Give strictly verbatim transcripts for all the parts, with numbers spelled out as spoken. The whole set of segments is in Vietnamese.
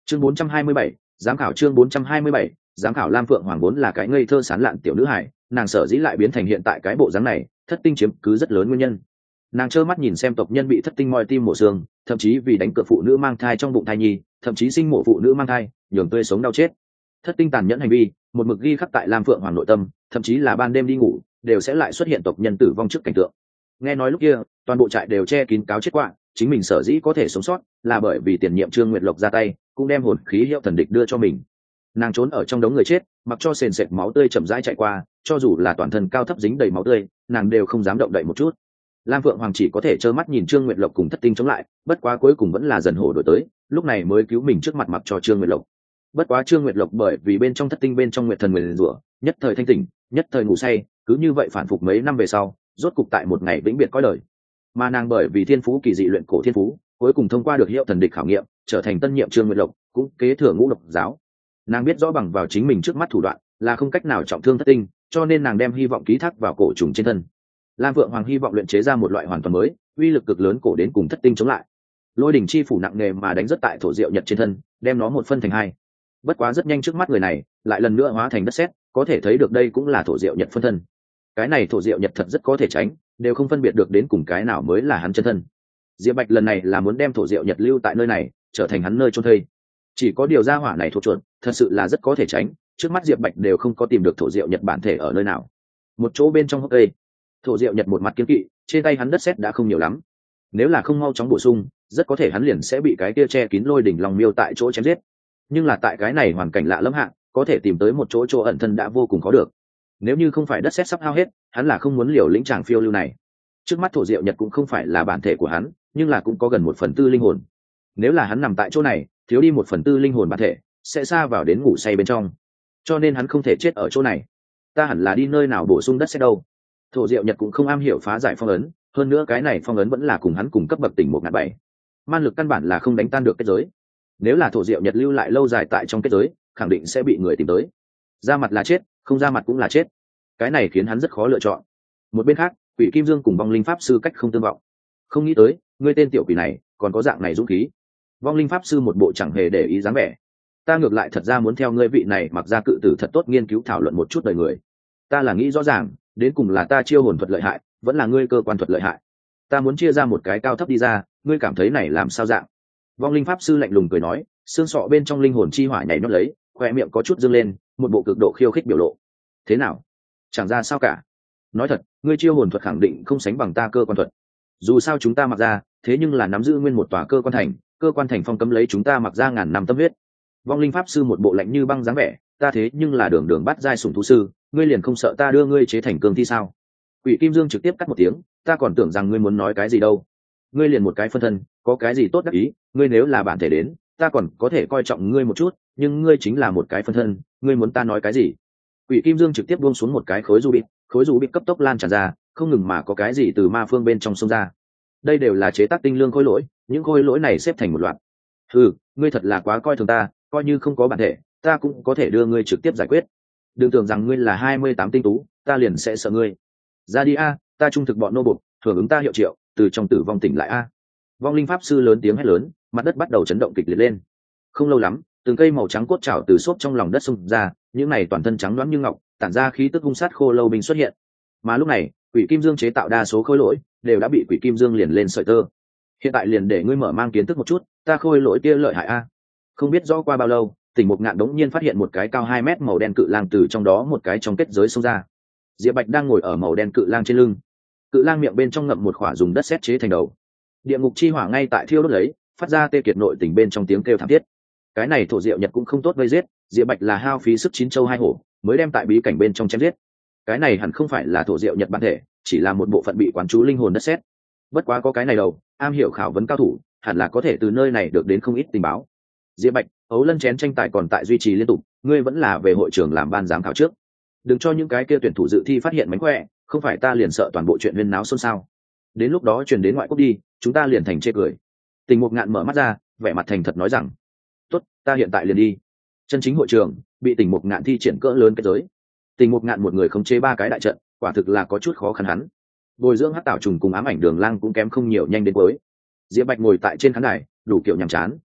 chương bốn trăm hai mươi bảy, giám khảo chương bốn trăm hai mươi bảy, giám khảo. Lam Phượng Hoàng vốn là cái ngây thơ sán lạn tiểu nữ hài, nàng sở dĩ lại biến thành hiện tại cái bộ dáng này, thất tinh chiếm cứ rất lớn nguyên nhân. Nàng trơ mắt nhìn xem tộc nhân bị thất tinh moi tim mổ xương, thậm chí vì đánh cược phụ nữ mang thai trong bụng thai nhi, thậm chí sinh mổ phụ nữ mang thai, nhường tươi sống đau chết. Thất tinh tàn nhẫn hành vi, một mực ghi khắc tại Lam Phượng Hoàng nội tâm, thậm chí là ban đêm đi ngủ, đều sẽ lại xuất hiện tộc nhân tử vong trước cảnh tượng. Nghe nói lúc kia, toàn bộ trại đều che kín cáo chết quạ, chính mình sở dĩ có thể sống sót, là bởi vì tiền nhiệm Trương Nguyệt Lộc ra tay, cũng đem hồn khí hiệu thần địch đưa cho mình. Nàng trốn ở trong đống người chết, mặc cho sền sệt máu tươi chậm rãi chạy qua, cho dù là toàn thân cao thấp dính đầy máu tươi, nàng đều không dám động đậy một chút. Lam Phượng Hoàng chỉ có thể trơ mắt nhìn Trương Nguyệt Lộc cùng thất tinh chống lại, bất quá cuối cùng vẫn là dần hổ đổi tới, lúc này mới cứu mình trước mặt mặc cho Trương Nguyệt Lộc. Bất quá Trương Nguyệt Lộc bởi vì bên trong thất tinh bên trong Nguyệt Thần nguyền rủa, nhất thời thanh tỉnh, nhất thời ngủ say, cứ như vậy phản phục mấy năm về sau, rốt cục tại một ngày vĩnh biệt cõi đời. Mà nàng bởi vì thiên phú kỳ dị luyện cổ thiên phú, cuối cùng thông qua được hiệu thần địch khảo nghiệm, trở thành tân nhiệm Trương Nguyệt Lộc, cũng kế thừa ngũ độc giáo. Nàng biết rõ bằng vào chính mình trước mắt thủ đoạn là không cách nào trọng thương thất tinh, cho nên nàng đem hy vọng ký thác vào cổ trùng trên thân. Lam Phượng Hoàng hy vọng luyện chế ra một loại hoàn toàn mới, uy lực cực lớn cổ đến cùng thất tinh chống lại. Lôi đỉnh chi phủ nặng nề mà đánh rất tại thổ diệu nhật trên thân, đem nó một phân thành hai. Bất quá rất nhanh trước mắt người này lại lần nữa hóa thành đất sét, có thể thấy được đây cũng là thổ diệu nhật phân thân. Cái này thổ diệu nhật thật rất có thể tránh, đều không phân biệt được đến cùng cái nào mới là hắn chân thân. Diệp Bạch lần này là muốn đem thổ diệu nhật lưu tại nơi này, trở thành hắn nơi chôn thây. Chỉ có điều ra hỏa này thuộc chuột, thật sự là rất có thể tránh, trước mắt Diệp Bạch đều không có tìm được thổ diệu nhật bản thể ở nơi nào. Một chỗ bên trong hốc cây, thổ diệu nhật một mặt kiên kỵ, trên tay hắn đất sét đã không nhiều lắm. Nếu là không mau chóng bổ sung, rất có thể hắn liền sẽ bị cái kia che kín lôi đỉnh lòng miêu tại chỗ chém giết. Nhưng là tại cái này hoàn cảnh lạ lẫm hạng, có thể tìm tới một chỗ chỗ ẩn thân đã vô cùng khó được. Nếu như không phải đất sét sắp hao hết, hắn là không muốn liều lĩnh chàng phiêu lưu này. Trước mắt thổ diệu nhật cũng không phải là bản thể của hắn, nhưng là cũng có gần một phần tư linh hồn. Nếu là hắn nằm tại chỗ này, thiếu đi một phần tư linh hồn bản thể, sẽ xa vào đến ngủ say bên trong. Cho nên hắn không thể chết ở chỗ này. Ta hẳn là đi nơi nào bổ sung đất sét đâu? Thổ diệu nhật cũng không am hiểu phá giải phong ấn, hơn nữa cái này phong ấn vẫn là cùng hắn cùng cấp bậc tỉnh một ngàn bảy. Man lực căn bản là không đánh tan được kết giới. Nếu là thổ diệu nhật lưu lại lâu dài tại trong kết giới, khẳng định sẽ bị người tìm tới. Ra mặt là chết, không ra mặt cũng là chết. Cái này khiến hắn rất khó lựa chọn. Một bên khác, Quỷ Kim Dương cùng Vong Linh Pháp Sư cách không tương vọng. Không nghĩ tới, ngươi tên tiểu quỷ này, còn có dạng này dũng khí. Vong Linh Pháp Sư một bộ chẳng hề để ý dáng vẻ. Ta ngược lại thật ra muốn theo ngươi vị này mặc ra cự tử thật tốt nghiên cứu thảo luận một chút đời người. Ta là nghĩ rõ ràng, đến cùng là ta chiêu hồn thuật lợi hại, vẫn là ngươi cơ quan thuật lợi hại. Ta muốn chia ra một cái cao thấp đi ra, ngươi cảm thấy này làm sao dạng? Vong Linh Pháp Sư lạnh lùng cười nói, xương sọ bên trong linh hồn chi hỏa nhảy nhót lấy, khoe miệng có chút dương lên, một bộ cực độ khiêu khích biểu lộ. Thế nào? Chẳng ra sao cả. Nói thật, ngươi chiêu hồn thuật khẳng định không sánh bằng ta cơ quan thuật. Dù sao chúng ta mặc ra, thế nhưng là nắm giữ nguyên một tòa cơ quan thành, cơ quan thành phong cấm lấy chúng ta mặc ra ngàn năm tâm huyết. Vong Linh Pháp Sư một bộ lạnh như băng dáng vẻ, ta thế nhưng là đường đường bắt giai sủng thú sư, ngươi liền không sợ ta đưa ngươi chế thành cương thi sao? Quỷ Kim Dương trực tiếp cắt một tiếng, ta còn tưởng rằng ngươi muốn nói cái gì đâu. Ngươi liền một cái phân thân, có cái gì tốt đắc ý, ngươi nếu là bản thể đến, ta còn có thể coi trọng ngươi một chút, nhưng ngươi chính là một cái phân thân, ngươi muốn ta nói cái gì? Quỷ Kim Dương trực tiếp buông xuống một cái khối du bịt, khối du bịt cấp tốc lan tràn ra, không ngừng mà có cái gì từ ma phương bên trong xông ra. Đây đều là chế tác tinh lương khối lỗi, những khối lỗi này xếp thành một loạt. Ừ, ngươi thật là quá coi thường ta, coi như không có bản thể, ta cũng có thể đưa ngươi trực tiếp giải quyết. Đừng tưởng rằng ngươi là hai mươi tám tinh tú, ta liền sẽ sợ ngươi. Ra đi a, ta trung thực bọn nô bộc, hưởng ứng ta hiệu triệu, từ trong tử vong tỉnh lại a. Vong Linh Pháp Sư lớn tiếng hét lớn, mặt đất bắt đầu chấn động kịch liệt lên. Không lâu lắm, từng cây màu trắng cốt trảo từ xốp trong lòng đất xung ra, những này toàn thân trắng loáng như ngọc, tản ra khí tức hung sát khô lâu binh xuất hiện. Mà lúc này, Quỷ Kim Dương chế tạo đa số khối lỗi đều đã bị Quỷ Kim Dương liền lên sợi tơ. Hiện tại liền để ngươi mở mang kiến thức một chút, ta khôi lỗi kia lợi hại a. Không biết rõ qua bao lâu, Tỉnh Mục Ngạn đống nhiên phát hiện một cái cao hai mét màu đen cự lang từ trong đó một cái trong kết giới xông ra. Diệp Bạch đang ngồi ở màu đen cự lang trên lưng. Cự lang miệng bên trong ngậm một khỏa dùng đất sét chế thành đầu. Địa ngục chi hỏa ngay tại thiêu đốt lấy, phát ra tê kiệt nội tình bên trong tiếng kêu thảm thiết. Cái này thổ diệu nhật cũng không tốt vây giết, Diệp Bạch là hao phí sức chín châu hai hổ, mới đem tại bí cảnh bên trong chém giết. Cái này hẳn không phải là thổ diệu nhật bản thể, chỉ là một bộ phận bị quán chú linh hồn đất sét. Bất quá có cái này đầu, am hiểu khảo vấn cao thủ, hẳn là có thể từ nơi này được đến không ít tình báo. Diệp Bạch, ấu lân chén tranh tài còn tại duy trì liên tục, ngươi vẫn là về hội trường làm ban giám khảo trước. Đừng cho những cái kia tuyển thủ dự thi phát hiện mánh khỏe, không phải ta liền sợ toàn bộ chuyện huyên náo xôn xao. Đến lúc đó truyền đến ngoại quốc đi, chúng ta liền thành chê cười. Tình Mục Ngạn mở mắt ra, vẻ mặt thành thật nói rằng, tốt, ta hiện tại liền đi. Chân chính hội trường bị Tình Mục Ngạn thi triển cỡ lớn kết giới. Tình Mục Ngạn một người khống chế ba cái đại trận, quả thực là có chút khó khăn hắn. Bồi dưỡng hắc tảo trùng cùng ám ảnh đường lang cũng kém không nhiều, nhanh đến cuối. Diệp Bạch ngồi tại trên khán đài, đủ kiểu nhàm chán,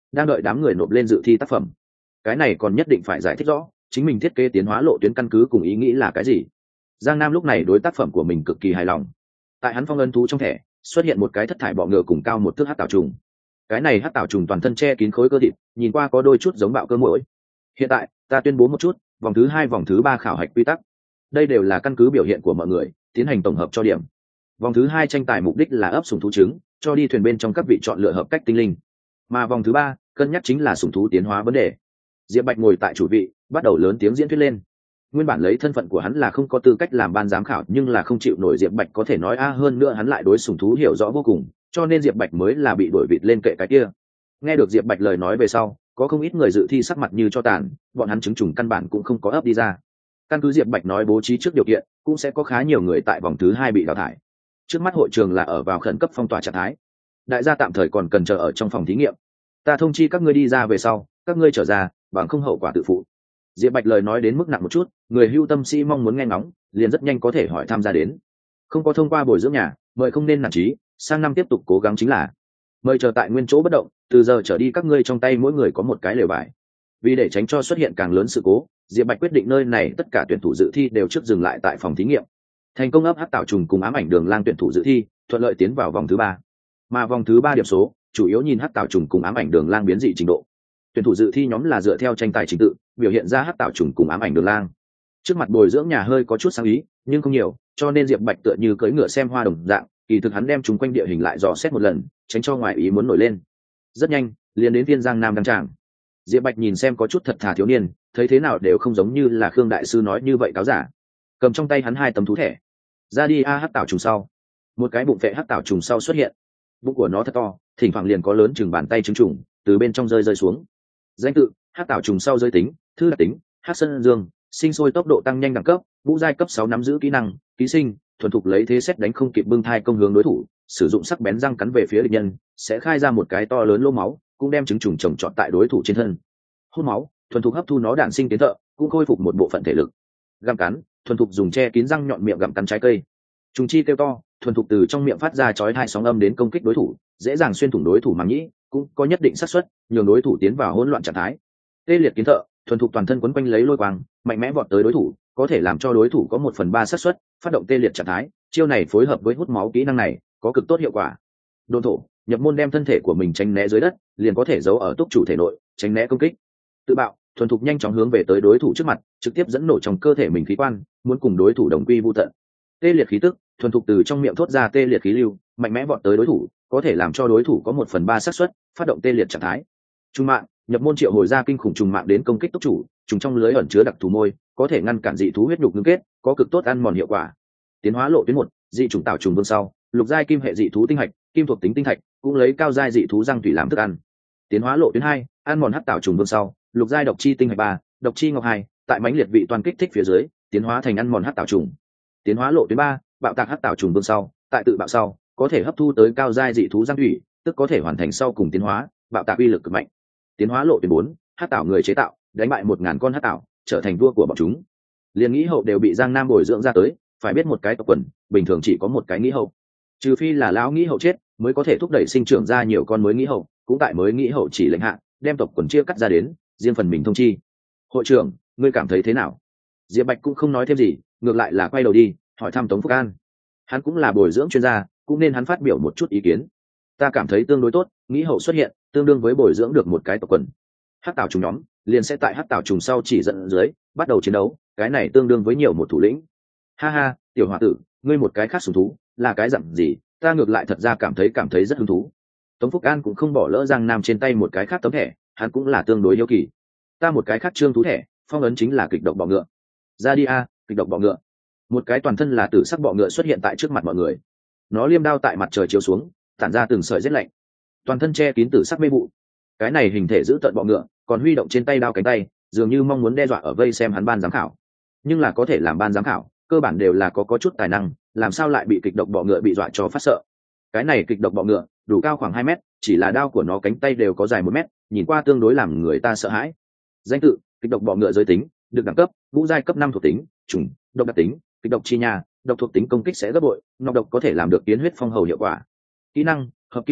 đang đợi đám người nộp lên dự thi tác phẩm. Cái này còn nhất định phải giải thích rõ chính mình thiết kế tiến hóa lộ tuyến căn cứ cùng ý nghĩ là cái gì. Giang Nam lúc này đối tác phẩm của mình cực kỳ hài lòng. Tại hắn phong ấn thú trong thẻ xuất hiện một cái thất thải bọ ngựa cùng cao một thước hắc tảo trùng. Cái này hắc tảo trùng toàn thân che kín khối cơ thịt, nhìn qua có đôi chút giống bạo cơ muỗi. Hiện tại ta tuyên bố một chút vòng thứ hai vòng thứ ba khảo hạch quy tắc. Đây đều là căn cứ biểu hiện của mọi người tiến hành tổng hợp cho điểm. Vòng thứ hai tranh tài mục đích là ấp sủng thú trứng cho đi thuyền bên trong các vị chọn lựa hợp cách tinh linh, mà vòng thứ ba cân nhắc chính là sủng thú tiến hóa vấn đề. Diệp Bạch ngồi tại chủ vị bắt đầu lớn tiếng diễn thuyết lên. Nguyên bản lấy thân phận của hắn là không có tư cách làm ban giám khảo, nhưng là không chịu nổi Diệp Bạch có thể nói a hơn nữa hắn lại đối sủng thú hiểu rõ vô cùng, cho nên Diệp Bạch mới là bị đuổi vịt lên kệ cái kia. Nghe được Diệp Bạch lời nói về sau, có không ít người dự thi sắc mặt như cho tàn, bọn hắn chứng trùng căn bản cũng không có ấp đi ra. Căn cứ Diệp Bạch nói bố trí trước điều kiện, cũng sẽ có khá nhiều người tại vòng thứ hai bị đào thải. Trước mắt hội trường là ở vào khẩn cấp phong tỏa trạng thái, đại gia tạm thời còn cần chờ ở trong phòng thí nghiệm. Ta thông chi các ngươi đi ra về sau, các ngươi trở ra bằng không hậu quả tự phụ. Diệp Bạch lời nói đến mức nặng một chút, người hưu tâm sĩ mong muốn nghe ngóng liền rất nhanh có thể hỏi tham gia đến. Không có thông qua bồi dưỡng nhà mời không nên nản chí, sang năm tiếp tục cố gắng chính là. Mời chờ tại nguyên chỗ bất động, từ giờ trở đi các ngươi trong tay mỗi người có một cái lều bài. Vì để tránh cho xuất hiện càng lớn sự cố, Diệp Bạch quyết định nơi này tất cả tuyển thủ dự thi đều trước dừng lại tại phòng thí nghiệm. Thành công ấp hắc tảo trùng cùng ám ảnh đường lang tuyển thủ dự thi thuận lợi tiến vào vòng thứ ba, mà vòng thứ ba điểm số chủ yếu nhìn hắc tảo trùng cùng ám ảnh đường lang biến dị trình độ. Tuyển thủ dự thi nhóm là dựa theo tranh tài trình tự biểu hiện ra hắc tảo trùng cùng ám ảnh đường lang. Trước mặt bồi dưỡng nhà hơi có chút sáng ý nhưng không nhiều, cho nên Diệp Bạch tựa như cưỡi ngựa xem hoa đồng dạng, kỳ thực hắn đem chúng quanh địa hình lại dò xét một lần, tránh cho ngoài ý muốn nổi lên. Rất nhanh liền đến viên Giang Nam đăng tràng. Diệp Bạch nhìn xem có chút thật thà thiếu niên, thấy thế nào đều không giống như là Khương đại sư nói như vậy cáo giả. Cầm trong tay hắn hai tấm thú thẻ, ra đi a hắc tảo trùng sau. Một cái bụng vệ hắc tảo trùng sau xuất hiện, bụng của nó thật to, thỉnh thoảng liền có lớn chừng bàn tay trứng trùng từ bên trong rơi rơi xuống. Danh tự hắc tảo trùng sau giới tính thư đặc tính hắc sơn dương, sinh sôi tốc độ tăng nhanh đẳng cấp ngũ giai cấp sáu, nắm giữ kỹ năng ký sinh thuần thục lấy thế xét đánh không kịp bưng thai công hướng đối thủ, sử dụng sắc bén răng cắn về phía địch nhân sẽ khai ra một cái to lớn lỗ máu, cũng đem trứng trùng trồng trọt tại đối thủ trên thân. Hút máu thuần thục hấp thu nó đản sinh tiến thợ, cũng khôi phục một bộ phận thể lực. Gặm cắn thuần thục dùng che kín răng nhọn miệng gặm cắn trái cây. Trùng chi kêu to thuần thục từ trong miệng phát ra chói hai sóng âm đến công kích đối thủ, dễ dàng xuyên thủng đối thủ màng nhĩ, cũng có nhất định xác suất nhường đối thủ tiến vào hỗn loạn trạng thái. Tê liệt kiến thợ thuần thục toàn thân quấn quanh lấy lôi quang, mạnh mẽ vọt tới đối thủ, có thể làm cho đối thủ có một phần ba xác suất phát động tê liệt trạng thái. Chiêu này phối hợp với hút máu kỹ năng này có cực tốt hiệu quả. Độn thổ nhập môn đem thân thể của mình tránh né dưới đất, liền có thể giấu ở túc chủ thể nội tránh né công kích. Tự bạo thuần thục nhanh chóng hướng về tới đối thủ trước mặt, trực tiếp dẫn nổ trong cơ thể mình khí quan, muốn cùng đối thủ đồng quy vu tận. Tê liệt khí tức thuần thục từ trong miệng thốt ra tê liệt khí lưu, mạnh mẽ vọt tới đối thủ, có thể làm cho đối thủ có một phần ba xác suất phát động tê liệt trạng thái. Trung mạng nhập môn triệu hồi ra kinh khủng trùng mạng đến công kích túc chủ, trùng trong lưới ẩn chứa đặc thù môi, có thể ngăn cản dị thú huyết nhục ngưng kết, có cực tốt ăn mòn hiệu quả. Tiến hóa lộ tuyến một dị trùng tạo trùng vương sau, lục giai kim hệ dị thú tinh hạch, kim thuộc tính tinh thạch, cũng lấy cao giai dị thú răng thủy làm thức ăn. Tiến hóa lộ tuyến hai ăn mòn hắc tạo trùng vương sau, lục giai độc chi tinh hạch ba, độc chi ngọc hai, tại mãnh liệt vị toàn kích thích phía dưới tiến hóa thành ăn mòn hắc tạo trùng. Tiến hóa lộ tuyến ba bạo tạc hắc tạo trùng vương sau, tại tự bạo sau có thể hấp thu tới cao giai dị thú răng thủy, tức có thể hoàn thành sau cùng tiến hóa, bạo tạc uy lực cực mạnh. Tiến hóa lộ tuyến bốn hắc tạo người chế tạo, đánh bại một ngàn con hắc tạo, trở thành vua của bọn chúng. Liên nghĩ hậu đều bị Giang Nam bồi dưỡng ra tới, phải biết một cái tộc quần bình thường chỉ có một cái nghĩ hậu, trừ phi là lão nghĩ hậu chết mới có thể thúc đẩy sinh trưởng ra nhiều con mới nghĩ hậu, cũng tại mới nghĩ hậu chỉ lệnh hạ đem tộc quần chia cắt ra đến riêng phần mình thông chi. Hội trưởng, ngươi cảm thấy thế nào? Diệp Bạch cũng không nói thêm gì, ngược lại là quay đầu đi hỏi thăm Tống Phúc An. Hắn cũng là bồi dưỡng chuyên gia, cũng nên hắn phát biểu một chút ý kiến. Ta cảm thấy tương đối tốt, nghĩ hậu xuất hiện tương đương với bồi dưỡng được một cái tộc quần. Hắc tạo trùng nhóm liền sẽ tại hắc tạo trùng sau chỉ dẫn dưới bắt đầu chiến đấu, cái này tương đương với nhiều một thủ lĩnh. Ha ha, tiểu hòa tử, ngươi một cái khác sủng thú là cái dặn gì? Ta ngược lại thật ra cảm thấy cảm thấy rất hứng thú. Tống Phúc An cũng không bỏ lỡ Giang Nam trên tay một cái khác tấm thẻ, hắn cũng là tương đối hiếu kỳ. Ta một cái khác trương thú thẻ, phong ấn chính là kịch độc bọ ngựa. Ra đi a, kịch độc bọ ngựa. Một cái toàn thân là tử sắc bọ ngựa xuất hiện tại trước mặt mọi người. Nó liêm đao tại mặt trời chiếu xuống, tản ra từng sợi rét lạnh. Toàn thân che kín tử sắc mê vụ. Cái này hình thể giữ tợn bọ ngựa, còn huy động trên tay đao cánh tay, dường như mong muốn đe dọa ở vây xem hắn ban giám khảo. Nhưng là có thể làm ban giám khảo, cơ bản đều là có có chút tài năng, làm sao lại bị kịch độc bọ ngựa bị dọa cho phát sợ. Cái này kịch độc bọ ngựa đủ cao khoảng hai mét, chỉ là đao của nó cánh tay đều có dài một mét, nhìn qua tương đối làm người ta sợ hãi. Danh tự kịch độc bọ ngựa giới tính được đẳng cấp ngũ giai cấp năm thuộc tính chủng độc đặc tính kịch độc chi nha, độc thuộc tính công kích sẽ gấp bội, nọc độc có thể làm được kiến huyết phong hầu hiệu quả. Kỹ năng hợp kim trảo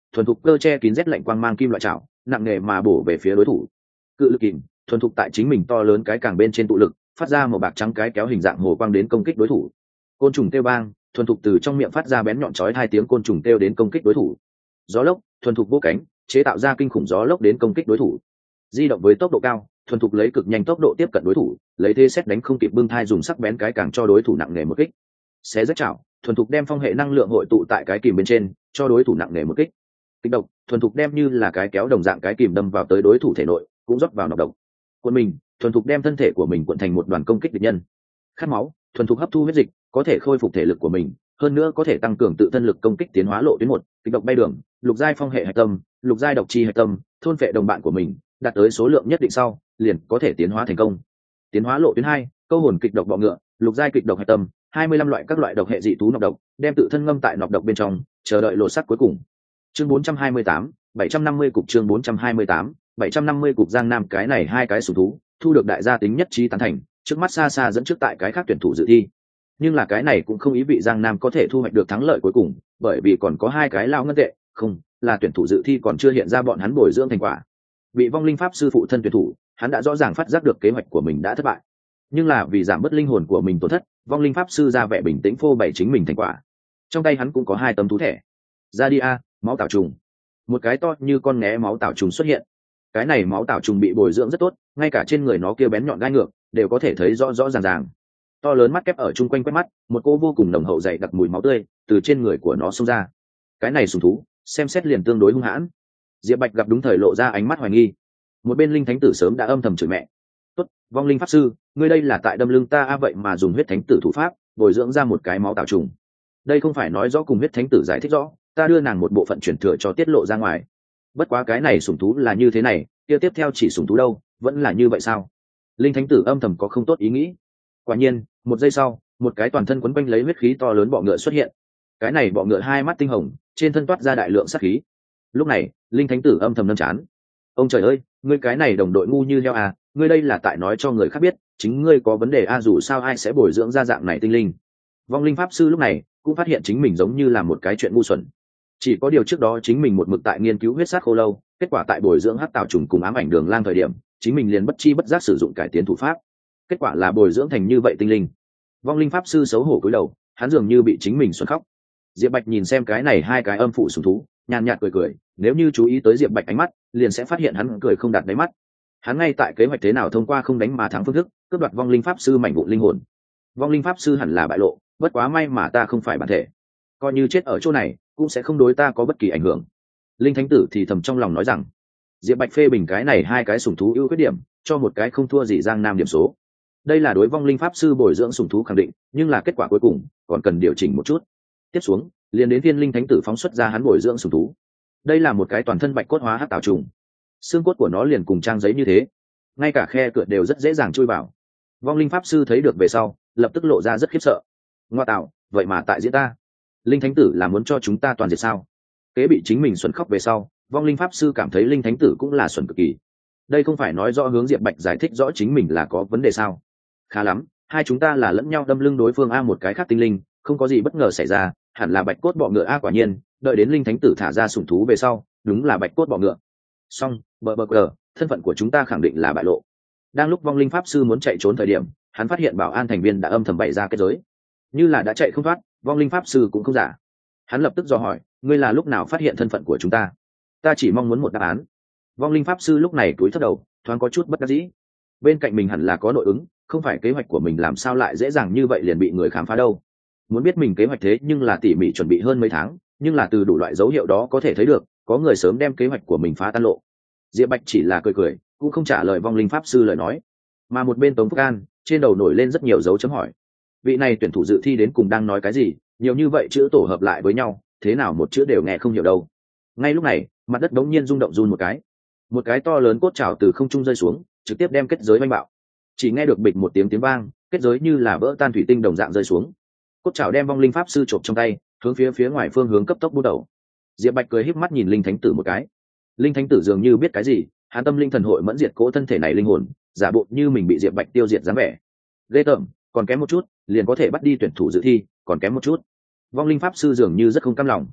thuần thục cơ che kín rét lạnh quang mang kim loại chảo nặng nề mà bổ về phía đối thủ. Cự lực kìm thuần thục tại chính mình to lớn cái càng bên trên tụ lực phát ra một bạc trắng cái kéo hình dạng hồ quang đến công kích đối thủ. Côn trùng kêu bang thuần thục từ trong miệng phát ra bén nhọn chói hai tiếng côn trùng kêu đến công kích đối thủ. Gió lốc thuần thục vô cánh chế tạo ra kinh khủng gió lốc đến công kích đối thủ. Di động với tốc độ cao thuần thục lấy cực nhanh tốc độ tiếp cận đối thủ, lấy thế xét đánh không kịp bưng thai dùng sắc bén cái càng cho đối thủ nặng nề một kích. Xé rách chảo thuần thục đem phong hệ năng lượng hội tụ tại cái kìm bên trên cho đối thủ nặng nề một kích. Kịch độc thuần thục đem như là cái kéo đồng dạng cái kìm đâm vào tới đối thủ thể nội cũng rót vào nọc độc. Quân mình thuần thục đem thân thể của mình cuộn thành một đoàn công kích địch nhân. Khát máu thuần thục hấp thu huyết dịch có thể khôi phục thể lực của mình, hơn nữa có thể tăng cường tự thân lực công kích tiến hóa lộ tuyến một. Kịch độc bay đường lục giai phong hệ hạch tâm lục giai độc chi hạch tâm thôn phệ đồng bạn của mình đạt tới số lượng nhất định sau liền có thể tiến hóa thành công. Tiến hóa lộ tuyến hai câu hồn kịch độc bọ ngựa lục giai kịch độc hạch tâm hai mươi lăm loại các loại độc hệ dị thú nọc độc đem tự thân ngâm tại nọc độc bên trong chờ đợi lột sắt cuối cùng. Chương bốn trăm hai mươi tám bảy trăm năm mươi cục chương bốn trăm hai mươi tám bảy trăm năm mươi cục Giang Nam cái này hai cái sủng thú thu được đại gia tính nhất trí tán thành, trước mắt xa xa dẫn trước tại cái khác tuyển thủ dự thi. Nhưng là cái này cũng không ý vị Giang Nam có thể thu hoạch được thắng lợi cuối cùng, bởi vì còn có hai cái lao ngân tệ, không, là tuyển thủ dự thi còn chưa hiện ra bọn hắn bồi dưỡng thành quả. Bị vong linh pháp sư phụ thân tuyển thủ, hắn đã rõ ràng phát giác được kế hoạch của mình đã thất bại. Nhưng là vì giảm bớt linh hồn của mình tổn thất, vong linh pháp sư ra vẻ bình tĩnh phô bày chính mình thành quả. Trong tay hắn cũng có hai tấm thú thẻ. Ra đi a, máu tảo trùng. Một cái to như con nghé máu tảo trùng xuất hiện. Cái này máu tảo trùng bị bồi dưỡng rất tốt, ngay cả trên người nó kia bén nhọn gai ngược đều có thể thấy rõ rõ ràng ràng. To lớn mắt kép ở chung quanh quét mắt, một cô vô cùng nồng hậu dày đặc mùi máu tươi từ trên người của nó xông ra. Cái này sùng thú xem xét liền tương đối hung hãn. Diệp Bạch gặp đúng thời lộ ra ánh mắt hoài nghi. Một bên linh thánh tử sớm đã âm thầm chửi mẹ. Tốt, vong linh pháp sư, ngươi đây là tại đâm lưng ta a vậy mà dùng huyết thánh tử thủ pháp bồi dưỡng ra một cái máu tảo trùng. Đây không phải nói rõ cùng huyết thánh tử giải thích rõ, ta đưa nàng một bộ phận truyền thừa cho tiết lộ ra ngoài. Bất quá cái này sủng thú là như thế này, kia tiếp theo chỉ sủng thú đâu, vẫn là như vậy sao? Linh thánh tử âm thầm có không tốt ý nghĩ. Quả nhiên, một giây sau, một cái toàn thân quấn quanh lấy huyết khí to lớn bọ ngựa xuất hiện. Cái này bọ ngựa hai mắt tinh hồng, trên thân toát ra đại lượng sát khí. Lúc này, linh thánh tử âm thầm nâng chán. Ông trời ơi, ngươi cái này đồng đội ngu như heo à, ngươi đây là tại nói cho người khác biết, chính ngươi có vấn đề a à, dù sao ai sẽ bồi dưỡng ra dạng này tinh linh. Vong linh pháp sư lúc này cũng phát hiện chính mình giống như là một cái chuyện ngu xuẩn. Chỉ có điều trước đó chính mình một mực tại nghiên cứu huyết sát khô lâu, kết quả tại bồi dưỡng hắc tảo trùng cùng ám ảnh đường lang thời điểm, chính mình liền bất chi bất giác sử dụng cải tiến thủ pháp. Kết quả là bồi dưỡng thành như vậy tinh linh. Vong linh pháp sư xấu hổ cúi đầu, hắn dường như bị chính mình xuẩn khóc. Diệp Bạch nhìn xem cái này hai cái âm phụ sủng thú, nhàn nhạt cười cười, nếu như chú ý tới Diệp Bạch ánh mắt, liền sẽ phát hiện hắn cười không đặt đáy mắt. Hắn ngay tại kế hoạch thế nào thông qua không đánh mà thắng phương thức, cướp đoạt vong linh pháp sư mảnh vụn linh hồn. Vong linh pháp sư hẳn là bại lộ, bất quá may mà ta không phải bản thể, coi như chết ở chỗ này cũng sẽ không đối ta có bất kỳ ảnh hưởng. Linh thánh tử thì thầm trong lòng nói rằng, Diệp Bạch phê bình cái này hai cái sủng thú ưu khuyết điểm, cho một cái không thua gì Giang Nam điểm số. Đây là đối vong linh pháp sư bồi dưỡng sủng thú khẳng định, nhưng là kết quả cuối cùng còn cần điều chỉnh một chút. Tiếp xuống, liền đến thiên linh thánh tử phóng xuất ra hắn bồi dưỡng sủng thú. Đây là một cái toàn thân bạch cốt hóa hắc tảo trùng, xương cốt của nó liền cùng trang giấy như thế, ngay cả khe cửa đều rất dễ dàng chui vào. Vong linh pháp sư thấy được về sau, lập tức lộ ra rất khiếp sợ. Ngoa tạo, vậy mà tại diễn ta, linh thánh tử là muốn cho chúng ta toàn diệt sao? Kế bị chính mình xuẩn khóc về sau, vong linh pháp sư cảm thấy linh thánh tử cũng là xuẩn cực kỳ. Đây không phải nói rõ hướng Diệp Bạch giải thích rõ chính mình là có vấn đề sao? Khá lắm, hai chúng ta là lẫn nhau đâm lưng đối phương a, một cái khác tinh linh, không có gì bất ngờ xảy ra, hẳn là bạch cốt bọ ngựa a. Quả nhiên, đợi đến linh thánh tử thả ra sủng thú về sau, đúng là bạch cốt bọ ngựa. Xong, bờ bờ cờ, thân phận của chúng ta khẳng định là bại lộ. Đang lúc vong linh pháp sư muốn chạy trốn thời điểm, hắn phát hiện bảo an thành viên đã âm thầm bày ra kết giới, như là đã chạy không thoát. Vong linh pháp sư cũng không giả, hắn lập tức dò hỏi, ngươi là lúc nào phát hiện thân phận của chúng ta? Ta chỉ mong muốn một đáp án. Vong linh pháp sư lúc này cúi thấp đầu, thoáng có chút bất đắc dĩ. Bên cạnh mình hẳn là có nội ứng, không phải kế hoạch của mình làm sao lại dễ dàng như vậy liền bị người khám phá đâu. Muốn biết mình kế hoạch thế nhưng là tỉ mỉ chuẩn bị hơn mấy tháng, nhưng là từ đủ loại dấu hiệu đó có thể thấy được, có người sớm đem kế hoạch của mình phá tan lộ. Diệp Bạch chỉ là cười cười, cũng không trả lời vong linh pháp sư lời nói. Mà một bên Tống Phúc An, trên đầu nổi lên rất nhiều dấu chấm hỏi. Vị này tuyển thủ dự thi đến cùng đang nói cái gì, nhiều như vậy chữ tổ hợp lại với nhau, thế nào một chữ đều nghe không hiểu đâu. Ngay lúc này, mặt đất đống nhiên rung động run một cái, một cái to lớn cốt trào từ không trung rơi xuống, trực tiếp đem kết giới oanh bạo. Chỉ nghe được bịch một tiếng tiếng vang, kết giới như là vỡ tan thủy tinh đồng dạng rơi xuống. Cốt trào đem vong linh pháp sư chộp trong tay, hướng phía phía ngoài phương hướng cấp tốc bút đầu. Diệp Bạch cười híp mắt nhìn linh thánh tử một cái. Linh thánh tử dường như biết cái gì, hắn tâm linh thần hội mẫn diệt cỗ thân thể này linh hồn, giả bộ như mình bị Diệp Bạch tiêu diệt dáng vẻ. Ghê tởm, còn kém một chút liền có thể bắt đi tuyển thủ dự thi, còn kém một chút. Vong linh pháp sư dường như rất không cam lòng.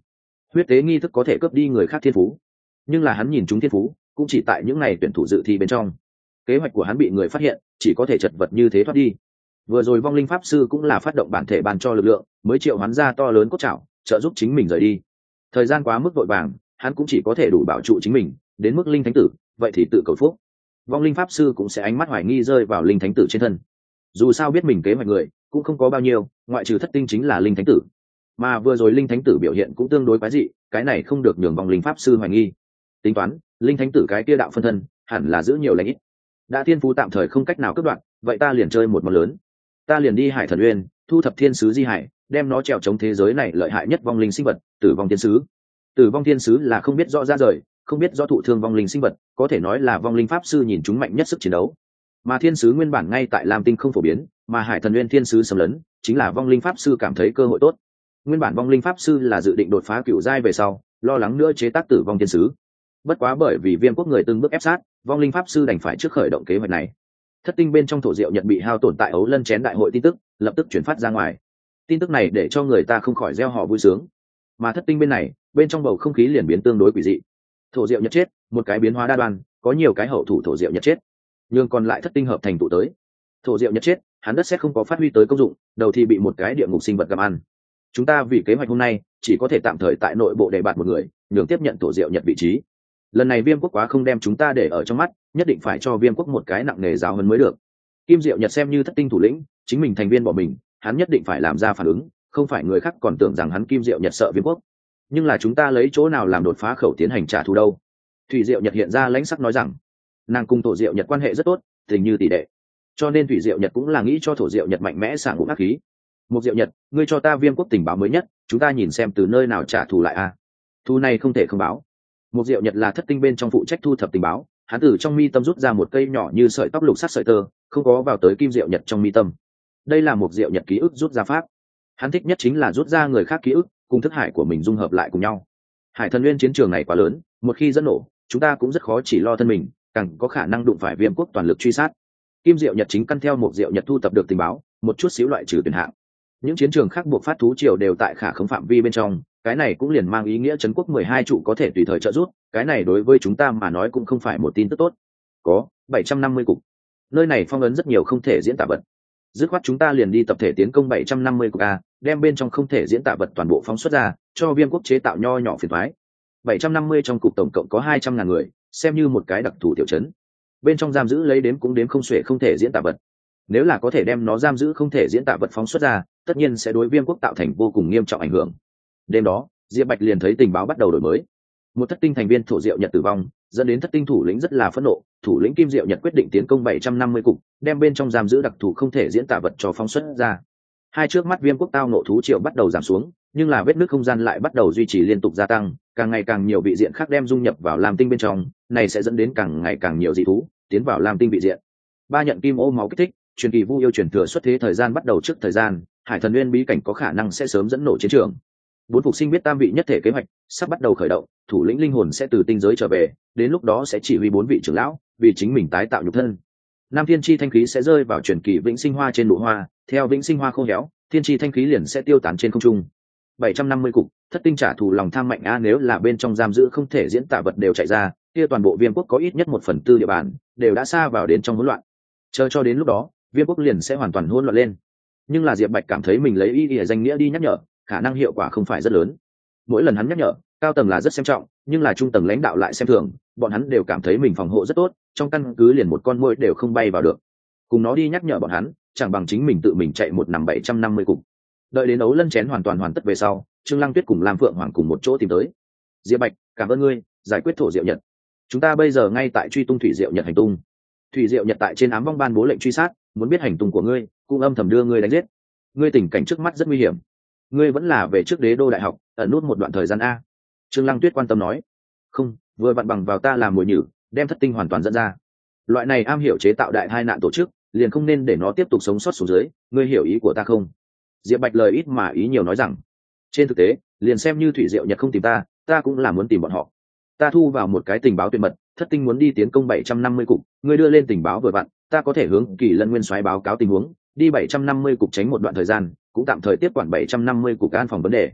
huyết tế nghi thức có thể cướp đi người khác thiên phú, nhưng là hắn nhìn chúng thiên phú cũng chỉ tại những ngày tuyển thủ dự thi bên trong. Kế hoạch của hắn bị người phát hiện, chỉ có thể chật vật như thế thoát đi. Vừa rồi vong linh pháp sư cũng là phát động bản thể ban cho lực lượng, mới triệu hắn ra to lớn cốt trảo trợ giúp chính mình rời đi. Thời gian quá mức vội vàng, hắn cũng chỉ có thể đủ bảo trụ chính mình, đến mức linh thánh tử vậy thì tự cầu phúc. Vong linh pháp sư cũng sẽ ánh mắt hoài nghi rơi vào linh thánh tử trên thân, dù sao biết mình kế hoạch người cũng không có bao nhiêu, ngoại trừ thất tinh chính là linh thánh tử, mà vừa rồi linh thánh tử biểu hiện cũng tương đối quái dị, cái này không được nhường vong linh pháp sư hoài nghi. Tính toán linh thánh tử cái kia đạo phân thân hẳn là giữ nhiều lãnh ít, đã thiên phú tạm thời không cách nào cướp đoạt, vậy ta liền chơi một món lớn, ta liền đi Hải Thần Uyên thu thập thiên sứ di hải, đem nó trèo chống thế giới này lợi hại nhất vong linh sinh vật tử vong thiên sứ. Tử vong thiên sứ là không biết rõ ra rời, không biết rõ thụ thương vong linh sinh vật, có thể nói là vong linh pháp sư nhìn chúng mạnh nhất sức chiến đấu. Mà thiên sứ nguyên bản ngay tại Lam Tinh không phổ biến, mà Hải Thần Uyên thiên sứ xâm lấn chính là vong linh pháp sư cảm thấy cơ hội tốt. Nguyên bản vong linh pháp sư là dự định đột phá cựu giai về sau, lo lắng nữa chế tác tử vong thiên sứ. Bất quá bởi vì Viêm quốc người từng bước ép sát, vong linh pháp sư đành phải trước khởi động kế hoạch này. Thất tinh bên trong thổ diệu nhận bị hao tổn tại ấu lân chén đại hội tin tức lập tức chuyển phát ra ngoài. Tin tức này để cho người ta không khỏi gieo họ vui sướng. Mà thất tinh bên này, bên trong bầu không khí liền biến tương đối quỷ dị. Thổ diệu nhật chết, một cái biến hóa đa đoan, có nhiều cái hậu thủ thổ diệu nhật chết, nhưng còn lại thất tinh hợp thành tụ tới. Thổ diệu nhật chết, hắn đất sẽ không có phát huy tới công dụng, đầu thì bị một cái địa ngục sinh vật gặm ăn. Chúng ta vì kế hoạch hôm nay chỉ có thể tạm thời tại nội bộ đề bạt một người, nhường tiếp nhận thổ diệu nhật vị trí. Lần này Viêm quốc quá không đem chúng ta để ở trong mắt, nhất định phải cho Viêm quốc một cái nặng nề giáo hơn mới được. Kim diệu nhật xem như thất tinh thủ lĩnh, chính mình thành viên bỏ mình, hắn nhất định phải làm ra phản ứng, không phải người khác còn tưởng rằng hắn Kim diệu nhật sợ Viêm quốc. Nhưng là chúng ta lấy chỗ nào làm đột phá khẩu tiến hành trả thù đâu? Thủy diệu nhật hiện ra lãnh sắc nói rằng, nàng cùng thổ diệu nhật quan hệ rất tốt, tình như tỷ đệ, cho nên thủy diệu nhật cũng là nghĩ cho thổ diệu nhật mạnh mẽ sảng ngũ ác khí. Một diệu nhật, ngươi cho ta Viêm quốc tình báo mới nhất, chúng ta nhìn xem từ nơi nào trả thù lại a. À? Thù này không thể không báo. Một diệu nhật là thất tinh bên trong phụ trách thu thập tình báo, hắn từ trong mi tâm rút ra một cây nhỏ như sợi tóc lục sắc sợi tơ, không có vào tới Kim diệu nhật trong mi tâm. Đây là một diệu nhật ký ức rút ra pháp, hắn thích nhất chính là rút ra người khác ký ức cùng thức hải của mình dung hợp lại cùng nhau. Hải Thần Nguyên chiến trường này quá lớn, một khi dẫn nổ chúng ta cũng rất khó chỉ lo thân mình, càng có khả năng đụng phải Viêm quốc toàn lực truy sát. Kim diệu nhật chính căn theo một diệu nhật thu thập được tình báo, một chút xíu loại trừ tuyển hạng. Những chiến trường khác buộc phát thú triều đều tại khả khống phạm vi bên trong, cái này cũng liền mang ý nghĩa trấn quốc mười hai trụ có thể tùy thời trợ giúp, cái này đối với chúng ta mà nói cũng không phải một tin tức tốt. Có bảy trăm năm mươi cục, nơi này phong ấn rất nhiều không thể diễn tả vật, dứt khoát chúng ta liền đi tập thể tiến công bảy trăm năm mươi cục a, đem bên trong không thể diễn tả vật toàn bộ phóng xuất ra, cho Viêm quốc chế tạo nho nhỏ phiền toái. bảy trăm năm mươi trong cục tổng cộng có hai trăm ngàn người, xem như một cái đặc thù tiểu trấn, bên trong giam giữ lấy đếm cũng đếm không xuể không thể diễn tả vật. Nếu là có thể đem nó giam giữ không thể diễn tả vật phóng xuất ra, tất nhiên sẽ đối Viêm quốc tạo thành vô cùng nghiêm trọng ảnh hưởng. Đêm đó, Diệp Bạch liền thấy tình báo bắt đầu đổi mới. Một thất tinh thành viên thổ diệu nhật tử vong, dẫn đến thất tinh thủ lĩnh rất là phẫn nộ, thủ lĩnh Kim diệu nhật quyết định tiến công bảy trăm năm mươi cục, đem bên trong giam giữ đặc thù không thể diễn tả vật cho phóng xuất ra. Hai trước mắt Viêm quốc tao nộ thú triệu bắt đầu giảm xuống, nhưng là vết nứt không gian lại bắt đầu duy trì liên tục gia tăng, càng ngày càng nhiều vị diện khác đem dung nhập vào Lam tinh bên trong, này sẽ dẫn đến càng ngày càng nhiều dị thú tiến vào Lam tinh vị diện. Ba nhận kim ô máu kích thích, truyền kỳ vu yêu truyền thừa xuất thế thời gian bắt đầu trước thời gian, Hải Thần Nguyên bí cảnh có khả năng sẽ sớm dẫn nổ chiến trường. Bốn phục sinh biết tam vị nhất thể kế hoạch sắp bắt đầu khởi động, thủ lĩnh linh hồn sẽ từ tinh giới trở về, đến lúc đó sẽ chỉ huy bốn vị trưởng lão vì chính mình tái tạo nhục thân. Nam thiên chi thanh khí sẽ rơi vào truyền kỳ vĩnh sinh hoa trên nụ hoa, theo vĩnh sinh hoa khô héo, thiên chi thanh khí liền sẽ tiêu tán trên không trung. bảy trăm năm mươi cục, thất tinh trả thù lòng tham mạnh a, nếu là bên trong giam giữ không thể diễn tả vật đều chạy ra, kia toàn bộ Viêm quốc có ít nhất một phần tư địa bàn đều đã xa vào đến trong hỗn loạn. Chờ cho đến lúc đó, Viêm quốc liền sẽ hoàn toàn hỗn loạn lên. Nhưng là Diệp Bạch cảm thấy mình lấy ý nghĩa danh nghĩa đi nhắc nhở, khả năng hiệu quả không phải rất lớn. Mỗi lần hắn nhắc nhở, cao tầng là rất xem trọng, nhưng là trung tầng lãnh đạo lại xem thường, bọn hắn đều cảm thấy mình phòng hộ rất tốt, trong căn cứ liền một con muỗi đều không bay vào được. Cùng nó đi nhắc nhở bọn hắn, chẳng bằng chính mình tự mình chạy một năm bảy trăm năm mươi cục. Đợi đến ấu lân chén hoàn toàn hoàn tất về sau, Trương Lăng Tuyết cùng Lam Phượng Hoàng cùng một chỗ tìm tới. Diệp Bạch, cảm ơn ngươi, giải quyết thổ diệu nhật. Chúng ta bây giờ ngay tại truy tung thủy diệu nhật hành tung. Thủy diệu nhật tại trên ám vong ban bố lệnh truy sát, muốn biết hành tung của ngươi, cũng âm thầm đưa ngươi đánh giết. Ngươi tình cảnh trước mắt rất nguy hiểm, ngươi vẫn là về trước đế đô đại học ẩn nút một đoạn thời gian a. Trương Lăng Tuyết quan tâm nói. Không, vừa vặn bằng vào ta làm mồi nhử, đem thất tinh hoàn toàn dẫn ra. Loại này am hiểu chế tạo đại tai nạn tổ chức, liền không nên để nó tiếp tục sống sót xuống dưới, ngươi hiểu ý của ta không? Diệp Bạch lời ít mà ý nhiều nói rằng, trên thực tế, liền xem như thủy diệu nhật không tìm ta, ta cũng là muốn tìm bọn họ. Ta thu vào một cái tình báo tuyệt mật, thất tinh muốn đi tiến công bảy trăm năm mươi cục, ngươi đưa lên tình báo vừa vặn, ta có thể hướng Kỳ Lân Nguyên Soái báo cáo tình huống, đi bảy trăm năm mươi cục tránh một đoạn thời gian, cũng tạm thời tiếp quản bảy trăm năm mươi cục an phòng vấn đề.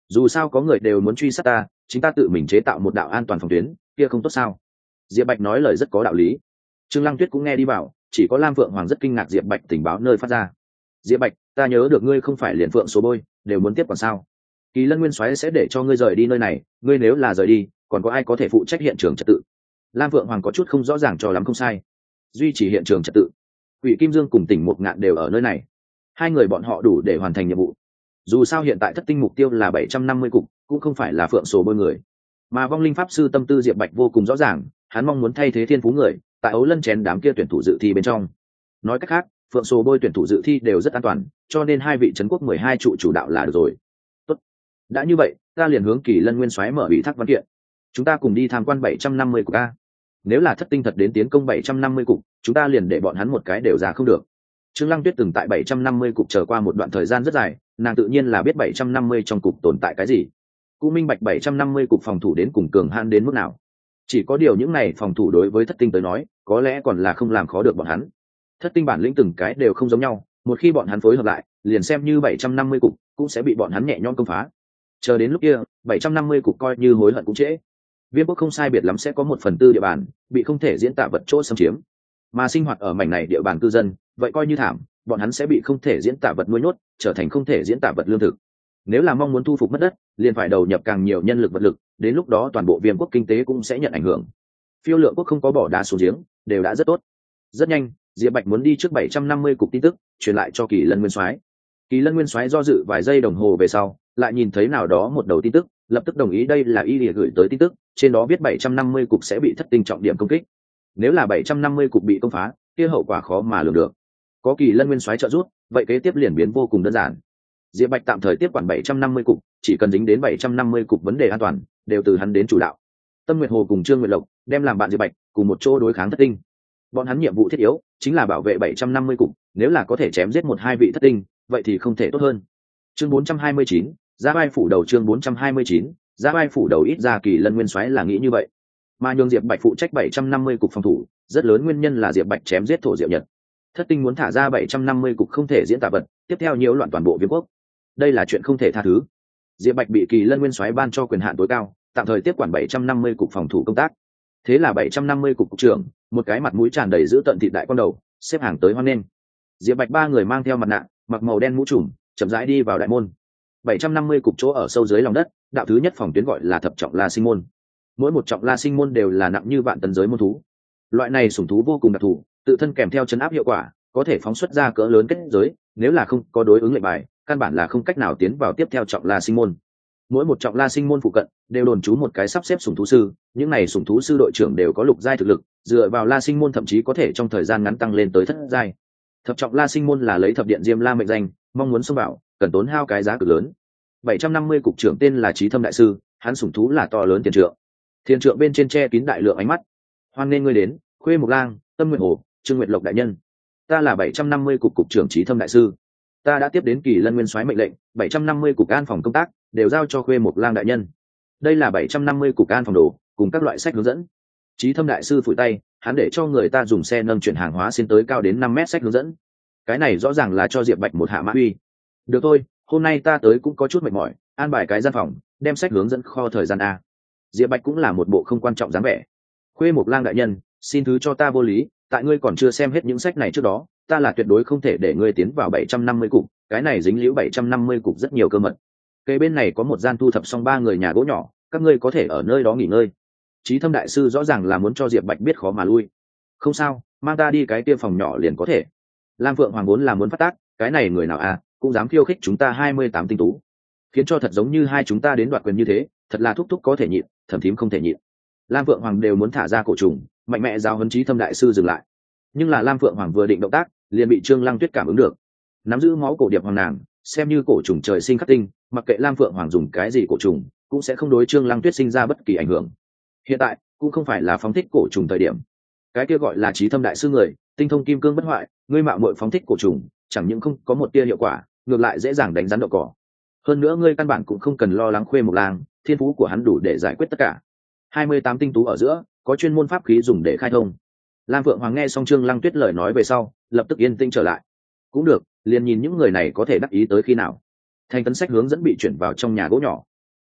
dù sao có người đều muốn truy sát ta, chính ta tự mình chế tạo một đạo an toàn phòng tuyến kia không tốt sao? Diệp Bạch nói lời rất có đạo lý. Trương Lăng Tuyết cũng nghe đi vào, chỉ có Lam Phượng Hoàng rất kinh ngạc Diệp Bạch tình báo nơi phát ra. Diệp Bạch, ta nhớ được ngươi không phải liền Phượng số bôi đều muốn tiếp còn sao? Kỳ Lân Nguyên Soái sẽ để cho ngươi rời đi nơi này, ngươi nếu là rời đi còn có ai có thể phụ trách hiện trường trật tự? Lam Phượng Hoàng có chút không rõ ràng cho lắm. Không sai, duy trì hiện trường trật tự. Quỷ Kim Dương cùng Tỉnh Mục Ngạn đều ở nơi này, hai người bọn họ đủ để hoàn thành nhiệm vụ. Dù sao hiện tại thất tinh mục tiêu là bảy trăm năm mươi cục, cũng không phải là Phượng số bôi người, mà vong linh pháp sư tâm tư Diệp Bạch vô cùng rõ ràng, hắn mong muốn thay thế thiên phú người tại ấu lân chén đám kia tuyển thủ dự thi bên trong. Nói cách khác, Phượng số bôi tuyển thủ dự thi đều rất an toàn, cho nên hai vị trấn quốc mười hai trụ chủ đạo là được rồi. Tốt, đã như vậy ta liền hướng Kỳ Lân Nguyên Soái mở ủy thác văn kiện, chúng ta cùng đi tham quan bảy trăm năm mươi cục a. Nếu là thất tinh thật đến tiến công bảy trăm năm mươi cục, chúng ta liền để bọn hắn một cái đều ra không được. Trương Lăng Tuyết từng tại bảy trăm năm mươi cục chờ qua một đoạn thời gian rất dài, nàng tự nhiên là biết bảy trăm năm mươi trong cục tồn tại cái gì, cũng minh bạch bảy trăm năm mươi cục phòng thủ đến cùng cường hãn đến mức nào. Chỉ có điều những này phòng thủ đối với thất tinh tới nói có lẽ còn là không làm khó được bọn hắn. Thất tinh bản lĩnh từng cái đều không giống nhau, một khi bọn hắn phối hợp lại liền xem như bảy trăm năm mươi cục cũng sẽ bị bọn hắn nhẹ nhõm công phá. Chờ đến lúc kia bảy trăm năm mươi cục coi như hối hận cũng trễ. Viêm quốc không sai biệt lắm sẽ có một phần tư địa bàn bị không thể diễn tả vật chỗ xâm chiếm, mà sinh hoạt ở mảnh này địa bàn cư dân vậy coi như thảm, bọn hắn sẽ bị không thể diễn tả vật nuôi nhốt, trở thành không thể diễn tả vật lương thực. Nếu là mong muốn thu phục mất đất liền phải đầu nhập càng nhiều nhân lực vật lực, đến lúc đó toàn bộ Viêm quốc kinh tế cũng sẽ nhận ảnh hưởng. Phiêu Lượng quốc không có bỏ đá xuống giếng, đều đã rất tốt. Rất nhanh Diệp Bạch muốn đi trước bảy trăm năm mươi cục tin tức truyền lại cho Kỳ Lân Nguyên Soái. Kỳ Lân Nguyên Soái do dự vài giây đồng hồ về sau lại nhìn thấy nào đó một đầu tin tức, lập tức đồng ý đây là y lìa gửi tới tin tức, trên đó viết bảy trăm năm mươi cục sẽ bị thất tinh trọng điểm công kích. Nếu là bảy trăm năm mươi cục bị công phá kia hậu quả khó mà lường được. Có Kỳ Lân Nguyên Soái trợ giúp, vậy kế tiếp liền biến vô cùng đơn giản. Diệp Bạch tạm thời tiếp quản bảy trăm năm mươi cục, chỉ cần dính đến bảy trăm năm mươi cục vấn đề an toàn đều từ hắn đến chủ đạo. Tâm Nguyệt Hồ cùng Trương Nguyệt Lộc đem làm bạn Diệp Bạch cùng một chỗ đối kháng thất tinh. Bọn hắn nhiệm vụ thiết yếu chính là bảo vệ bảy trăm năm mươi cục, nếu là có thể chém giết một hai vị thất tinh vậy thì không thể tốt hơn. Chương bốn trăm hai mươi chín, Giá Vai phủ đầu. Chương bốn trăm hai mươi chín, Giá Vai phủ đầu. Ít ra Kỳ Lân Nguyên Soái là nghĩ như vậy, mà nhường Diệp Bạch phụ trách bảy trăm năm mươi cục phòng thủ rất lớn nguyên nhân là Diệp Bạch chém giết Thổ Diệu Nhật. Thất tinh muốn thả ra bảy trăm năm mươi cục không thể diễn tả vật, tiếp theo nhiễu loạn toàn bộ Viêm quốc, đây là chuyện không thể tha thứ. Diệp Bạch bị Kỳ Lân Nguyên Soái ban cho quyền hạn tối cao, tạm thời tiếp quản bảy trăm năm mươi cục phòng thủ công tác. Thế là bảy trăm năm mươi cục cục trưởng, một cái mặt mũi tràn đầy giữ tận thịt đại quan đầu, xếp hàng tới hoan nghênh. Diệp Bạch ba người mang theo mặt nạ, mặc màu đen mũ trùm, chậm rãi đi vào đại môn. bảy trăm năm mươi cục chỗ ở sâu dưới lòng đất, đạo thứ nhất phòng tuyến gọi là Thập Trọng La Sinh môn. Mỗi một trọng La Sinh môn đều là nặng như vạn tấn giới môn thú. Loại này sủng thú vô cùng đặc thù, tự thân kèm theo chấn áp hiệu quả, có thể phóng xuất ra cỡ lớn kết giới, nếu là không có đối ứng lệnh bài, căn bản là không cách nào tiến vào tiếp theo trọng La Sinh môn. Mỗi một trọng La Sinh môn phụ cận đều đồn trú một cái sắp xếp sủng thú sư, những này sủng thú sư đội trưởng đều có lục giai thực lực, dựa vào La Sinh môn thậm chí có thể trong thời gian ngắn tăng lên tới thất giai. Thập trọng La Sinh môn là lấy thập điện Diêm La mệnh danh, mong muốn xông vào cần tốn hao cái giá cực lớn. bảy trăm năm mươi cục trưởng tên là Chí Thâm đại sư, hắn sủng thú là to lớn thiên trượng. Thiên trượng bên trên che kín đại lượng ánh mắt. Hoan nghênh ngươi đến, Khuê Mộc Lang, Tâm Nguyệt Hồ, Trương Nguyệt Lộc đại nhân. Ta là bảy trăm năm mươi cục cục trưởng Chí Thâm đại sư. Ta đã tiếp đến Kỳ Lân Nguyên Soái mệnh lệnh, bảy trăm năm mươi cục an phòng công tác đều giao cho Khuê Mộc Lang đại nhân. Đây là bảy trăm năm mươi cục an phòng đồ cùng các loại sách hướng dẫn. Chí Thâm đại sư phủi tay, hắn để cho người ta dùng xe nâng chuyển hàng hóa xin tới cao đến năm mét sách hướng dẫn. Cái này rõ ràng là cho Diệp Bạch một hạ mã uy. Được thôi, hôm nay ta tới cũng có chút mệt mỏi, an bài cái gian phòng, đem sách hướng dẫn kho thời gian a. Diệp Bạch cũng là một bộ không quan trọng dáng vẻ. Khuê Mộc Lang đại nhân, xin thứ cho ta vô lý, tại ngươi còn chưa xem hết những sách này trước đó, ta là tuyệt đối không thể để ngươi tiến vào bảy trăm năm mươi cục, cái này dính liễu bảy trăm năm mươi cục rất nhiều cơ mật. Cây bên này có một gian thu thập xong ba người nhà gỗ nhỏ, các ngươi có thể ở nơi đó nghỉ ngơi. Chí Thâm đại sư rõ ràng là muốn cho Diệp Bạch biết khó mà lui. Không sao, mang ta đi cái kia phòng nhỏ liền có thể. Lam Phượng Hoàng vốn là muốn phát tác, cái này người nào à, cũng dám khiêu khích chúng ta hai mươi tám tinh tú, khiến cho thật giống như hai chúng ta đến đoạt quyền như thế, thật là thúc thúc có thể nhịn, Thẩm thím không thể nhịn. Lam Phượng Hoàng đều muốn thả ra cổ trùng, mạnh mẽ giao huấn Chí Thâm đại sư dừng lại. Nhưng là Lam Phượng Hoàng vừa định động tác, liền bị Trương Lăng Tuyết cảm ứng được. Nắm giữ máu cổ điệp hoàng nàng, xem như cổ trùng trời sinh khắc tinh, mặc kệ Lam Phượng Hoàng dùng cái gì cổ trùng, cũng sẽ không đối Trương Lăng Tuyết sinh ra bất kỳ ảnh hưởng. Hiện tại cũng không phải là phóng thích cổ trùng thời điểm. Cái kia gọi là Chí Thâm đại sư người, tinh thông kim cương bất hoại, ngươi mạo muội phóng thích cổ trùng, chẳng những không có một tia hiệu quả, ngược lại dễ dàng đánh rắn đậu cỏ. Hơn nữa ngươi căn bản cũng không cần lo lắng Khuê Mộc Lang, thiên phú của hắn đủ để giải quyết tất cả. hai mươi tám tinh tú ở giữa, có chuyên môn pháp khí dùng để khai thông. Lam Phượng Hoàng nghe xong Trương Lăng Tuyết lời nói về sau, lập tức yên tĩnh trở lại. Cũng được, liền nhìn những người này có thể đắc ý tới khi nào. Thành tấn sách hướng dẫn bị chuyển vào trong nhà gỗ nhỏ.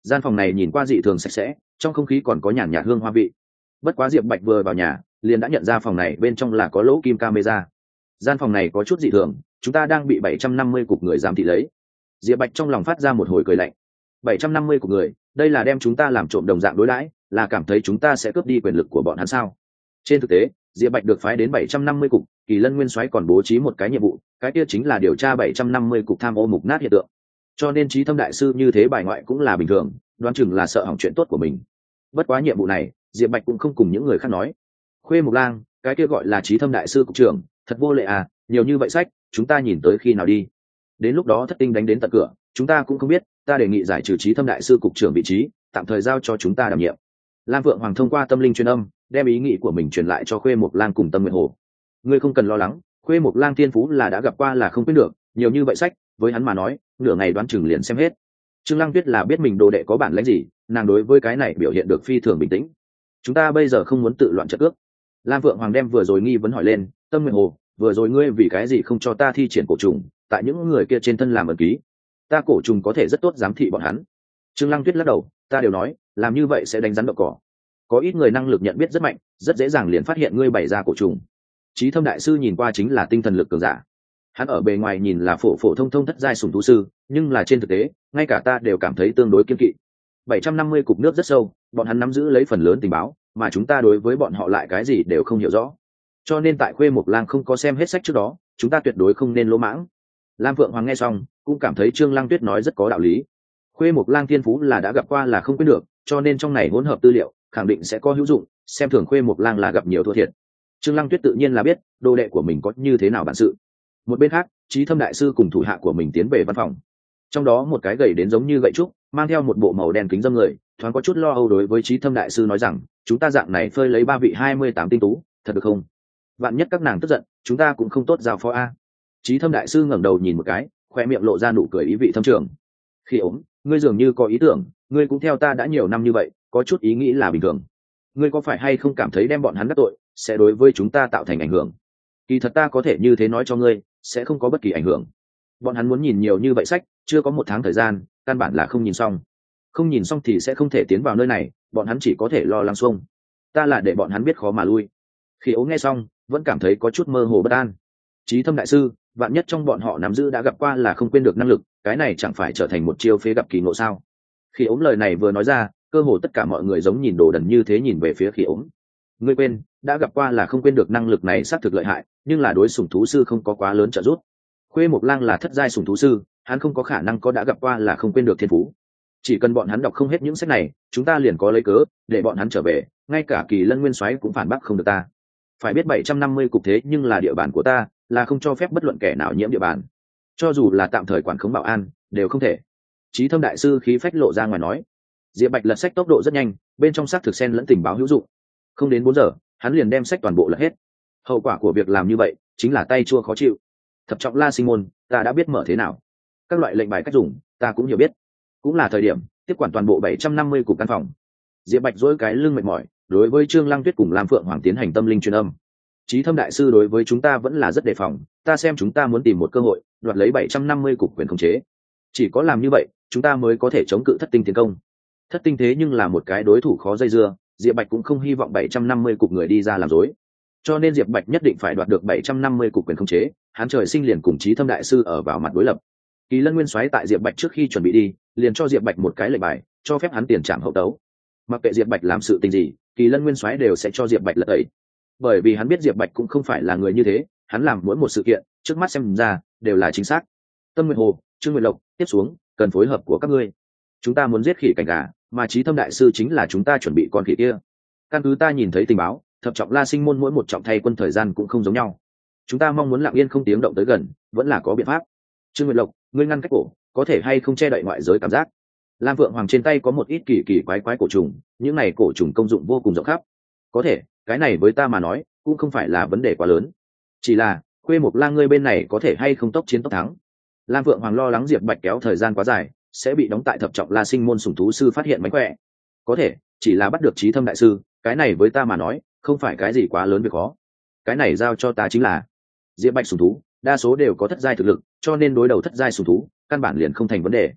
Gian phòng này nhìn qua dị thường sạch sẽ, trong không khí còn có nhàn nhạt hương hoa vị. Bất quá Diệp Bạch vừa vào nhà liền đã nhận ra phòng này bên trong là có lỗ kim camera. Gian phòng này có chút dị thường, chúng ta đang bị bảy trăm năm mươi cục người giám thị lấy. Diệp Bạch trong lòng phát ra một hồi cười lạnh. bảy trăm năm mươi cục người, đây là đem chúng ta làm trộm đồng dạng đối đãi, là cảm thấy chúng ta sẽ cướp đi quyền lực của bọn hắn sao? Trên thực tế, Diệp Bạch được phái đến bảy trăm năm mươi cục, Kỳ Lân Nguyên Soái còn bố trí một cái nhiệm vụ, cái kia chính là điều tra bảy trăm năm mươi cục tham ô mục nát hiện tượng. Cho nên Chí Thâm đại sư như thế bài ngoại cũng là bình thường, đoán chừng là sợ hỏng chuyện tốt của mình. Bất quá nhiệm vụ này, Diệp Bạch cũng không cùng những người khác nói. Khuê Mộc Lang, cái kia gọi là Chí Thâm đại sư cục trưởng, thật vô lệ à, nhiều như vậy sách, chúng ta nhìn tới khi nào đi? Đến lúc đó thất tinh đánh đến tận cửa, chúng ta cũng không biết, ta đề nghị giải trừ Chí Thâm đại sư cục trưởng vị trí, tạm thời giao cho chúng ta đảm nhiệm. Lam Vượng Hoàng thông qua tâm linh truyền âm, đem ý nghĩ của mình truyền lại cho Khuê Mộc Lang cùng Tâm Nguyệt Hồ. Ngươi không cần lo lắng, Khuê Mộc Lang thiên phú là đã gặp qua là không quên được, nhiều như vậy sách, với hắn mà nói, nửa ngày đoán chừng liền xem hết. Trương Lăng Tuyết là biết mình đồ đệ có bản lĩnh gì, nàng đối với cái này biểu hiện được phi thường bình tĩnh. Chúng ta bây giờ không muốn tự loạn trận cước. Lam Vượng Hoàng đem vừa rồi nghi vấn hỏi lên, Tâm Nguyệt Hồ, vừa rồi ngươi vì cái gì không cho ta thi triển cổ trùng, tại những người kia trên thân làm ẩn ký? Ta cổ trùng có thể rất tốt giám thị bọn hắn. Trương Lăng Tuyết lắc đầu, ta đều nói, làm như vậy sẽ đánh rắn đậu cỏ. Có ít người năng lực nhận biết rất mạnh, rất dễ dàng liền phát hiện ngươi bày ra cổ trùng. Chí Thâm đại sư nhìn qua chính là tinh thần lực cường giả. Hắn ở bề ngoài nhìn là phổ phổ thông thông thất giai sủng thú sư, nhưng là trên thực tế, ngay cả ta đều cảm thấy tương đối kiên kỵ. bảy trăm năm mươi cục nước rất sâu, bọn hắn nắm giữ lấy phần lớn tình báo, mà chúng ta đối với bọn họ lại cái gì đều không hiểu rõ. Cho nên tại Khuê Mộc Lang không có xem hết sách trước đó, chúng ta tuyệt đối không nên lỗ mãng. Lam Vượng Hoàng nghe xong, cũng cảm thấy Trương Lăng Tuyết nói rất có đạo lý. Khuê Mộc Lang thiên phú là đã gặp qua là không quên được, cho nên trong này hỗn hợp tư liệu, khẳng định sẽ có hữu dụng, xem thường Khuê Mộc Lang là gặp nhiều thua thiệt. Trương Lăng Tuyết tự nhiên là biết, đồ đệ của mình có như thế nào bản sự. Một bên khác, Chí Thâm đại sư cùng thủ hạ của mình tiến về văn phòng. Trong đó một cái gầy đến giống như gậy trúc, mang theo một bộ màu đen kính dâm người, thoáng có chút lo âu đối với Chí Thâm đại sư nói rằng, chúng ta dạng này phơi lấy ba vị hai mươi tám tinh tú, thật được không? Vạn nhất các nàng tức giận, chúng ta cũng không tốt giao phó a. Chí Thâm đại sư ngẩng đầu nhìn một cái, khoe miệng lộ ra nụ cười ý vị thâm trường. Khi ốm, ngươi dường như có ý tưởng, ngươi cũng theo ta đã nhiều năm như vậy, có chút ý nghĩ là bình thường. Ngươi có phải hay không cảm thấy đem bọn hắn đắc tội sẽ đối với chúng ta tạo thành ảnh hưởng? Kỳ thật ta có thể như thế nói cho ngươi, sẽ không có bất kỳ ảnh hưởng. Bọn hắn muốn nhìn nhiều như vậy sách, chưa có một tháng thời gian, căn bản là không nhìn xong. Không nhìn xong thì sẽ không thể tiến vào nơi này, bọn hắn chỉ có thể lo lắng xuông. Ta là để bọn hắn biết khó mà lui. Khi ố nghe xong, vẫn cảm thấy có chút mơ hồ bất an. Chí Thâm đại sư, vạn nhất trong bọn họ nắm giữ đã gặp qua là không quên được năng lực, cái này chẳng phải trở thành một chiêu phế gặp kỳ ngộ sao? Khi ốm lời này vừa nói ra, cơ hồ tất cả mọi người giống nhìn đồ đần như thế nhìn về phía Khi ốm. Ngươi quên, đã gặp qua là không quên được năng lực này xác thực lợi hại, nhưng là đối sủng thú sư không có quá lớn trợ giúp. Khuê Mộc Lang là thất giai sủng thú sư, hắn không có khả năng có đã gặp qua là không quên được thiên phú. Chỉ cần bọn hắn đọc không hết những sách này, chúng ta liền có lấy cớ để bọn hắn trở về, ngay cả Kỳ Lân Nguyên Soái cũng phản bác không được ta. Phải biết bảy trăm năm mươi cục thế nhưng là địa bàn của ta, là không cho phép bất luận kẻ nào nhiễm địa bàn. Cho dù là tạm thời quản khống bảo an, đều không thể. Chí Thâm đại sư khí phách lộ ra ngoài nói. Diệp Bạch lật sách tốc độ rất nhanh, bên trong xác thực xen lẫn tình báo hữu dụng. Không đến bốn giờ, hắn liền đem sách toàn bộ lật hết. Hậu quả của việc làm như vậy chính là tay chua khó chịu. Thập trọng La Sinh môn, ta đã biết mở thế nào. Các loại lệnh bài cách dùng, ta cũng hiểu biết. Cũng là thời điểm tiếp quản toàn bộ bảy trăm năm mươi cục căn phòng. Diệp Bạch dỗi cái lưng mệt mỏi, đối với Trương Lăng Tuyết cùng Lam Phượng Hoàng tiến hành tâm linh truyền âm. Chí Thâm đại sư đối với chúng ta vẫn là rất đề phòng, ta xem chúng ta muốn tìm một cơ hội đoạt lấy bảy trăm năm mươi cục quyền khống chế. Chỉ có làm như vậy, chúng ta mới có thể chống cự thất tinh tiến công. Thất tinh thế nhưng là một cái đối thủ khó dây dưa, Diệp Bạch cũng không hy vọng bảy trăm năm mươi cục người đi ra làm rối. Cho nên Diệp Bạch nhất định phải đoạt được bảy trăm năm mươi cục quyền khống chế, hắn trời sinh liền cùng Chí Thâm đại sư ở vào mặt đối lập. Kỳ Lân Nguyên Soái tại Diệp Bạch trước khi chuẩn bị đi, liền cho Diệp Bạch một cái lệnh bài, cho phép hắn tiền trảm hậu tấu. Mặc kệ Diệp Bạch làm sự tình gì, Kỳ Lân Nguyên Soái đều sẽ cho Diệp Bạch lật tẩy. Bởi vì hắn biết Diệp Bạch cũng không phải là người như thế, hắn làm mỗi một sự kiện, trước mắt xem ra đều là chính xác. Tâm Nguyệt Hồ, Trương Nguyệt Lộc, tiếp xuống, cần phối hợp của các ngươi. Chúng ta muốn giết khỉ cảnh gà, mà Chí Thâm đại sư chính là chúng ta chuẩn bị con khỉ kia. Căn cứ ta nhìn thấy tình báo, thập trọng La Sinh môn mỗi một trọng thay quân thời gian cũng không giống nhau. Chúng ta mong muốn lặng yên không tiếng động tới gần, vẫn là có biện pháp. Trương Nguyệt Lộc, ngươi ngăn cách cổ, có thể hay không che đậy ngoại giới cảm giác? Lam Vượng Hoàng trên tay có một ít kỳ kỳ quái quái cổ trùng, những này cổ trùng công dụng vô cùng rộng khắp. Có thể, cái này với ta mà nói, cũng không phải là vấn đề quá lớn. Chỉ là, Khuê Mộc Lang ngươi bên này có thể hay không tốc chiến tốc thắng? Lam Vượng Hoàng lo lắng Diệp Bạch kéo thời gian quá dài, sẽ bị đóng tại thập trọng La Sinh môn sủng thú sư phát hiện mánh khỏe. Có thể, chỉ là bắt được Chí Thâm đại sư, cái này với ta mà nói, không phải cái gì quá lớn việc khó. Cái này giao cho ta chính là. Diệp Bạch sủng thú, đa số đều có thất giai thực lực, cho nên đối đầu thất giai sủng thú, căn bản liền không thành vấn đề.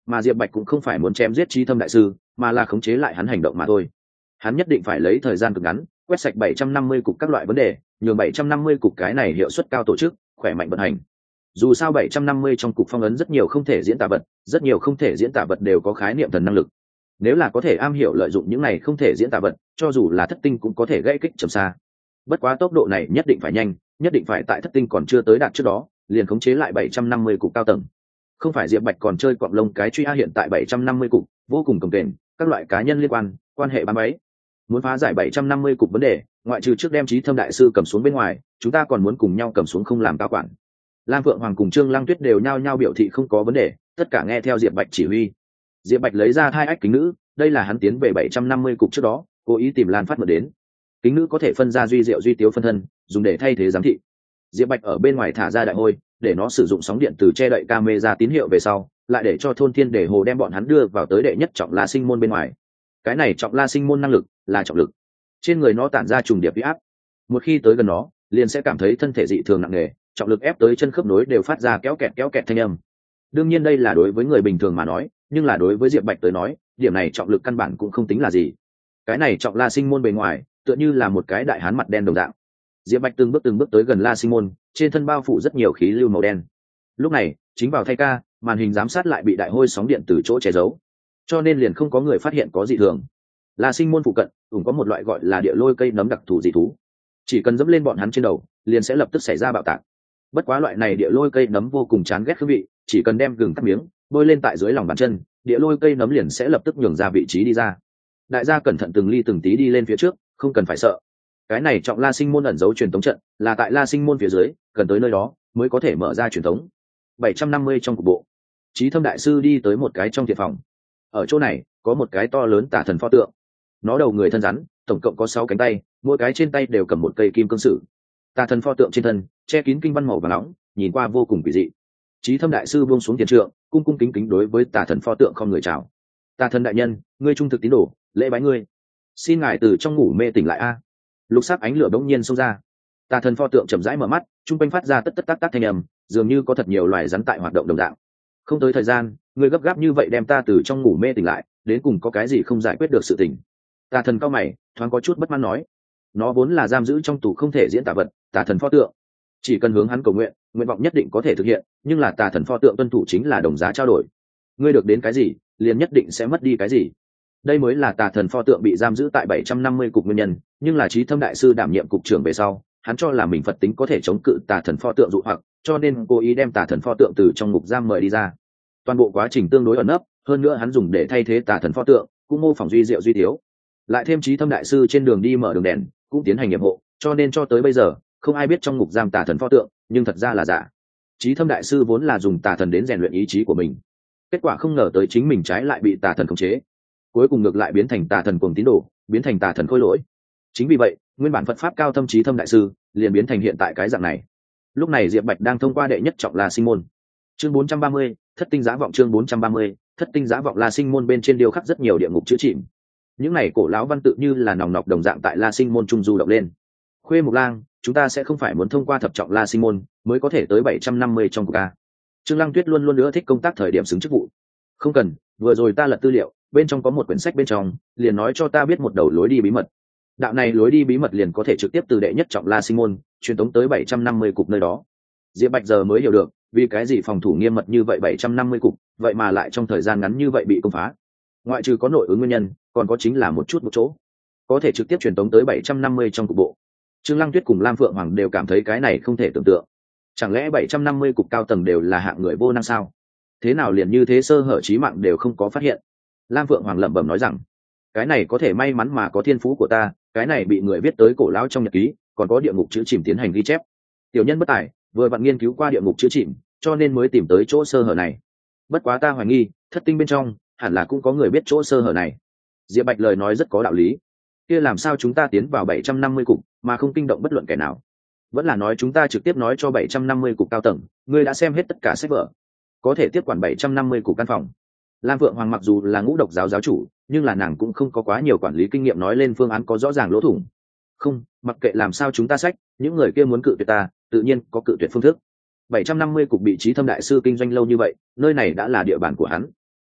mà Diệp Bạch cũng không phải muốn chém giết Chí Thâm đại sư, mà là khống chế lại hắn hành động mà thôi. Hắn nhất định phải lấy thời gian cực ngắn quét sạch bảy trăm năm mươi cục các loại vấn đề, nhường bảy trăm năm mươi cục cái này hiệu suất cao tổ chức khỏe mạnh vận hành. Dù sao bảy trăm năm mươi trong cục phong ấn rất nhiều không thể diễn tả vật, rất nhiều không thể diễn tả vật đều có khái niệm thần năng lực. Nếu là có thể am hiểu lợi dụng những này không thể diễn tả vật, cho dù là thất tinh cũng có thể gãy kích trầm xa. Bất quá tốc độ này nhất định phải nhanh, nhất định phải tại thất tinh còn chưa tới đạt trước đó, liền khống chế lại bảy trăm năm mươi cục cao tầng. Không phải Diệp Bạch còn chơi quặng lông cái truy a, hiện tại bảy trăm năm mươi cục, vô cùng cồng kềnh, các loại cá nhân liên quan, quan hệ bám váy. Muốn phá giải bảy trăm năm mươi cục vấn đề, ngoại trừ trước đem Chí Thâm đại sư cầm xuống bên ngoài, chúng ta còn muốn cùng nhau cầm xuống không làm cao quản. Lam Phượng Hoàng cùng Trương Lăng Tuyết đều nhao nhao biểu thị không có vấn đề, tất cả nghe theo Diệp Bạch chỉ huy. Diệp Bạch lấy ra hai ách kính nữ, đây là hắn tiến về bảy trăm năm mươi cục trước đó, cố ý tìm Lan Phát mượn đến. Kính nữ có thể phân ra duy diệu duy tiếu phân thân, dùng để thay thế giám thị. Diệp Bạch ở bên ngoài thả ra đại hôi, để nó sử dụng sóng điện từ che đậy camera tín hiệu về sau, lại để cho thôn Thiên Để Hồ đem bọn hắn đưa vào tới đệ nhất trọng La Sinh môn bên ngoài. Cái này trọng La Sinh môn năng lực là trọng lực, trên người nó tản ra trùng điệp uy áp. Một khi tới gần nó, liền sẽ cảm thấy thân thể dị thường nặng nề, trọng lực ép tới chân khớp nối đều phát ra kéo kẹt kéo kẹt thanh âm. Đương nhiên đây là đối với người bình thường mà nói, nhưng là đối với Diệp Bạch tới nói, điểm này trọng lực căn bản cũng không tính là gì. Cái này trọng La Sinh môn bề ngoài, tựa như là một cái đại hán mặt đen đồng dạng. Diệp Bạch từng bước từng bước tới gần La Sinh môn, trên thân bao phủ rất nhiều khí lưu màu đen. Lúc này, chính vào thay ca, màn hình giám sát lại bị đại hôi sóng điện từ chỗ che giấu, cho nên liền không có người phát hiện có dị thường. La Sinh môn phụ cận cũng có một loại gọi là địa lôi cây nấm đặc thù dị thú, chỉ cần dẫm lên bọn hắn trên đầu, liền sẽ lập tức xảy ra bạo tạc. Bất quá loại này địa lôi cây nấm vô cùng chán ghét hương vị, chỉ cần đem gừng cắt miếng, bôi lên tại dưới lòng bàn chân, địa lôi cây nấm liền sẽ lập tức nhường ra vị trí đi ra. Đại gia cẩn thận từng ly từng tí đi lên phía trước, không cần phải sợ. Cái này trọng La Sinh môn ẩn giấu truyền tống trận, là tại La Sinh môn phía dưới, cần tới nơi đó mới có thể mở ra truyền tống. bảy trăm năm mươi trong cục bộ, Chí Thâm đại sư đi tới một cái trong thiệt phòng. Ở chỗ này có một cái to lớn tà thần pho tượng, nó đầu người thân rắn, tổng cộng có sáu cánh tay, mỗi cái trên tay đều cầm một cây kim cương sử. Tà thần pho tượng trên thân che kín kinh văn màu vàng nóng, nhìn qua vô cùng kỳ dị. Chí Thâm đại sư buông xuống tiền trượng, cung cung kính kính đối với tà thần pho tượng không người chào. Tà thần đại nhân, ngươi trung thực tín đồ, lễ bái ngươi. Xin ngài từ trong ngủ mê tỉnh lại a. Lục sắc ánh lửa bỗng nhiên xông ra. Tà thần pho tượng chậm rãi mở mắt, trung quanh phát ra tất tất tác tác thanh âm, dường như có thật nhiều loài rắn tại hoạt động đồng dạng. Không tới thời gian, ngươi gấp gáp như vậy đem ta từ trong ngủ mê tỉnh lại, đến cùng có cái gì không giải quyết được sự tình. Tà thần cao mày, thoáng có chút bất mãn nói, nó vốn là giam giữ trong tù không thể diễn tả vật, tà thần pho tượng, chỉ cần hướng hắn cầu nguyện, nguyện vọng nhất định có thể thực hiện, nhưng là tà thần pho tượng tuân thủ chính là đồng giá trao đổi. Ngươi được đến cái gì, liền nhất định sẽ mất đi cái gì. Đây mới là tà thần pho tượng bị giam giữ tại bảy trăm năm mươi cục nguyên nhân, nhưng là Chí Thâm đại sư đảm nhiệm cục trưởng về sau, hắn cho là mình Phật tính có thể chống cự tà thần pho tượng dụ hoặc, cho nên cố ý đem tà thần pho tượng từ trong ngục giam mời đi ra. Toàn bộ quá trình tương đối ẩn nấp, hơn nữa hắn dùng để thay thế tà thần pho tượng, cũng mô phỏng duy diệu duy thiếu. Lại thêm Chí Thâm đại sư trên đường đi mở đường đèn, cũng tiến hành nghiệm hộ, cho nên cho tới bây giờ, không ai biết trong ngục giam tà thần pho tượng, nhưng thật ra là giả. Chí Thâm đại sư vốn là dùng tà thần đến rèn luyện ý chí của mình, kết quả không ngờ tới chính mình trái lại bị tà thần khống chế, cuối cùng ngược lại biến thành tà thần cuồng tín đồ, biến thành tà thần khôi lỗi. Chính vì vậy, nguyên bản Phật pháp cao thâm Chí Thâm đại sư liền biến thành hiện tại cái dạng này. Lúc này Diệp Bạch đang thông qua đệ nhất trọng La Sinh môn. Chương bốn trăm ba mươi, thất tinh giá vọng. Chương bốn trăm ba mươi, thất tinh giá vọng. La Sinh môn bên trên điêu khắc rất nhiều địa ngục chữ chìm. Những này cổ lão văn tự như là nòng nọc đồng dạng tại La Sinh môn trung du động lên. Khuê Mục Lang, chúng ta sẽ không phải muốn thông qua thập trọng La Sinh môn mới có thể tới bảy trăm năm mươi trong cục a. Trương Lăng Tuyết luôn luôn nữa thích công tác thời điểm xứng chức vụ. Không cần, vừa rồi ta lật tư liệu, bên trong có một quyển sách bên trong, liền nói cho ta biết một đầu lối đi bí mật. Đạo này lối đi bí mật liền có thể trực tiếp từ đệ nhất trọng La Sinh môn truyền tống tới bảy trăm năm mươi cục nơi đó. Diệp Bạch giờ mới hiểu được, vì cái gì phòng thủ nghiêm mật như vậy bảy trăm năm mươi cục, vậy mà lại trong thời gian ngắn như vậy bị công phá. Ngoại trừ có nội ứng nguyên nhân, còn có chính là một chút một chỗ có thể trực tiếp truyền tống tới bảy trăm năm mươi trong cục bộ. Trương Lăng Tuyết cùng Lam Phượng Hoàng đều cảm thấy cái này không thể tưởng tượng. Chẳng lẽ bảy trăm năm mươi cục cao tầng đều là hạng người vô năng sao? Thế nào liền như thế sơ hở chí mạng đều không có phát hiện? Lam Phượng Hoàng lẩm bẩm nói rằng, cái này có thể may mắn mà có thiên phú của ta, cái này bị người viết tới cổ lão trong nhật ký, còn có địa ngục chữ chìm tiến hành ghi chép. Tiểu nhân bất tài, vừa vặn nghiên cứu qua địa ngục chữ chìm, cho nên mới tìm tới chỗ sơ hở này. Bất quá ta hoài nghi, thất tinh bên trong hẳn là cũng có người biết chỗ sơ hở này. Diệp Bạch lời nói rất có đạo lý. Kia làm sao chúng ta tiến vào bảy trăm năm mươi cục mà không kinh động bất luận kẻ nào? Vẫn là nói chúng ta trực tiếp nói cho bảy trăm năm mươi cục cao tầng, ngươi đã xem hết tất cả sách vở, có thể tiếp quản bảy trăm năm mươi cục căn phòng. Lam Phượng Hoàng mặc dù là ngũ độc giáo giáo chủ, nhưng là nàng cũng không có quá nhiều quản lý kinh nghiệm nói lên phương án có rõ ràng lỗ thủng. Không, mặc kệ làm sao chúng ta sách, những người kia muốn cự tuyệt ta, tự nhiên có cự tuyệt phương thức. bảy trăm năm mươi cục bị Chí Thâm đại sư kinh doanh lâu như vậy, nơi này đã là địa bàn của hắn.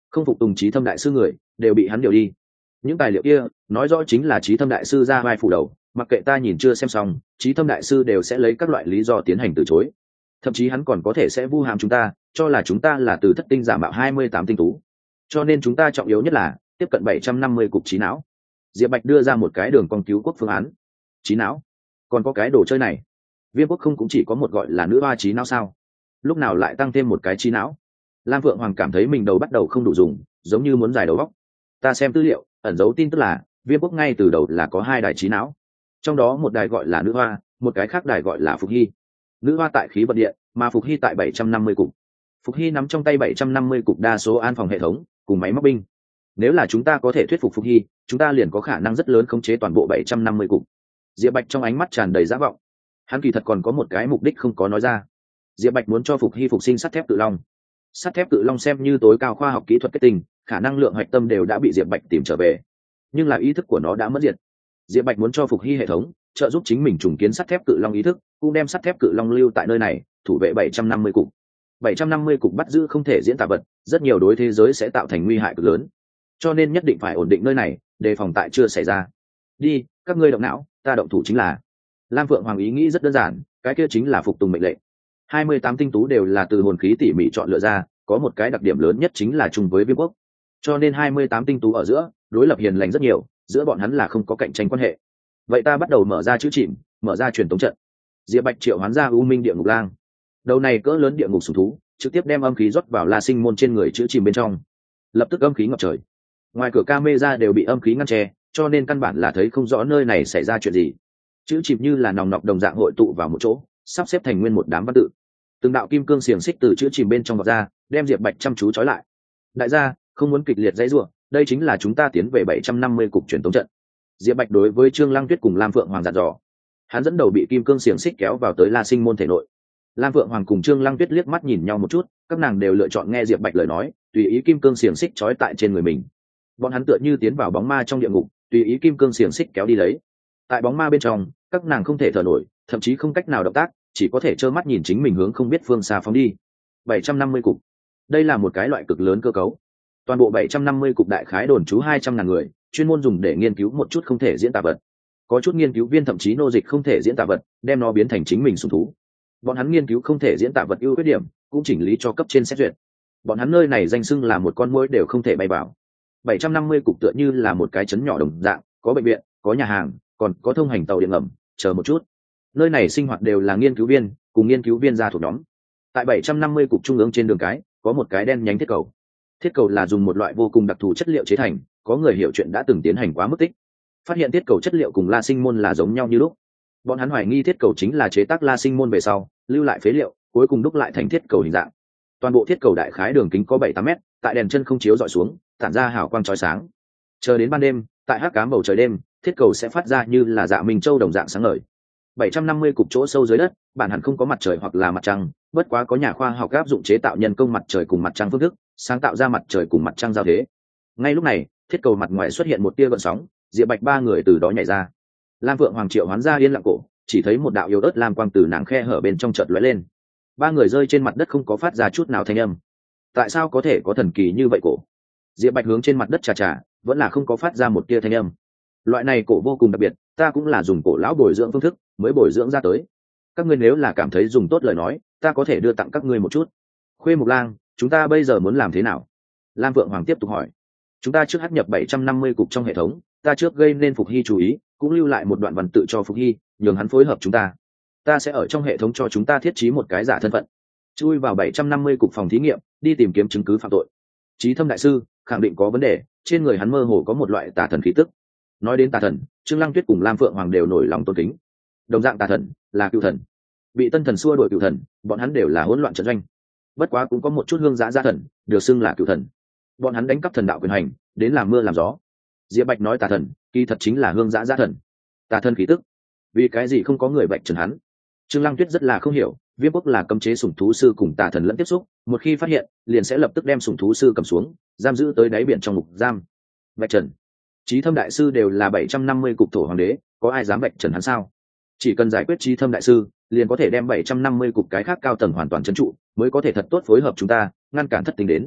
không phục tùng trí thâm đại sư người đều bị hắn điều đi. Những tài liệu kia nói rõ chính là trí thâm đại sư ra vai phủ đầu, mặc kệ ta nhìn chưa xem xong, trí thâm đại sư đều sẽ lấy các loại lý do tiến hành từ chối. Thậm chí hắn còn có thể sẽ vu hãm chúng ta, cho là chúng ta là từ thất tinh giả mạo hai mươi tám tinh tú. Cho nên chúng ta trọng yếu nhất là tiếp cận bảy trăm năm mươi cục trí não. Diệp Bạch đưa ra một cái đường con cứu quốc phương án. Trí não? Còn có cái đồ chơi này? Viêm quốc không cũng chỉ có một gọi là nữ hoa trí não sao? Lúc nào lại tăng thêm một cái trí não? Lam Phượng Hoàng cảm thấy mình đầu bắt đầu không đủ dùng, giống như muốn giải đầu óc. Ta xem tư liệu, ẩn dấu tin tức là Viêm quốc ngay từ đầu là có hai đài trí não, trong đó một đài gọi là nữ hoa, một cái khác đài gọi là Phục Hy. Nữ hoa tại khí vận điện, mà Phục Hy tại bảy trăm năm mươi cục. Phục Hy nắm trong tay bảy trăm năm mươi cục đa số an phòng hệ thống cùng máy móc binh. Nếu là chúng ta có thể thuyết phục Phục Hy, chúng ta liền có khả năng rất lớn khống chế toàn bộ bảy trăm năm mươi cục. Diệp Bạch trong ánh mắt tràn đầy dã vọng. Hắn kỳ thật còn có một cái mục đích không có nói ra. Diệp Bạch muốn cho Phục Hy phục sinh sắt thép cự long. Sắt thép cự long xem như tối cao khoa học kỹ thuật kết tinh, khả năng lượng hạch tâm đều đã bị Diệp Bạch tìm trở về, nhưng là ý thức của nó đã mất diệt. Diệp Bạch muốn cho Phục Hy hệ thống trợ giúp chính mình trùng kiến sắt thép cự long ý thức, cũng đem sắt thép cự long lưu tại nơi này, thủ vệ bảy trăm năm mươi cục. bảy trăm năm mươi cục bắt giữ không thể diễn tả vật, rất nhiều đối thế giới sẽ tạo thành nguy hại cực lớn. Cho nên nhất định phải ổn định nơi này, đề phòng tại chưa xảy ra. Đi, các ngươi động não, ta động thủ chính là. Lam Phượng Hoàng ý nghĩ rất đơn giản, cái kia chính là phục tùng mệnh lệnh. hai mươi tám tinh tú đều là từ hồn khí tỉ mỉ chọn lựa ra, có một cái đặc điểm lớn nhất chính là chung với Viêm quốc. Cho nên hai mươi tám tinh tú ở giữa, đối lập hiền lành rất nhiều, giữa bọn hắn là không có cạnh tranh quan hệ. Vậy ta bắt đầu mở ra chữ chìm, mở ra truyền tống trận. Diệp Bạch triệu hoán ra U Minh Địa Ngục Lang. Đầu này cỡ lớn địa ngục sủng thú, trực tiếp đem âm khí rót vào La Sinh môn trên người chữ chìm bên trong. Lập tức âm khí ngập trời. Ngoài cửa camera đều bị âm khí ngăn che, cho nên căn bản là thấy không rõ nơi này xảy ra chuyện gì. Chữ chìm như là nòng nọc đồng dạng hội tụ vào một chỗ, sắp xếp thành nguyên một đám văn tự. Từng đạo kim cương xiềng xích từ chữ chìm bên trong vọt ra, đem Diệp Bạch chăm chú trói lại. Đại gia, không muốn kịch liệt dãy rủa, đây chính là chúng ta tiến về bảy trăm năm mươi cục truyền tống trận. Diệp Bạch đối với Trương Lăng Tuyết cùng Lam Phượng Hoàng dặn dò. Hắn dẫn đầu bị kim cương xiềng xích kéo vào tới La Sinh môn thể nội. Lam Phượng Hoàng cùng Trương Lăng Tuyết liếc mắt nhìn nhau một chút, các nàng đều lựa chọn nghe Diệp Bạch lời nói, tùy ý kim cương xiềng xích trói tại trên người mình. Bọn hắn tựa như tiến vào bóng ma trong địa ngục, tùy ý kim cương xiềng xích kéo đi lấy. Tại bóng ma bên trong, các nàng không thể thở nổi, thậm chí không cách nào động tác, chỉ có thể trơ mắt nhìn chính mình hướng không biết phương xa phóng đi. bảy trăm năm mươi cục. Đây là một cái loại cực lớn cơ cấu. Toàn bộ bảy trăm năm mươi cục đại khái đồn trú hai trăm ngàn người, chuyên môn dùng để nghiên cứu một chút không thể diễn tả vật. Có chút nghiên cứu viên thậm chí nô dịch không thể diễn tả vật, đem nó biến thành chính mình sủng thú. Bọn hắn nghiên cứu không thể diễn tả vật ưu khuyết điểm, cũng chỉnh lý cho cấp trên xét duyệt. Bọn hắn nơi này danh xưng là một con muỗi đều không thể bay vào. bảy trăm năm mươi cục tựa như là một cái trấn nhỏ đồng dạng, có bệnh viện, có nhà hàng, còn có thông hành tàu điện ngầm, chờ một chút. Nơi này sinh hoạt đều là nghiên cứu viên, cùng nghiên cứu viên gia thuộc nhóm. Tại bảy trăm năm mươi cục trung ương trên đường cái, có một cái đen nhánh thiết cầu. Thiết cầu là dùng một loại vô cùng đặc thù chất liệu chế thành, có người hiểu chuyện đã từng tiến hành quá mức tích, phát hiện thiết cầu chất liệu cùng La Sinh môn là giống nhau như lúc. Bọn hắn hoài nghi thiết cầu chính là chế tác La Sinh môn về sau lưu lại phế liệu, cuối cùng đúc lại thành thiết cầu hình dạng. Toàn bộ thiết cầu đại khái đường kính có bảy tám mét, tại đèn chân không chiếu dọi xuống, tản ra hào quang chói sáng. Chờ đến ban đêm, tại hắc ám bầu trời đêm, thiết cầu sẽ phát ra như là dạ minh châu đồng dạng sáng ngời. bảy trăm năm mươi cục chỗ sâu dưới đất, bản hẳn không có mặt trời hoặc là mặt trăng, bất quá có nhà khoa học áp dụng chế tạo nhân công mặt trời cùng mặt trăng phương thức, sáng tạo ra mặt trời cùng mặt trăng giao thế. Ngay lúc này, thiết cầu mặt ngoài xuất hiện một tia gợn sóng, Diệp Bạch ba người từ đó nhảy ra. Lam Phượng Hoàng triệu hoán ra yên lặng cổ, chỉ thấy một đạo yếu ớt lam quang từ nàng khe hở bên trong chợt lóe lên. Ba người rơi trên mặt đất không có phát ra chút nào thanh âm. Tại sao có thể có thần kỳ như vậy cổ? Diệp Bạch hướng trên mặt đất chà chà, vẫn là không có phát ra một tia thanh âm. Loại này cổ vô cùng đặc biệt, ta cũng là dùng cổ lão bồi dưỡng phương thức mới bồi dưỡng ra tới. Các ngươi nếu là cảm thấy dùng tốt lời nói, ta có thể đưa tặng các ngươi một chút. Khuê Mục Lang, chúng ta bây giờ muốn làm thế nào? Lam Phượng Hoàng tiếp tục hỏi. Chúng ta trước hấp nhập bảy trăm năm mươi cục trong hệ thống, ta trước gây nên Phục Hy chú ý, cũng lưu lại một đoạn văn tự cho Phục Hy, nhường hắn phối hợp chúng ta. Ta sẽ ở trong hệ thống cho chúng ta thiết trí một cái giả thân phận, chui vào bảy trăm năm mươi cục phòng thí nghiệm, đi tìm kiếm chứng cứ phạm tội. Chí Thâm đại sư khẳng định có vấn đề, trên người hắn mơ hồ có một loại tà thần khí tức. Nói đến tà thần, Trương Lăng Tuyết cùng Lam Phượng Hoàng đều nổi lòng tôn kính. Đồng dạng tà thần là cựu thần, bị tân thần xua đuổi cựu thần, bọn hắn đều là hỗn loạn trận doanh. Bất quá cũng có một chút hương giã gia thần, được xưng là cựu thần. Bọn hắn đánh cắp thần đạo quyền hành, đến làm mưa làm gió. Diệp Bạch nói tà thần, kỳ thật chính là hương giã gia thần. Tà thần khí tức, vì cái gì không có người bạch trần hắn? Trương Lăng Tuyết rất là không hiểu, Viêm quốc là cấm chế sủng thú sư cùng tà thần lẫn tiếp xúc, một khi phát hiện, liền sẽ lập tức đem sủng thú sư cầm xuống, giam giữ tới đáy biển trong ngục giam. Bạch trần, Chí Thâm đại sư đều là bảy trăm năm mươi cục thổ hoàng đế, có ai dám bạch trần hắn sao? Chỉ cần giải quyết Chí Thâm đại sư, liền có thể đem bảy trăm năm mươi cục cái khác cao tầng hoàn toàn trấn trụ, mới có thể thật tốt phối hợp chúng ta, ngăn cản thất tình đến.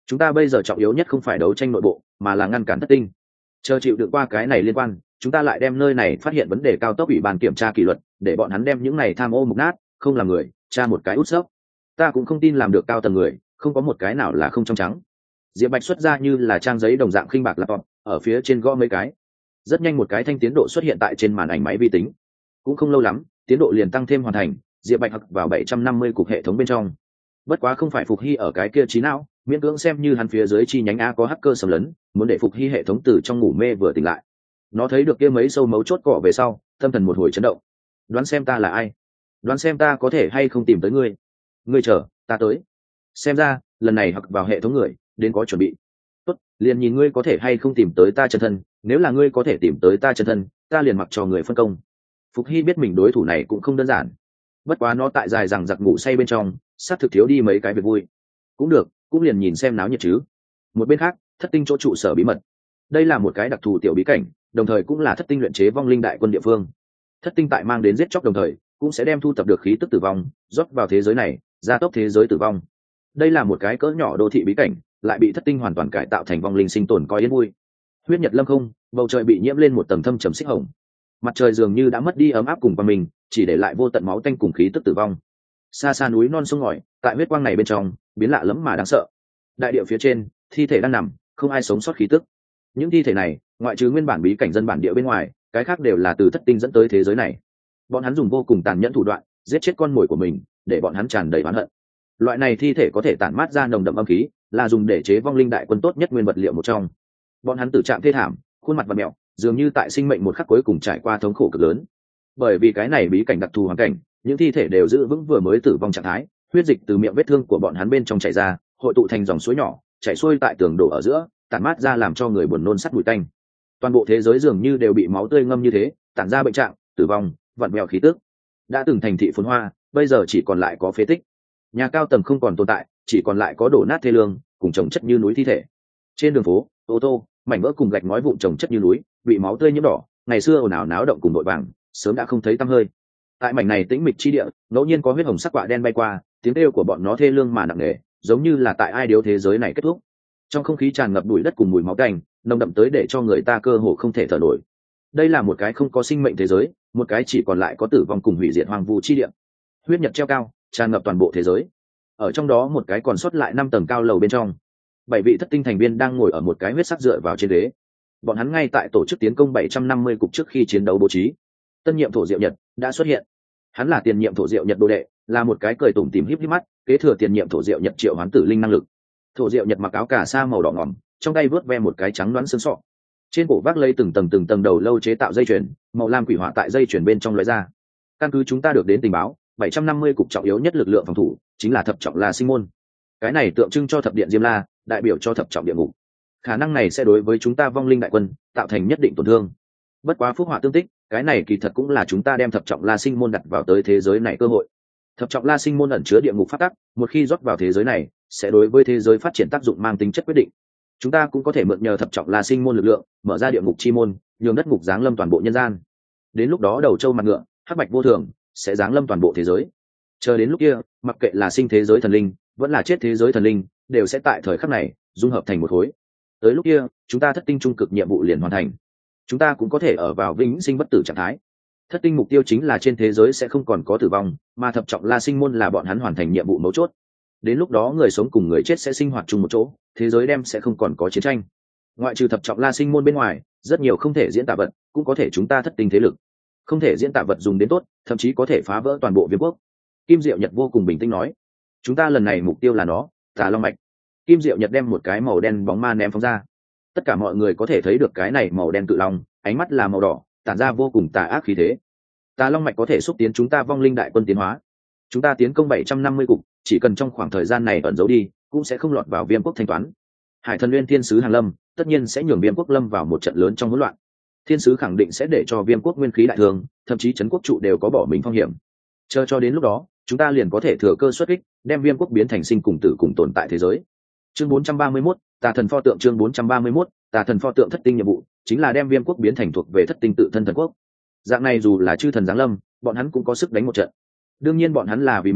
chúng ta bây giờ trọng yếu nhất không phải đấu tranh nội bộ mà là ngăn cản thất tinh. Chờ chịu đựng qua cái này liên quan, chúng ta lại đem nơi này phát hiện vấn đề cao tốc ủy ban kiểm tra kỷ luật, để bọn hắn đem những này tham ô mục nát không làm người tra một cái út sấp. Ta cũng không tin làm được cao tầng người không có một cái nào là không trong trắng. Diệp Bạch xuất ra như là trang giấy đồng dạng khinh bạc laptop, ở phía trên gõ mấy cái, rất nhanh một cái thanh tiến độ xuất hiện tại trên màn ảnh máy vi tính. Cũng không lâu lắm, tiến độ liền tăng thêm hoàn thành, Diệp Bạch hặc vào bảy trăm năm mươi cục hệ thống bên trong. Bất quá không phải Phục Hy ở cái kia trí não, miễn cưỡng xem như hắn phía dưới chi nhánh A có hacker xâm lấn, muốn để Phục Hy hệ thống từ trong ngủ mê vừa tỉnh lại. Nó thấy được kia mấy sâu mấu chốt cỏ về sau, tâm thần một hồi chấn động. Đoán xem ta là ai? Đoán xem ta có thể hay không tìm tới ngươi? Ngươi chờ, ta tới. Xem ra, lần này hặc vào hệ thống người, đến có chuẩn bị. Tốt, liền nhìn ngươi có thể hay không tìm tới ta chân thân, nếu là ngươi có thể tìm tới ta chân thân, ta liền mặc cho người phân công. Phục Hy biết mình đối thủ này cũng không đơn giản. Bất quá nó tại dài rằng giặc ngủ say bên trong, sát thực thiếu đi mấy cái việc vui. Cũng được, cũng liền nhìn xem náo nhiệt chứ. Một bên khác, thất tinh chỗ trụ sở bí mật. Đây là một cái đặc thù tiểu bí cảnh, đồng thời cũng là thất tinh luyện chế vong linh đại quân địa phương. Thất tinh tại mang đến giết chóc đồng thời, cũng sẽ đem thu tập được khí tức tử vong, rót vào thế giới này, gia tốc thế giới tử vong. Đây là một cái cỡ nhỏ đô thị bí cảnh, lại bị thất tinh hoàn toàn cải tạo thành vong linh sinh tồn coi yên vui. Huyết nhật lâm không, bầu trời bị nhiễm lên một tầng thâm trầm xích hồng. Mặt trời dường như đã mất đi ấm áp cùng qua mình, chỉ để lại vô tận máu tanh cùng khí tức tử vong. Xa xa núi non sông ngòi, tại huyết quang này bên trong, biến lạ lẫm mà đáng sợ. Đại địa phía trên, thi thể đang nằm, không ai sống sót khí tức. Những thi thể này, ngoại trừ nguyên bản bí cảnh dân bản địa bên ngoài, cái khác đều là từ thất tinh dẫn tới thế giới này. Bọn hắn dùng vô cùng tàn nhẫn thủ đoạn, giết chết con mồi của mình, để bọn hắn tràn đầy oán hận. Loại này thi thể có thể tản mát ra nồng đậm âm khí, là dùng để chế vong linh đại quân tốt nhất nguyên vật liệu một trong. Bọn hắn tử trạng thê thảm, khuôn mặt và mẹo, dường như tại sinh mệnh một khắc cuối cùng trải qua thống khổ cực lớn. Bởi vì cái này bí cảnh đặc thù hoàn cảnh, những thi thể đều giữ vững vừa mới tử vong trạng thái, huyết dịch từ miệng vết thương của bọn hắn bên trong chảy ra, hội tụ thành dòng suối nhỏ, chảy xuôi tại tường đổ ở giữa, tản mát ra làm cho người buồn nôn sắt mùi tanh. Toàn bộ thế giới dường như đều bị máu tươi ngâm như thế, tản ra bệnh trạng, tử vong, vặn vẹo khí tức. Đã từng thành thị phồn hoa, bây giờ chỉ còn lại có phế tích. Nhà cao tầng không còn tồn tại, chỉ còn lại có đổ nát thê lương, cùng chồng chất như núi thi thể. Trên đường phố, ô tô, mảnh vỡ cùng gạch ngói vụn chồng chất như núi, bị máu tươi nhiễm đỏ, ngày xưa ồn ào náo động cùng đội vàng, sớm đã không thấy tăm hơi. Tại mảnh này tĩnh mịch chi địa, ngẫu nhiên có huyết hồng sắc quạ đen bay qua, tiếng kêu của bọn nó thê lương mà nặng nề, giống như là tại ai điếu thế giới này kết thúc. Trong không khí tràn ngập bụi đất cùng mùi máu tanh, nồng đậm tới để cho người ta cơ hồ không thể thở nổi. Đây là một cái không có sinh mệnh thế giới, một cái chỉ còn lại có tử vong cùng hủy diệt hoang vu chi địa. Huyết nhật treo cao, tràn ngập toàn bộ thế giới. Ở trong đó một cái còn sót lại năm tầng cao lầu bên trong, bảy vị thất tinh thành viên đang ngồi ở một cái huyết sắc dựa vào trên ghế. Bọn hắn ngay tại tổ chức tiến công bảy trăm năm mươi cục trước khi chiến đấu bố trí. Tân nhiệm thổ diệu nhật đã xuất hiện. Hắn là tiền nhiệm thổ diệu nhật đồ đệ, là một cái cười tủm tỉm híp híp mắt, kế thừa tiền nhiệm thổ diệu nhật triệu hoán tử linh năng lực. Thổ diệu nhật mặc áo cà sa màu đỏ ngỏm, trong tay vớt ve một cái trắng đoán xương sọ. Trên cổ vác lấy từng tầng từng tầng đầu lâu chế tạo dây chuyền, màu lam quỷ hỏa tại dây chuyền bên trong lóe ra. Căn cứ chúng ta được đến tình báo, bảy trăm năm mươi cục trọng yếu nhất lực lượng phòng thủ chính là thập trọng La Sinh môn. Cái này tượng trưng cho thập điện Diêm La, đại biểu cho thập trọng địa ngục. Khả năng này sẽ đối với chúng ta vong linh đại quân tạo thành nhất định tổn thương. Bất quá phúc họa tương tích, cái này kỳ thật cũng là chúng ta đem thập trọng La Sinh môn đặt vào tới thế giới này cơ hội. Thập trọng La Sinh môn ẩn chứa địa ngục pháp tắc, một khi rót vào thế giới này, sẽ đối với thế giới phát triển tác dụng mang tính chất quyết định. Chúng ta cũng có thể mượn nhờ thập trọng La Sinh môn lực lượng, mở ra địa ngục chi môn, nhường đất ngục giáng lâm toàn bộ nhân gian. Đến lúc đó đầu châu mặt ngựa, hắc bạch vô thường sẽ giáng lâm toàn bộ thế giới. Chờ đến lúc kia, mặc kệ là sinh thế giới thần linh, vẫn là chết thế giới thần linh, đều sẽ tại thời khắc này dung hợp thành một khối. Tới lúc kia, chúng ta thất tinh trung cực nhiệm vụ liền hoàn thành. Chúng ta cũng có thể ở vào vĩnh sinh bất tử trạng thái. Thất tinh mục tiêu chính là trên thế giới sẽ không còn có tử vong, mà thập trọng La Sinh môn là bọn hắn hoàn thành nhiệm vụ mấu chốt. Đến lúc đó người sống cùng người chết sẽ sinh hoạt chung một chỗ, thế giới đem sẽ không còn có chiến tranh. Ngoại trừ thập trọng La Sinh môn bên ngoài, rất nhiều không thể diễn tả vật cũng có thể chúng ta thất tinh thế lực. Không thể diễn tả vật dùng đến tốt, thậm chí có thể phá vỡ toàn bộ Viêm quốc. Kim Diệu Nhật vô cùng bình tĩnh nói, chúng ta lần này mục tiêu là nó, Tà Long mạch. Kim Diệu Nhật đem một cái màu đen bóng ma ném phóng ra. Tất cả mọi người có thể thấy được cái này màu đen cự long, ánh mắt là màu đỏ, tản ra vô cùng tà ác khí thế. Tà Long mạch có thể xúc tiến chúng ta vong linh đại quân tiến hóa. Chúng ta tiến công bảy trăm năm mươi cục, chỉ cần trong khoảng thời gian này ẩn giấu đi, cũng sẽ không lọt vào Viêm quốc thanh toán. Hải Thần Nguyên Thiên sứ hàng lâm, tất nhiên sẽ nhường Viêm quốc lâm vào một trận lớn trong hỗn loạn. Thiên sứ khẳng định sẽ để cho Viêm quốc nguyên khí đại thương, thậm chí trấn quốc trụ đều có bỏ mình phong hiểm. Chờ cho đến lúc đó, chúng ta liền có thể thừa cơ xuất kích, đem Viêm quốc biến thành sinh cùng tử cùng tồn tại thế giới. Chương bốn trăm ba mươi mốt, Tà thần pho tượng. Chương bốn trăm ba mươi mốt, Tà thần pho tượng. Thất tinh nhiệm vụ chính là đem Viêm quốc biến thành thuộc về thất tinh tự thân thần quốc. Dạng này dù là chư thần giáng lâm, bọn hắn cũng có sức đánh một trận. Đương nhiên bọn hắn là vì mình,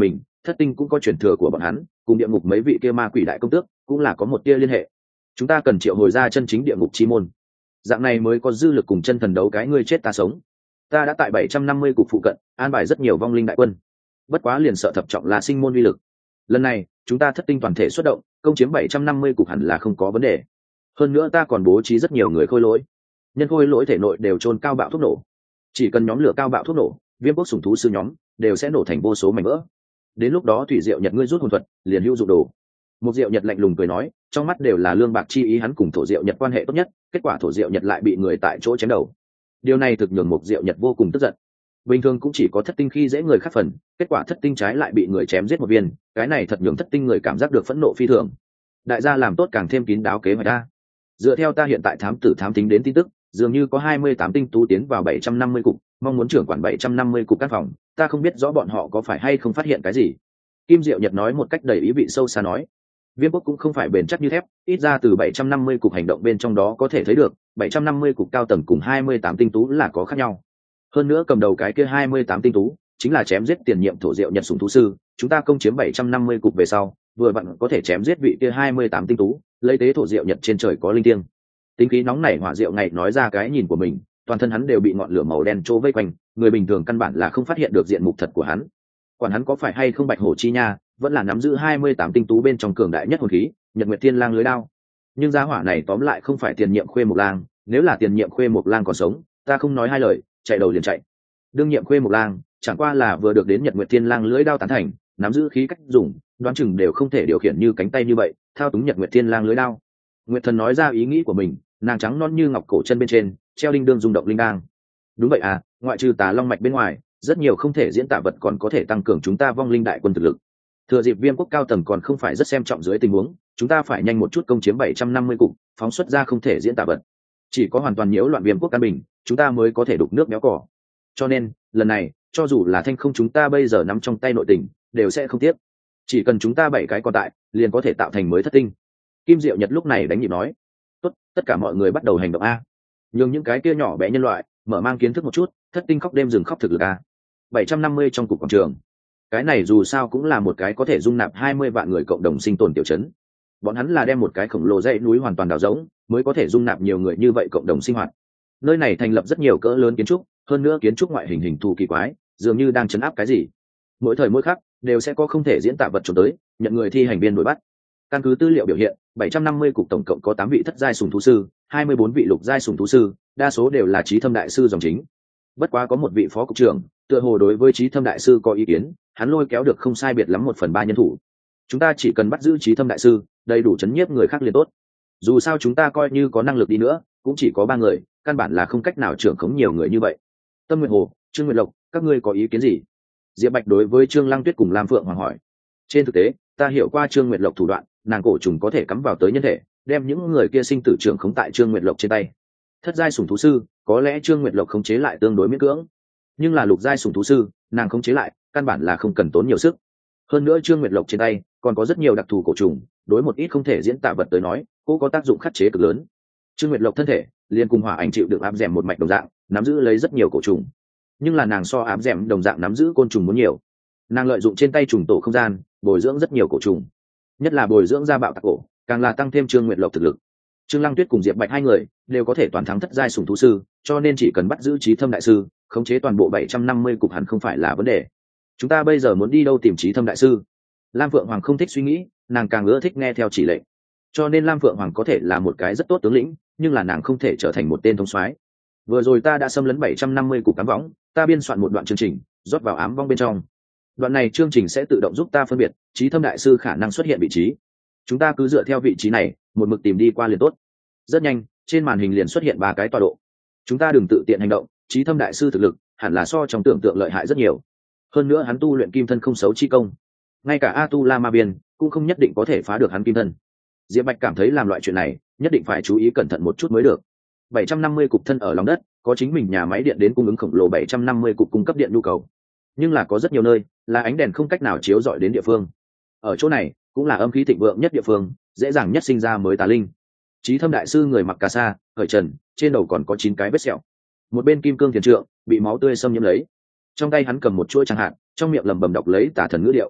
thất tinh cũng có truyền thừa của bọn hắn, cùng địa ngục mấy vị kia ma quỷ đại công tước cũng là có một tia liên hệ. Chúng ta cần triệu hồi ra chân chính địa ngục chi môn, dạng này mới có dư lực cùng chân thần đấu cái ngươi chết ta sống. Ta đã tại bảy trăm năm mươi cục phụ cận an bài rất nhiều vong linh đại quân, bất quá liền sợ thập trọng là sinh môn uy lực. Lần này chúng ta thất tinh toàn thể xuất động, công chiếm bảy trăm năm mươi cục hẳn là không có vấn đề. Hơn nữa ta còn bố trí rất nhiều người khôi lỗi, nhân khôi lỗi thể nội đều chôn cao bạo thuốc nổ, chỉ cần nhóm lửa cao bạo thuốc nổ, viêm quốc sủng thú sư nhóm đều sẽ nổ thành vô số mảnh vỡ. Đến lúc đó thủy diệu nhật ngươi rút hồn thuật liền hữu dụng đồ. Một diệu nhật lạnh lùng cười nói, trong mắt đều là lương bạc chi ý, hắn cùng thổ diệu nhật quan hệ tốt nhất, kết quả thổ diệu nhật lại bị người tại chỗ chém đầu. Điều này thực nhường một diệu nhật vô cùng tức giận. Bình thường cũng chỉ có thất tinh khi dễ người khác phần, kết quả thất tinh trái lại bị người chém giết một viên, cái này thật nhường thất tinh người cảm giác được phẫn nộ phi thường. Đại gia làm tốt càng thêm kín đáo kế hoạch ta. Dựa theo ta hiện tại thám tử thám tính đến tin tức, dường như có hai mươi tám tinh tú tiến vào bảy trăm năm mươi cục, mong muốn trưởng quản bảy trăm năm mươi cục căn phòng, ta không biết rõ bọn họ có phải hay không phát hiện cái gì. Kim Diệu Nhật nói một cách đầy ý vị sâu xa nói, viêm quốc cũng không phải bền chắc như thép, ít ra từ bảy trăm năm mươi cục hành động bên trong đó có thể thấy được, bảy trăm năm mươi cục cao tầng cùng hai mươi tám tinh tú là có khác nhau. Hơn nữa cầm đầu cái kia hai mươi tám tinh tú chính là chém giết tiền nhiệm thổ diệu nhật sủng thú sư, chúng ta công chiếm bảy trăm năm mươi cục về sau, vừa vặn có thể chém giết vị kia hai mươi tám tinh tú, lấy tế thổ diệu nhật trên trời có linh thiêng. Tính khí nóng nảy hỏa diệu ngày nói ra cái nhìn của mình, toàn thân hắn đều bị ngọn lửa màu đen trô vây quanh, người bình thường căn bản là không phát hiện được diện mục thật của hắn. Quản hắn có phải hay không bạch hổ chi nha, vẫn là nắm giữ hai mươi tám tinh tú bên trong cường đại nhất hồn khí, Nhật Nguyệt Thiên Lang lưới đao. Nhưng gia hỏa này tóm lại không phải tiền nhiệm Khuê Mộc Lang, nếu là tiền nhiệm Khuê Mộc Lang còn sống, ta không nói hai lời, chạy đầu liền chạy. Đương nhiệm Khuê Mộc Lang, chẳng qua là vừa được đến Nhật Nguyệt Thiên Lang lưới đao tán thành, nắm giữ khí cách dùng, đoán chừng đều không thể điều khiển như cánh tay như vậy, thao túng Nhật Nguyệt Thiên Lang lưới đao. Nguyệt Thần nói ra ý nghĩ của mình, nàng trắng non như ngọc cổ chân bên trên treo đinh đương rung động linh đang. Đúng vậy à, ngoại trừ Tà Long mạch bên ngoài, rất nhiều không thể diễn tả vật còn có thể tăng cường chúng ta vong linh đại quân thực lực. Thừa dịp viêm quốc cao tầng còn không phải rất xem trọng dưới tình huống, chúng ta phải nhanh một chút công chiếm bảy trăm năm mươi cục, phóng xuất ra không thể diễn tả vật. Chỉ có hoàn toàn nhiễu loạn viêm quốc căn bình, chúng ta mới có thể đục nước béo cỏ. Cho nên lần này, cho dù là thanh không chúng ta bây giờ nắm trong tay nội tình, đều sẽ không tiếc. Chỉ cần chúng ta bảy cái còn tại, liền có thể tạo thành mới thất tinh. Kim Diệu Nhật lúc này đánh nhịp nói, tốt, tất cả mọi người bắt đầu hành động a. Nhưng những cái kia nhỏ bé nhân loại, mở mang kiến thức một chút, thất tinh khóc đêm rừng khóc thực lực a. bảy trăm năm mươi trong cục quảng trường. Cái này dù sao cũng là một cái có thể dung nạp hai mươi vạn người cộng đồng sinh tồn tiểu trấn. Bọn hắn là đem một cái khổng lồ dãy núi hoàn toàn đào rỗng, mới có thể dung nạp nhiều người như vậy cộng đồng sinh hoạt. Nơi này thành lập rất nhiều cỡ lớn kiến trúc, hơn nữa kiến trúc ngoại hình hình thù kỳ quái, dường như đang trấn áp cái gì. Mỗi thời mỗi khắc đều sẽ có không thể diễn tả vật trốn tới, nhận người thi hành viên đuổi bắt. Căn cứ tư liệu biểu hiện, bảy trăm năm mươi cục tổng cộng có tám vị thất giai sùng thú sư, hai mươi bốn vị lục giai sùng thú sư, đa số đều là Chí Thâm đại sư dòng chính. Bất quá có một vị phó cục trưởng, tựa hồ đối với Chí Thâm đại sư có ý kiến, hắn lôi kéo được không sai biệt lắm một phần ba nhân thủ. Chúng ta chỉ cần bắt giữ Chí Thâm đại sư, đầy đủ chấn nhiếp người khác liền tốt. Dù sao chúng ta coi như có năng lực đi nữa, cũng chỉ có ba người, căn bản là không cách nào trưởng khống nhiều người như vậy. Tâm Nguyệt Hồ, Trương Nguyệt Lộc, các ngươi có ý kiến gì? Diệp Bạch đối với Trương Lăng Tuyết cùng Lam Phượng Hoàng hỏi. Trên thực tế, ta hiểu qua Trương Nguyệt Lộc thủ đoạn, nàng cổ trùng có thể cắm vào tới nhân thể, đem những người kia sinh tử trưởng khống tại Trương Nguyệt Lộc trên tay. Thất giai sủng thú sư, có lẽ Trương Nguyệt Lộc khống chế lại tương đối miễn cưỡng, nhưng là lục giai sủng thú sư, nàng khống chế lại, căn bản là không cần tốn nhiều sức. Hơn nữa Trương Nguyệt Lộc trên tay còn có rất nhiều đặc thù cổ trùng, đối một ít không thể diễn tả vật tới nói, cô có tác dụng khắc chế cực lớn. Trương Nguyệt Lộc thân thể liền cùng hỏa ảnh chịu được áp dẻm một mạch đồng dạng, nắm giữ lấy rất nhiều cổ trùng, nhưng là nàng so áp dẻm đồng dạng nắm giữ côn trùng muốn nhiều. Nàng lợi dụng trên tay trùng tổ không gian, bồi dưỡng rất nhiều cổ trùng, nhất là bồi dưỡng ra bạo tạc cổ, càng là tăng thêm Trương Nguyệt Lộc thực lực. Trương Lăng Tuyết cùng Diệp Bạch hai người đều có thể toàn thắng thất giai sủng thú sư, cho nên chỉ cần bắt giữ Chí Thâm đại sư, khống chế toàn bộ bảy trăm năm mươi cục hẳn không phải là vấn đề. Chúng ta bây giờ muốn đi đâu tìm Chí Thâm đại sư? Lam Phượng Hoàng không thích suy nghĩ, nàng càng ưa thích nghe theo chỉ lệnh. Cho nên Lam Phượng Hoàng có thể là một cái rất tốt tướng lĩnh, nhưng là nàng không thể trở thành một tên thống soái. Vừa rồi ta đã xâm lấn bảy trăm năm mươi cục ám võng, ta biên soạn một đoạn chương trình, rót vào ám vong bên trong. Đoạn này chương trình sẽ tự động giúp ta phân biệt Chí Thâm đại sư khả năng xuất hiện vị trí. Chúng ta cứ dựa theo vị trí này, một mực tìm đi qua liền tốt. Rất nhanh, trên màn hình liền xuất hiện ba cái tọa độ. Chúng ta đừng tự tiện hành động, Chí Thâm đại sư thực lực hẳn là so trong tưởng tượng lợi hại rất nhiều. Hơn nữa hắn tu luyện kim thân không xấu chi công, ngay cả A Tu La Ma Biên cũng không nhất định có thể phá được hắn kim thân. Diệp Bạch cảm thấy làm loại chuyện này, nhất định phải chú ý cẩn thận một chút mới được. bảy trăm năm mươi cục thân ở lòng đất, có chính mình nhà máy điện đến cung ứng khổng lồ bảy trăm năm mươi cục cung cấp điện nhu cầu. Nhưng là có rất nhiều nơi, là ánh đèn không cách nào chiếu rọi đến địa phương. Ở chỗ này, cũng là âm khí thịnh vượng nhất địa phương, dễ dàng nhất sinh ra mới tà linh. Chí Thâm đại sư người mặc cà sa, khởi trần, trên đầu còn có chín cái vết sẹo. Một bên kim cương thiền trượng bị máu tươi xâm nhiễm lấy. Trong tay hắn cầm một chuỗi chẳng hạn, trong miệng lẩm bẩm đọc lấy tà thần ngữ điệu.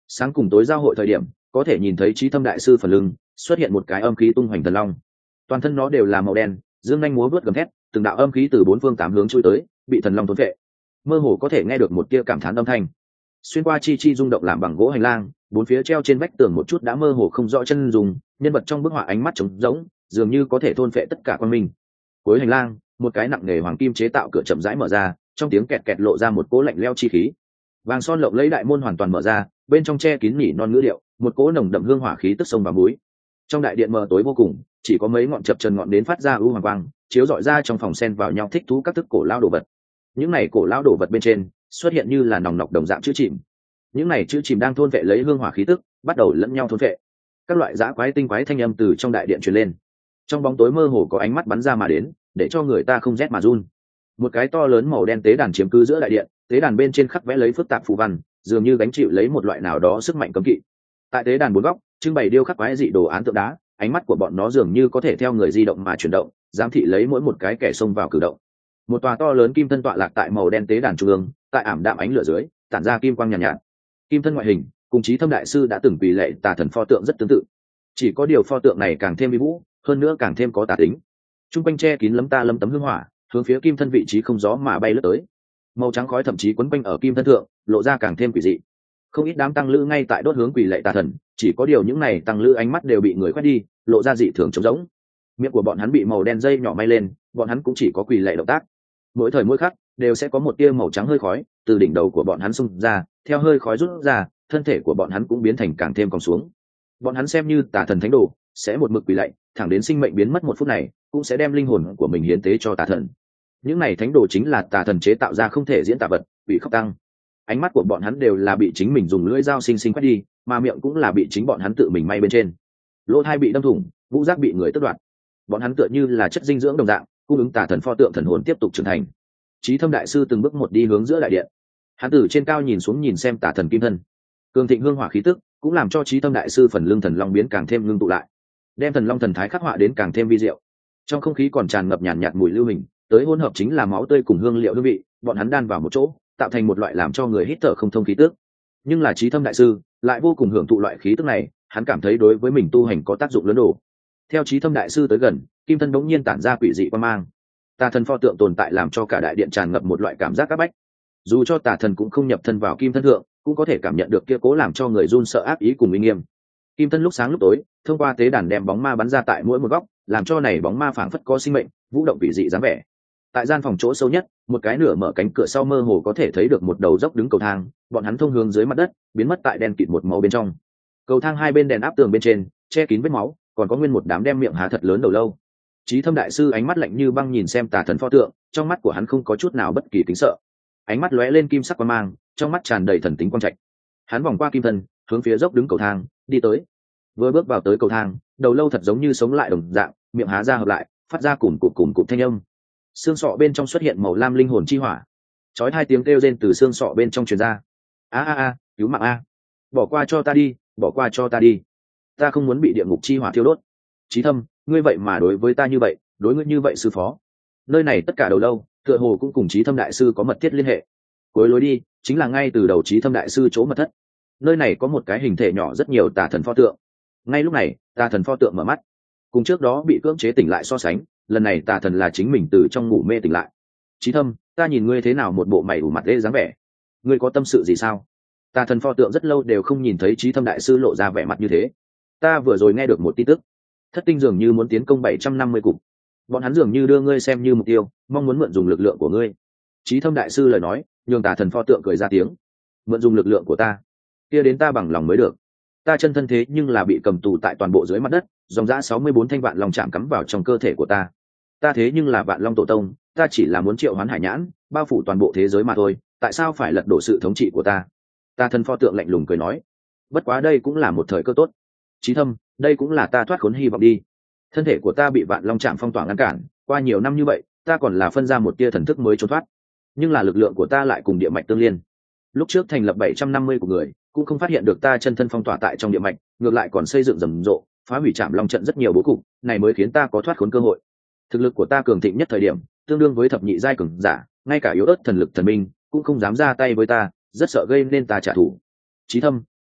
Sáng cùng tối giao hội thời điểm có thể nhìn thấy Chí Thâm đại sư phần lưng xuất hiện một cái âm khí tung hoành thần long, toàn thân nó đều là màu đen, dương nhanh múa vớt gầm thét, từng đạo âm khí từ bốn phương tám hướng chui tới, bị thần long thôn phệ. Mơ hồ có thể nghe được một tia cảm thán âm thanh xuyên qua chi chi rung động làm bằng gỗ hành lang, bốn phía treo trên vách tường một chút đã mơ hồ không rõ chân dùng, nhân vật trong bức họa ánh mắt trống rỗng, dường như có thể thôn phệ tất cả quang minh. Cuối hành lang, một cái nặng nề hoàng kim chế tạo cửa chậm rãi mở ra, trong tiếng kẹt kẹt lộ ra một cỗ lạnh lẽo chi khí. Vàng son lộng lấy đại môn hoàn toàn mở ra, bên trong che kín nhỉ non ngữ điệu, một cỗ nồng đậm hương hỏa khí tức sông và muối. Trong đại điện mờ tối vô cùng, chỉ có mấy ngọn chập chờn ngọn đến phát ra ưu hoàng quang, chiếu rọi ra trong phòng xen vào nhau thích thú các thức cổ lao đồ vật. Những này cổ lao đồ vật bên trên xuất hiện như là nòng nọc đồng dạng chữ chìm. Những này chữ chìm đang thôn vệ lấy hương hỏa khí tức, bắt đầu lẫn nhau thôn vệ. Các loại dã quái tinh quái thanh âm từ trong đại điện truyền lên. Trong bóng tối mơ hồ có ánh mắt bắn ra mà đến, để cho người ta không rét mà run. Một cái to lớn màu đen tế đàn chiếm cứ giữa đại điện, tế đàn bên trên khắc vẽ lấy phức tạp phù văn, dường như gánh chịu lấy một loại nào đó sức mạnh cấm kỵ. Tại tế đàn bốn góc, trưng bày điêu khắc quái dị đồ án tượng đá, ánh mắt của bọn nó dường như có thể theo người di động mà chuyển động, giám thị lấy mỗi một cái kẻ xông vào cử động. Một tòa to lớn kim thân tọa lạc tại màu đen tế đàn trung ương, tại ảm đạm ánh lửa dưới, tản ra kim quang nhàn nhạt, nhạt. Kim thân ngoại hình, cùng Chí Thâm đại sư đã từng quỳ lệ tà thần pho tượng rất tương tự, chỉ có điều pho tượng này càng thêm uy vũ, hơn nữa càng thêm có tà tính. Trung quanh che kín lấm ta lấm tấm hương hỏa, hướng phía kim thân vị trí không gió mà bay lướt tới. Màu trắng khói thậm chí quấn quanh ở kim thân thượng, lộ ra càng thêm quỷ dị. Không ít đám tăng lữ ngay tại đốt hướng quỳ lệ tà thần, chỉ có điều những này tăng lữ ánh mắt đều bị người quét đi, lộ ra dị thường trống rỗng. Miệng của bọn hắn bị màu đen dây nhỏ may lên, bọn hắn cũng chỉ có quỳ lệ động tác. Mỗi thời mỗi khắc đều sẽ có một tia màu trắng hơi khói từ đỉnh đầu của bọn hắn xung ra, theo hơi khói rút ra, thân thể của bọn hắn cũng biến thành càng thêm cong xuống. Bọn hắn xem như tà thần thánh đồ, sẽ một mực quỳ lạy, thẳng đến sinh mệnh biến mất một phút này, cũng sẽ đem linh hồn của mình hiến tế cho tà thần. Những này thánh đồ chính là tà thần chế tạo ra không thể diễn tả vật, bị khóc tăng. Ánh mắt của bọn hắn đều là bị chính mình dùng lưỡi dao xinh xinh quét đi, mà miệng cũng là bị chính bọn hắn tự mình may bên trên. Lỗ tai bị đâm thủng, ngũ giác bị người tước đoạt. Bọn hắn tựa như là chất dinh dưỡng đồng dạng, cung ứng tà thần pho tượng thần hồn tiếp tục trưởng thành. Chí Thâm đại sư từng bước một đi hướng giữa đại điện. Hắn từ trên cao nhìn xuống nhìn xem tà thần kim thân, cường thịnh hương hỏa khí tức cũng làm cho Chí Thâm đại sư phần lưng thần long biến càng thêm ngưng tụ lại, đem thần long thần thái khắc họa đến càng thêm vi diệu. Trong không khí còn tràn ngập nhàn nhạt, nhạt mùi lưu hình, tới hỗn hợp chính là máu tươi cùng hương liệu hương vị, bọn hắn đan vào một chỗ, tạo thành một loại làm cho người hít thở không thông khí tức. Nhưng là Chí Thâm đại sư lại vô cùng hưởng thụ loại khí tức này, hắn cảm thấy đối với mình tu hành có tác dụng lớn đồ. Theo Chí Thâm đại sư tới gần, kim thân đống nhiên tản ra quỷ dị quang mang. Tà thần pho tượng tồn tại làm cho cả đại điện tràn ngập một loại cảm giác áp bách. Dù cho tà thần cũng không nhập thân vào kim thân thượng, cũng có thể cảm nhận được kia cố làm cho người run sợ áp ý cùng uy nghiêm. Kim thân lúc sáng lúc tối, thông qua tế đàn đem bóng ma bắn ra tại mỗi một góc, làm cho này bóng ma phảng phất có sinh mệnh, vũ động quỷ dị dáng vẻ. Tại gian phòng chỗ sâu nhất, một cái nửa mở cánh cửa sau mơ hồ có thể thấy được một đầu dốc đứng cầu thang, bọn hắn thông hướng dưới mặt đất, biến mất tại đen kịt một màu bên trong. Cầu thang hai bên đèn áp tường bên trên, che kín vết máu, còn có nguyên một đám đem miệng há thật lớn đầu lâu. Chí Thâm đại sư ánh mắt lạnh như băng nhìn xem tà thần pho tượng, trong mắt của hắn không có chút nào bất kỳ kính sợ. Ánh mắt lóe lên kim sắc quang mang, trong mắt tràn đầy thần tính quang trạch. Hắn vòng qua kim thân, hướng phía dốc đứng cầu thang đi tới. Vừa bước vào tới cầu thang, đầu lâu thật giống như sống lại đồng dạng, miệng há ra hợp lại, phát ra cùn cụt cùn cụt thanh âm. Xương sọ bên trong xuất hiện màu lam linh hồn chi hỏa, chói hai tiếng kêu rên từ xương sọ bên trong truyền ra. A a a, cứu mạng a! Bỏ qua cho ta đi, bỏ qua cho ta đi. Ta không muốn bị địa ngục chi hỏa thiêu đốt. Chí Thâm, ngươi vậy mà đối với ta như vậy, đối ngươi như vậy sư phó. Nơi này tất cả đầu lâu, tựa hồ cũng cùng Chí Thâm đại sư có mật thiết liên hệ. Cuối lối đi, chính là ngay từ đầu Chí Thâm đại sư chỗ mật thất. Nơi này có một cái hình thể nhỏ rất nhiều tà thần pho tượng. Ngay lúc này, tà thần pho tượng mở mắt. Cùng trước đó bị cưỡng chế tỉnh lại so sánh, lần này tà thần là chính mình từ trong ngủ mê tỉnh lại. Chí Thâm, ta nhìn ngươi thế nào một bộ mày ủ mặt lê dáng vẻ. Ngươi có tâm sự gì sao? Tà thần pho tượng rất lâu đều không nhìn thấy Chí Thâm đại sư lộ ra vẻ mặt như thế. Ta vừa rồi nghe được một tin tức, thất tinh dường như muốn tiến công bảy trăm năm mươi cục. Bọn hắn dường như đưa ngươi xem như mục tiêu, mong muốn mượn dùng lực lượng của ngươi. Chí Thâm đại sư lời nói, nhường tà thần pho tượng cười ra tiếng. Mượn dùng lực lượng của ta, kia đến ta bằng lòng mới được. Ta chân thân thế nhưng là bị cầm tù tại toàn bộ dưới mặt đất, dòng dã sáu mươi bốn thanh vạn long chạm cắm vào trong cơ thể của ta. Ta thế nhưng là vạn long tổ tông, ta chỉ là muốn triệu hoán hải nhãn, bao phủ toàn bộ thế giới mà thôi, tại sao phải lật đổ sự thống trị của ta? Tà thần pho tượng lạnh lùng cười nói. Bất quá đây cũng là một thời cơ tốt. Chí Thâm, đây cũng là ta thoát khốn hy vọng đi. Thân thể của ta bị vạn long chạm phong tỏa ngăn cản, qua nhiều năm như vậy, ta còn là phân ra một tia thần thức mới trốn thoát. Nhưng là lực lượng của ta lại cùng địa mạch tương liên. Lúc trước thành lập bảy trăm năm mươi của người, cũng không phát hiện được ta chân thân phong tỏa tại trong địa mạch, ngược lại còn xây dựng rầm rộ, phá hủy Trảm Long trận rất nhiều bố cục, này mới khiến ta có thoát khốn cơ hội. Thực lực của ta cường thịnh nhất thời điểm, tương đương với thập nhị giai cường giả, ngay cả yếu ớt thần lực thần minh cũng không dám ra tay với ta, rất sợ gây nên ta trả thù. Chí Thâm,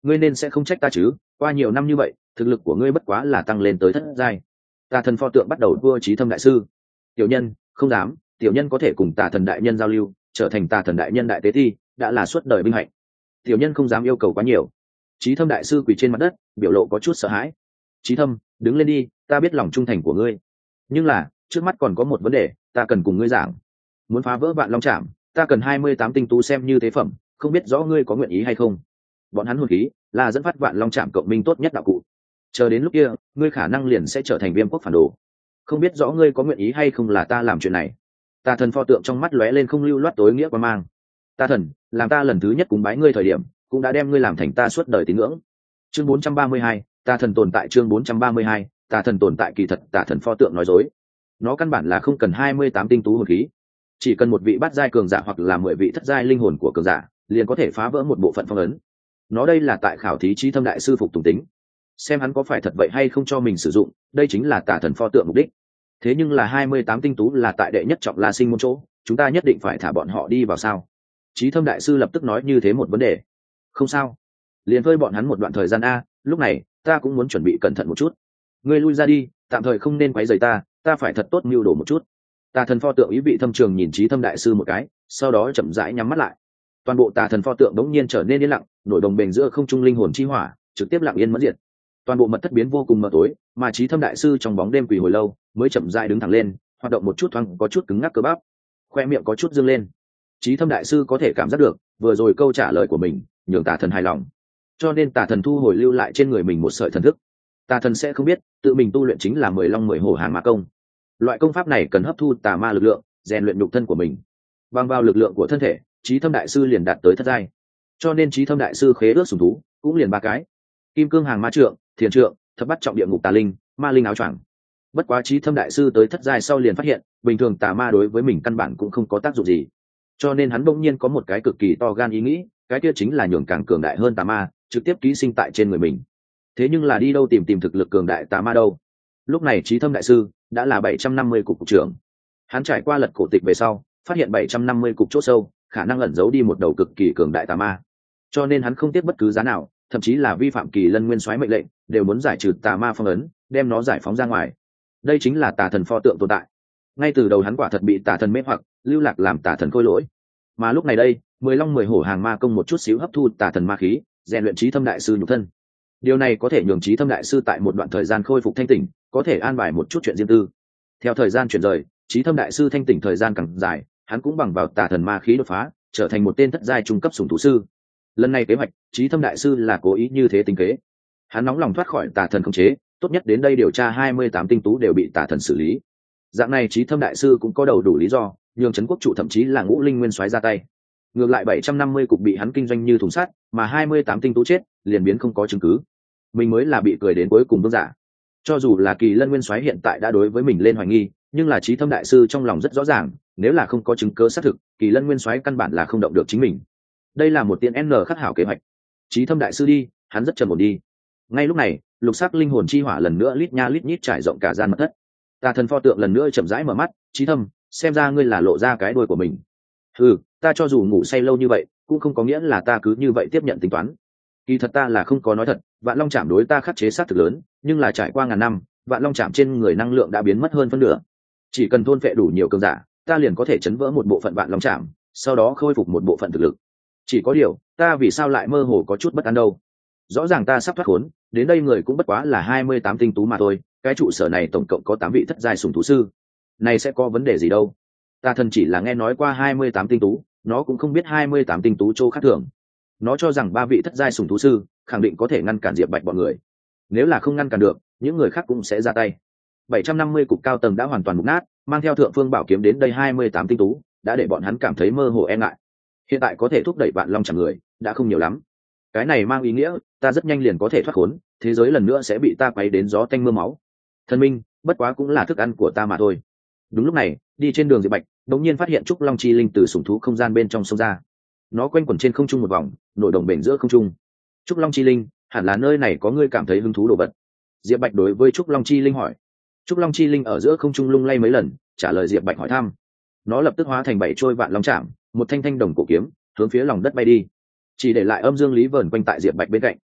ngươi nên sẽ không trách ta chứ, qua nhiều năm như vậy thực lực của ngươi bất quá là tăng lên tới thất giai. Tà thần pho tượng bắt đầu vua trí thâm đại sư. Tiểu nhân không dám, tiểu nhân có thể cùng tà thần đại nhân giao lưu, trở thành tà thần đại nhân đại tế thi đã là suốt đời vinh hạnh. Tiểu nhân không dám yêu cầu quá nhiều. Trí thâm đại sư quỳ trên mặt đất, biểu lộ có chút sợ hãi. Trí thâm, đứng lên đi, ta biết lòng trung thành của ngươi, nhưng là trước mắt còn có một vấn đề ta cần cùng ngươi giảng. Muốn phá vỡ vạn long trảm, ta cần hai mươi tám tinh tú xem như tế phẩm, không biết rõ ngươi có nguyện ý hay không. Bọn hắn hồn khí là dẫn phát vạn long trảm cộng minh tốt nhất đạo cụ, chờ đến lúc kia ngươi khả năng liền sẽ trở thành viêm quốc phản đồ. Không biết rõ ngươi có nguyện ý hay không là ta làm chuyện này. Tà thần pho tượng trong mắt lóe lên không lưu loát tối nghĩa quan mang. Ta thần, làm ta lần thứ nhất cúng bái ngươi thời điểm cũng đã đem ngươi làm thành ta suốt đời tín ngưỡng. Chương bốn trăm ba mươi hai, tà thần tồn tại. Chương bốn trăm ba mươi hai, tà thần tồn tại. Kỳ thật tà thần pho tượng nói dối, nó căn bản là không cần hai mươi tám tinh tú hồn khí, chỉ cần một vị bát giai cường giả hoặc là mười vị thất giai linh hồn của cường giả liền có thể phá vỡ một bộ phận phong ấn. Nó đây là tại khảo thí trí thâm đại sư phục tùng tính, xem hắn có phải thật vậy hay không cho mình sử dụng, đây chính là tà thần pho tượng mục đích. Thế nhưng là hai mươi tám tinh tú là tại đệ nhất trọng La Sinh môn chỗ, chúng ta nhất định phải thả bọn họ đi vào sao? Trí thâm đại sư lập tức nói như thế một vấn đề. Không sao, liền phơi bọn hắn một đoạn thời gian a, lúc này ta cũng muốn chuẩn bị cẩn thận một chút. Ngươi lui ra đi, tạm thời không nên quấy rầy ta, ta phải thật tốt mưu đồ một chút. Tà thần pho tượng ý vị thâm trường nhìn trí thâm đại sư một cái, sau đó chậm rãi nhắm mắt lại. Toàn bộ tà thần pho tượng đống nhiên trở nên yên lặng, nổi đồng bền giữa không trung linh hồn chi hỏa trực tiếp lặng yên mẫn diệt. Toàn bộ mật thất biến vô cùng mờ tối, mà trí thâm đại sư trong bóng đêm quỳ hồi lâu mới chậm rãi đứng thẳng lên, hoạt động một chút thoáng có chút cứng ngắc cơ bắp, khoe miệng có chút dương lên. Trí thâm đại sư có thể cảm giác được vừa rồi câu trả lời của mình nhường tà thần hài lòng, cho nên tà thần thu hồi lưu lại trên người mình một sợi thần thức. Tà thần sẽ không biết tự mình tu luyện chính là mười long mười hổ hàng ma công. Loại công pháp này cần hấp thu tà ma lực lượng, rèn luyện nhục thân của mình. Bằng vào lực lượng của thân thể, trí thâm đại sư liền đạt tới thất giai, cho nên trí thâm đại sư khế ước sủng thú cũng liền ba cái: kim cương hàng ma trượng, thiền trượng, thập bắt trọng địa ngục tà linh, ma linh áo choàng. Bất quá trí thâm đại sư tới thất giai sau liền phát hiện bình thường tà ma đối với mình căn bản cũng không có tác dụng gì, cho nên hắn bỗng nhiên có một cái cực kỳ to gan ý nghĩ, cái kia chính là nhường càng cường đại hơn tà ma trực tiếp ký sinh tại trên người mình. Thế nhưng là đi đâu tìm tìm thực lực cường đại tà ma đâu? Lúc này trí thâm đại sư đã là bảy trăm năm mươi cục cục trưởng, hắn trải qua lật cổ tịch về sau phát hiện bảy trăm năm mươi cục chỗ sâu khả năng ẩn giấu đi một đầu cực kỳ cường đại tà ma, cho nên hắn không tiếc bất cứ giá nào, thậm chí là vi phạm kỳ lân nguyên soái mệnh lệnh đều muốn giải trừ tà ma phong ấn, đem nó giải phóng ra ngoài. Đây chính là tà thần pho tượng tồn tại. Ngay từ đầu hắn quả thật bị tà thần mê hoặc, lưu lạc làm tà thần khôi lỗi, mà lúc này đây mười long mười hổ hàng ma công một chút xíu hấp thu tà thần ma khí, rèn luyện trí thâm đại sư nhục thân. Điều này có thể nhường trí thâm đại sư tại một đoạn thời gian khôi phục thanh tỉnh, có thể an bài một chút chuyện riêng tư. Theo thời gian chuyển rời, trí thâm đại sư thanh tỉnh thời gian càng dài, hắn cũng bằng vào tà thần ma khí đột phá, trở thành một tên thất giai trung cấp sủng thú sư. Lần này kế hoạch trí thâm đại sư là cố ý như thế tính kế, hắn nóng lòng thoát khỏi tà thần khống chế, tốt nhất đến đây điều tra hai mươi tám tinh tú đều bị tà thần xử lý. Dạng này trí thâm đại sư cũng có đầu đủ lý do nhường trấn quốc chủ thậm chí là ngũ linh nguyên soái ra tay. Ngược lại bảy trăm năm mươi cục bị hắn kinh doanh như thùng sắt, mà hai mươi tám tinh tú chết liền biến không có chứng cứ, mình mới là bị cười đến cuối cùng vương giả. Cho dù là kỳ lân nguyên soái hiện tại đã đối với mình lên hoài nghi, nhưng là trí thâm đại sư trong lòng rất rõ ràng, nếu là không có chứng cứ xác thực, kỳ lân nguyên soái căn bản là không động được chính mình. Đây là một tiên n khắc hảo kế hoạch. Trí thâm đại sư đi, hắn rất trầm ổn đi. Ngay lúc này lục sắc linh hồn chi hỏa lần nữa lít nha lít nhít trải rộng cả gian mật thất. Tà thần pho tượng lần nữa chậm rãi mở mắt. Trí thâm, xem ra ngươi là lộ ra cái đuôi của mình. Ừ, ta cho dù ngủ say lâu như vậy cũng không có nghĩa là ta cứ như vậy tiếp nhận tính toán. Kỳ thật ta là không có nói thật, vạn long chạm đối ta khắc chế sát thực lớn, nhưng là trải qua ngàn năm, vạn long chạm trên người năng lượng đã biến mất hơn phân nửa. Chỉ cần thôn phệ đủ nhiều cường giả, ta liền có thể chấn vỡ một bộ phận vạn long chạm, sau đó khôi phục một bộ phận thực lực. Chỉ có điều ta vì sao lại mơ hồ có chút bất an đâu? Rõ ràng ta sắp thoát khốn, đến đây người cũng bất quá là hai mươi tám tinh tú mà thôi, cái trụ sở này tổng cộng có tám vị thất giai sủng thú sư, này sẽ có vấn đề gì đâu? Ta thần chỉ là nghe nói qua hai mươi tám tinh tú, nó cũng không biết hai mươi tám tinh tú chỗ khác thường. Nó cho rằng ba vị thất giai sủng thú sư khẳng định có thể ngăn cản Diệp Bạch bọn người, nếu là không ngăn cản được, những người khác cũng sẽ ra tay. bảy trăm năm mươi cục cao tầng đã hoàn toàn mục nát, mang theo thượng phương bảo kiếm đến đây hai mươi tám tinh tú, đã để bọn hắn cảm thấy mơ hồ e ngại. Hiện tại có thể thúc đẩy vạn long chẳng người đã không nhiều lắm, cái này mang ý nghĩa ta rất nhanh liền có thể thoát khốn, thế giới lần nữa sẽ bị ta quấy đến gió tanh mưa máu. Thần minh bất quá cũng là thức ăn của ta mà thôi. Đúng lúc này, đi trên đường Diệp Bạch đống nhiên phát hiện trúc long chi linh từ sủng thú không gian bên trong sông ra, nó quanh quẩn trên không trung một vòng, nổi đồng bền giữa không trung. Trúc long chi linh, hẳn là nơi này có ngươi cảm thấy hứng thú đồ vật. Diệp Bạch đối với trúc long chi linh hỏi. Trúc long chi linh ở giữa không trung lung lay mấy lần, trả lời Diệp Bạch hỏi thăm. Nó lập tức hóa thành bảy trôi vạn long chạm, một thanh thanh đồng cổ kiếm hướng phía lòng đất bay đi, chỉ để lại âm dương lý vờn quanh tại Diệp Bạch bên cạnh.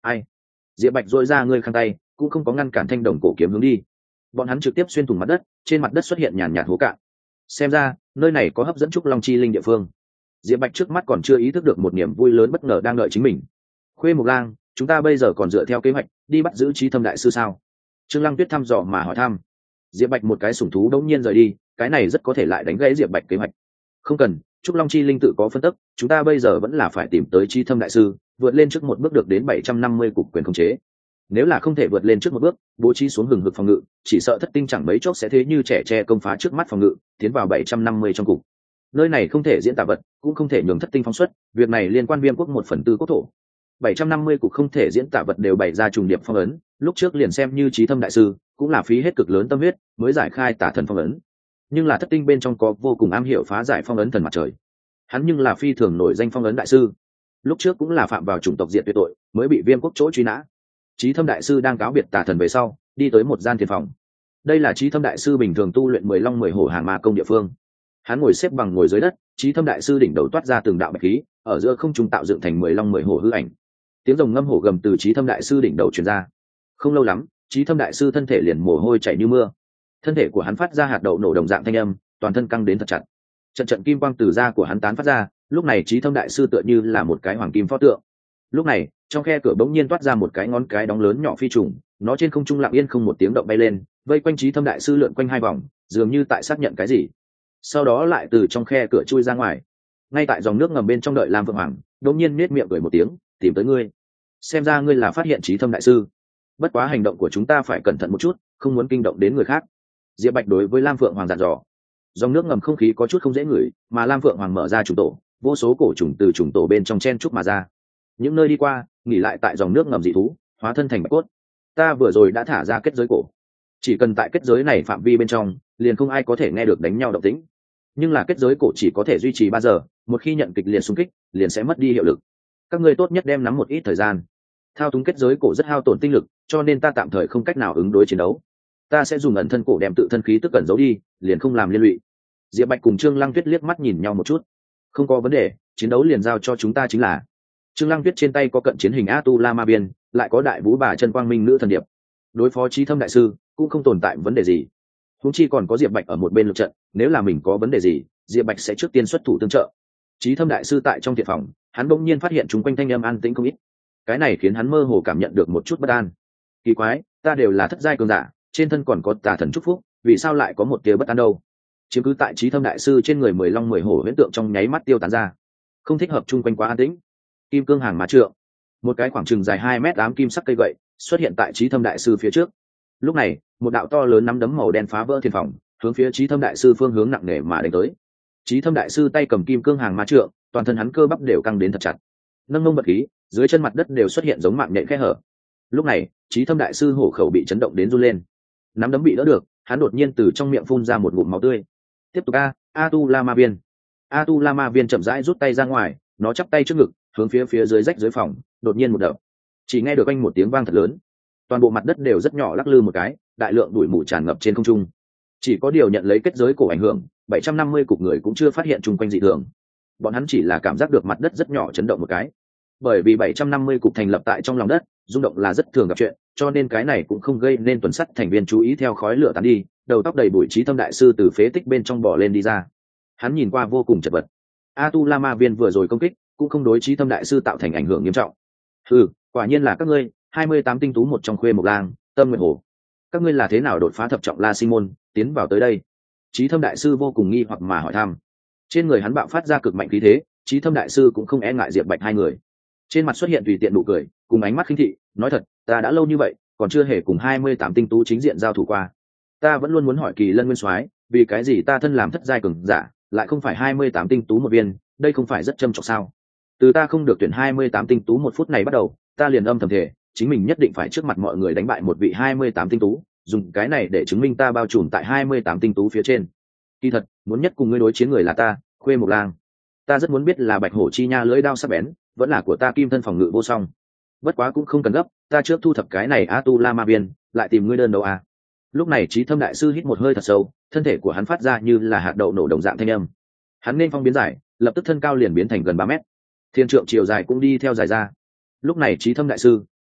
ai diệp bạch dội ra ngươi khăn tay cũng không có ngăn cản thanh đồng cổ kiếm hướng đi. Bọn hắn trực tiếp xuyên thủng mặt đất, trên mặt đất xuất hiện nhàn nhạt hố cạn. Xem ra nơi này có hấp dẫn trúc long chi linh địa phương. Diệp Bạch trước mắt còn chưa ý thức được một niềm vui lớn bất ngờ đang đợi chính mình. Khuê Mộc Lang, chúng ta bây giờ còn dựa theo kế hoạch đi bắt giữ Chí Thâm đại sư sao? Trương Lăng Tuyết thăm dò mà hỏi thăm. Diệp Bạch một cái sủng thú đống nhiên rời đi, cái này rất có thể lại đánh gãy Diệp Bạch kế hoạch. Không cần, trúc long chi linh tự có phân tích, chúng ta bây giờ vẫn là phải tìm tới Chí Thâm đại sư, vượt lên trước một bước được đến bảy trăm năm mươi cục quyền khống chế. Nếu là không thể vượt lên trước một bước, bố trí xuống hừng hực phòng ngự, chỉ sợ thất tinh chẳng mấy chốc sẽ thế như trẻ tre công phá trước mắt phòng ngự, tiến vào bảy trăm năm mươi trong cục. Nơi này không thể diễn tả vật, cũng không thể nhường thất tinh phóng xuất, việc này liên quan Viêm quốc một phần tư quốc thổ. bảy trăm năm mươi cục không thể diễn tả vật đều bày ra trùng điệp phong ấn, lúc trước liền xem như Chí Thâm đại sư, cũng là phí hết cực lớn tâm huyết mới giải khai tả thần phong ấn. Nhưng là thất tinh bên trong có vô cùng am hiểu phá giải phong ấn thần mặt trời. Hắn nhưng là phi thường nổi danh phong ấn đại sư. Lúc trước cũng là phạm vào chủng tộc diệt tuyệt tội, mới bị Viêm quốc chỗ truy nã. Chí Thâm đại sư đang cáo biệt tà thần về sau, đi tới một gian thiền phòng. Đây là Chí Thâm đại sư bình thường tu luyện mười long mười hổ hàng ma công địa phương. Hắn ngồi xếp bằng ngồi dưới đất, Chí Thâm đại sư đỉnh đầu toát ra từng đạo bạch khí, ở giữa không trung tạo dựng thành mười long mười hổ hư ảnh. Tiếng rồng ngâm hổ gầm từ Chí Thâm đại sư đỉnh đầu truyền ra. Không lâu lắm, Chí Thâm đại sư thân thể liền mồ hôi chảy như mưa. Thân thể của hắn phát ra hạt đậu nổ đồng dạng thanh âm, toàn thân căng đến thật chặt. Trận trận kim quang từ da của hắn tán phát ra, lúc này Chí Thâm đại sư tựa như là một cái hoàng kim pho tượng. Lúc này, trong khe cửa bỗng nhiên toát ra một cái ngón cái đóng lớn nhỏ phi trùng, nó trên không trung lặng yên không một tiếng động bay lên, vây quanh Chí Thâm đại sư lượn quanh hai vòng, dường như tại xác nhận cái gì. Sau đó lại từ trong khe cửa chui ra ngoài. Ngay tại dòng nước ngầm bên trong đợi Lam Phượng Hoàng, đột nhiên nhếch miệng cười một tiếng, tìm tới ngươi. Xem ra ngươi là phát hiện Chí Thâm đại sư. Bất quá hành động của chúng ta phải cẩn thận một chút, không muốn kinh động đến người khác. Diệp Bạch đối với Lam Phượng Hoàng dặn dò. Dòng nước ngầm không khí có chút không dễ ngửi, mà Lam Phượng Hoàng mở ra trùng tổ, vô số cổ trùng từ trùng tổ bên trong chen trúc mà ra. Những nơi đi qua, nghỉ lại tại dòng nước ngầm dị thú, hóa thân thành bạch cốt. Ta vừa rồi đã thả ra kết giới cổ, chỉ cần tại kết giới này phạm vi bên trong, liền không ai có thể nghe được đánh nhau động tĩnh. Nhưng là kết giới cổ chỉ có thể duy trì ba giờ, một khi nhận kịch liệt xung kích, liền sẽ mất đi hiệu lực. Các ngươi tốt nhất đem nắm một ít thời gian. Thao túng kết giới cổ rất hao tổn tinh lực, cho nên ta tạm thời không cách nào ứng đối chiến đấu. Ta sẽ dùng ẩn thân cổ đem tự thân khí tức cẩn giấu đi, liền không làm liên lụy. Diệp Bạch cùng Trương Lăng Tuyết liếc mắt nhìn nhau một chút. Không có vấn đề, chiến đấu liền giao cho chúng ta chính là. Trương Lăng Tuyết trên tay có cận chiến hình A Tu La Ma Biên, lại có đại vũ bà chân quang minh nữ thần điệp. Đối phó Chí Thâm đại sư cũng không tồn tại vấn đề gì. Huống chi còn có Diệp Bạch ở một bên lực trận, nếu là mình có vấn đề gì, Diệp Bạch sẽ trước tiên xuất thủ tương trợ. Chí Thâm đại sư tại trong thiện phòng, hắn bỗng nhiên phát hiện chúng quanh thanh âm an tĩnh không ít. Cái này khiến hắn mơ hồ cảm nhận được một chút bất an. Kỳ quái, ta đều là thất giai cường giả, trên thân còn có tà thần chúc phúc, vì sao lại có một tia bất an đâu? Chiếm cứ tại Chí Thâm đại sư trên người mười long mười hổ huyễn tượng trong nháy mắt tiêu tán ra. Không thích hợp chung quanh quá an tĩnh. Kim cương hàng má trượng, một cái khoảng chừng dài hai mét ám kim sắc cây gậy xuất hiện tại Chí Thâm đại sư phía trước. Lúc này, một đạo to lớn nắm đấm màu đen phá vỡ thiên phòng, hướng phía Chí Thâm đại sư phương hướng nặng nề mà đánh tới. Chí Thâm đại sư tay cầm kim cương hàng má trượng, toàn thân hắn cơ bắp đều căng đến thật chặt, nâng mông bật khí, dưới chân mặt đất đều xuất hiện giống mạng nhện khe hở. Lúc này, Chí Thâm đại sư hổ khẩu bị chấn động đến run lên, nắm đấm bị đỡ được, hắn đột nhiên từ trong miệng phun ra một ngụm máu tươi. Tiếp tục a, A Tu La Ma Viên. A Tu La Ma Viên chậm rãi rút tay ra ngoài, nó chắp tay trước ngực, hướng phía phía dưới rách dưới phòng, đột nhiên một đập. Chỉ nghe được anh một tiếng vang thật lớn, toàn bộ mặt đất đều rất nhỏ lắc lư một cái, đại lượng bụi mù tràn ngập trên không trung. Chỉ có điều nhận lấy kết giới cổ ảnh hưởng, bảy trăm năm mươi cục người cũng chưa phát hiện chung quanh dị thường. Bọn hắn chỉ là cảm giác được mặt đất rất nhỏ chấn động một cái. Bởi vì bảy trăm năm mươi cục thành lập tại trong lòng đất, rung động là rất thường gặp chuyện, cho nên cái này cũng không gây nên tuần sắt thành viên chú ý theo khói lửa tán đi, đầu tóc đầy bụi Chí Thâm đại sư từ phế tích bên trong bò lên đi ra. Hắn nhìn qua vô cùng chật vật. A Tu La Ma Viên vừa rồi công kích, cũng không đối Chí Thâm đại sư tạo thành ảnh hưởng nghiêm trọng. Ừ, quả nhiên là các ngươi, hai mươi tám tinh tú một trong Khuê Mộc Lang, Tâm Nguyệt Hồ. Các ngươi là thế nào đột phá thập trọng La Sinh môn, tiến vào tới đây? Chí Thâm đại sư vô cùng nghi hoặc mà hỏi thăm. Trên người hắn bạo phát ra cực mạnh khí thế, Chí Thâm đại sư cũng không e ngại Diệp Bạch hai người. Trên mặt xuất hiện tùy tiện nụ cười, cùng ánh mắt khinh thị, nói thật, ta đã lâu như vậy, còn chưa hề cùng hai mươi tám tinh tú chính diện giao thủ qua. Ta vẫn luôn muốn hỏi Kỳ Lân Nguyên Soái, vì cái gì ta thân làm thất giai cường giả, lại không phải hai mươi tám tinh tú một viên, đây không phải rất châm chọc sao? Từ ta không được tuyển hai mươi tám tinh tú một phút này bắt đầu, ta liền âm thầm thể, chính mình nhất định phải trước mặt mọi người đánh bại một vị hai mươi tám tinh tú, dùng cái này để chứng minh ta bao trùm tại hai mươi tám tinh tú phía trên. Kỳ thật, muốn nhất cùng ngươi đối chiến người là ta, Khuê Mộc Lang. Ta rất muốn biết là Bạch Hổ chi nha lưỡi đao sắc bén, vẫn là của ta kim thân phòng ngự vô song. Bất quá cũng không cần gấp, ta trước thu thập cái này A Tu La Ma Viên, lại tìm ngươi đơn đấu à. Lúc này Chí Thâm đại sư hít một hơi thật sâu, thân thể của hắn phát ra như là hạt đậu nổ đồng dạng thanh âm. Hắn nên phong biến giải, lập tức thân cao liền biến thành gần ba mét, thiên trượng chiều dài cũng đi theo dài ra. Lúc này Chí Thâm đại sư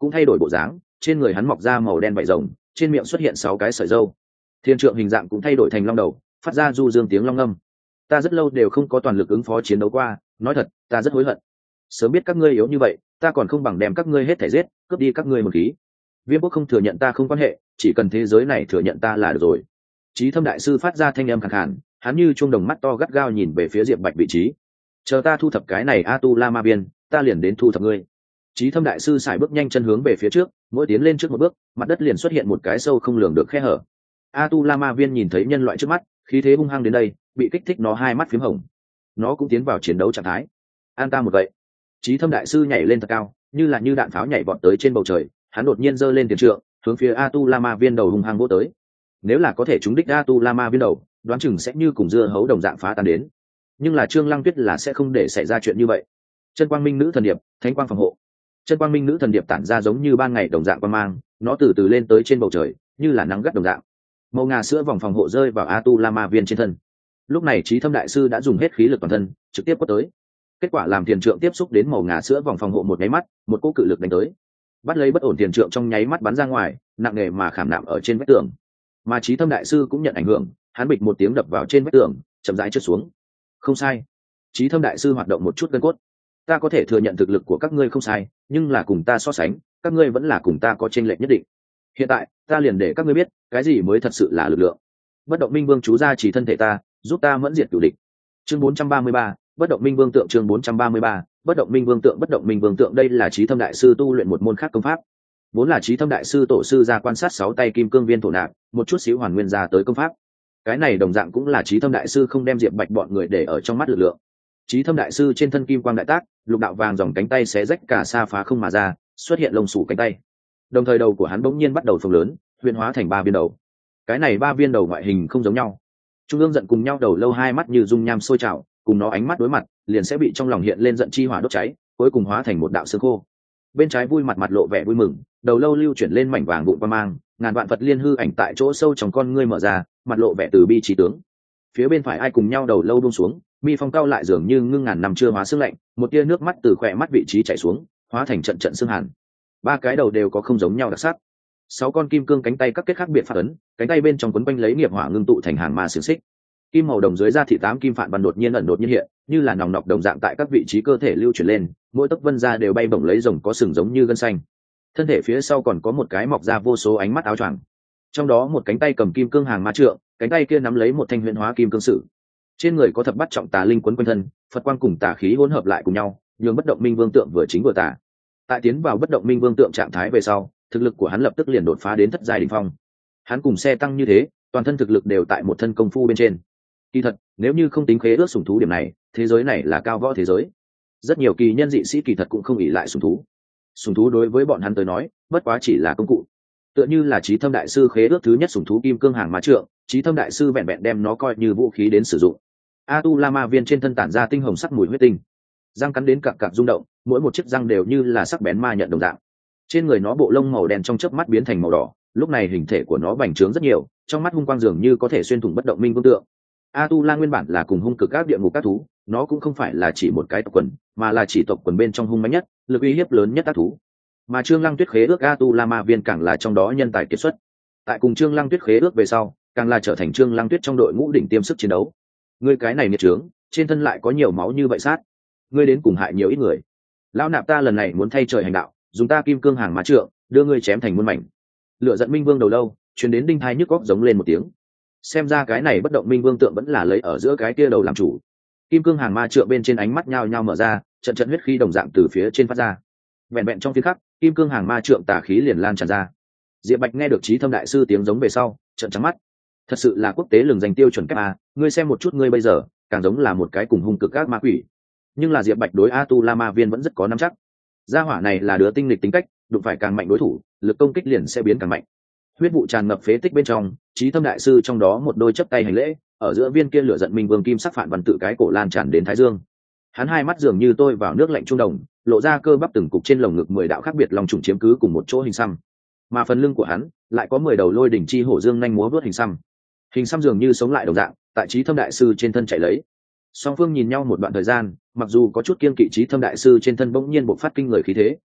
cũng thay đổi bộ dáng, trên người hắn mọc ra màu đen vảy rồng, trên miệng xuất hiện sáu cái sợi râu. Thiên trượng hình dạng cũng thay đổi thành long đầu, phát ra du dương tiếng long ngâm. Ta rất lâu đều không có toàn lực ứng phó chiến đấu qua, nói thật, ta rất hối hận. Sớm biết các ngươi yếu như vậy, ta còn không bằng đem các ngươi hết thảy giết, cướp đi các ngươi một khí. Viêm quốc không thừa nhận ta không quan hệ, chỉ cần thế giới này thừa nhận ta là được rồi. Chí Thâm đại sư phát ra thanh âm khàn khàn, hắn như chuông đồng mắt to gắt gao nhìn về phía Diệp Bạch vị trí. Chờ ta thu thập cái này A Tu La Ma Viên, ta liền đến thu thập ngươi. Chí Thâm đại sư sải bước nhanh chân hướng về phía trước, mỗi tiến lên trước một bước, mặt đất liền xuất hiện một cái sâu không lường được khe hở. A Tu La Ma Viên nhìn thấy nhân loại trước mắt, khí thế hung hăng đến đây, bị kích thích nó hai mắt phím hồng. Nó cũng tiến vào chiến đấu trạng thái. An ta một vậy. Chí Thâm đại sư nhảy lên thật cao, như là như đạn pháo nhảy vọt tới trên bầu trời, hắn đột nhiên giơ lên tiền trượng, hướng phía A Tu La Ma Viên đầu hung hăng vỗ tới. Nếu là có thể trúng đích A Tu La Ma Viên đầu, đoán chừng sẽ như cùng dưa hấu đồng dạng phá tan đến. Nhưng là Trương Lăng Tuyết là sẽ không để xảy ra chuyện như vậy. Chân Quang Minh nữ thần điệp, thánh quang phòng hộ. Chân Quang Minh nữ thần điệp tản ra giống như ban ngày đồng dạng quang mang, nó từ từ lên tới trên bầu trời, như là nắng gắt đồng dạng. Màu ngà sữa vòng phòng hộ rơi vào A Tu La Ma Viên trên thân. Lúc này Chí Thâm đại sư đã dùng hết khí lực toàn thân, trực tiếp quất tới. Kết quả làm tiền trượng tiếp xúc đến màu ngà sữa vòng phòng hộ một nháy mắt, một cỗ cự lực đánh tới, bắt lấy bất ổn tiền trượng trong nháy mắt bắn ra ngoài, nặng nề mà khảm nạm ở trên vách tường. Mà Chí Thâm đại sư cũng nhận ảnh hưởng, hắn bịch một tiếng đập vào trên vách tường, chậm rãi trượt xuống. Không sai, Chí Thâm đại sư hoạt động một chút gân cốt. Ta có thể thừa nhận thực lực của các ngươi không sai, nhưng là cùng ta so sánh, các ngươi vẫn là cùng ta có chênh lệch nhất định. Hiện tại, ta liền để các ngươi biết, cái gì mới thật sự là lực lượng. Bất động minh vương chú ra chỉ thân thể ta, giúp ta mẫn diệt cửu địch. Chương bốn trăm ba mươi ba, bất động minh vương tượng. Chương bốn trăm ba mươi ba, bất động minh vương tượng. Bất động minh vương tượng đây là Chí Thâm đại sư tu luyện một môn khác công pháp. Vốn là Chí Thâm đại sư tổ sư ra quan sát sáu tay kim cương viên thổ nạp, một chút xíu hoàn nguyên ra tới công pháp. Cái này đồng dạng cũng là Chí Thâm đại sư không đem Diệp Bạch bọn người để ở trong mắt lực lượng. Chí Thâm đại sư trên thân kim quang đại tác, lục đạo vàng dòng cánh tay xé rách cả xa phá không mà ra, xuất hiện lông sủ cánh tay. Đồng thời đầu của hắn bỗng nhiên bắt đầu phồng lớn, huyền hóa thành ba viên đầu. Cái này ba viên đầu ngoại hình không giống nhau. Trung ương giận cùng nhau đầu lâu hai mắt như dung nham sôi trào, cùng nó ánh mắt đối mặt, liền sẽ bị trong lòng hiện lên giận chi hỏa đốt cháy, cuối cùng hóa thành một đạo xương khô. Bên trái vui mặt mặt lộ vẻ vui mừng, đầu lâu lưu chuyển lên mảnh vàng vụn qua mang, ngàn vạn Phật liên hư ảnh tại chỗ sâu trong con ngươi mở ra, mặt lộ vẻ từ bi trí tướng. Phía bên phải ai cùng nhau đầu lâu buông xuống, mi phong cao lại dường như ngưng ngàn năm chưa hóa xương lạnh, một tia nước mắt từ khỏe mắt vị trí chảy xuống, hóa thành trận trận xương hàn. Ba cái đầu đều có không giống nhau đặc sắc. Sáu con kim cương cánh tay các kết khác biệt phát ấn, cánh tay bên trong quấn quanh lấy nghiệp hỏa ngưng tụ thành hàng ma xiềng xích. Kim màu đồng dưới da thị tám kim phạn văn đột nhiên ẩn đột nhiên hiện, như là nòng nọc đồng dạng tại các vị trí cơ thể lưu chuyển lên, mỗi tấc vân da đều bay bổng lấy rồng có sừng giống như gân xanh. Thân thể phía sau còn có một cái mọc ra vô số ánh mắt áo choàng. Trong đó một cánh tay cầm kim cương hàng ma trượng, cánh tay kia nắm lấy một thanh huyền hóa kim cương sử. Trên người có thập bát trọng tà linh quấn quanh thân, Phật quang cùng tà khí hỗn hợp lại cùng nhau, nhường bất động minh vương tượng vừa chính vừa tà. Tại tiến vào bất động minh vương tượng trạng thái về sau, thực lực của hắn lập tức liền đột phá đến thất giai đỉnh phong. Hắn cùng xe tăng như thế, toàn thân thực lực đều tại một thân công phu bên trên. Kỳ thật, nếu như không tính khế ước sủng thú điểm này, thế giới này là cao võ thế giới. Rất nhiều kỳ nhân dị sĩ kỳ thật cũng không ỷ lại sủng thú. Sủng thú đối với bọn hắn tới nói, bất quá chỉ là công cụ. Tựa như là Chí Thâm đại sư khế ước thứ nhất sủng thú kim cương hàng ma trượng, Chí Thâm đại sư vẹn vẹn đem nó coi như vũ khí đến sử dụng. A Tu La Ma Viên trên thân tản ra tinh hồng sắc mùi huyết tinh, răng cắn đến cặc cặc rung động, mỗi một chiếc răng đều như là sắc bén ma nhận đồng dạng. Trên người nó bộ lông màu đen trong chớp mắt biến thành màu đỏ, lúc này hình thể của nó bành trướng rất nhiều, trong mắt hung quang dường như có thể xuyên thủng bất động minh vương tượng. A Tu La nguyên bản là cùng hung cực các địa ngục các thú, nó cũng không phải là chỉ một cái tộc quần, mà là chỉ tộc quần bên trong hung mãnh nhất, lực uy hiếp lớn nhất các thú. Mà Trương Lăng Tuyết khế ước A Tu La Ma Viên càng là trong đó nhân tài kiệt xuất. Tại cùng Trương Lăng Tuyết khế ước về sau, càng là trở thành Trương Lăng Tuyết trong đội ngũ đỉnh tiêm sức chiến đấu. Ngươi cái này nghiệt trướng, trên thân lại có nhiều máu như vậy sát, ngươi đến cùng hại nhiều ít người. Lão nạp ta lần này muốn thay trời hành đạo, dùng ta kim cương hàng má trượng, đưa ngươi chém thành muôn mảnh. Lựa giận minh vương đầu lâu, truyền đến đinh thai nhức góc giống lên một tiếng. Xem ra cái này bất động minh vương tượng vẫn là lấy ở giữa cái kia đầu làm chủ. Kim cương hàng ma trượng bên trên ánh mắt nhao nhao mở ra, trận trận huyết khí đồng dạng từ phía trên phát ra. Vẹn vẹn trong phiên khắc, kim cương hàng ma trượng tà khí liền lan tràn ra. Diệp Bạch nghe được Chí Thâm đại sư tiếng giống về sau, trợn trắng mắt. Thật sự là quốc tế lừng danh tiêu chuẩn cấp a, ngươi xem một chút ngươi bây giờ, càng giống là một cái cùng hung cực các ma quỷ. Nhưng là Diệp Bạch đối A Tu La Ma Viên vẫn rất có nắm chắc. Gia hỏa này là đứa tinh lịch tính cách, đụng phải càng mạnh đối thủ, lực công kích liền sẽ biến càng mạnh. Huyết vụ tràn ngập phế tích bên trong, Chí Thâm đại sư trong đó một đôi chấp tay hành lễ, ở giữa viên kia lửa giận minh vương kim sắc phản văn tự cái cổ lan tràn đến thái dương. Hắn hai mắt dường như tôi vào nước lạnh trung đồng, lộ ra cơ bắp từng cục trên lồng ngực mười đạo khác biệt long trùng chiếm cứ cùng một chỗ hình xăm. Mà phần lưng của hắn lại có mười đầu lôi đỉnh chi hổ dương nhanh múa vớt hình xăm. Hình xăm dường như sống lại đồng dạng, tại Chí Thâm đại sư trên thân chạy lấy. Song phương nhìn nhau một đoạn thời gian, mặc dù có chút kiêng kỵ Chí Thâm đại sư trên thân bỗng nhiên bộc phát kinh người khí thế,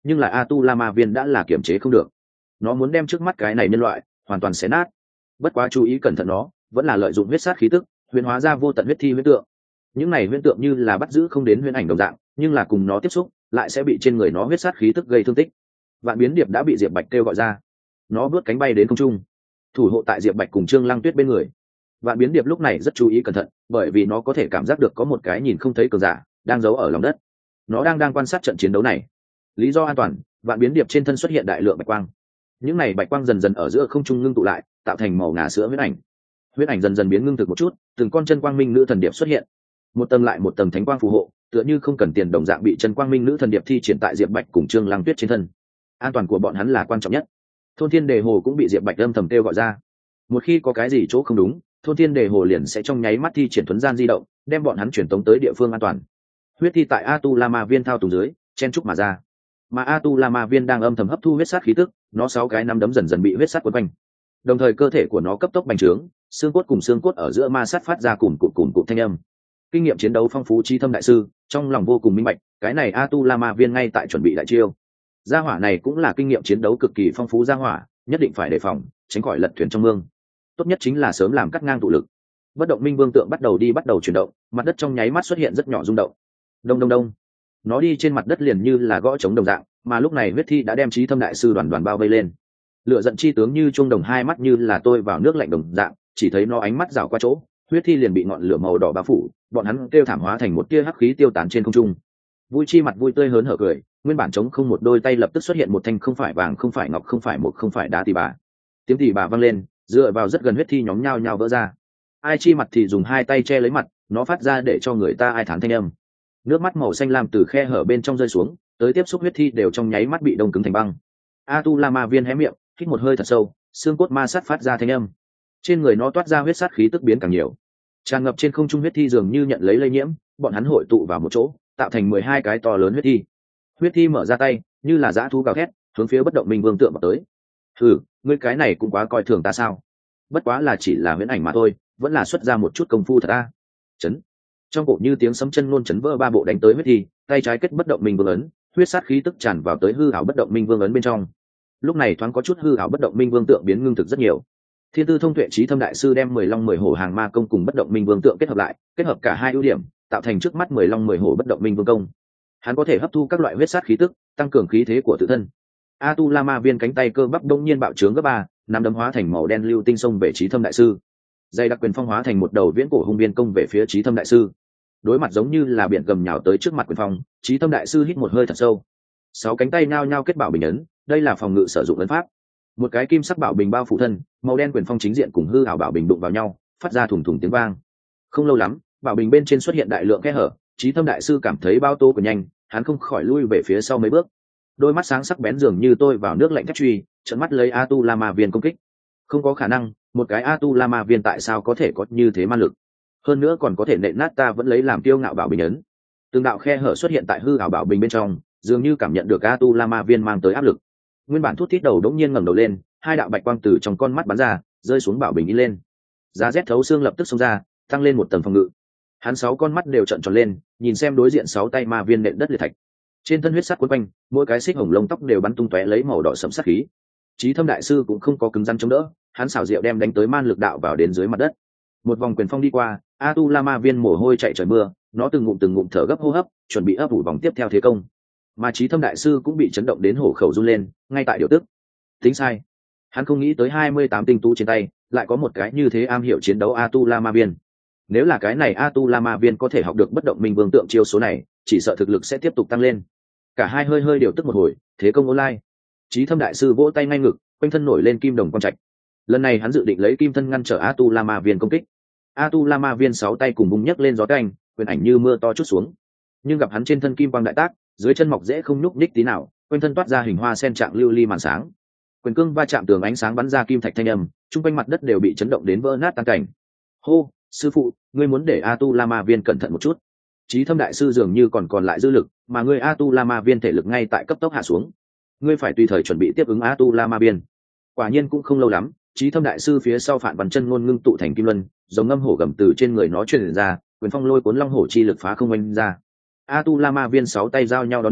nhưng là a tu la ma viên đã là kiểm chế không được, nó muốn đem trước mắt cái này nhân loại hoàn toàn xé nát. Bất quá chú ý cẩn thận, nó vẫn là lợi dụng huyết sát khí tức huyền hóa ra vô tận huyết thi huyết tượng. Những này huyễn tượng như là bắt giữ không đến huyễn ảnh đồng dạng, nhưng là cùng nó tiếp xúc lại sẽ bị trên người nó huyết sát khí tức gây thương tích. Vạn biến điệp đã bị Diệp Bạch kêu gọi ra, nó vớt cánh bay đến không trung, thủ hộ tại Diệp Bạch cùng Trương Lăng Tuyết bên người. Vạn biến điệp lúc này rất chú ý cẩn thận, bởi vì nó có thể cảm giác được có một cái nhìn không thấy cường giả đang giấu ở lòng đất. Nó đang đang quan sát trận chiến đấu này. Lý do an toàn, vạn biến điệp trên thân xuất hiện đại lượng bạch quang. Những này bạch quang dần dần ở giữa không trung ngưng tụ lại, tạo thành màu ngà sữa huyễn ảnh. Huyễn ảnh dần dần biến ngưng thực một chút, từng con chân quang minh nữ thần điệp xuất hiện, một tầng lại một tầng thánh quang phù hộ, tựa như không cần tiền đồng dạng bị chân quang minh nữ thần điệp thi triển tại Diệp Bạch cùng Trương Lăng Tuyết trên thân. An toàn của bọn hắn là quan trọng nhất. Thôn Thiên Đề Hồ cũng bị Diệp Bạch âm thầm kêu gọi ra. Một khi có cái gì chỗ không đúng, Thôn Thiên Đề Hồ liền sẽ trong nháy mắt thi triển thuấn gian di động, đem bọn hắn chuyển tống tới địa phương an toàn. Huyết thi tại A Tu La Ma Viên thao túng dưới, chen trúc mà ra. Mà A Tu La Ma Viên đang âm thầm hấp thu huyết sát khí tức, nó sáu cái nắm đấm dần dần bị huyết sát quấn quanh. Đồng thời cơ thể của nó cấp tốc bành trướng, xương cốt cùng xương cốt ở giữa ma sát phát ra cùn cụm cùn cụm thanh âm. Kinh nghiệm chiến đấu phong phú Chí Thâm đại sư trong lòng vô cùng minh bạch, cái này A Tu La Ma Viên ngay tại chuẩn bị đại chiêu. Gia hỏa này cũng là kinh nghiệm chiến đấu cực kỳ phong phú gia hỏa, nhất định phải đề phòng, tránh khỏi lật thuyền trong mương. Tốt nhất chính là sớm làm cắt ngang tụ lực. Bất động minh vương tượng bắt đầu đi bắt đầu chuyển động, mặt đất trong nháy mắt xuất hiện rất nhỏ rung động. Đông đông đông. Nó đi trên mặt đất liền như là gõ trống đồng dạng, mà lúc này huyết thi đã đem Chí Thâm đại sư đoàn đoàn bao vây lên. Lửa giận chi tướng như chuông đồng, hai mắt như là tôi vào nước lạnh đồng dạng, chỉ thấy nó ánh mắt rảo qua chỗ, huyết thi liền bị ngọn lửa màu đỏ bao phủ, bọn hắn kêu thảm hóa thành một tia hắc khí tiêu tán trên không trung. Vui chi mặt vui tươi hớn hở cười, nguyên bản trống không một đôi tay lập tức xuất hiện một thanh không phải vàng không phải ngọc không phải một không phải đá tỳ bà. Tiếng tỳ bà vang lên, dựa vào rất gần huyết thi nhóm nhao nhao vỡ ra. Ai chi mặt thì dùng hai tay che lấy mặt, nó phát ra để cho người ta ai thán thanh âm. Nước mắt màu xanh lam từ khe hở bên trong rơi xuống, tới tiếp xúc huyết thi đều trong nháy mắt bị đông cứng thành băng. A Tu La Ma Viên hé miệng, hít một hơi thật sâu, xương cốt ma sát phát ra thanh âm. Trên người nó toát ra huyết sát khí tức biến càng nhiều, tràn ngập trên không trung huyết thi dường như nhận lấy lây nhiễm, bọn hắn hội tụ vào một chỗ, tạo thành mười hai cái to lớn huyết thi. Huyết thi mở ra tay, như là dã thú gào thét, hướng phía bất động minh vương tượng vào tới. Hừ, ngươi cái này cũng quá coi thường ta sao? Bất quá là chỉ là huyễn ảnh mà thôi, vẫn là xuất ra một chút công phu thật a. Chấn. Trong cổ như tiếng sấm chân ngôn chấn vỡ ba bộ đánh tới huyết thi, tay trái kết bất động minh vương ấn, huyết sát khí tức tràn vào tới hư ảo bất động minh vương ấn bên trong. Lúc này thoáng có chút hư ảo bất động minh vương tượng biến ngưng thực rất nhiều. Thiên tư thông tuệ Chí Thâm đại sư đem mười long mười hổ hàng ma công cùng bất động minh vương tượng kết hợp lại, kết hợp cả hai ưu điểm, tạo thành trước mắt mười long mười hổ bất động minh vương công. Hắn có thể hấp thu các loại huyết sát khí tức, tăng cường khí thế của tự thân. A Tu La Ma Viên cánh tay cơ bắp đông nhiên bạo trướng gấp ba, nắm đấm hóa thành màu đen lưu tinh xông về Chí Thâm đại sư. Dây đặc quyền phong hóa thành một đầu viễn cổ hung viên công về phía Chí Thâm đại sư. Đối mặt giống như là biển gầm nhào tới trước mặt quyền phong, Chí Thâm đại sư hít một hơi thật sâu. Sáu cánh tay nhao nhao kết bảo bình ấn, đây là phòng ngự sử dụng ấn pháp. Một cái kim sắc bảo bình bao phủ thân, màu đen quyền phong chính diện cùng hư ảo bảo bình đụng vào nhau, phát ra thủng thủng tiếng vang. Không lâu lắm, bảo bình bên trên xuất hiện đại lượng kẽ hở, Chí Thâm đại sư cảm thấy bao tố của nhanh, hắn không khỏi lui về phía sau mấy bước. Đôi mắt sáng sắc bén dường như tôi vào nước lạnh thép truy, trợn mắt lấy A Tu La Ma Viên công kích. Không có khả năng, một cái A Tu La Ma Viên tại sao có thể có như thế ma lực? Hơn nữa còn có thể nện nát ta vẫn lấy làm kiêu ngạo bảo bình ấn. Từng đạo khe hở xuất hiện tại hư ảo bảo bình bên trong, dường như cảm nhận được A Tu La Ma Viên mang tới áp lực. Nguyên bản thút thít đầu đống nhiên ngẩng đầu lên, hai đạo bạch quang từ trong con mắt bắn ra, rơi xuống bảo bình đi lên. Giá rét thấu xương lập tức xông ra, tăng lên một tầng phòng ngự. Hắn sáu con mắt đều trợn tròn lên, nhìn xem đối diện sáu tay ma viên nện đất liệt thạch. Trên thân huyết sắc quấn quanh, mỗi cái xích hồng lông tóc đều bắn tung tóe lấy màu đỏ sẫm sát khí. Chí Thâm đại sư cũng không có cứng rắn chống đỡ, hắn xảo diệu đem đánh tới man lực đạo vào đến dưới mặt đất. Một vòng quyền phong đi qua, A Tu La Ma Viên mồ hôi chạy trời mưa, nó từng ngụm từng ngụm thở gấp hô hấp, chuẩn bị ấp ủ vòng tiếp theo thế công. Mà Chí Thâm đại sư cũng bị chấn động đến hổ khẩu run lên, ngay tại điều tức. Tính sai, hắn không nghĩ tới hai mươi tám tinh tú trên tay lại có một cái như thế am hiểu chiến đấu A Tu La Ma Viên. Nếu là cái này A Tu La Ma Viên có thể học được bất động minh vương tượng chiêu số này, chỉ sợ thực lực sẽ tiếp tục tăng lên. Cả hai hơi hơi điều tức một hồi, thế công online. Chí Thâm đại sư vỗ tay ngay ngực, quanh thân nổi lên kim đồng quang trạch. Lần này hắn dự định lấy kim thân ngăn trở A Tu La Ma Viên công kích. A Tu La Ma Viên sáu tay cùng bùng nhấc lên gió canh, quyền ảnh như mưa to chút xuống. Nhưng gặp hắn trên thân kim quang đại tác, dưới chân mọc dễ không nhúc nhích tí nào, quanh thân toát ra hình hoa sen trạng lưu ly màn sáng. Quyền cương va chạm tường ánh sáng bắn ra kim thạch thanh âm, chung quanh mặt đất đều bị chấn động đến vỡ nát tan cảnh. Hô, sư phụ, ngươi muốn để A Tu La Ma Viên cẩn thận một chút. Chí Thâm đại sư dường như còn còn lại dư lực, mà ngươi A Tu La Ma Viên thể lực ngay tại cấp tốc hạ xuống. Ngươi phải tùy thời chuẩn bị tiếp ứng A Tu La Ma Viên. Quả nhiên cũng không lâu lắm, Chí Thâm đại sư phía sau Phản Văn Chân Ngôn ngưng tụ thành kim luân, giống ngâm hổ gầm từ trên người nó truyền ra, quyền phong lôi cuốn long hổ chi lực phá không oanh ra. A Tu La Ma Viên sáu tay giao nhau đó đỡ,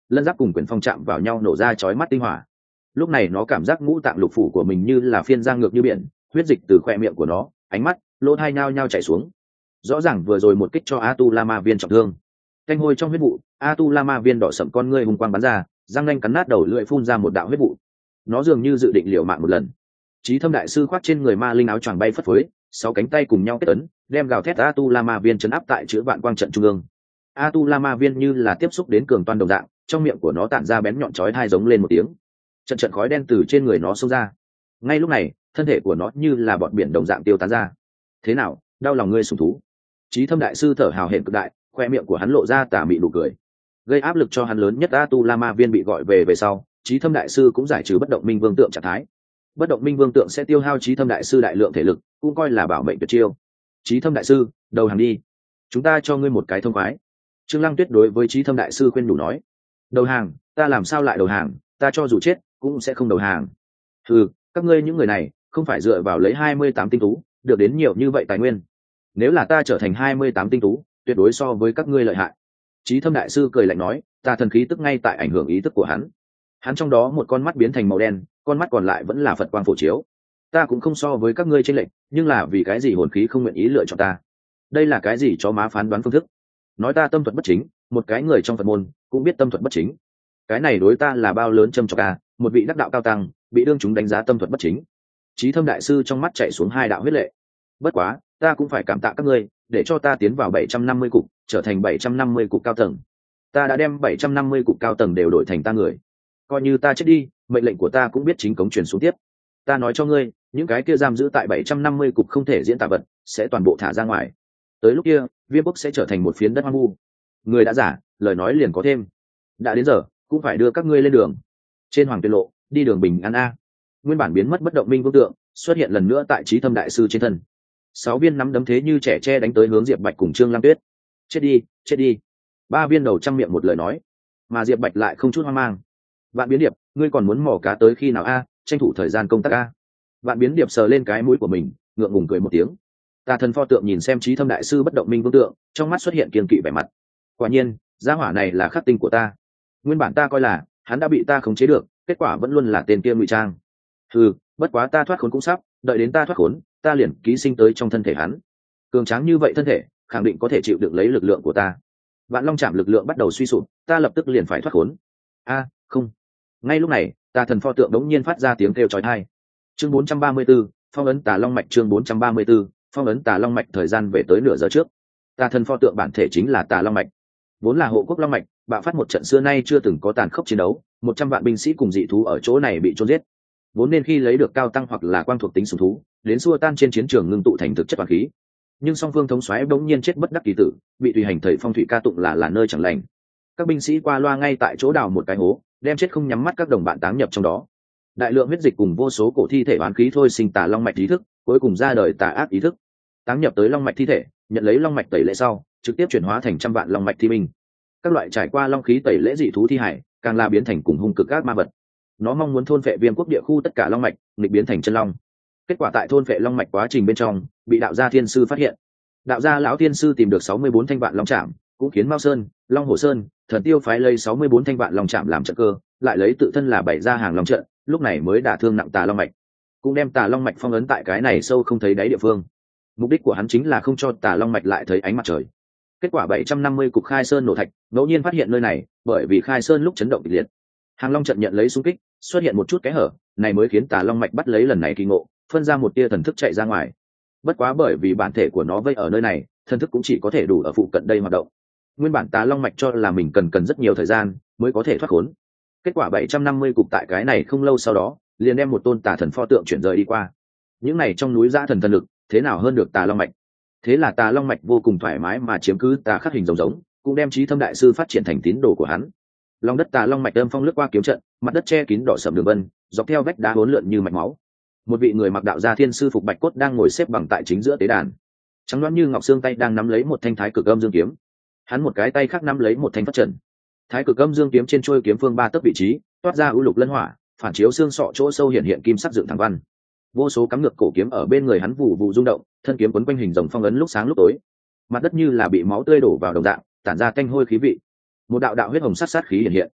lân giáp cùng quyền phong chạm vào nhau nổ ra chói mắt tinh hỏa. Lúc này nó cảm giác ngũ tạng lục phủ của mình như là phiên giang ngược như biển, huyết dịch từ khoe miệng của nó, ánh mắt, lỗ tai nhao nhao chảy xuống. Rõ ràng vừa rồi một kích cho Atulama viên trọng thương. Canh hôi trong huyết vụ, Atulama viên đỏ sẫm con ngươi hung quang bắn ra, răng nanh cắn nát đầu lưỡi phun ra một đạo huyết vụ. Nó dường như dự định liều mạng một lần. Chí Thâm đại sư khoác trên người ma linh áo choàng bay phất phới, sáu cánh tay cùng nhau kết ấn, đem gào thét Atulama viên chấn áp tại chữ vạn quang trận trung ương. Atulama viên như là tiếp xúc đến cường toan đồng dạng, trong miệng của nó tản ra bén nhọn chói tai giống lên một tiếng. Trận trận khói đen từ trên người nó xông ra. Ngay lúc này, thân thể của nó như là bọt biển đồng dạng tiêu tán ra. Thế nào, đau lòng ngươi sủng thú? Chí Thâm đại sư thở hào hển cực đại, khoe miệng của hắn lộ ra tà mị nụ cười. Gây áp lực cho hắn lớn nhất Atulama viên bị gọi về về sau, Chí Thâm đại sư cũng giải trừ bất động minh vương tượng trạng thái. Bất động minh vương tượng sẽ tiêu hao Chí Thâm đại sư đại lượng thể lực, cũng coi là bảo mệnh tuyệt chiêu. Chí Thâm đại sư, đầu hàng đi, chúng ta cho ngươi một cái thông khoái. Trương Lăng Tuyết đối với Chí Thâm đại sư khuyên nhủ nói. Đầu hàng? Ta làm sao lại đầu hàng? Ta cho dù chết cũng sẽ không đầu hàng. Ừ, các ngươi những người này không phải dựa vào lấy hai mươi tám tinh tú được đến nhiều như vậy tài nguyên. Nếu là ta trở thành hai mươi tám tinh tú, tuyệt đối so với các ngươi lợi hại. Chí Thâm đại sư cười lạnh nói, ta thần khí tức ngay tại ảnh hưởng ý thức của hắn. Hắn trong đó một con mắt biến thành màu đen, con mắt còn lại vẫn là Phật quang phổ chiếu. Ta cũng không so với các ngươi trên lệnh, nhưng là vì cái gì hồn khí không nguyện ý lựa chọn ta? Đây là cái gì cho má phán đoán phương thức? Nói ta tâm thuật bất chính, một cái người trong Phật môn cũng biết tâm thuật bất chính. Cái này đối ta là bao lớn châm chọc a, một vị đắc đạo cao tăng bị đương chúng đánh giá tâm thuật bất chính. Chí Thâm đại sư trong mắt chảy xuống hai đạo huyết lệ. Bất quá, ta cũng phải cảm tạ các ngươi, để cho ta tiến vào bảy trăm năm mươi cục, trở thành bảy trăm năm mươi cục cao tầng. Ta đã đem bảy trăm năm mươi cục cao tầng đều đổi thành ta người. Coi như ta chết đi, mệnh lệnh của ta cũng biết chính cống truyền xuống tiếp. Ta nói cho ngươi, những cái kia giam giữ tại bảy trăm năm mươi cục không thể diễn tả vật, sẽ toàn bộ thả ra ngoài. Tới lúc kia, Viêm Quốc sẽ trở thành một phiến đất hoang vu. Người đã giả, lời nói liền có thêm. Đã đến giờ, cũng phải đưa các ngươi lên đường. Trên Hoàng Tuyên lộ, đi đường bình an a. Nguyên bản biến mất bất động minh vương tượng, xuất hiện lần nữa tại Chí Thâm đại sư trên thân. Sáu viên nắm đấm thế như trẻ tre đánh tới hướng Diệp Bạch cùng Trương Lam Tuyết. Chết đi, chết đi. Ba viên đầu trăm miệng một lời nói, mà Diệp Bạch lại không chút hoang mang. Vạn Biến Điệp, ngươi còn muốn mò cá tới khi nào a? Tranh thủ thời gian công tác a. Vạn Biến Điệp sờ lên cái mũi của mình, ngượng ngùng cười một tiếng. Tà Thần pho tượng nhìn xem Chí Thâm đại sư bất động minh vương tượng, trong mắt xuất hiện kiên kỵ vẻ mặt. Quả nhiên, gia hỏa này là khắc tinh của ta. Nguyên bản ta coi là hắn đã bị ta khống chế được, kết quả vẫn luôn là tên kia ngụy trang. Ừ, bất quá ta thoát khốn cũng sắp, đợi đến ta thoát khốn, ta liền ký sinh tới trong thân thể hắn. Cường tráng như vậy thân thể, khẳng định có thể chịu đựng lấy lực lượng của ta. Vạn Long Chạm lực lượng bắt đầu suy sụp, ta lập tức liền phải thoát khốn. A, không. Ngay lúc này, Tà Thần pho tượng đống nhiên phát ra tiếng kêu chói tai. Chương bốn trăm ba mươi 4, phong ấn Tà Long mạch chương bốn trăm ba mươi 4, phong ấn Tà Long mạch thời gian về tới nửa giờ trước. Tà Thần pho tượng bản thể chính là Tà Long mạch, vốn là hộ quốc long mạch, bạo phát một trận xưa nay chưa từng có tàn khốc chiến đấu, một trăm vạn binh sĩ cùng dị thú ở chỗ này bị chôn giết. Vốn nên khi lấy được cao tăng hoặc là quang thuộc tính sủng thú, đến xua tan trên chiến trường ngưng tụ thành thực chất toàn khí. Nhưng song phương thống soái bỗng nhiên chết bất đắc kỳ tử, bị tùy hành thầy phong thủy ca tụng là là nơi chẳng lành. Các binh sĩ qua loa ngay tại chỗ đào một cái hố, đem chết không nhắm mắt các đồng bạn táng nhập trong đó. Đại lượng huyết dịch cùng vô số cổ thi thể oán khí thôi sinh Tà Long mạch ý thức, cuối cùng ra đời tà ác ý thức. Táng nhập tới long mạch thi thể, nhận lấy long mạch tẩy lễ sau, trực tiếp chuyển hóa thành trăm vạn long mạch thi binh. Các loại trải qua long khí tẩy lễ dị thú thi hải, càng là biến thành cùng hung cực ác ma vật. Nó mong muốn thôn phệ Viêm Quốc địa khu tất cả long mạch, nghịch biến thành chân long. Kết quả tại thôn phệ long mạch quá trình bên trong, bị đạo gia thiên sư phát hiện. Đạo gia lão thiên sư tìm được sáu mươi bốn thanh vạn long trảm, cũng khiến Mao Sơn, Long Hồ Sơn, Thần Tiêu phái lấy sáu mươi bốn thanh vạn long trảm làm trận cơ, lại lấy tự thân là bảy ra hàng long trận, lúc này mới đả thương nặng Tà Long mạch, cũng đem Tà Long mạch phong ấn tại cái này sâu không thấy đáy địa phương. Mục đích của hắn chính là không cho Tà Long mạch lại thấy ánh mặt trời. Kết quả bảy trăm năm mươi cục khai sơn nổ thạch, ngẫu nhiên phát hiện nơi này, bởi vì khai sơn lúc chấn động kịch liệt. Hàng Long trận nhận lấy xung kích, xuất hiện một chút kẽ hở, này mới khiến Tà Long mạch bắt lấy lần này kỳ ngộ, phân ra một tia thần thức chạy ra ngoài. Bất quá bởi vì bản thể của nó vây ở nơi này, thần thức cũng chỉ có thể đủ ở phụ cận đây hoạt động. Nguyên bản Tà Long mạch cho là mình cần cần rất nhiều thời gian mới có thể thoát khốn. Kết quả bảy trăm năm mươi cục tại cái này không lâu sau đó, liền đem một tôn Tà Thần pho tượng chuyển rời đi qua. Những này trong núi dã thần thần lực, thế nào hơn được Tà Long mạch? Thế là Tà Long mạch vô cùng thoải mái mà chiếm cứ Tà khắc hình rồng giống, cũng đem Chí Thâm đại sư phát triển thành tín đồ của hắn. Lòng đất Tà Long mạch âm phong lướt qua kiếm trận, mặt đất che kín đỏ sẫm đường vân, dọc theo vách đá hỗn lượn như mạch máu. Một vị người mặc đạo gia thiên sư phục bạch cốt đang ngồi xếp bằng tại chính giữa tế đàn, trắng loáng như ngọc xương tay đang nắm lấy một thanh thái cực âm dương kiếm, hắn một cái tay khác nắm lấy một thanh phất trần. Thái cực âm dương kiếm trên chuôi kiếm phương ba tấc vị trí, toát ra ưu lục lân hỏa, phản chiếu xương sọ chỗ sâu hiện hiện kim sắc dựng thẳng văn. Vô số cắm ngược cổ kiếm ở bên người hắn vụ vụ rung động, thân kiếm quấn quanh hình rồng phong ấn lúc sáng lúc tối. Mặt đất như là bị máu tươi đổ vào đồng dạng, tản ra tanh hôi khí vị. Một đạo đạo huyết hồng sát sát khí hiện hiện.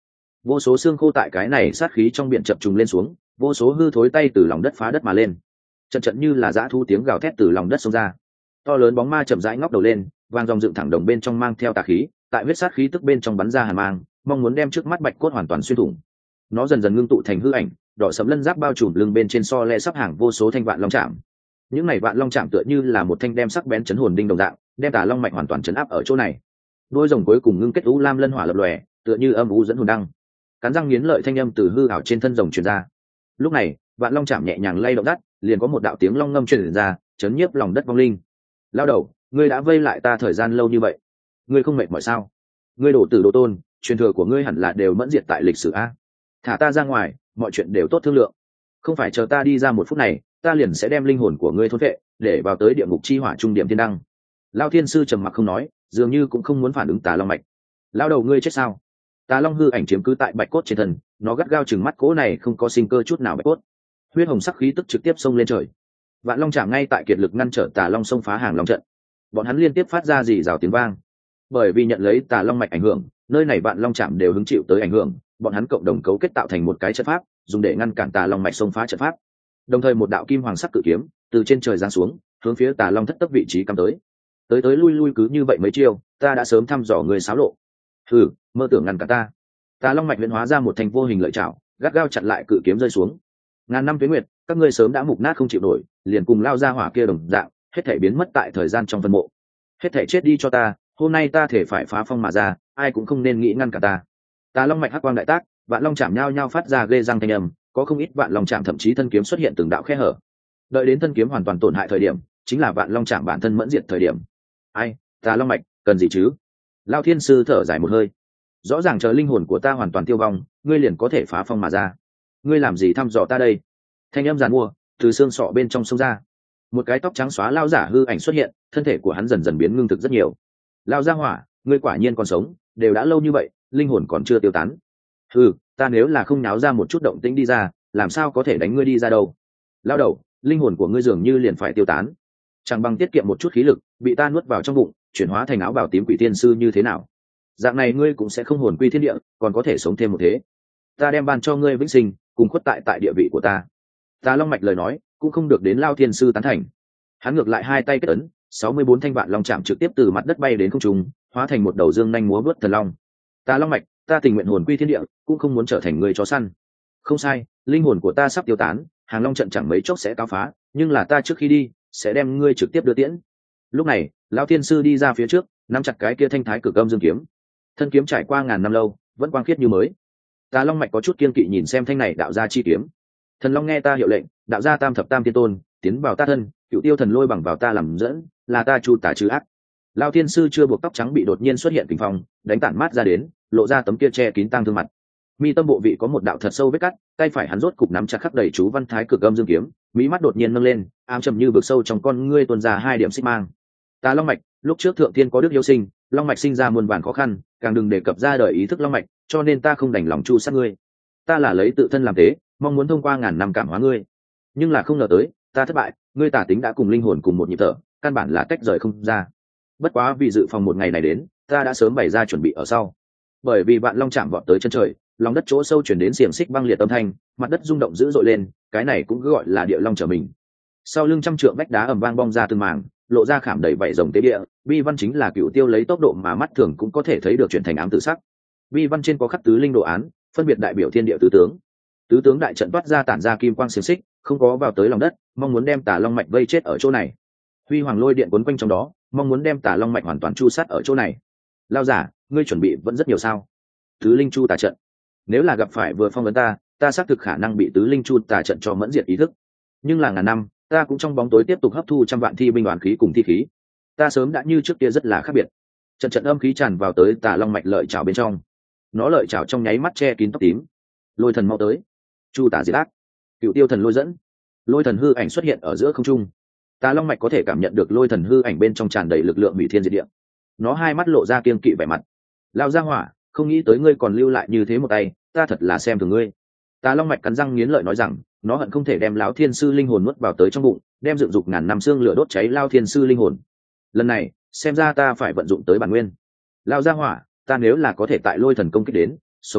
vô số xương khô tại cái này sát khí trong biển chập trùng lên xuống, vô số hư thối tay từ lòng đất phá đất mà lên, trận trận như là dã thu tiếng gào thét từ lòng đất xông ra. To lớn bóng ma chậm rãi ngóc đầu lên, vang dòng dựng thẳng đồng bên trong mang theo tà khí, tại huyết sát khí tức bên trong bắn ra hàn mang, mong muốn đem trước mắt bạch cốt hoàn toàn xuyên thủng. Nó dần dần ngưng tụ thành hư ảnh, đỏ sẫm lân giáp bao trùm lưng bên trên so lẹ sắp hàng vô số thanh vạn long chạm. Những này vạn long chạm tựa như là một thanh đem sắc bén chấn hồn đinh đồng dạng, đem tà long mạch hoàn toàn chấn áp ở chỗ này. Đôi rồng cuối cùng ngưng kết u lam lân hỏa lập lòe, tựa như âm u dẫn hồn đăng. Cắn răng nghiến lợi thanh âm từ hư ảo trên thân rồng truyền ra. Lúc này, vạn long chạm nhẹ nhàng lay động đất, liền có một đạo tiếng long ngâm truyền ra, chấn nhiếp lòng đất vong linh. Lao đầu, ngươi đã vây lại ta thời gian lâu như vậy, ngươi không mệt mỏi sao? Ngươi đổ tử đồ tôn, truyền thừa của ngươi hẳn là đều mẫn diệt tại lịch sử a. Thả ta ra ngoài, mọi chuyện đều tốt thương lượng. Không phải chờ ta đi ra một phút này, ta liền sẽ đem linh hồn của ngươi thôn vệ, để vào tới địa ngục chi hỏa trung điểm thiên đăng. Lao thiên sư trầm mặc không nói, dường như cũng không muốn phản ứng tà long mạch. Lao đầu ngươi chết sao? Tà long hư ảnh chiếm cứ tại bạch cốt trên thân, nó gắt gao chừng mắt cỗ này không có sinh cơ chút nào bạch cốt. Huyết hồng sắc khí tức trực tiếp xông lên trời. Vạn long chạm ngay tại kiệt lực ngăn trở tà long xông phá hàng long trận. Bọn hắn liên tiếp phát ra rì rào tiếng vang. Bởi vì nhận lấy tà long mạch ảnh hưởng, nơi này vạn long chạm đều hứng chịu tới ảnh hưởng, bọn hắn cộng đồng cấu kết tạo thành một cái trận pháp, dùng để ngăn cản tà long mạch xông phá trận pháp. Đồng thời một đạo kim hoàng sắc cự kiếm từ trên trời giáng xuống, hướng phía tà long thất tấp vị trí cắm tới. Tới tới lui lui cứ như vậy mấy chiêu, ta đã sớm thăm dò người xáo lộ. Hừ, mơ tưởng ngăn cản ta. Tà long mạch huyễn hóa ra một thành vô hình lợi chảo, gắt gao chặn lại cự kiếm rơi xuống. Ngàn năm tuyến nguyệt, các ngươi sớm đã mục nát không chịu nổi, liền cùng lao ra hỏa kia đồng dạng, hết thảy biến mất tại thời gian trong phân mộ. Hết thảy chết đi cho ta, hôm nay ta thể phải phá phong mà ra, ai cũng không nên nghĩ ngăn cả ta. Tà long mạch hắc quang đại tác, vạn long chạm nhau nhau phát ra ghê răng thanh âm, có không ít vạn long chạm thậm chí thân kiếm xuất hiện từng đạo khe hở. Đợi đến thân kiếm hoàn toàn tổn hại thời điểm, chính là vạn long chạm bản thân mẫn diệt thời điểm. Ai, Tà long mạch, cần gì chứ? Lao thiên sư thở dài một hơi. Rõ ràng chờ linh hồn của ta hoàn toàn tiêu vong, ngươi liền có thể phá phong mà ra. Ngươi làm gì thăm dò ta đây? Thanh âm giàn mua từ xương sọ bên trong sông ra. Một cái tóc trắng xóa lao giả hư ảnh xuất hiện, thân thể của hắn dần dần biến ngưng thực rất nhiều. Lao gia hỏa, ngươi quả nhiên còn sống, đều đã lâu như vậy, linh hồn còn chưa tiêu tán. Ừ, ta nếu là không náo ra một chút động tĩnh đi ra, làm sao có thể đánh ngươi đi ra đâu? Lao đầu, linh hồn của ngươi dường như liền phải tiêu tán, chẳng bằng tiết kiệm một chút khí lực, bị ta nuốt vào trong bụng, chuyển hóa thành áo bào tím quỷ tiên sư như thế nào? Dạng này ngươi cũng sẽ không hồn quy thiên địa, còn có thể sống thêm một thế. Ta đem ban cho ngươi vĩnh sinh, cùng khuất tại tại địa vị của ta. Tà long mạch lời nói cũng không được đến Lao thiên sư tán thành. Hắn ngược lại hai tay kết ấn, sáu mươi bốn thanh vạn long chạm trực tiếp từ mặt đất bay đến không trung, hóa thành một đầu dương nhanh múa vớt thần long. Tà long mạch, ta tình nguyện hồn quy thiên địa, cũng không muốn trở thành người chó săn. Không sai, linh hồn của ta sắp tiêu tán, hàng long trận chẳng mấy chốc sẽ cáo phá, nhưng là ta trước khi đi sẽ đem ngươi trực tiếp đưa tiễn. Lúc này, lão thiên sư đi ra phía trước, nắm chặt cái kia thanh thái cực âm dương kiếm. Thân kiếm trải qua ngàn năm lâu, vẫn quang khiết như mới. Tà long mạch có chút kiên kỵ nhìn xem thanh này đạo gia chi kiếm. Thần long nghe ta hiệu lệnh, đạo gia tam thập tam tiên tôn tiến vào ta thân, cựu tiêu thần lôi bằng vào ta làm dẫn, là ta chu tả trừ ác. Lão thiên sư chưa buộc tóc trắng bị đột nhiên xuất hiện kình phong đánh tản mát ra đến, lộ ra tấm kia che kín tang thương mặt. Mi tâm bộ vị có một đạo thật sâu vết cắt, tay phải hắn rốt cục nắm chặt khắc đầy chú văn thái cực âm dương kiếm, mỹ mắt đột nhiên nâng lên, ám trầm như vực sâu trong con ngươi tuôn ra hai điểm xích mang. Ta long mạch, lúc trước thượng thiên có đức yêu sinh, long mạch sinh ra muôn vàn khó khăn, càng đừng đề cập ra đời ý thức long mạch, cho nên ta không đành lòng chu sát ngươi. Ta là lấy tự thân làm thế, mong muốn thông qua ngàn năm cảm hóa ngươi, nhưng là không ngờ tới, ta thất bại, ngươi tả tính đã cùng linh hồn cùng một nhịp thở, căn bản là tách rời không ra. Bất quá vì dự phòng một ngày này đến, ta đã sớm bày ra chuẩn bị ở sau. Bởi vì vạn long chạm vọt tới chân trời, lòng đất chỗ sâu chuyển đến xiềng xích băng liệt âm thanh, mặt đất rung động dữ dội lên, cái này cũng gọi là địa long trở mình. Sau lưng trăm trượng vách đá ầm vang bong ra từng mảng, lộ ra khảm đầy vảy rồng tế địa, vi văn chính là cựu tiêu lấy tốc độ mà mắt thường cũng có thể thấy được chuyển thành ám tử sắc. Vi văn trên có khắc tứ linh đồ án, phân biệt đại biểu thiên địa tứ tướng. Tứ tướng đại trận toát ra tản ra kim quang xiềng xích, không có vào tới lòng đất, mong muốn đem Tà long mạch vây chết ở chỗ này. Huy hoàng lôi điện quấn quanh trong đó, mong muốn đem Tà long mạch hoàn toàn chu sát ở chỗ này. Lao giả, ngươi chuẩn bị vẫn rất nhiều sao? Tứ linh chu tà trận, nếu là gặp phải vừa phong vấn ta, ta xác thực khả năng bị tứ linh chu tà trận cho mẫn diệt ý thức. Nhưng là ngàn năm, ta cũng trong bóng tối tiếp tục hấp thu trăm vạn thi binh đoàn khí cùng thi khí. Ta sớm đã như trước kia rất là khác biệt. Trận trận âm khí tràn vào tới Tà long mạch lợi chảo bên trong, nó lợi chảo trong nháy mắt che kín tóc tím. Lôi thần mau tới, chu tà diệt ác, cựu tiêu thần lôi dẫn. Lôi thần hư ảnh xuất hiện ở giữa không trung. Tà long mạch có thể cảm nhận được lôi thần hư ảnh bên trong tràn đầy lực lượng hủy thiên diệt địa. Nó hai mắt lộ ra kiên kỵ vẻ mặt. Lao ra hỏa, không nghĩ tới ngươi còn lưu lại như thế một tay, ta thật là xem thường ngươi. Tà long mạch cắn răng nghiến lợi nói rằng, nó hận không thể đem lão thiên sư linh hồn nuốt vào tới trong bụng, đem dựng dục ngàn năm xương lửa đốt cháy lao thiên sư linh hồn. Lần này, xem ra ta phải vận dụng tới bản nguyên. Lao ra hỏa, ta nếu là có thể tại lôi thần công kích đến, sống sót,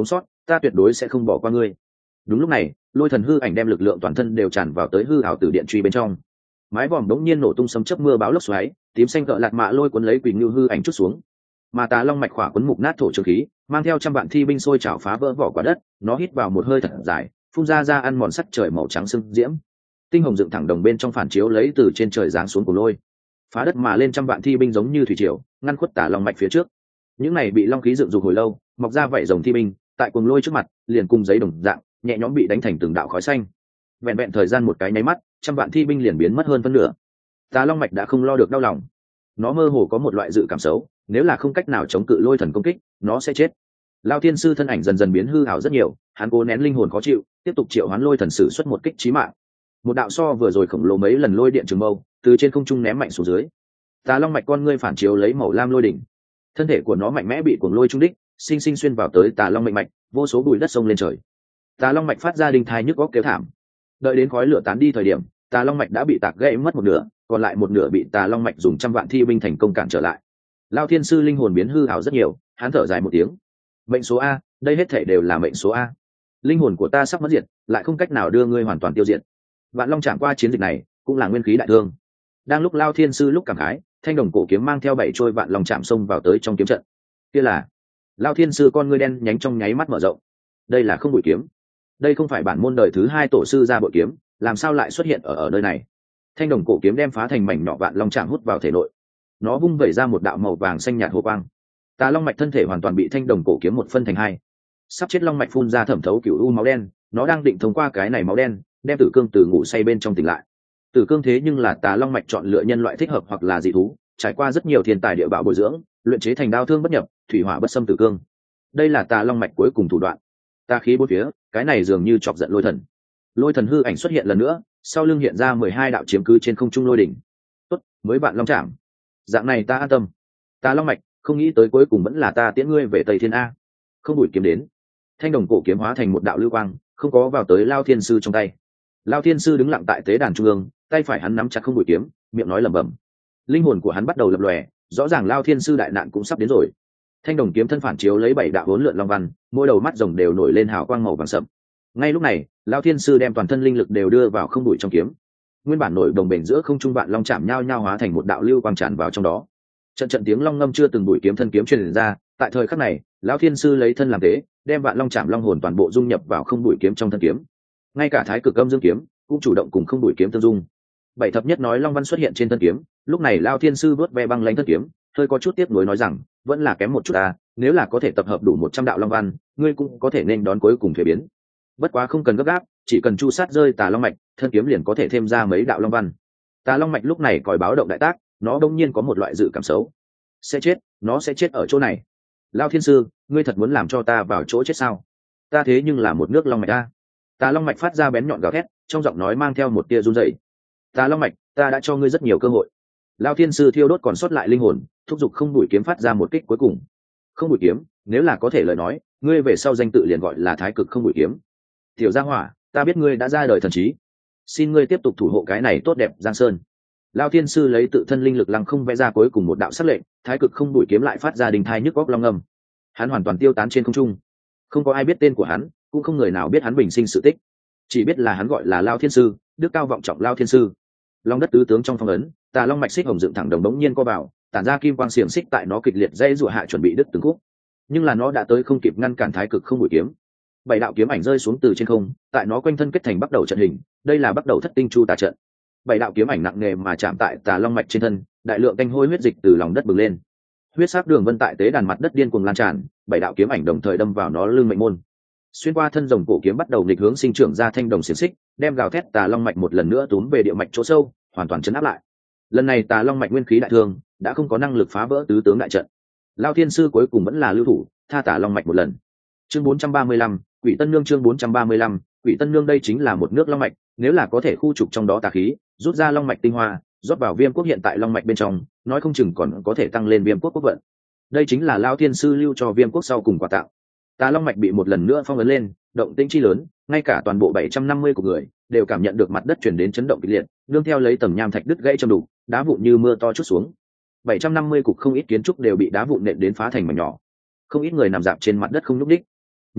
ta tuyệt đối sẽ không bỏ qua ngươi. Đúng lúc này, lôi thần hư ảnh đem lực lượng toàn thân đều tràn vào tới hư ảo tử điện truy bên trong. Mái vòm đống nhiên nổ tung sấm chớp mưa báo lốc xoáy, tím xanh cỡ lạt mạ lôi cuốn lấy quỳnh như hư ảnh chút xuống. Mà tà long mạch khỏa cuốn mục nát thổ trường khí, mang theo trăm vạn thi binh sôi trào phá vỡ vỏ quả đất, nó hít vào một hơi thật dài, phun ra ra ăn mòn sắt trời màu trắng sưng diễm. Tinh hồng dựng thẳng đồng bên trong phản chiếu lấy từ trên trời giáng xuống của lôi, phá đất mà lên trăm vạn thi binh giống như thủy triều, ngăn khuất tà long mạch phía trước. Những này bị long khí dựng dục hồi lâu, mọc ra vảy rồng thi binh, tại cuồng lôi trước mặt, liền cùng giấy đồng dạng, nhẹ nhõm bị đánh thành từng đạo khói xanh. Vẹn vẹn thời gian một cái nháy mắt, trăm vạn thi binh liền biến mất hơn phân nửa. Tà long mạch đã không lo được đau lòng, nó mơ hồ có một loại dự cảm xấu, nếu là không cách nào chống cự lôi thần công kích, nó sẽ chết. Lao thiên sư thân ảnh dần dần biến hư ảo rất nhiều, hắn cố nén linh hồn khó chịu, tiếp tục triệu hoán lôi thần sử xuất một kích chí mạng. Một đạo so vừa rồi khổng lồ mấy lần lôi điện trường mâu, từ trên không trung ném mạnh xuống dưới. Tà long mạch con ngươi phản chiếu lấy màu lam lôi đỉnh, thân thể của nó mạnh mẽ bị cuồng lôi trung đích, sinh sinh xuyên vào tới tà long mạch mạch, vô số bụi đất sông lên trời. Tà long mạch phát ra đinh thai nhức góc kêu thảm. Đợi đến khói lửa tán đi thời điểm, tà long mạch đã bị tạc gãy mất một nửa, còn lại một nửa bị tà long mạch dùng trăm vạn thi binh thành công cản trở lại. Lao thiên sư linh hồn biến hư ảo rất nhiều, hắn thở dài một tiếng. Mệnh số a, đây hết thể đều là mệnh số a. Linh hồn của ta sắp mất diệt, lại không cách nào đưa ngươi hoàn toàn tiêu diệt. Vạn long chạm qua chiến dịch này, cũng là nguyên khí đại thương. Đang lúc Lao thiên sư lúc cảm khái, thanh đồng cổ kiếm mang theo bảy trôi vạn long chạm xông vào tới trong kiếm trận. Kia là Lao thiên sư con ngươi đen nhánh trong nháy mắt mở rộng. Đây là không bụi kiếm. Đây không phải bản môn đời thứ hai tổ sư ra bội kiếm, làm sao lại xuất hiện ở ở nơi này? Thanh đồng cổ kiếm đem phá thành mảnh nhỏ vạn long chạm hút vào thể nội, nó vung vẩy ra một đạo màu vàng xanh nhạt hồ quang. Tà long mạch thân thể hoàn toàn bị thanh đồng cổ kiếm một phân thành hai, sắp chết long mạch phun ra thẩm thấu cửu u máu đen, nó đang định thông qua cái này máu đen đem tử cương từ ngủ say bên trong tỉnh lại. Tử cương thế nhưng là tà long mạch chọn lựa nhân loại thích hợp hoặc là dị thú, trải qua rất nhiều thiên tài địa bảo bồi dưỡng, luyện chế thành đao thương bất nhập, thủy hỏa bất xâm tử cương. Đây là tà long mạch cuối cùng thủ đoạn. Tà khí bốn phía, cái này dường như chọc giận lôi thần. Lôi thần hư ảnh xuất hiện lần nữa, sau lưng hiện ra mười hai đạo chiếm cứ trên không trung lôi đỉnh. Tốt, mới bạn long chạm. Dạng này ta an tâm. Tà long mạch, không nghĩ tới cuối cùng vẫn là ta tiễn ngươi về Tây Thiên a. Không đuổi kiếm đến. Thanh đồng cổ kiếm hóa thành một đạo lưu quang, không có vào tới Lao thiên sư trong tay. Lao thiên sư đứng lặng tại tế đàn trung ương, tay phải hắn nắm chặt không đuổi kiếm, miệng nói lẩm bẩm. Linh hồn của hắn bắt đầu lập lòe, rõ ràng Lao thiên sư đại nạn cũng sắp đến rồi. Thanh đồng kiếm thân phản chiếu lấy bảy đạo hỗn lượn long văn, mỗi đầu mắt rồng đều nổi lên hào quang màu vàng sậm. Ngay lúc này, Lao thiên sư đem toàn thân linh lực đều đưa vào không đuổi trong kiếm. Nguyên bản nổi đồng bền giữa không trung vạn long chạm nhau nhau hóa thành một đạo lưu quang tràn vào trong đó. Trận trận tiếng long ngâm chưa từng đuổi kiếm thân kiếm truyền ra, tại thời khắc này, lão thiên sư lấy thân làm tế, đem vạn long chạm long hồn toàn bộ dung nhập vào không đuổi kiếm trong thân kiếm. Ngay cả thái cực âm dương kiếm cũng chủ động cùng không đuổi kiếm tương dung. Bảy thập nhất nói long văn xuất hiện trên thân kiếm, lúc này lão thiên sư vớt ve băng lãnh thân kiếm, hơi có chút tiếc nuối nói rằng, vẫn là kém một chút à, nếu là có thể tập hợp đủ một trăm đạo long văn, ngươi cũng có thể nên đón cuối cùng thuế biến. Bất quá không cần gấp gáp, chỉ cần chu sát rơi tà long mạch, thân kiếm liền có thể thêm ra mấy đạo long văn. Tà long mạch lúc này còi báo động đại tác, nó đông nhiên có một loại dự cảm xấu. Sẽ chết, nó sẽ chết ở chỗ này. Lao thiên sư, ngươi thật muốn làm cho ta vào chỗ chết sao? Ta thế nhưng là một nước long mạch ta. Tà long mạch phát ra bén nhọn gào thét, trong giọng nói mang theo một tia run rẩy. Tà long mạch, ta đã cho ngươi rất nhiều cơ hội. Lao thiên sư thiêu đốt còn sót lại linh hồn, thúc giục không đuổi kiếm phát ra một kích cuối cùng. Không đuổi kiếm, nếu là có thể lời nói, ngươi về sau danh tự liền gọi là thái cực không đuổi kiếm. Tiểu gia hỏa, ta biết ngươi đã ra đời thần trí, xin ngươi tiếp tục thủ hộ cái này tốt đẹp giang sơn. Lao thiên sư lấy tự thân linh lực lăng không vẽ ra cuối cùng một đạo sắc lệnh, thái cực không đuổi kiếm lại phát ra đình thai nhức góc long ngâm. Hắn hoàn toàn tiêu tán trên không trung, không có ai biết tên của hắn, cũng không người nào biết hắn bình sinh sự tích, chỉ biết là hắn gọi là Lao thiên sư, đức cao vọng trọng Lao thiên sư. Long đất tứ tướng trong phong ấn, tà long mạch xích hồng dựng thẳng đồng đống nhiên co vào, tản ra kim quang xiềng xích tại nó kịch liệt dây rụa hạ chuẩn bị đứt từng khúc, nhưng là nó đã tới không kịp ngăn cản thái cực không đuổi kiếm. Bảy đạo kiếm ảnh rơi xuống từ trên không, tại nó quanh thân kết thành bắt đầu trận hình, đây là bắt đầu thất tinh chu tà trận. Bảy đạo kiếm ảnh nặng nề mà chạm tại tà long mạch trên thân, đại lượng canh hôi huyết dịch từ lòng đất bừng lên, huyết sắc đường vân tại tế đàn mặt đất điên cuồng lan tràn. Bảy đạo kiếm ảnh đồng thời đâm vào nó lưng mệnh môn, xuyên qua thân rồng cổ kiếm bắt đầu nghịch hướng sinh trưởng ra thanh đồng xiềng xích, đem gào thét tà long mạch một lần nữa túm về địa mạch chỗ sâu, hoàn toàn chấn áp lại. Lần này tà long mạch nguyên khí đại thương, đã không có năng lực phá vỡ tứ tướng đại trận. Lao thiên sư cuối cùng vẫn là lưu thủ, tha tà long mạch một lần. Chương bốn trăm ba mươi lăm, Quỷ Tân Nương. Chương bốn trăm ba mươi lăm, Quỷ Tân Nương. Đây chính là một nước long mạch, nếu là có thể khu trục trong đó tà khí, rút ra long mạch tinh hoa, rót vào viêm quốc hiện tại long mạch bên trong, nói không chừng còn có thể tăng lên viêm quốc quốc vận. Đây chính là Lao thiên sư lưu cho viêm quốc sau cùng quà tặng. Tà long mạch bị một lần nữa phong ấn lên, động tĩnh chi lớn, ngay cả toàn bộ bảy trăm năm mươi của người đều cảm nhận được mặt đất chuyển đến chấn động kịch liệt, nương theo lấy tầng nham thạch đứt gãy trong đủ, đá vụn như mưa to chút xuống. bảy trăm năm mươi cục không ít kiến trúc đều bị đá vụn nện đến phá thành mảnh nhỏ, không ít người nằm dạp trên mặt đất không nhúc nhích. Nhanh,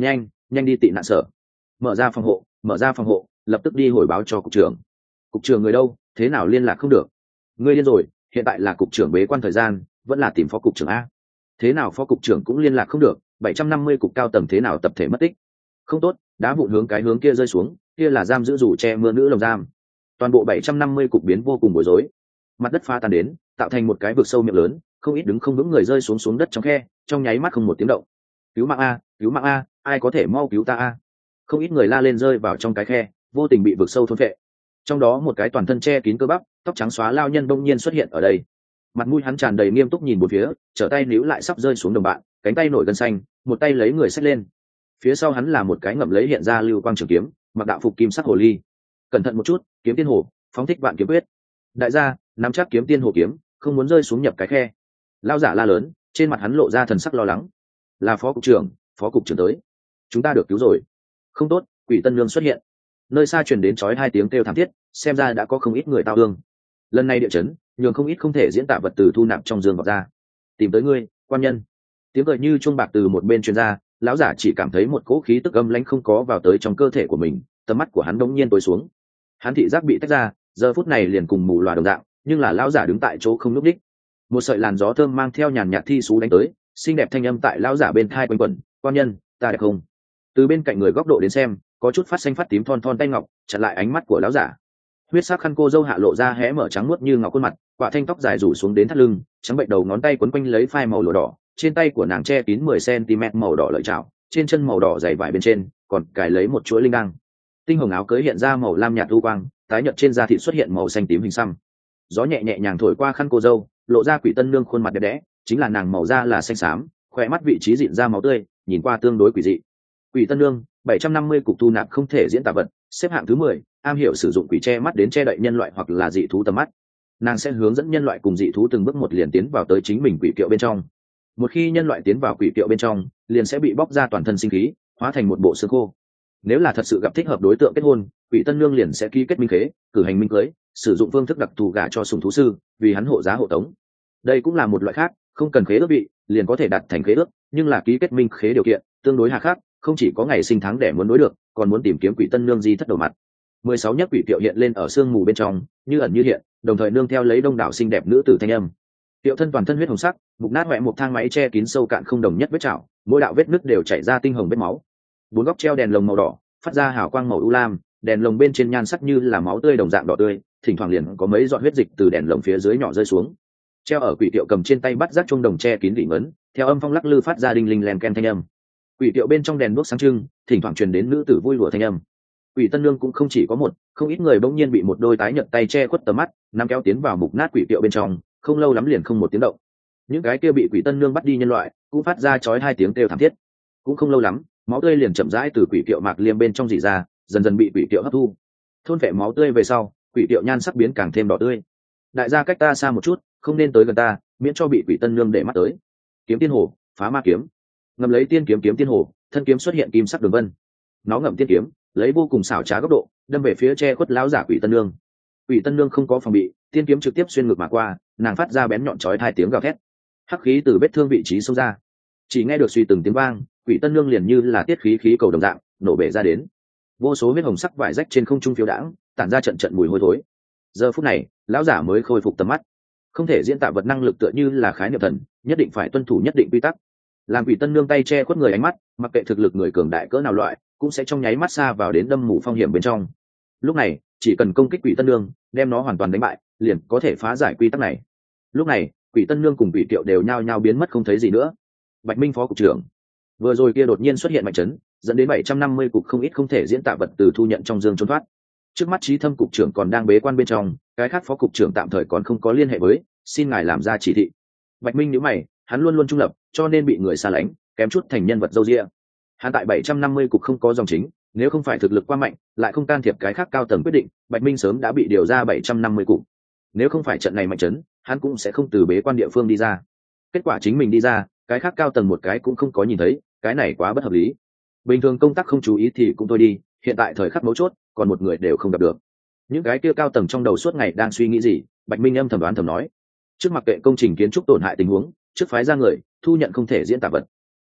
nhanh đi tị nạn sở, mở ra phòng hộ, mở ra phòng hộ, lập tức đi hồi báo cho cục trưởng. Cục trưởng người đâu, thế nào liên lạc không được? Ngươi điên rồi, hiện tại là cục trưởng bế quan thời gian, vẫn là tìm phó cục trưởng a. Thế nào phó cục trưởng cũng liên lạc không được, bảy trăm năm mươi cục cao tầng thế nào tập thể mất tích? Không tốt, đá vụn hướng cái hướng kia rơi xuống, kia là giam giữ dù che mưa nữ lồng giam. Toàn bộ bảy trăm năm mươi cục biến vô cùng bối rối. Mặt đất pha tan đến, tạo thành một cái vực sâu miệng lớn, không ít đứng không vững người rơi xuống xuống đất trong khe, trong nháy mắt không một tiếng động. Cứu mạng a, cứu mạng a, ai có thể mau cứu ta a. Không ít người la lên rơi vào trong cái khe, vô tình bị vực sâu thôn phệ. Trong đó một cái toàn thân che kín cơ bắp, tóc trắng xóa lao nhân bỗng nhiên xuất hiện ở đây. Mặt mũi hắn tràn đầy nghiêm túc nhìn bốn phía, trở tay níu lại sắp rơi xuống đồng bạn, cánh tay nổi gân xanh, một tay lấy người xách lên. Phía sau hắn là một cái ngậm lấy hiện ra lưu quang trường kiếm, mặc đạo phục kim sắc hồ ly. Cẩn thận một chút, kiếm tiên hồ, phóng thích vạn kiếm quyết. Đại gia, nắm chắc kiếm tiên hồ kiếm, không muốn rơi xuống nhập cái khe. Lao giả la lớn, trên mặt hắn lộ ra thần sắc lo lắng. Là phó cục trưởng, phó cục trưởng tới, chúng ta được cứu rồi. Không tốt, quỷ tân lương xuất hiện. Nơi xa truyền đến chói hai tiếng kêu thảm thiết, xem ra đã có không ít người tao thương. Lần này địa chấn, nhường không ít không thể diễn tả vật từ thu nạp trong giường vào ra. Tìm tới ngươi, quan nhân. Tiếng cười như chuông bạc từ một bên truyền ra, lão giả chỉ cảm thấy một cỗ khí tức âm lãnh không có vào tới trong cơ thể của mình, tầm mắt của hắn đống nhiên tối xuống. Hắn thị giác bị tách ra, giờ phút này liền cùng mù loà đồng dạng, nhưng là lão giả đứng tại chỗ không lúc đích. Một sợi làn gió thơm mang theo nhàn nhạt thi sú đánh tới, xinh đẹp thanh âm tại lão giả bên thai quanh quẩn, quan nhân, ta đẹp không? Từ bên cạnh người góc độ đến xem, có chút phát xanh phát tím thon thon tay ngọc chặn lại ánh mắt của lão giả. Huyết sắc khăn cô dâu hạ lộ ra hé mở trắng muốt như ngọc khuôn mặt, quả thanh tóc dài rủ xuống đến thắt lưng, trắng bệnh đầu ngón tay quấn quanh lấy phai màu lụa đỏ, trên tay của nàng che kín mười xăng-ti-mét màu đỏ lợi chảo, trên chân màu đỏ dày vải bên trên còn cài lấy một chuỗi linh đăng. Tinh hồng áo cưới hiện ra màu lam nhạt u quang, tái nhợt trên da thịt xuất hiện màu xanh tím hình xăm. Gió nhẹ nhẹ nhàng thổi qua khăn cô dâu, lộ ra quỷ tân nương khuôn mặt đẹp đẽ, chính là nàng màu da là xanh xám, khỏe mắt vị trí dịn ra máu tươi, nhìn qua tương đối quỷ dị. Quỷ tân nương, bảy trăm năm mươi cục thu nạp không thể diễn tả vật, xếp hạng thứ mười, am hiểu sử dụng quỷ che mắt đến che đậy nhân loại hoặc là dị thú tầm mắt. Nàng sẽ hướng dẫn nhân loại cùng dị thú từng bước một liền tiến vào tới chính mình quỷ kiệu bên trong. Một khi nhân loại tiến vào quỷ kiệu bên trong, liền sẽ bị bóc ra toàn thân sinh khí, hóa thành một bộ xương khô. Nếu là thật sự gặp thích hợp đối tượng kết hôn, quỷ tân nương liền sẽ ký kết minh khế, cử hành minh cưới, sử dụng phương thức đặc thù gả cho sủng thú sư, vì hắn hộ giá hộ tống. Đây cũng là một loại khác, không cần khế ước vị, liền có thể đặt thành khế ước, nhưng là ký kết minh khế điều kiện tương đối hà khắc, không chỉ có ngày sinh tháng đẻ muốn đối được, còn muốn tìm kiếm quỷ tân nương di thất đầu mặt. Mười sáu nhất quỷ kiệu hiện lên ở sương mù bên trong, như ẩn như hiện, đồng thời nương theo lấy đông đảo xinh đẹp nữ tử thanh âm. Kiệu thân toàn thân huyết hồng sắc, mục nát hoẹ một thang máy che kín sâu cạn không đồng nhất vết chảo, mỗi đạo vết nứt đều chảy ra tinh hồng vết máu. Bốn góc treo đèn lồng màu đỏ, phát ra hào quang màu u lam, đèn lồng bên trên nhan sắc như là máu tươi đồng dạng đỏ tươi, thỉnh thoảng liền có mấy giọt huyết dịch từ đèn lồng phía dưới nhỏ rơi xuống. Treo ở quỷ kiệu cầm trên tay bắt rác chuông đồng che kín đỉnh ấn, theo âm phong lắc lư phát ra đinh linh len ken thanh âm. Quỷ kiệu bên trong đèn đuốc sáng trưng, thỉnh thoảng truyền đến nữ tử vui lụa thanh âm. Quỷ tân nương cũng không chỉ có một, không ít người bỗng nhiên bị một đôi tái nhợt tay che khuất tầm mắt, nắm kéo tiến vào mục nát quỷ kiệu bên trong, không lâu lắm liền không một tiếng động. Những cái kia bị quỷ tân nương bắt đi nhân loại cũng phát ra chói hai tiếng kêu thảm thiết. Cũng không lâu lắm, máu tươi liền chậm rãi từ quỷ kiệu mạc liêm bên trong rỉ ra, dần dần bị quỷ kiệu hấp thu. Thôn phệ máu tươi về sau, quỷ kiệu nhan sắc biến càng thêm đỏ tươi. Đại gia cách ta xa một chút, không nên tới gần ta, miễn cho bị quỷ tân nương để mắt tới. Kiếm tiên hồ, phá ma kiếm. Ngầm lấy tiên kiếm kiếm tiên hồ, thân kiếm xuất hiện kim sắc đường vân. Nó ngậm tiên kiếm, lấy vô cùng xảo trá góc độ đâm về phía che khuất lão giả quỷ tân nương. Quỷ tân nương không có phòng bị, tiên kiếm trực tiếp xuyên ngực mà qua, nàng phát ra bén nhọn chói hai tiếng gào thét. Hắc khí từ vết thương vị trí xông ra, chỉ nghe được suy từng tiếng vang, quỷ tân nương liền như là tiết khí khí cầu đồng dạng nổ bể ra đến. Vô số huyết hồng sắc vải rách trên không trung phiêu đãng, tản ra trận trận mùi hôi thối. Giờ phút này, lão giả mới khôi phục tầm mắt. Không thể diễn tả vật năng lực tựa như là khái niệm thần, nhất định phải tuân thủ nhất định quy tắc. Làm quỷ tân nương tay che khuất người ánh mắt, mặc kệ thực lực người cường đại cỡ nào loại, cũng sẽ trong nháy mắt xa vào đến đâm mù phong hiểm bên trong. Lúc này, chỉ cần công kích quỷ tân nương, đem nó hoàn toàn đánh bại, liền có thể phá giải quy tắc này. Lúc này, quỷ tân nương cùng quỷ kiệu đều nhao nhao biến mất không thấy gì nữa. Bạch Minh phó cục trưởng, vừa rồi kia đột nhiên xuất hiện mạnh chấn, dẫn đến bảy trăm năm mươi cục không ít không thể diễn tả vật từ thu nhận trong dương trốn thoát. Trước mắt Chí Thâm cục trưởng còn đang bế quan bên trong, cái khác phó cục trưởng tạm thời còn không có liên hệ với, xin ngài làm ra chỉ thị. Bạch Minh nhíu mày, hắn luôn luôn trung lập, cho nên bị người xa lánh, kém chút thành nhân vật dâu dịa. Hắn tại bảy trăm năm mươi cục không có dòng chính, nếu không phải thực lực quá mạnh, lại không can thiệp cái khác cao tầng quyết định, Bạch Minh sớm đã bị điều ra bảy trăm năm mươi cục. Nếu không phải trận này mạnh chấn, hắn cũng sẽ không từ bế quan địa phương đi ra. Kết quả chính mình đi ra, cái khác cao tầng một cái cũng không có nhìn thấy, cái này quá bất hợp lý. Bình thường công tác không chú ý thì cũng thôi đi, hiện tại thời khắc mấu chốt, còn một người đều không gặp được. Những cái kia cao tầng trong đầu suốt ngày đang suy nghĩ gì, Bạch Minh âm thầm đoán thầm nói. Trước mặc kệ công trình kiến trúc tổn hại tình huống, trước phái ra người thu nhận không thể diễn tả vật.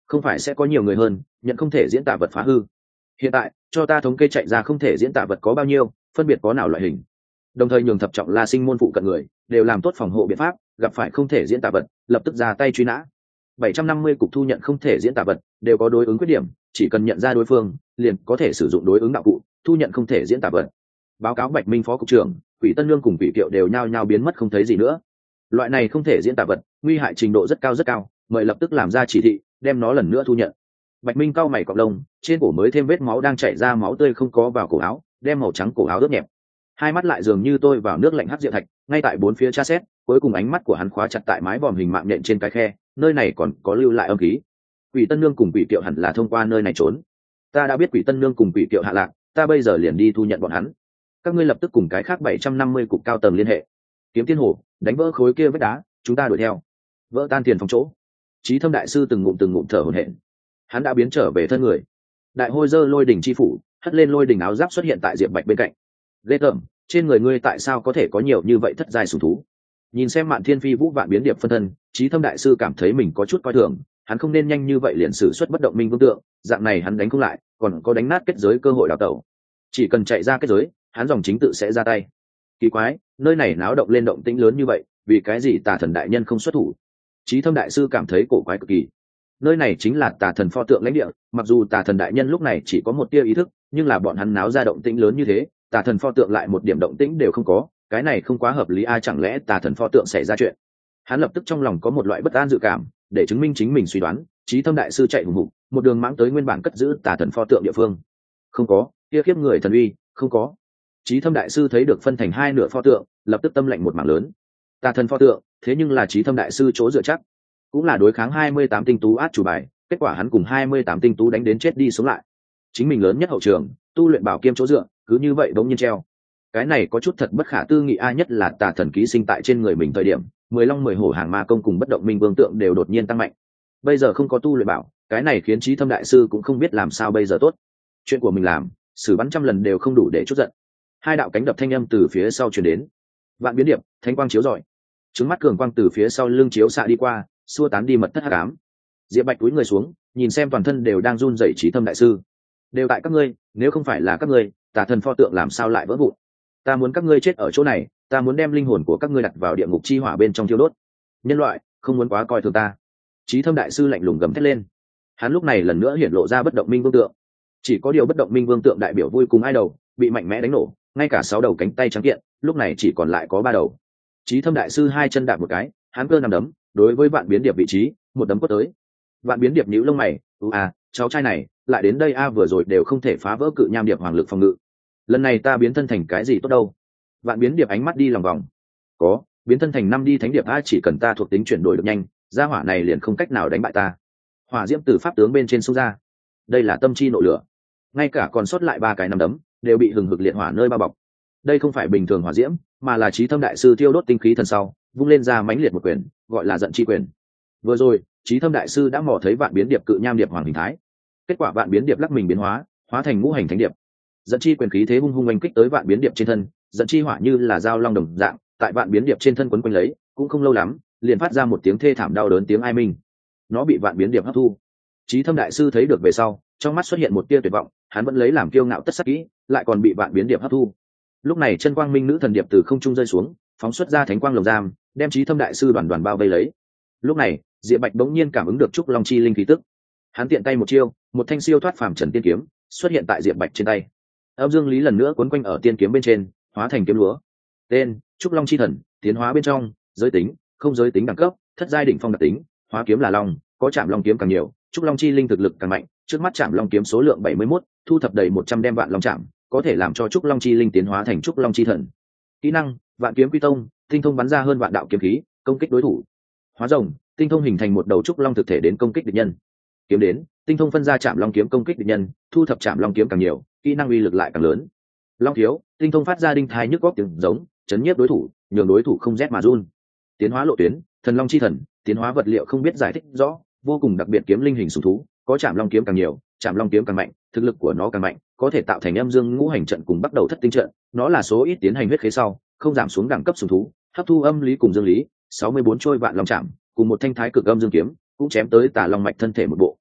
không phải sẽ có nhiều người hơn nhận không thể diễn tả vật phá hư. Hiện tại cho ta thống kê chạy ra không thể diễn tả vật có bao nhiêu, phân biệt có nào loại hình, đồng thời nhường thập trọng la sinh môn phụ cận người đều làm tốt phòng hộ biện pháp, gặp phải không thể diễn tả vật lập tức ra tay truy nã. bảy trăm năm mươi cục thu nhận không thể diễn tả vật đều có đối ứng khuyết điểm, chỉ cần nhận ra đối phương liền có thể sử dụng đối ứng đạo cụ thu nhận không thể diễn tả vật. Báo cáo Bạch Minh phó cục trưởng, Quỷ Tân Nương cùng Quỷ Kiệu đều nhao nhao biến mất không thấy gì nữa. Loại này không thể diễn tả vật nguy hại trình độ rất cao rất cao, mời lập tức làm ra chỉ thị đem nó lần nữa thu nhận. Bạch Minh cau mày cọp lông, trên cổ mới thêm vết máu đang chảy ra, máu tươi không có vào cổ áo, đem màu trắng cổ áo ướt nhẹp. Hai mắt lại dường như tôi vào nước lạnh hắc diệu thạch, ngay tại bốn phía tra xét, cuối cùng ánh mắt của hắn khóa chặt tại mái vòm hình mạng nhện trên cái khe, nơi này còn có lưu lại âm khí. Quỷ Tân Nương cùng Quỷ Kiệu hẳn là thông qua nơi này trốn. Ta đã biết Quỷ Tân Nương cùng Quỷ Kiệu hạ lạc, ta bây giờ liền đi thu nhận bọn hắn. Các ngươi lập tức cùng cái khác bảy trăm năm mươi cục cao tầng liên hệ. Kiếm Tiên Hổ, đánh vỡ khối kia vách đá, chúng ta đuổi theo. Vỡ tan tiền phòng chỗ. Chí Thâm đại sư từng ngụm từng ngụm thở hổn hển. Hắn đã biến trở về thân người. Đại hôi dơ lôi đỉnh chi phủ, hất lên lôi đỉnh áo giáp xuất hiện tại Diệp Bạch bên cạnh. Ghê tởm, trên người ngươi tại sao có thể có nhiều như vậy thất giai sủng thú? Nhìn xem Mạn Thiên Phi Vũ Vạn biến điệp phân thân, Chí Thâm đại sư cảm thấy mình có chút coi thường, hắn không nên nhanh như vậy liền sử xuất bất động minh vương tượng, dạng này hắn đánh không lại, còn có đánh nát kết giới cơ hội đào tẩu. Chỉ cần chạy ra kết giới, hắn dòng chính tự sẽ ra tay. Kỳ quái, nơi này náo động lên động tĩnh lớn như vậy, vì cái gì Tà Thần đại nhân không xuất thủ? Chí Thâm đại sư cảm thấy cổ quái cực kỳ. Nơi này chính là Tà Thần pho tượng lãnh địa, mặc dù Tà Thần đại nhân lúc này chỉ có một tia ý thức, nhưng là bọn hắn náo ra động tĩnh lớn như thế, Tà Thần pho tượng lại một điểm động tĩnh đều không có, cái này không quá hợp lý a, chẳng lẽ Tà Thần pho tượng xảy ra chuyện? Hắn lập tức trong lòng có một loại bất an dự cảm, để chứng minh chính mình suy đoán, Chí Thâm đại sư chạy hùng hục, một đường mãng tới nguyên bản cất giữ Tà Thần pho tượng địa phương. Không có, kia khiếp người thần uy, không có. Chí Thâm đại sư thấy được phân thành hai nửa pho tượng, lập tức tâm lạnh một mảng lớn. Tà Thần pho tượng, thế nhưng là Chí Thâm đại sư chỗ dựa chắc, cũng là đối kháng hai mươi tám tinh tú át chủ bài, kết quả hắn cùng hai mươi tám tinh tú đánh đến chết đi sống lại. Chính mình lớn nhất hậu trường, tu luyện bảo kiêm chỗ dựa, cứ như vậy bỗng nhiên treo. Cái này có chút thật bất khả tư nghị a, nhất là Tà Thần ký sinh tại trên người mình thời điểm, mười long mười hổ hàng ma công cùng bất động minh vương tượng đều đột nhiên tăng mạnh. Bây giờ không có tu luyện bảo, cái này khiến Chí Thâm đại sư cũng không biết làm sao bây giờ tốt. Chuyện của mình làm, xử bắn trăm lần đều không đủ để chút giận. Hai đạo cánh đập thanh âm từ phía sau truyền đến. Vạn biến điệp, thánh quang chiếu rọi. Trứng mắt cường quang từ phía sau lưng chiếu xạ đi qua, xua tán đi mật thất hắc ám. Diệp Bạch cúi người xuống, nhìn xem toàn thân đều đang run rẩy Chí Thâm đại sư. Đều tại các ngươi, nếu không phải là các ngươi, Tà Thần pho tượng làm sao lại vỡ vụn? Ta muốn các ngươi chết ở chỗ này, ta muốn đem linh hồn của các ngươi đặt vào địa ngục chi hỏa bên trong thiêu đốt. Nhân loại, không muốn quá coi thường ta. Chí Thâm đại sư lạnh lùng gầm thét lên. Hắn lúc này lần nữa hiển lộ ra bất động minh vương tượng. Chỉ có điều bất động minh vương tượng đại biểu vui cùng ai đầu, bị mạnh mẽ đánh nổ, ngay cả sáu đầu cánh tay trắng kiện, lúc này chỉ còn lại có ba đầu. Chí Thâm đại sư hai chân đạp một cái, hắn cơ nằm đấm, đối với Vạn biến điệp vị trí, một đấm quất tới. Vạn biến điệp nhíu lông mày, "U à, cháu trai này, lại đến đây a, vừa rồi đều không thể phá vỡ cự nham điệp hoàng lực phòng ngự. Lần này ta biến thân thành cái gì tốt đâu?" Vạn biến điệp ánh mắt đi lòng vòng. "Có, biến thân thành năm đi thánh điệp a, chỉ cần ta thuộc tính chuyển đổi được nhanh, gia hỏa này liền không cách nào đánh bại ta." Hỏa diễm từ pháp tướng bên trên xông ra. Đây là tâm chi nội lửa. Ngay cả còn sót lại ba cái nắm đấm đều bị hừng hực liệt hỏa nơi bao bọc. Đây không phải bình thường hỏa diễm, mà là Chí Thâm đại sư thiêu đốt tinh khí thần sau, vung lên ra mãnh liệt một quyền, gọi là giận chi quyền. Vừa rồi, Chí Thâm đại sư đã mò thấy Vạn biến điệp cự nham điệp hoàng hình thái. Kết quả Vạn biến điệp lắc mình biến hóa, hóa thành ngũ hành thánh điệp. Giận chi quyền khí thế hung hung oanh kích tới Vạn biến điệp trên thân, giận chi hỏa như là dao long đồng dạng, tại Vạn biến điệp trên thân quấn quanh lấy, cũng không lâu lắm, liền phát ra một tiếng thê thảm đau đớn tiếng ai minh. Nó bị Vạn biến điệp hấp thu. Chí Thâm đại sư thấy được về sau, trong mắt xuất hiện một tia tuyệt vọng, hắn vẫn lấy làm kiêu ngạo tất sắc kỹ, lại còn bị Vạn biến điệp hấp thu. Lúc này chân quang minh nữ thần điệp từ không trung rơi xuống, phóng xuất ra thánh quang lồng giam, đem Chí Thâm đại sư đoàn đoàn bao vây lấy. Lúc này, Diệp Bạch bỗng nhiên cảm ứng được trúc long chi linh khí tức. Hắn tiện tay một chiêu, một thanh siêu thoát phàm trần tiên kiếm xuất hiện tại Diệp Bạch trên tay. Âm dương lý lần nữa quấn quanh ở tiên kiếm bên trên, hóa thành kiếm lúa. Tên: Trúc Long chi thần, tiến hóa bên trong, giới tính: không giới tính đẳng cấp, thất giai đỉnh phong đặc tính, hóa kiếm là long, có chạm long kiếm càng nhiều, Trúc Long chi linh thực lực càng mạnh, trước mắt chạm long kiếm số lượng bảy mươi mốt, thu thập đầy một trăm đem vạn long chạm, có thể làm cho Trúc Long chi linh tiến hóa thành Trúc Long chi thần. Kỹ năng: Vạn kiếm quy tông, tinh thông bắn ra hơn vạn đạo kiếm khí, công kích đối thủ. Hóa rồng, tinh thông hình thành một đầu Trúc Long thực thể đến công kích địch nhân. Kiếm đến, tinh thông phân ra chạm long kiếm công kích địch nhân, thu thập chạm long kiếm càng nhiều, kỹ năng uy lực lại càng lớn. Long thiếu, tinh thông phát ra đinh thai nhức góc tiếng giống, chấn nhiếp đối thủ, nhường đối thủ không rét mà run. Tiến hóa lộ tuyến: Thần Long chi thần, tiến hóa vật liệu không biết giải thích rõ, vô cùng đặc biệt kiếm linh hình sủng thú, có chạm long kiếm càng nhiều, chạm long kiếm càng mạnh, thực lực của nó càng mạnh, có thể tạo thành âm dương ngũ hành trận cùng bắt đầu thất tinh trận. Nó là số ít tiến hành huyết khế sau, không giảm xuống đẳng cấp sủng thú, hấp thu âm lý cùng dương lý, sáu mươi bốn trôi vạn long chạm, cùng một thanh thái cực âm dương kiếm, cũng chém tới Tà Long mạch thân thể một bộ.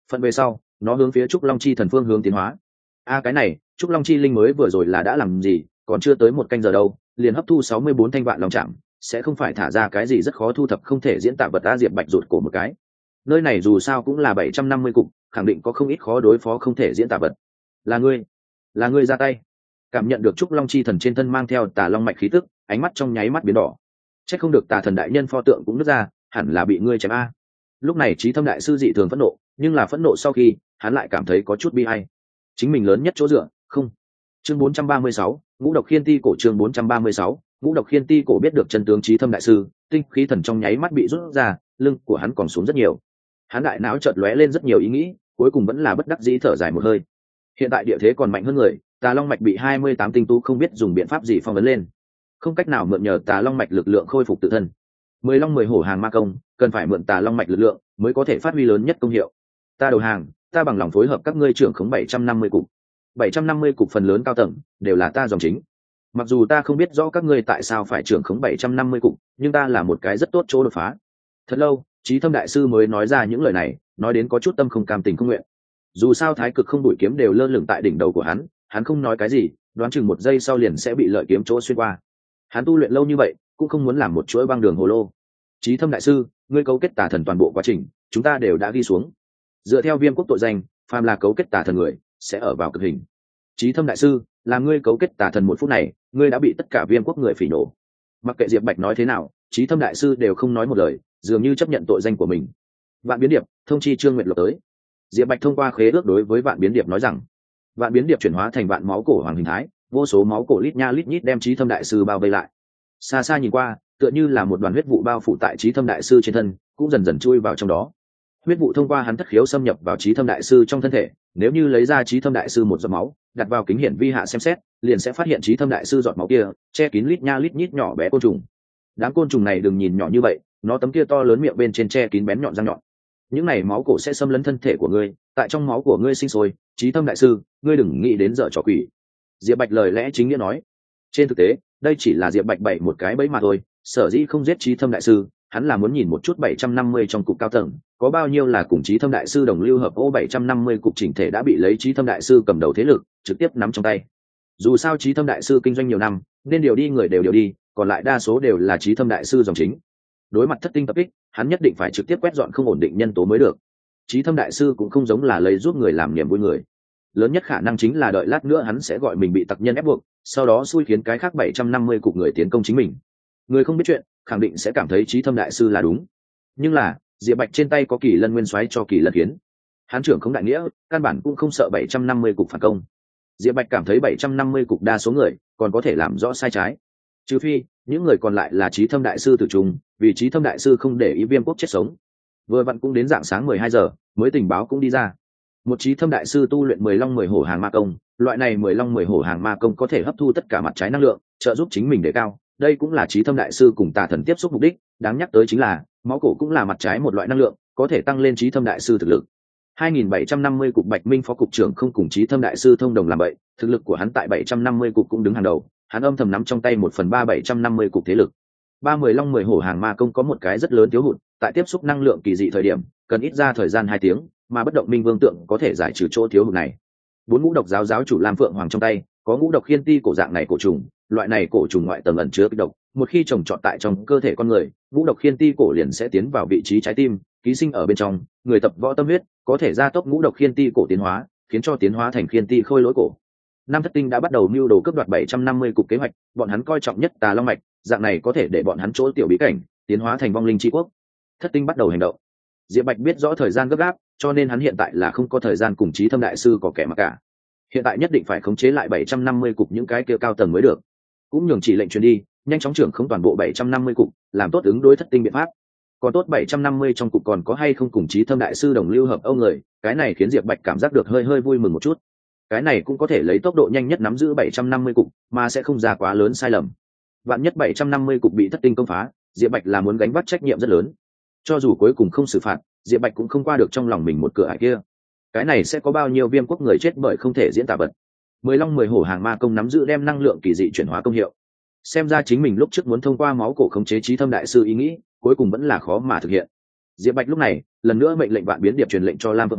Phần về sau nó hướng phía trúc long chi thần phương hướng tiến hóa. A cái này trúc long chi linh mới vừa rồi là đã làm gì, còn chưa tới một canh giờ đâu liền hấp thu sáu mươi bốn thanh vạn long chạm, sẽ không phải thả ra cái gì rất khó thu thập không thể diễn tả vật. A Diệp Bạch rụt cổ một cái, nơi này dù sao cũng là bảy trăm năm mươi cục, khẳng định có không ít khó đối phó không thể diễn tả vật. Là ngươi, là ngươi ra tay. Cảm nhận được trúc long chi thần trên thân mang theo tà long mạch khí tức, ánh mắt trong nháy mắt biến đỏ. Chắc không được tà thần đại nhân pho tượng cũng nứt ra, hẳn là bị ngươi chém a. Lúc này Chí Thâm đại sư dị thường phẫn nộ, nhưng là phẫn nộ sau khi hắn lại cảm thấy có chút bi ai. Chính mình lớn nhất chỗ dựa không. Chương bốn trăm ba mươi sáu, ngũ độc khiên ti cổ. Chương bốn trăm ba mươi sáu, ngũ độc khiên ti cổ. Biết được chân tướng Chí Thâm đại sư, tinh khí thần trong nháy mắt bị rút ra, lưng của hắn còn xuống rất nhiều. Hắn đại não chợt lóe lên rất nhiều ý nghĩ, cuối cùng vẫn là bất đắc dĩ thở dài một hơi. Hiện tại địa thế còn mạnh hơn người, tà long mạch bị hai mươi tám tinh tú không biết dùng biện pháp gì phong ấn lên, không cách nào mượn nhờ tà long mạch lực lượng khôi phục tự thân. Mười long mười hổ hàng ma công cần phải mượn tà long mạch lực lượng mới có thể phát huy lớn nhất công hiệu. Ta đầu hàng, ta bằng lòng phối hợp các ngươi trưởng khống bảy trăm năm mươi cục. bảy trăm năm mươi cục phần lớn cao tầng đều là ta dòng chính. Mặc dù ta không biết rõ các ngươi tại sao phải trưởng khống bảy trăm năm mươi cục, nhưng ta là một cái rất tốt chỗ đột phá. Thật lâu, Chí Thâm đại sư mới nói ra những lời này, nói đến có chút tâm không cam tình không nguyện. Dù sao thái cực không đuổi kiếm đều lơ lửng tại đỉnh đầu của hắn, hắn không nói cái gì, đoán chừng một giây sau liền sẽ bị lợi kiếm chỗ xuyên qua. Hắn tu luyện lâu như vậy, cũng không muốn làm một chuỗi băng đường hồ lô. Chí Thâm đại sư, ngươi cấu kết tà thần toàn bộ quá trình, chúng ta đều đã ghi xuống. Dựa theo Viêm quốc tội danh, phàm là cấu kết tà thần người, sẽ ở vào cực hình. Chí Thâm đại sư, là ngươi cấu kết tà thần một phút này, ngươi đã bị tất cả Viêm quốc người phỉ nổ. Mặc kệ Diệp Bạch nói thế nào, Chí Thâm đại sư đều không nói một lời, dường như chấp nhận tội danh của mình. Vạn Biến Điệp, thông chi Trương Nguyệt Lộc tới. Diệp Bạch thông qua khế ước đối với Vạn Biến Điệp nói rằng, Vạn Biến Điệp chuyển hóa thành vạn máu cổ hoàng hình thái, vô số máu cổ lít nha lít nhít đem Chí Thâm đại sư bao vây lại. Xa xa nhìn qua, tựa như là một đoàn huyết vụ bao phủ tại Chí Thâm đại sư trên thân, cũng dần dần chui vào trong đó. Huyết vụ thông qua hắn thất khiếu xâm nhập vào Chí Thâm đại sư trong thân thể, nếu như lấy ra Chí Thâm đại sư một giọt máu, đặt vào kính hiển vi hạ xem xét, liền sẽ phát hiện Chí Thâm đại sư giọt máu kia che kín lít nha lít nhít nhỏ bé côn trùng. Đám côn trùng này đừng nhìn nhỏ như vậy, nó tấm kia to lớn miệng bên trên che kín bén nhọn răng nhọn. Những này máu cổ sẽ xâm lấn thân thể của ngươi, tại trong máu của ngươi sinh sôi. Chí Thâm đại sư, ngươi đừng nghĩ đến dở trò quỷ. Diệp Bạch lời lẽ chính nghĩa nói. Trên thực tế, đây chỉ là Diệp Bạch bày một cái bẫy mà thôi, sở dĩ không giết Chí Thâm đại sư, hắn là muốn nhìn một chút bảy trăm năm mươi trong cục cao tầng, có bao nhiêu là cùng Chí Thâm đại sư đồng lưu hợp ô. Bảy trăm năm mươi cục chỉnh thể đã bị lấy Chí Thâm đại sư cầm đầu thế lực trực tiếp nắm trong tay. Dù sao Chí Thâm đại sư kinh doanh nhiều năm, nên điều đi người đều điều đi, còn lại đa số đều là Chí Thâm đại sư dòng chính. Đối mặt thất tinh tập kích, hắn nhất định phải trực tiếp quét dọn không ổn định nhân tố mới được. Chí Thâm đại sư cũng không giống là lấy giúp người làm niềm vui người, lớn nhất khả năng chính là đợi lát nữa hắn sẽ gọi mình bị tặc nhân ép buộc, sau đó xui khiến cái khác bảy trăm năm mươi cục người tiến công chính mình. Người không biết chuyện khẳng định sẽ cảm thấy Chí Thâm đại sư là đúng, nhưng là Diệp Bạch trên tay có Kỳ Lân Nguyên Soái cho Kỳ Lân Kiến, hắn trưởng không đại nghĩa, căn bản cũng không sợ bảy trăm năm mươi cục phản công. Diệp Bạch cảm thấy bảy trăm năm mươi cục đa số người còn có thể làm rõ sai trái, trừ phi những người còn lại là Chí Thâm đại sư tử trùng, vì Chí Thâm đại sư không để ý Viêm quốc chết sống. Vừa vặn cũng đến dạng sáng mười hai giờ, mới tình báo cũng đi ra. Một Chí Thâm đại sư tu luyện mười long mười hổ hàng ma công, loại này mười long mười hổ hàng ma công có thể hấp thu tất cả mặt trái năng lượng, trợ giúp chính mình đề cao. Đây cũng là Chí Thâm đại sư cùng tà thần tiếp xúc mục đích, đáng nhắc tới chính là máu cổ cũng là mặt trái một loại năng lượng, có thể tăng lên Chí Thâm đại sư thực lực. hai nghìn bảy trăm năm mươi cục Bạch Minh phó cục trưởng không cùng Chí Thâm đại sư thông đồng làm vậy, thực lực của hắn tại bảy trăm năm mươi cục cũng đứng hàng đầu, hắn âm thầm nắm trong tay một phần ba bảy trăm năm mươi cục thế lực. Ba mười long mười hổ hàng ma công có một cái rất lớn thiếu hụt, tại tiếp xúc năng lượng kỳ dị thời điểm, cần ít ra thời gian hai tiếng, mà bất động minh vương tượng có thể giải trừ chỗ thiếu hụt này. Bốn ngũ độc giáo giáo chủ Lam Phượng Hoàng trong tay có ngũ độc khiên ti cổ dạng này cổ trùng, loại này cổ trùng ngoại tầng ẩn chứa kịch độc, một khi trồng trọt tại trong cơ thể con người, ngũ độc khiên ti cổ liền sẽ tiến vào vị trí trái tim, ký sinh ở bên trong, người tập võ tâm huyết có thể gia tốc ngũ độc khiên ti cổ tiến hóa, khiến cho tiến hóa thành khiên ti khôi lỗi cổ. Nam Thất Tinh đã bắt đầu mưu đồ cướp đoạt bảy trăm năm mươi cục kế hoạch, bọn hắn coi trọng nhất Tà Long mạch, dạng này có thể để bọn hắn chỗ tiểu bí cảnh tiến hóa thành vong linh chi quốc. Thất Tinh bắt đầu hành động. Diệp Bạch biết rõ thời gian gấp gáp, cho nên hắn hiện tại là không có thời gian cùng Chí Thâm đại sư có kẻ mà cả. Hiện tại nhất định phải khống chế lại bảy trăm năm mươi cục những cái kia cao tầng mới được. Cũng nhường chỉ lệnh truyền đi, nhanh chóng trưởng không toàn bộ bảy trăm năm mươi cục, làm tốt ứng đối Thất Tinh biện pháp. Còn tốt bảy trăm năm mươi trong cục còn có hay không cùng Chí Thâm đại sư đồng lưu hợp Âu người, cái này khiến Diệp Bạch cảm giác được hơi hơi vui mừng một chút. Cái này cũng có thể lấy tốc độ nhanh nhất nắm giữ bảy trăm năm mươi cục, mà sẽ không ra quá lớn sai lầm. Vạn nhất bảy trăm năm mươi cục bị Thất Tinh công phá, Diệp Bạch là muốn gánh vác trách nhiệm rất lớn. Cho dù cuối cùng không xử phạt, Diệp Bạch cũng không qua được trong lòng mình một cửa ải kia. Cái này sẽ có bao nhiêu Viêm quốc người chết bởi không thể diễn tả vật. Mười long mười hổ hàng ma công nắm giữ đem năng lượng kỳ dị chuyển hóa công hiệu. Xem ra chính mình lúc trước muốn thông qua máu cổ khống chế Chí Thâm đại sư ý nghĩ, cuối cùng vẫn là khó mà thực hiện. Diệp Bạch lúc này lần nữa mệnh lệnh Vạn Biến Điệp truyền lệnh cho Lam Phượng Hoàng,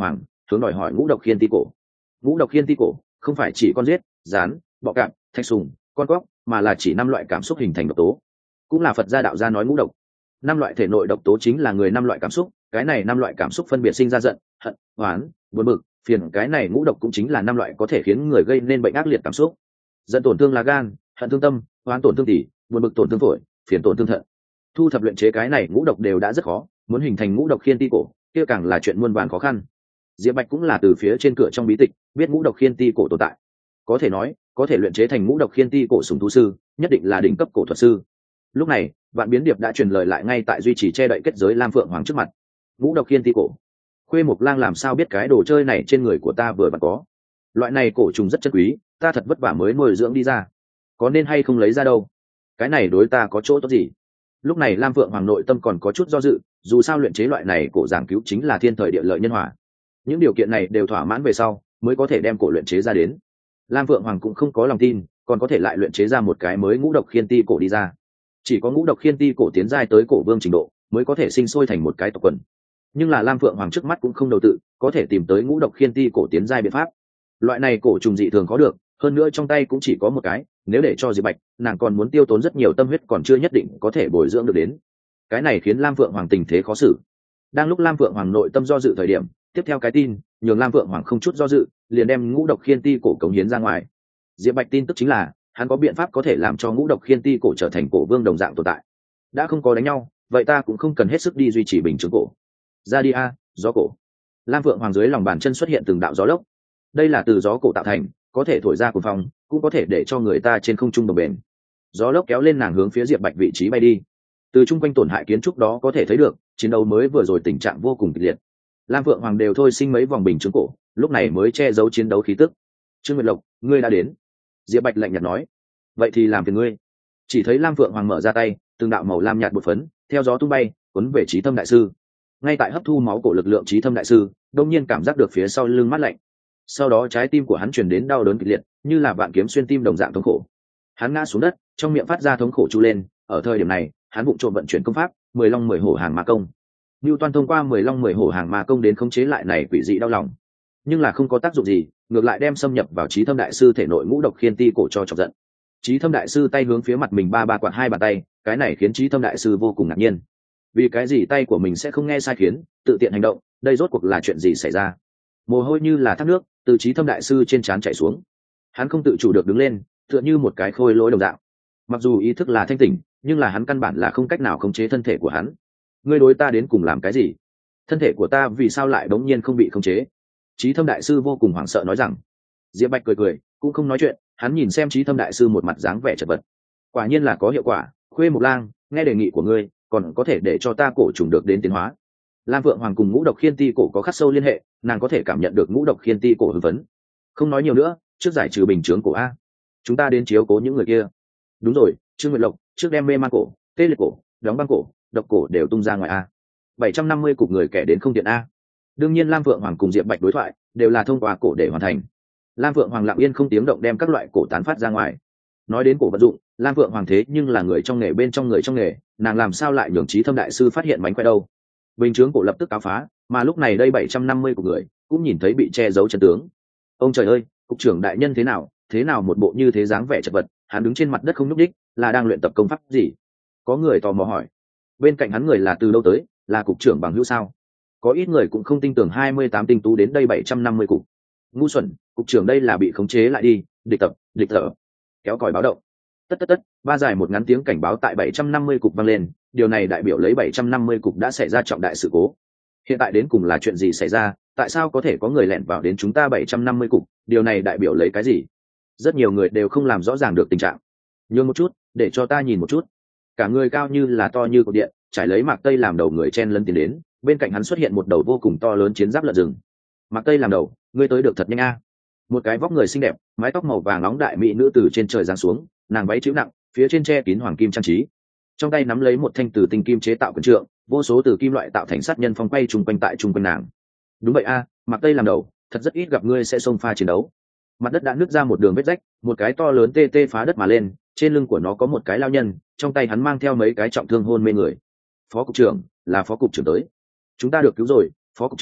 hướng đòi hỏi ngũ độc khiên ti cổ. Ngũ độc khiên ti cổ không phải chỉ con giết, rán, bọ cạp, thạch sùng, con cóc, mà là chỉ năm loại cảm xúc hình thành độc tố, cũng là Phật gia đạo gia nói ngũ độc. Năm loại thể nội độc tố chính là người năm loại cảm xúc, cái này năm loại cảm xúc phân biệt sinh ra giận, hận, oán, buồn bực, phiền, cái này ngũ độc cũng chính là năm loại có thể khiến người gây nên bệnh ác liệt cảm xúc. Giận tổn thương là gan, hận thương tâm, oán tổn thương tỳ, buồn bực tổn thương phổi, phiền tổn thương thận. Thu thập luyện chế cái này ngũ độc đều đã rất khó, muốn hình thành ngũ độc khiên ti cổ, kia càng là chuyện muôn vàn khó khăn. Diệp Bạch cũng là từ phía trên cửa trong bí tịch biết ngũ độc khiên ti cổ tồn tại. Có thể nói, có thể luyện chế thành ngũ độc khiên ti cổ sùng thú sư, nhất định là đỉnh cấp cổ thuật sư. Lúc này, Vạn Biến Điệp đã truyền lời lại ngay tại duy trì che đậy kết giới Lam Phượng Hoàng trước mặt. Ngũ độc khiên ti cổ. Khuê Mộc Lang làm sao biết cái đồ chơi này trên người của ta vừa vặn có? Loại này cổ trùng rất chất quý, ta thật vất vả mới nuôi dưỡng đi ra, có nên hay không lấy ra đâu? Cái này đối ta có chỗ tốt gì? Lúc này Lam Phượng Hoàng nội tâm còn có chút do dự, dù sao luyện chế loại này cổ giảng cứu chính là thiên thời địa lợi nhân hòa. Những điều kiện này đều thỏa mãn về sau, mới có thể đem cổ luyện chế ra đến. Lam Phượng Hoàng cũng không có lòng tin, còn có thể lại luyện chế ra một cái mới ngũ độc khiên ti cổ đi ra. Chỉ có ngũ độc khiên ti cổ tiến giai tới cổ vương trình độ, mới có thể sinh sôi thành một cái tộc quần. Nhưng là Lam Phượng Hoàng trước mắt cũng không đầu tự, có thể tìm tới ngũ độc khiên ti cổ tiến giai biện pháp. Loại này cổ trùng dị thường có được, hơn nữa trong tay cũng chỉ có một cái, nếu để cho Diệp Bạch, nàng còn muốn tiêu tốn rất nhiều tâm huyết còn chưa nhất định có thể bồi dưỡng được đến. Cái này khiến Lam Phượng Hoàng tình thế khó xử. Đang lúc Lam Phượng Hoàng nội tâm do dự thời điểm, tiếp theo cái tin nhường Lam Phượng Hoàng không chút do dự, liền đem ngũ độc khiên ti cổ cống hiến ra ngoài. Diệp Bạch tin tức chính là hắn có biện pháp có thể làm cho ngũ độc khiên ti cổ trở thành cổ vương đồng dạng tồn tại. Đã không có đánh nhau, vậy ta cũng không cần hết sức đi duy trì bình chứng cổ. Ra đi a, gió cổ. Lam Phượng Hoàng dưới lòng bàn chân xuất hiện từng đạo gió lốc. Đây là từ gió cổ tạo thành, có thể thổi ra cuồng phong, cũng có thể để cho người ta trên không trung đồng bền. Gió lốc kéo lên nàng hướng phía Diệp Bạch vị trí bay đi. Từ trung quanh tổn hại kiến trúc đó có thể thấy được, chiến đấu mới vừa rồi tình trạng vô cùng kịch liệt. Lam Phượng Hoàng đều thôi sinh mấy vòng bình chứng cổ, lúc này mới che giấu chiến đấu khí tức. Trương Nguyệt Lộc, ngươi đã đến. Diệp Bạch lạnh nhạt nói. Vậy thì làm phiền ngươi. Chỉ thấy Lam Phượng Hoàng mở ra tay, từng đạo màu lam nhạt bột phấn theo gió tung bay, cuốn về Chí Thâm đại sư. Ngay tại hấp thu máu cổ lực lượng Chí Thâm đại sư, đột nhiên cảm giác được phía sau lưng mát lạnh. Sau đó trái tim của hắn truyền đến đau đớn kịch liệt, như là vạn kiếm xuyên tim đồng dạng thống khổ. Hắn ngã xuống đất, trong miệng phát ra thống khổ chu lên. Ở thời điểm này, hắn vụng trộm vận chuyển công pháp mười long mười hổ hàng ma công. Newton thông qua mười long mười hổ hàng ma công đến khống chế lại này quỷ dị đau lòng, nhưng là không có tác dụng gì, ngược lại đem xâm nhập vào Chí Thâm đại sư thể nội ngũ độc khiên ti cổ cho chọc giận. Chí Thâm đại sư tay hướng phía mặt mình ba ba quạt hai bàn tay, cái này khiến Chí Thâm đại sư vô cùng ngạc nhiên. Vì cái gì tay của mình sẽ không nghe sai khiến, tự tiện hành động, đây rốt cuộc là chuyện gì xảy ra? Mồ hôi như là thác nước từ Chí Thâm đại sư trên trán chảy xuống. Hắn không tự chủ được đứng lên, tựa như một cái khôi lỗi đồng dạng. Mặc dù ý thức là thanh tỉnh, nhưng là hắn căn bản là không cách nào khống chế thân thể của hắn. Ngươi đối ta đến cùng làm cái gì? Thân thể của ta vì sao lại đống nhiên không bị khống chế? Chí Thâm đại sư vô cùng hoảng sợ nói rằng. Diệp Bạch cười cười, cũng không nói chuyện, hắn nhìn xem Chí Thâm đại sư một mặt dáng vẻ chật vật. Quả nhiên là có hiệu quả, Khuê Mộc Lang, nghe đề nghị của ngươi, còn có thể để cho ta cổ trùng được đến tiến hóa. Lam Phượng Hoàng cùng ngũ độc khiên ti cổ có khắc sâu liên hệ, nàng có thể cảm nhận được ngũ độc khiên ti cổ hưng phấn. Không nói nhiều nữa, trước giải trừ bình chướng cổ a. Chúng ta đến chiếu cố những người kia. Đúng rồi, Trương Nguyệt Lộc, trước đem mê man cổ, tê liệt cổ, đóng băng cổ, độc cổ đều tung ra ngoài a. bảy trăm năm mươi cục người kẻ đến không tiện a. Đương nhiên Lam Phượng Hoàng cùng Diệp Bạch đối thoại đều là thông qua cổ để hoàn thành. Lam Phượng Hoàng lặng yên không tiếng động đem các loại cổ tán phát ra ngoài. Nói đến cổ vật dụng, Lam Phượng Hoàng thế nhưng là người trong nghề bên trong người trong nghề, nàng làm sao lại nhường Chí Thâm đại sư phát hiện mánh khỏe đâu? Bình chướng cổ lập tức cáo phá, mà lúc này đây bảy trăm năm mươi của người cũng nhìn thấy bị che giấu chân tướng. Ông trời ơi, cục trưởng đại nhân thế nào, thế nào một bộ như thế dáng vẻ chật vật, hắn đứng trên mặt đất không nhúc nhích, là đang luyện tập công pháp gì? Có người tò mò hỏi. Bên cạnh hắn người là từ đâu tới, là cục trưởng bằng hữu sao? Có ít người cũng không tin tưởng hai mươi tám tinh tú đến đây bảy trăm năm mươi cục. Ngu xuẩn, cục trưởng đây là bị khống chế lại đi, địch tập, địch thở. Kéo còi báo động. Tất tất tất, ba dài một ngắn tiếng cảnh báo tại bảy trăm năm mươi cục vang lên, điều này đại biểu lấy bảy trăm năm mươi cục đã xảy ra trọng đại sự cố. Hiện tại đến cùng là chuyện gì xảy ra, tại sao có thể có người lẻn vào đến chúng ta bảy trăm năm mươi cục, điều này đại biểu lấy cái gì? Rất nhiều người đều không làm rõ ràng được tình trạng. Nhường một chút, để cho ta nhìn một chút. Cả người cao như là to như cột điện, trải lấy Mạc Tây làm đầu người chen lấn tiến đến, bên cạnh hắn xuất hiện một đầu vô cùng to lớn chiến giáp lợn rừng. Mạc Tây làm đầu, ngươi tới được thật nhanh a. Một cái vóc người xinh đẹp, mái tóc màu vàng nóng đại mỹ nữ từ trên trời giáng xuống, nàng váy chịu nặng, phía trên che kín hoàng kim trang trí, trong tay nắm lấy một thanh từ tinh kim chế tạo quyền trượng, vô số từ kim loại tạo thành sát nhân phong quay trùng quanh tại trùng quanh nàng. Đúng vậy a, à, Mạc Tây làm đầu, thật rất ít gặp ngươi sẽ xông pha chiến đấu. Mặt đất đã nứt ra một đường vết rách, một cái to lớn tê tê phá đất mà lên, trên lưng của nó có một cái lao nhân, trong tay hắn mang theo mấy cái trọng thương hôn mê người. Phó cục trưởng, là phó cục trưởng tới. Chúng ta được cứu rồi, phó cục trưởng,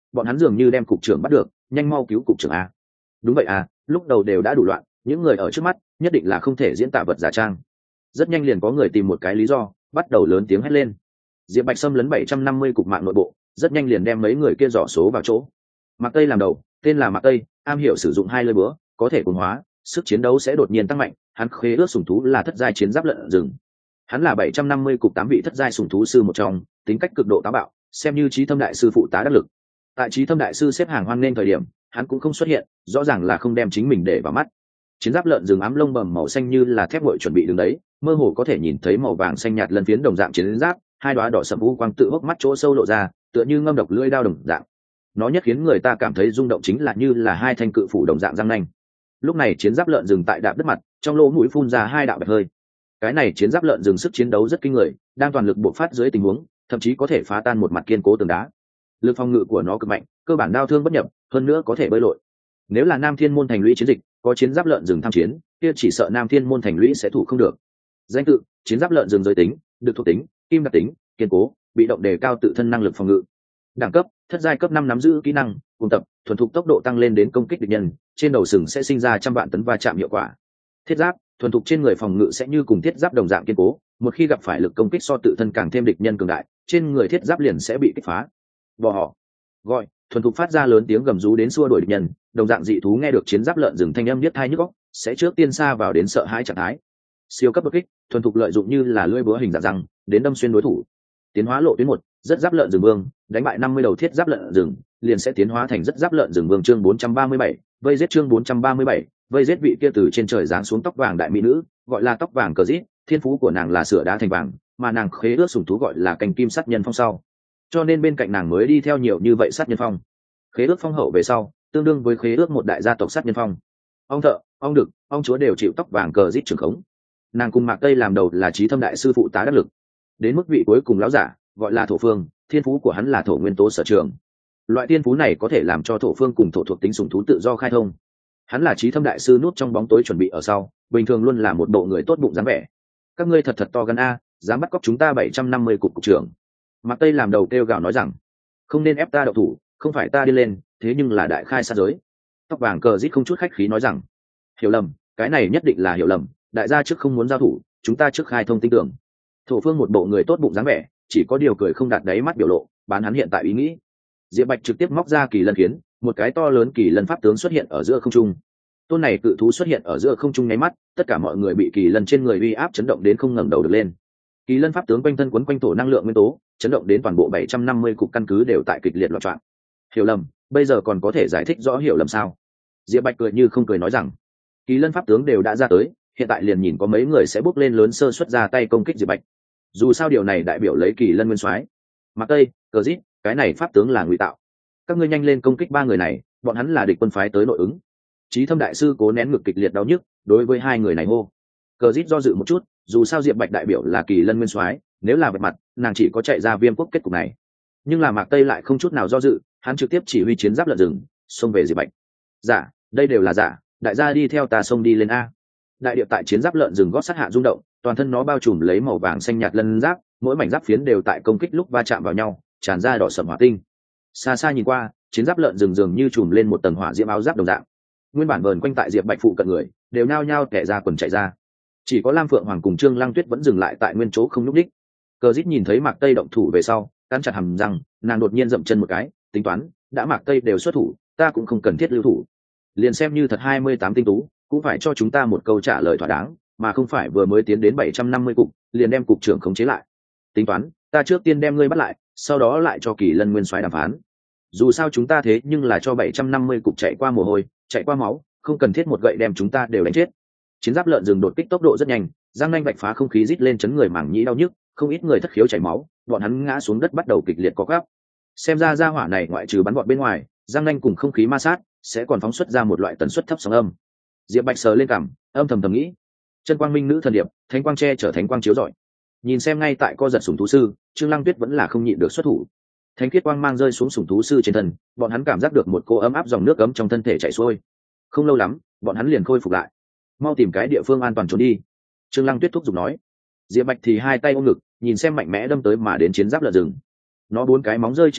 bọn hắn dường như đem cục trưởng bắt được, nhanh mau cứu cục trưởng a. Đúng vậy à, lúc đầu đều đã đủ loạn, những người ở trước mắt nhất định là không thể diễn tả vật giả trang. Rất nhanh liền có người tìm một cái lý do, bắt đầu lớn tiếng hét lên. Diệp Bạch xâm lấn bảy trăm năm mươi cục mạng nội bộ, rất nhanh liền đem mấy người kia dò số vào chỗ. Mạc Tây làm đầu, tên là Mạc Tây, am hiểu sử dụng hai lưỡi búa, có thể cuồng hóa, sức chiến đấu sẽ đột nhiên tăng mạnh, hắn khế ước sủng thú là thất giai chiến giáp lợn rừng. Hắn là bảy trăm năm mươi cục tám vị thất giai sủng thú sư một trong, tính cách cực độ táo bạo, xem như Chí Thâm đại sư phụ tá đắc lực. Tại Chí Thâm đại sư xếp hàng hoan nên thời điểm, hắn cũng không xuất hiện, rõ ràng là không đem chính mình để vào mắt. Chiến giáp lợn rừng ám lông bầm màu xanh như là thép nguội chuẩn bị đứng đấy, mơ hồ có thể nhìn thấy màu vàng xanh nhạt lân phiến đồng dạng chiến giáp, hai đóa đỏ sẫm u quang tự hốc mắt chỗ sâu lộ ra, tựa như ngâm độc lưỡi đao đồng dạng. Nó nhất khiến người ta cảm thấy rung động chính là như là hai thanh cự phủ đồng dạng răng nanh. Lúc này chiến giáp lợn rừng tại đạp đất mặt, trong lỗ mũi phun ra hai đạo bạch hơi. Cái này chiến giáp lợn rừng sức chiến đấu rất kinh người, đang toàn lực bộc phát dưới tình huống, thậm chí có thể phá tan một mặt kiên cố tường đá. Lực phòng ngự của nó cực mạnh, cơ bản đao thương bất nhập, hơn nữa có thể bơi lội. Nếu là Nam Thiên môn thành lũy chiến dịch, có chiến giáp lợn rừng tham chiến, kia chỉ sợ Nam Thiên môn thành lũy sẽ thủ không được. Danh tự: chiến giáp lợn rừng giới tính, được thuộc tính, kim đặc tính, kiên cố, bị động đề cao tự thân năng lực phòng ngự. Đẳng cấp: thất giai cấp năm nắm giữ kỹ năng, cùng tập, thuần thục tốc độ tăng lên đến công kích địch nhân, trên đầu sừng sẽ sinh ra trăm vạn tấn va chạm hiệu quả. Thiết giáp: thuần thục trên người phòng ngự sẽ như cùng thiết giáp đồng dạng kiên cố, một khi gặp phải lực công kích so tự thân càng thêm địch nhân cường đại, trên người thiết giáp liền sẽ bị kích phá. Bò họ gọi thuần thục phát ra lớn tiếng gầm rú đến xua đuổi địch nhân, đồng dạng dị thú nghe được chiến giáp lợn rừng thanh âm biết thai nhức óc, sẽ trước tiên xa vào đến sợ hãi trạng thái. Siêu cấp đột kích, thuần thục lợi dụng như là lưỡi búa hình dạng răng đến đâm xuyên đối thủ. Tiến hóa lộ tuyến một, rất giáp lợn rừng vương, đánh bại năm mươi đầu thiết giáp lợn rừng, liền sẽ tiến hóa thành rất giáp lợn rừng vương. Chương bốn trăm ba mươi bảy, vây giết. Chương bốn trăm ba mươi bảy, vây giết. Vị kia từ trên trời giáng xuống tóc vàng đại mỹ nữ, gọi là tóc vàng cờ rít, thiên phú của nàng là sửa đá thành vàng, mà nàng khế ước sủng thú gọi là cành kim sát nhân phong sau, cho nên bên cạnh nàng mới đi theo nhiều như vậy sát nhân phong. Khế ước phong hậu về sau, tương đương với khế ước một đại gia tộc sát nhân phong. Ông thợ, ông đực, ông chúa đều chịu tóc vàng cờ rít trưởng khống. Nàng cùng Mạc Tây làm đầu là Chí Thâm đại sư phụ tá đắc lực. Đến mức vị cuối cùng lão giả, gọi là thổ phương, thiên phú của hắn là thổ nguyên tố sở trường. Loại thiên phú này có thể làm cho thổ phương cùng thổ thuộc tính sủng thú tự do khai thông. Hắn là Chí Thâm đại sư núp trong bóng tối chuẩn bị ở sau, bình thường luôn là một bộ người tốt bụng dáng vẻ. Các ngươi thật thật to gan a, dám bắt cóc chúng ta bảy trăm năm mươi cục cục trưởng. Mạc Tây làm đầu kêu gào nói rằng, không nên ép ta đậu thủ, không phải ta đi lên, thế nhưng là đại khai sát giới. Tóc vàng cờ rít không chút khách khí nói rằng, hiểu lầm, cái này nhất định là hiểu lầm, đại gia trước không muốn giao thủ, chúng ta trước khai thông tin tưởng. Thổ phương một bộ người tốt bụng dáng vẻ, chỉ có điều cười không đạt đáy mắt biểu lộ, bán hắn hiện tại ý nghĩ. Diệp Bạch trực tiếp móc ra kỳ lân khiến, một cái to lớn kỳ lân pháp tướng xuất hiện ở giữa không trung. Tôn này cự thú xuất hiện ở giữa không trung nháy mắt, tất cả mọi người bị kỳ lân trên người uy áp chấn động đến không ngẩng đầu được lên. Kỳ lân pháp tướng quanh thân quấn quanh thổ năng lượng nguyên tố, chấn động đến toàn bộ bảy trăm năm mươi cục căn cứ đều tại kịch liệt loạn trọn. Hiểu lầm, bây giờ còn có thể giải thích rõ hiểu lầm sao? Diệp Bạch cười như không cười nói rằng, kỳ lân pháp tướng đều đã ra tới, hiện tại liền nhìn có mấy người sẽ bước lên lớn sơ xuất ra tay công kích Diệp Bạch. Dù sao điều này đại biểu lấy kỳ lân nguyên soái. Mạc Tây, cờ rít, cái này pháp tướng là ngụy tạo. Các ngươi nhanh lên công kích ba người này, bọn hắn là địch quân phái tới nội ứng. Chí Thâm đại sư cố nén ngực kịch liệt đau nhức, đối với hai người này hô. Cờ rít do dự một chút, dù sao Diệp Bạch đại biểu là kỳ lân nguyên soái, nếu là vạch mặt, nàng chỉ có chạy ra viêm quốc kết cục này. Nhưng là Mạc Tây lại không chút nào do dự, hắn trực tiếp chỉ huy chiến giáp lợn rừng, xông về Diệp Bạch. Giả, đây đều là giả, đại gia đi theo ta xông đi lên a. Đại địa tại chiến giáp lợn rừng gót sát hạ rung động, toàn thân nó bao trùm lấy màu vàng xanh nhạt lân giáp, mỗi mảnh giáp phiến đều tại công kích lúc va chạm vào nhau, tràn ra đỏ sẫm hỏa tinh. Xa xa nhìn qua, chiến giáp lợn rừng dường như trùm lên một tầng hỏa diễm áo giáp đồng dạng. Nguyên bản vờn quanh tại Diệp Bạch phụ cận người, đều nao nhao tẻ ra quần chạy ra. Chỉ có Lam Phượng Hoàng cùng Trương Lăng Tuyết vẫn dừng lại tại nguyên chỗ không nhúc nhích. Cờ Dít nhìn thấy Mạc Tây động thủ về sau, cắn chặt hàm răng, nàng đột nhiên dậm chân một cái, tính toán, đã Mạc Tây đều xuất thủ, ta cũng không cần thiết lưu thủ. Liền xem như thật hai mươi tám tinh tú, cũng phải cho chúng ta một câu trả lời thỏa đáng, mà không phải vừa mới tiến đến bảy trăm năm mươi cục, liền đem cục trưởng khống chế lại. Tính toán, ta trước tiên đem ngươi bắt lại, sau đó lại cho Kỳ Lân Nguyên Soái đàm phán. Dù sao chúng ta thế nhưng là cho bảy trăm năm mươi cục chạy qua mồ hôi, chạy qua máu, không cần thiết một gậy đem chúng ta đều đánh chết. Chiến giáp lợn rừng đột kích tốc độ rất nhanh, giang nanh vạch phá không khí rít lên chấn người mảng nhĩ đau nhức, không ít người thất khiếu chảy máu, bọn hắn ngã xuống đất bắt đầu kịch liệt co quắp. Xem ra gia hỏa này ngoại trừ bắn bọn bên ngoài, giang nanh cùng không khí ma sát, sẽ còn phóng xuất ra một loại tần suất thấp sóng âm. Diệp Bạch sờ lên cằm, âm thầm thầm nghĩ, chân quang minh nữ thần điệp, thánh quang che trở thánh quang chiếu rọi. Nhìn xem ngay tại co giật sủng thú sư, Trương Lăng Tuyết vẫn là không nhịn được xuất thủ. Thánh khiết quang mang rơi xuống sủng thú sư trên thân, bọn hắn cảm giác được một cô ấm áp dòng nước ấm trong thân thể chảy xuôi. Không lâu lắm, bọn hắn liền khôi phục lại. Mau tìm cái địa phương an toàn trốn đi. Trương Lăng Tuyết thúc giục nói. Diệp Bạch thì hai tay ôm ngực, nhìn xem mạnh mẽ đâm tới mà đến chiến giáp lợn rừng. Nó bốn cái móng rơi trên mặt đất,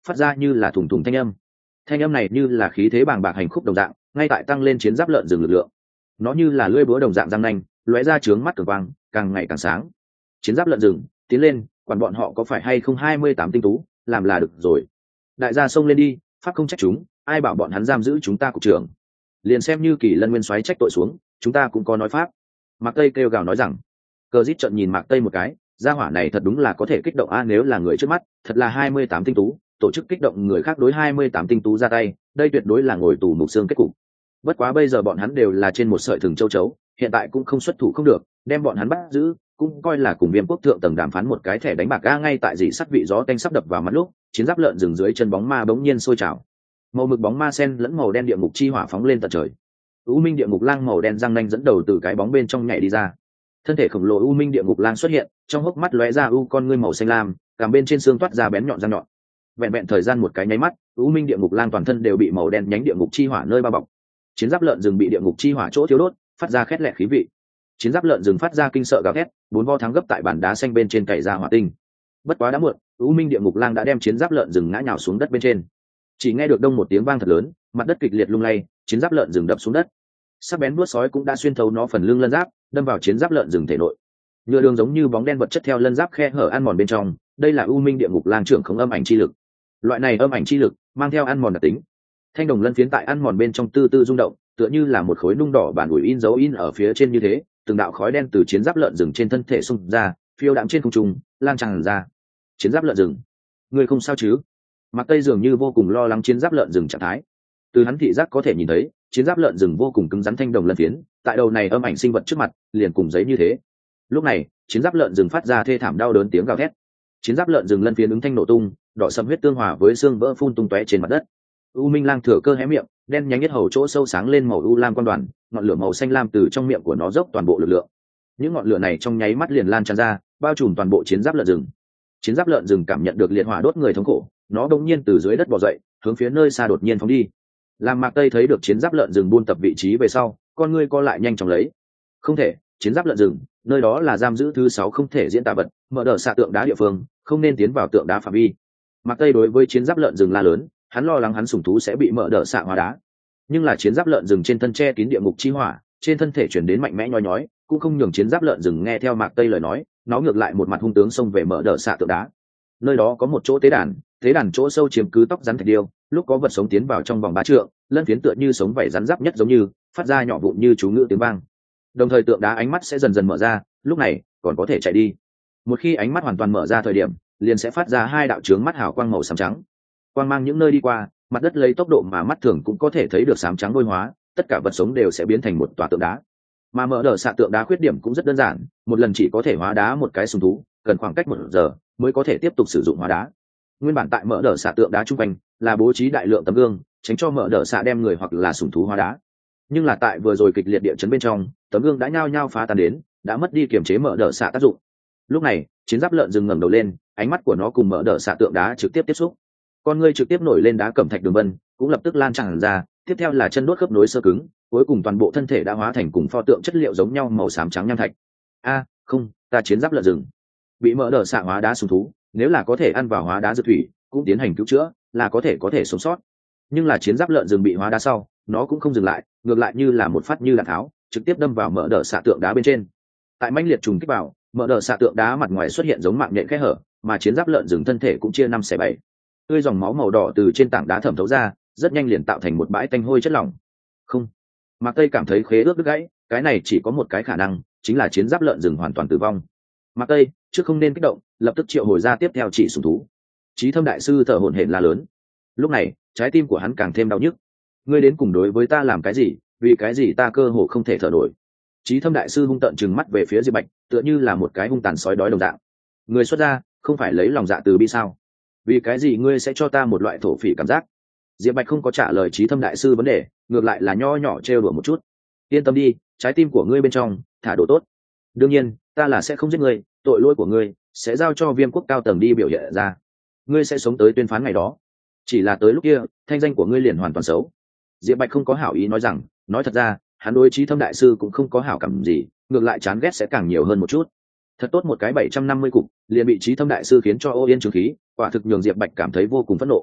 phát ra như là thùng thùng thanh âm. Thanh âm này như là khí thế bàng bạc hành khúc đồng dạng, ngay tại tăng lên chiến giáp lợn rừng lực lượng. Nó như là lưỡi búa đồng dạng răng nanh, lóe ra trướng mắt cường quang, càng ngày càng sáng. Chiến giáp lợn rừng, tiến lên, quản bọn họ có phải hay không hai mươi tám tinh tú, làm là được rồi. Đại gia xông lên đi, pháp không trách chúng, ai bảo bọn hắn giam giữ chúng ta cục trưởng. Liền xem như Kỳ Lân Nguyên soái trách tội xuống, chúng ta cũng có nói pháp. Mạc Tây kêu gào nói rằng. Cờ Dít trợn nhìn Mạc Tây một cái, gia hỏa này thật đúng là có thể kích động a, nếu là người trước mắt, thật là hai mươi tám tinh tú, tổ chức kích động người khác đối hai mươi tám tinh tú ra tay, đây tuyệt đối là ngồi tù mục xương kết cục. Bất quá bây giờ bọn hắn đều là trên một sợi thừng châu chấu, hiện tại cũng không xuất thủ không được, đem bọn hắn bắt giữ, cũng coi là cùng Viêm quốc thượng tầng đàm phán một cái thẻ đánh bạc ga. Ngay tại dị sắt vị gió tanh sắp đập vào mắt lúc, chiến giáp lợn rừng dưới chân bóng ma bỗng nhiên sôi trào. Màu mực bóng ma sen lẫn màu đen địa ngục chi hỏa phóng lên tận trời. U Minh địa ngục lang màu đen răng nanh dẫn đầu từ cái bóng bên trong nhảy đi ra. Thân thể khổng lồ U Minh địa ngục lang xuất hiện, trong hốc mắt lóe ra u con ngươi màu xanh lam, cằm bên trên xương toát ra bén nhọn răng nhọn. Vẹn vẹn thời gian một cái nháy mắt, U Minh địa ngục lang toàn thân đều bị màu đen nhánh địa ngục chi hỏa nơi bao bọc. Chiến giáp lợn rừng bị địa ngục chi hỏa chỗ thiếu đốt, phát ra khét lẹt khí vị. Chiến giáp lợn rừng phát ra kinh sợ gào thét, bốn vo thắng gấp tại bàn đá xanh bên trên cày ra hỏa tinh. Bất quá đã muộn, U Minh địa ngục lang đã đem chiến giáp lợn rừng ngã nhào xuống đất bên trên. Chỉ nghe được đông một tiếng vang thật lớn, mặt đất kịch liệt lung lay, chiến giáp lợn rừng đập xuống đất. Sắc bén đuốt sói cũng đã xuyên thấu nó phần lưng lân giáp, đâm vào chiến giáp lợn rừng thể nội. Nhựa đường giống như bóng đen vật chất theo lân giáp khe hở ăn mòn bên trong, đây là U Minh địa ngục lang trưởng khống âm ảnh chi lực. Loại này âm ảnh chi lực mang theo ăn mòn đặc tính. Thanh đồng lân phiến tại ăn mòn bên trong tư tư rung động, tựa như là một khối nung đỏ bản ủi in dấu in ở phía trên như thế, từng đạo khói đen từ chiến giáp lợn rừng trên thân thể xung ra, phiêu đạm trên không trung, lan tràn ra. Chiến giáp lợn rừng, ngươi không sao chứ? Mạc Tây dường như vô cùng lo lắng chiến giáp lợn rừng trạng thái. Từ hắn thị giác có thể nhìn thấy, chiến giáp lợn rừng vô cùng cứng rắn thanh đồng lân phiến, tại đầu này âm ảnh sinh vật trước mặt, liền cùng giấy như thế. Lúc này, chiến giáp lợn rừng phát ra thê thảm đau đớn tiếng gào thét. Chiến giáp lợn rừng lân phiến ứng thanh nổ tung, đỏ sẫm huyết tương hòa với xương vỡ phun tung tóe trên mặt đất. U Minh lang thừa cơ hé miệng, đen nhánh nhất hầu chỗ sâu sáng lên màu u lam quan đoàn, ngọn lửa màu xanh lam từ trong miệng của nó dốc toàn bộ lực lượng. Những ngọn lửa này trong nháy mắt liền lan tràn ra, bao trùm toàn bộ chiến giáp lợn rừng. Chiến giáp lợn rừng cảm nhận được liệt hỏa đốt người thống khổ, nó đột nhiên từ dưới đất bò dậy, hướng phía nơi xa đột nhiên phóng đi. Làm Mạc Tây thấy được chiến giáp lợn rừng buôn tập vị trí về sau, con ngươi co lại nhanh chóng lấy. Không thể, chiến giáp lợn rừng, nơi đó là giam giữ thứ sáu không thể diễn tả vật, mở đờ xạ tượng đá địa phương, không nên tiến vào tượng đá phạm vi. Mạc Tây đối với chiến giáp lợn rừng la lớn, hắn lo lắng hắn sủng thú sẽ bị mở đờ xạ hóa đá. Nhưng là chiến giáp lợn rừng trên thân che kín địa ngục chi hỏa, trên thân thể chuyển đến mạnh mẽ nhói nhói, cũng không nhường chiến giáp lợn rừng nghe theo Mạc Tây lời nói, nó ngược lại một mặt hung tướng xông về mở đờ xạ tượng đá. Nơi đó có một chỗ tế đàn, tế đàn chỗ sâu chiếm cứ tóc rắn thạch điêu, lúc có vật sống tiến vào trong vòng ba trượng, lân phiến tựa như sống vảy rắn giáp nhất giống như, phát ra nhỏ vụn như chú ngữ tiếng vang. Đồng thời tượng đá ánh mắt sẽ dần dần mở ra, lúc này còn có thể chạy đi. Một khi ánh mắt hoàn toàn mở ra thời điểm, liền sẽ phát ra hai đạo chướng mắt hào quang màu xám trắng. Quang mang những nơi đi qua, mặt đất lấy tốc độ mà mắt thường cũng có thể thấy được xám trắng bôi hóa, tất cả vật sống đều sẽ biến thành một tòa tượng đá. Mà mở đờ xạ tượng đá khuyết điểm cũng rất đơn giản, một lần chỉ có thể hóa đá một cái sùng thú, cần khoảng cách một giờ mới có thể tiếp tục sử dụng hóa đá. Nguyên bản tại mở đờ xạ tượng đá trung quanh là bố trí đại lượng tấm gương, tránh cho mở đờ xạ đem người hoặc là sùng thú hóa đá. Nhưng là tại vừa rồi kịch liệt địa chấn bên trong, tấm gương đã nhao nhao phá tan đến, đã mất đi kiềm chế mở đờ xạ tác dụng. Lúc này, chiến giáp lợn rừng ngẩng đầu lên, ánh mắt của nó cùng mở đờ xạ tượng đá trực tiếp tiếp xúc. Con ngươi trực tiếp nổi lên đá cẩm thạch đường vân, cũng lập tức lan tràn ra, tiếp theo là chân đốt khớp nối sơ cứng, cuối cùng toàn bộ thân thể đã hóa thành cùng pho tượng chất liệu giống nhau màu xám trắng nham thạch. A, không, ta chiến giáp lợn rừng bị mở đờ xạ hóa đá sùng thú, nếu là có thể ăn vào hóa đá dược thủy, cũng tiến hành cứu chữa, là có thể có thể sống sót. Nhưng là chiến giáp lợn rừng bị hóa đá sau, nó cũng không dừng lại, ngược lại như là một phát như đạn tháo, trực tiếp đâm vào mở đờ xạ tượng đá bên trên. Tại mãnh liệt trùng kích vào, mở đờ xạ tượng đá mặt ngoài xuất hiện giống mạng nhện kẽ hở, mà chiến giáp lợn rừng thân thể cũng chia năm xẻ bảy. Tươi dòng máu màu đỏ từ trên tảng đá thẩm thấu ra, rất nhanh liền tạo thành một bãi tanh hôi chất lỏng. Không, Mạc Tây cảm thấy khế ước đứt gãy, cái này chỉ có một cái khả năng, chính là chiến giáp lợn rừng hoàn toàn tử vong. Mạc Tây, trước không nên kích động, lập tức triệu hồi ra tiếp theo chỉ sủng thú. Chí Thâm đại sư thở hổn hển la lớn. Lúc này, trái tim của hắn càng thêm đau nhức. Ngươi đến cùng đối với ta làm cái gì, vì cái gì ta cơ hồ không thể thở nổi. Chí Thâm đại sư hung tợn trừng mắt về phía Diệp Bạch, tựa như là một cái hung tàn sói đói đồng dạng. Người xuất gia, không phải lấy lòng dạ từ bi sao? Vì cái gì ngươi sẽ cho ta một loại thổ phỉ cảm giác? Diệp Bạch không có trả lời Chí Thâm đại sư vấn đề, ngược lại là nho nhỏ trêu đùa một chút. Yên tâm đi, trái tim của ngươi bên trong thả đồ tốt. Đương nhiên, ta là sẽ không giết ngươi, tội lỗi của ngươi sẽ giao cho Viêm quốc cao tầng đi biểu hiện ra. Ngươi sẽ sống tới tuyên phán ngày đó. Chỉ là tới lúc kia, thanh danh của ngươi liền hoàn toàn xấu. Diệp Bạch không có hảo ý nói rằng, nói thật ra, hắn đối Chí Thâm đại sư cũng không có hảo cảm gì, ngược lại chán ghét sẽ càng nhiều hơn một chút. Thật tốt một cái bảy trăm năm mươi cục, liền bị Chí Thâm đại sư khiến cho ô yên trường khí, quả thực nhường Diệp Bạch cảm thấy vô cùng phẫn nộ,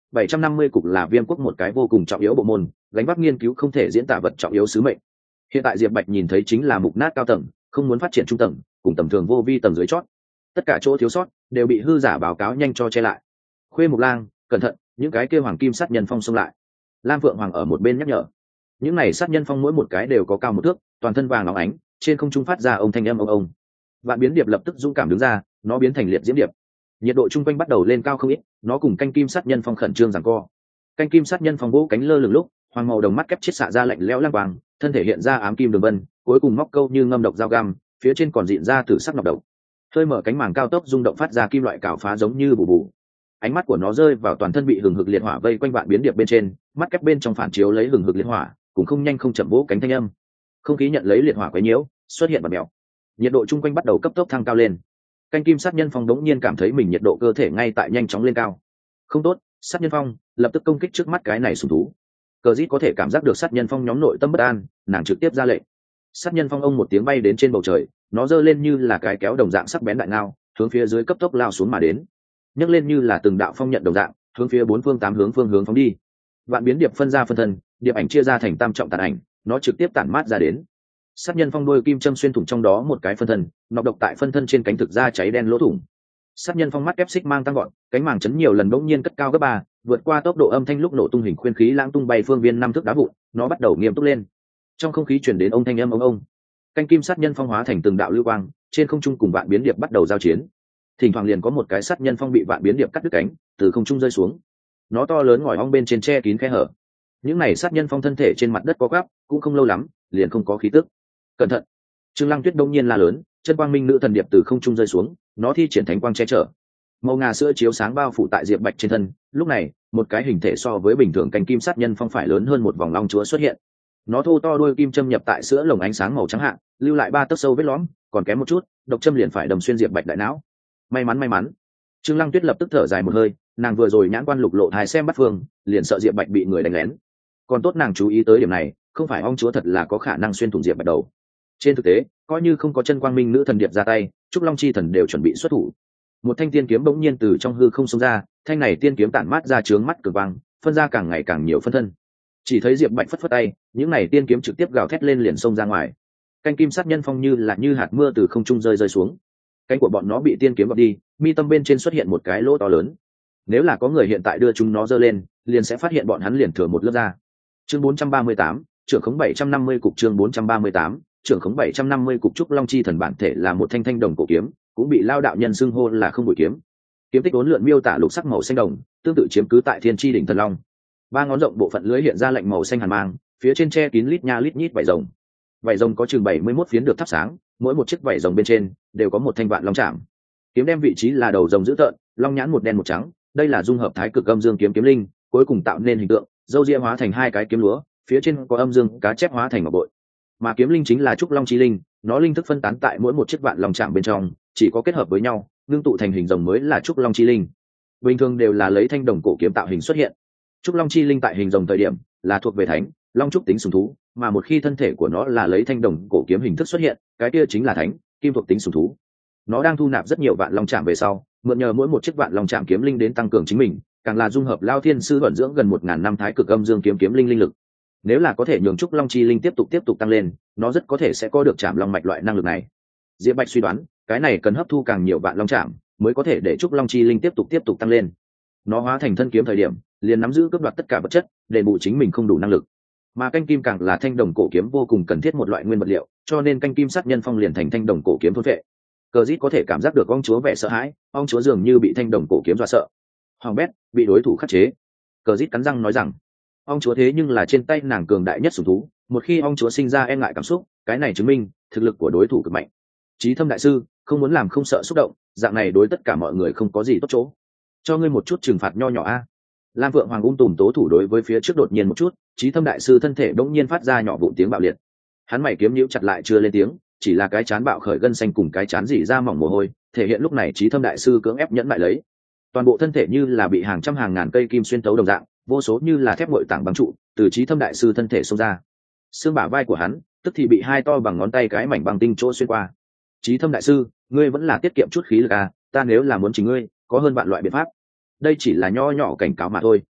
bảy trăm năm mươi cục là Viêm quốc một cái vô cùng trọng yếu bộ môn, gánh vác nghiên cứu không thể diễn tả vật trọng yếu sứ mệnh. Hiện tại Diệp Bạch nhìn thấy chính là mục nát cao tầng, không muốn phát triển trung tầng, cùng tầm thường vô vi tầng dưới chót. Tất cả chỗ thiếu sót đều bị hư giả báo cáo nhanh cho che lại. Khuê Mục Lang, cẩn thận, những cái kia hoàng kim sát nhân phong xông lại. Lam Phượng Hoàng ở một bên nhắc nhở. Những này sát nhân phong mỗi một cái đều có cao một thước, toàn thân vàng óng ánh, trên không trung phát ra ông thanh âm ông ông. Vạn Biến Điệp lập tức dũng cảm đứng ra, nó biến thành liệt diễm điệp. Nhiệt độ trung quanh bắt đầu lên cao không ít, nó cùng canh kim sát nhân phong khẩn trương giằng co. Canh kim sát nhân phong vỗ cánh lơ lửng lúc, hoàng màu đồng mắt kép chiết xạ ra lạnh lẽo lang quang, thân thể hiện ra ám kim đường vân, cuối cùng móc câu như ngâm độc dao găm, phía trên còn dịn ra tử sắc nọc độc. Hơi mở cánh màng cao tốc rung động phát ra kim loại cào phá giống như bù bù. Ánh mắt của nó rơi vào toàn thân bị hừng hực liệt hỏa vây quanh Vạn Biến Điệp bên trên, mắt kép bên trong phản chiếu lấy hừng hực liệt hỏa, cũng không nhanh không chậm vỗ cánh thanh âm. Không khí nhận lấy liệt hỏa quấy nhiễu, xuất hiện bọt mèo. Nhiệt độ chung quanh bắt đầu cấp tốc thăng cao lên. Canh kim sát nhân phong đống nhiên cảm thấy mình nhiệt độ cơ thể ngay tại nhanh chóng lên cao. Không tốt, sát nhân phong lập tức công kích trước mắt cái này sùng thú. Cờ Dít có thể cảm giác được sát nhân phong nhóm nội tâm bất an, nàng trực tiếp ra lệnh. Sát nhân phong ông một tiếng bay đến trên bầu trời, nó giơ lên như là cái kéo đồng dạng sắc bén đại ngao, hướng phía dưới cấp tốc lao xuống mà đến. Nhấc lên như là từng đạo phong nhận đồng dạng, hướng phía bốn phương tám hướng phương hướng phóng đi. Vạn Biến Điệp phân ra phân thân, điệp ảnh chia ra thành tam trọng tàn ảnh, nó trực tiếp tản mát ra đến. Sát nhân phong đôi kim châm xuyên thủng trong đó một cái phân thân, nọc độc tại phân thân trên cánh thực ra cháy đen lỗ thủng. Sát nhân phong mắt ép xích mang tăng gọn, cánh màng chấn nhiều lần bỗng nhiên cất cao gấp ba, vượt qua tốc độ âm thanh lúc nổ tung hình khuyên khí lãng tung bay phương viên năm thước đá vụn, nó bắt đầu nghiêm túc lên. Trong không khí truyền đến ông thanh âm ông ông. Canh kim sát nhân phong hóa thành từng đạo lưu quang, trên không trung cùng Vạn Biến Điệp bắt đầu giao chiến. Thỉnh thoảng liền có một cái sát nhân phong bị Vạn Biến Điệp cắt đứt cánh, từ không trung rơi xuống. Nó to lớn ngòi ong bên trên che kín khe hở. Những này sát nhân phong thân thể trên mặt đất có gắp, cũng không lâu lắm, liền không có khí tức. Cẩn thận! Trương Lăng Tuyết đông nhiên la lớn, chân quang minh nữ thần điệp từ không trung rơi xuống, nó thi triển thánh quang che chở. Màu ngà sữa chiếu sáng bao phủ tại Diệp Bạch trên thân, lúc này, một cái hình thể so với bình thường cánh kim sát nhân phong phải lớn hơn một vòng long chúa xuất hiện. Nó thô to đuôi kim châm nhập tại sữa lồng ánh sáng màu trắng hạng, lưu lại ba tấc sâu vết lõm, còn kém một chút, độc châm liền phải đâm xuyên Diệp Bạch đại não. May mắn may mắn. Trương Lăng Tuyết lập tức thở dài một hơi, nàng vừa rồi nhãn quan lục lộ thái xem bắt phương, liền sợ Diệp Bạch bị người đánh lén. Còn tốt nàng chú ý tới điểm này, không phải ong chúa thật là có khả năng xuyên thủng Diệp Bạch đầu. Trên thực tế, coi như không có chân quang minh nữ thần điệp ra tay, trúc long chi thần đều chuẩn bị xuất thủ. Một thanh tiên kiếm bỗng nhiên từ trong hư không xông ra, thanh này tiên kiếm tản mát ra chướng mắt cường quang, phân ra càng ngày càng nhiều phân thân. Chỉ thấy Diệp Bạch phất phất tay, những này tiên kiếm trực tiếp gào thét lên liền xông ra ngoài. Canh kim sát nhân phong như là như hạt mưa từ không trung rơi rơi xuống. Cánh của bọn nó bị tiên kiếm bọc đi, mi tâm bên trên xuất hiện một cái lỗ to lớn. Nếu là có người hiện tại đưa chúng nó giơ lên, liền sẽ phát hiện bọn hắn liền thừa một lớp da. Chương bốn trăm ba mươi tám, trưởng khống bảy trăm năm mươi cục chương bốn trăm ba mươi tám, trưởng khống bảy trăm năm mươi cục trúc long chi thần bản thể là một thanh thanh đồng cổ kiếm, cũng bị lao đạo nhân xưng hô là không bụi kiếm. Kiếm tích uốn lượn miêu tả lục sắc màu xanh đồng, tương tự chiếm cứ tại thiên chi đỉnh thần long. Ba ngón rộng bộ phận lưới hiện ra lạnh màu xanh hàn mang, phía trên che kín lít nha lít nhít vảy rồng. Vảy rồng có chừng bảy mươi mốt phiến được thắp sáng, mỗi một chiếc vảy rồng bên trên đều có một thanh vạn long chạm. Kiếm đem vị trí là đầu rồng dữ tợn, long nhãn một đen một trắng, đây là dung hợp thái cực âm dương kiếm kiếm linh, cuối cùng tạo nên hình tượng, râu ria hóa thành hai cái kiếm lúa, phía trên có âm dương cá chép hóa thành ngọc bội. Mà kiếm linh chính là trúc long chi linh, nó linh thức phân tán tại mỗi một chiếc vạn long chạm bên trong, chỉ có kết hợp với nhau, ngưng tụ thành hình rồng mới là trúc long chi linh. Bình thường đều là lấy thanh đồng cổ kiếm tạo hình xuất hiện. Trúc long chi linh tại hình rồng thời điểm là thuộc về thánh, long trúc tính sùng thú, mà một khi thân thể của nó là lấy thanh đồng cổ kiếm hình thức xuất hiện, cái kia chính là thánh, kim thuộc tính sùng thú. Nó đang thu nạp rất nhiều vạn long chạm về sau, mượn nhờ mỗi một chiếc vạn long chạm kiếm linh đến tăng cường chính mình, càng là dung hợp lao thiên sư vận dưỡng gần một ngàn năm thái cực âm dương kiếm kiếm linh linh lực. Nếu là có thể nhường trúc long chi linh tiếp tục tiếp tục tăng lên, nó rất có thể sẽ có được chạm long mạch loại năng lực này. Diệp Bạch suy đoán, cái này cần hấp thu càng nhiều vạn long chạm, mới có thể để trúc long chi linh tiếp tục tiếp tục tăng lên. Nó hóa thành thân kiếm thời điểm, liền nắm giữ cướp đoạt tất cả vật chất, để bù chính mình không đủ năng lực. Mà canh kim càng là thanh đồng cổ kiếm vô cùng cần thiết một loại nguyên vật liệu, cho nên canh kim sát nhân phong liền thành thanh đồng cổ kiếm thôn vệ. Cờ Dít có thể cảm giác được ông chúa vẻ sợ hãi, ông chúa dường như bị thanh đồng cổ kiếm dọa sợ. Hoàng bét, bị đối thủ khắc chế. Cờ Dít cắn răng nói rằng, ông chúa thế nhưng là trên tay nàng cường đại nhất sủng thú, một khi ông chúa sinh ra e ngại cảm xúc, cái này chứng minh thực lực của đối thủ cực mạnh. Chí Thâm đại sư, không muốn làm không sợ xúc động, dạng này đối tất cả mọi người không có gì tốt chỗ. Cho ngươi một chút trừng phạt nho nhỏ a. Lam Vượng Hoàng ung tùm tố thủ đối với phía trước đột nhiên một chút, Chí Thâm đại sư thân thể đột nhiên phát ra nhỏ vụn tiếng bạo liệt. Hắn mày kiếm nhíu chặt lại chưa lên tiếng, chỉ là cái chán bạo khởi gân xanh cùng cái chán rỉ ra mỏng mồ hôi, thể hiện lúc này Chí Thâm đại sư cưỡng ép nhẫn lại lấy. Toàn bộ thân thể như là bị hàng trăm hàng ngàn cây kim xuyên tấu đồng dạng, vô số như là thép nguội tảng băng trụ, từ Chí Thâm đại sư thân thể xông ra. Xương bả vai của hắn, tức thì bị hai to bằng ngón tay cái mảnh băng tinh chỗ xuyên qua. Chí Thâm đại sư, ngươi vẫn là tiết kiệm chút khí lực à, ta nếu là muốn chính ngươi, có hơn bạn loại biện pháp. Đây chỉ là nho nhỏ cảnh cáo mà thôi,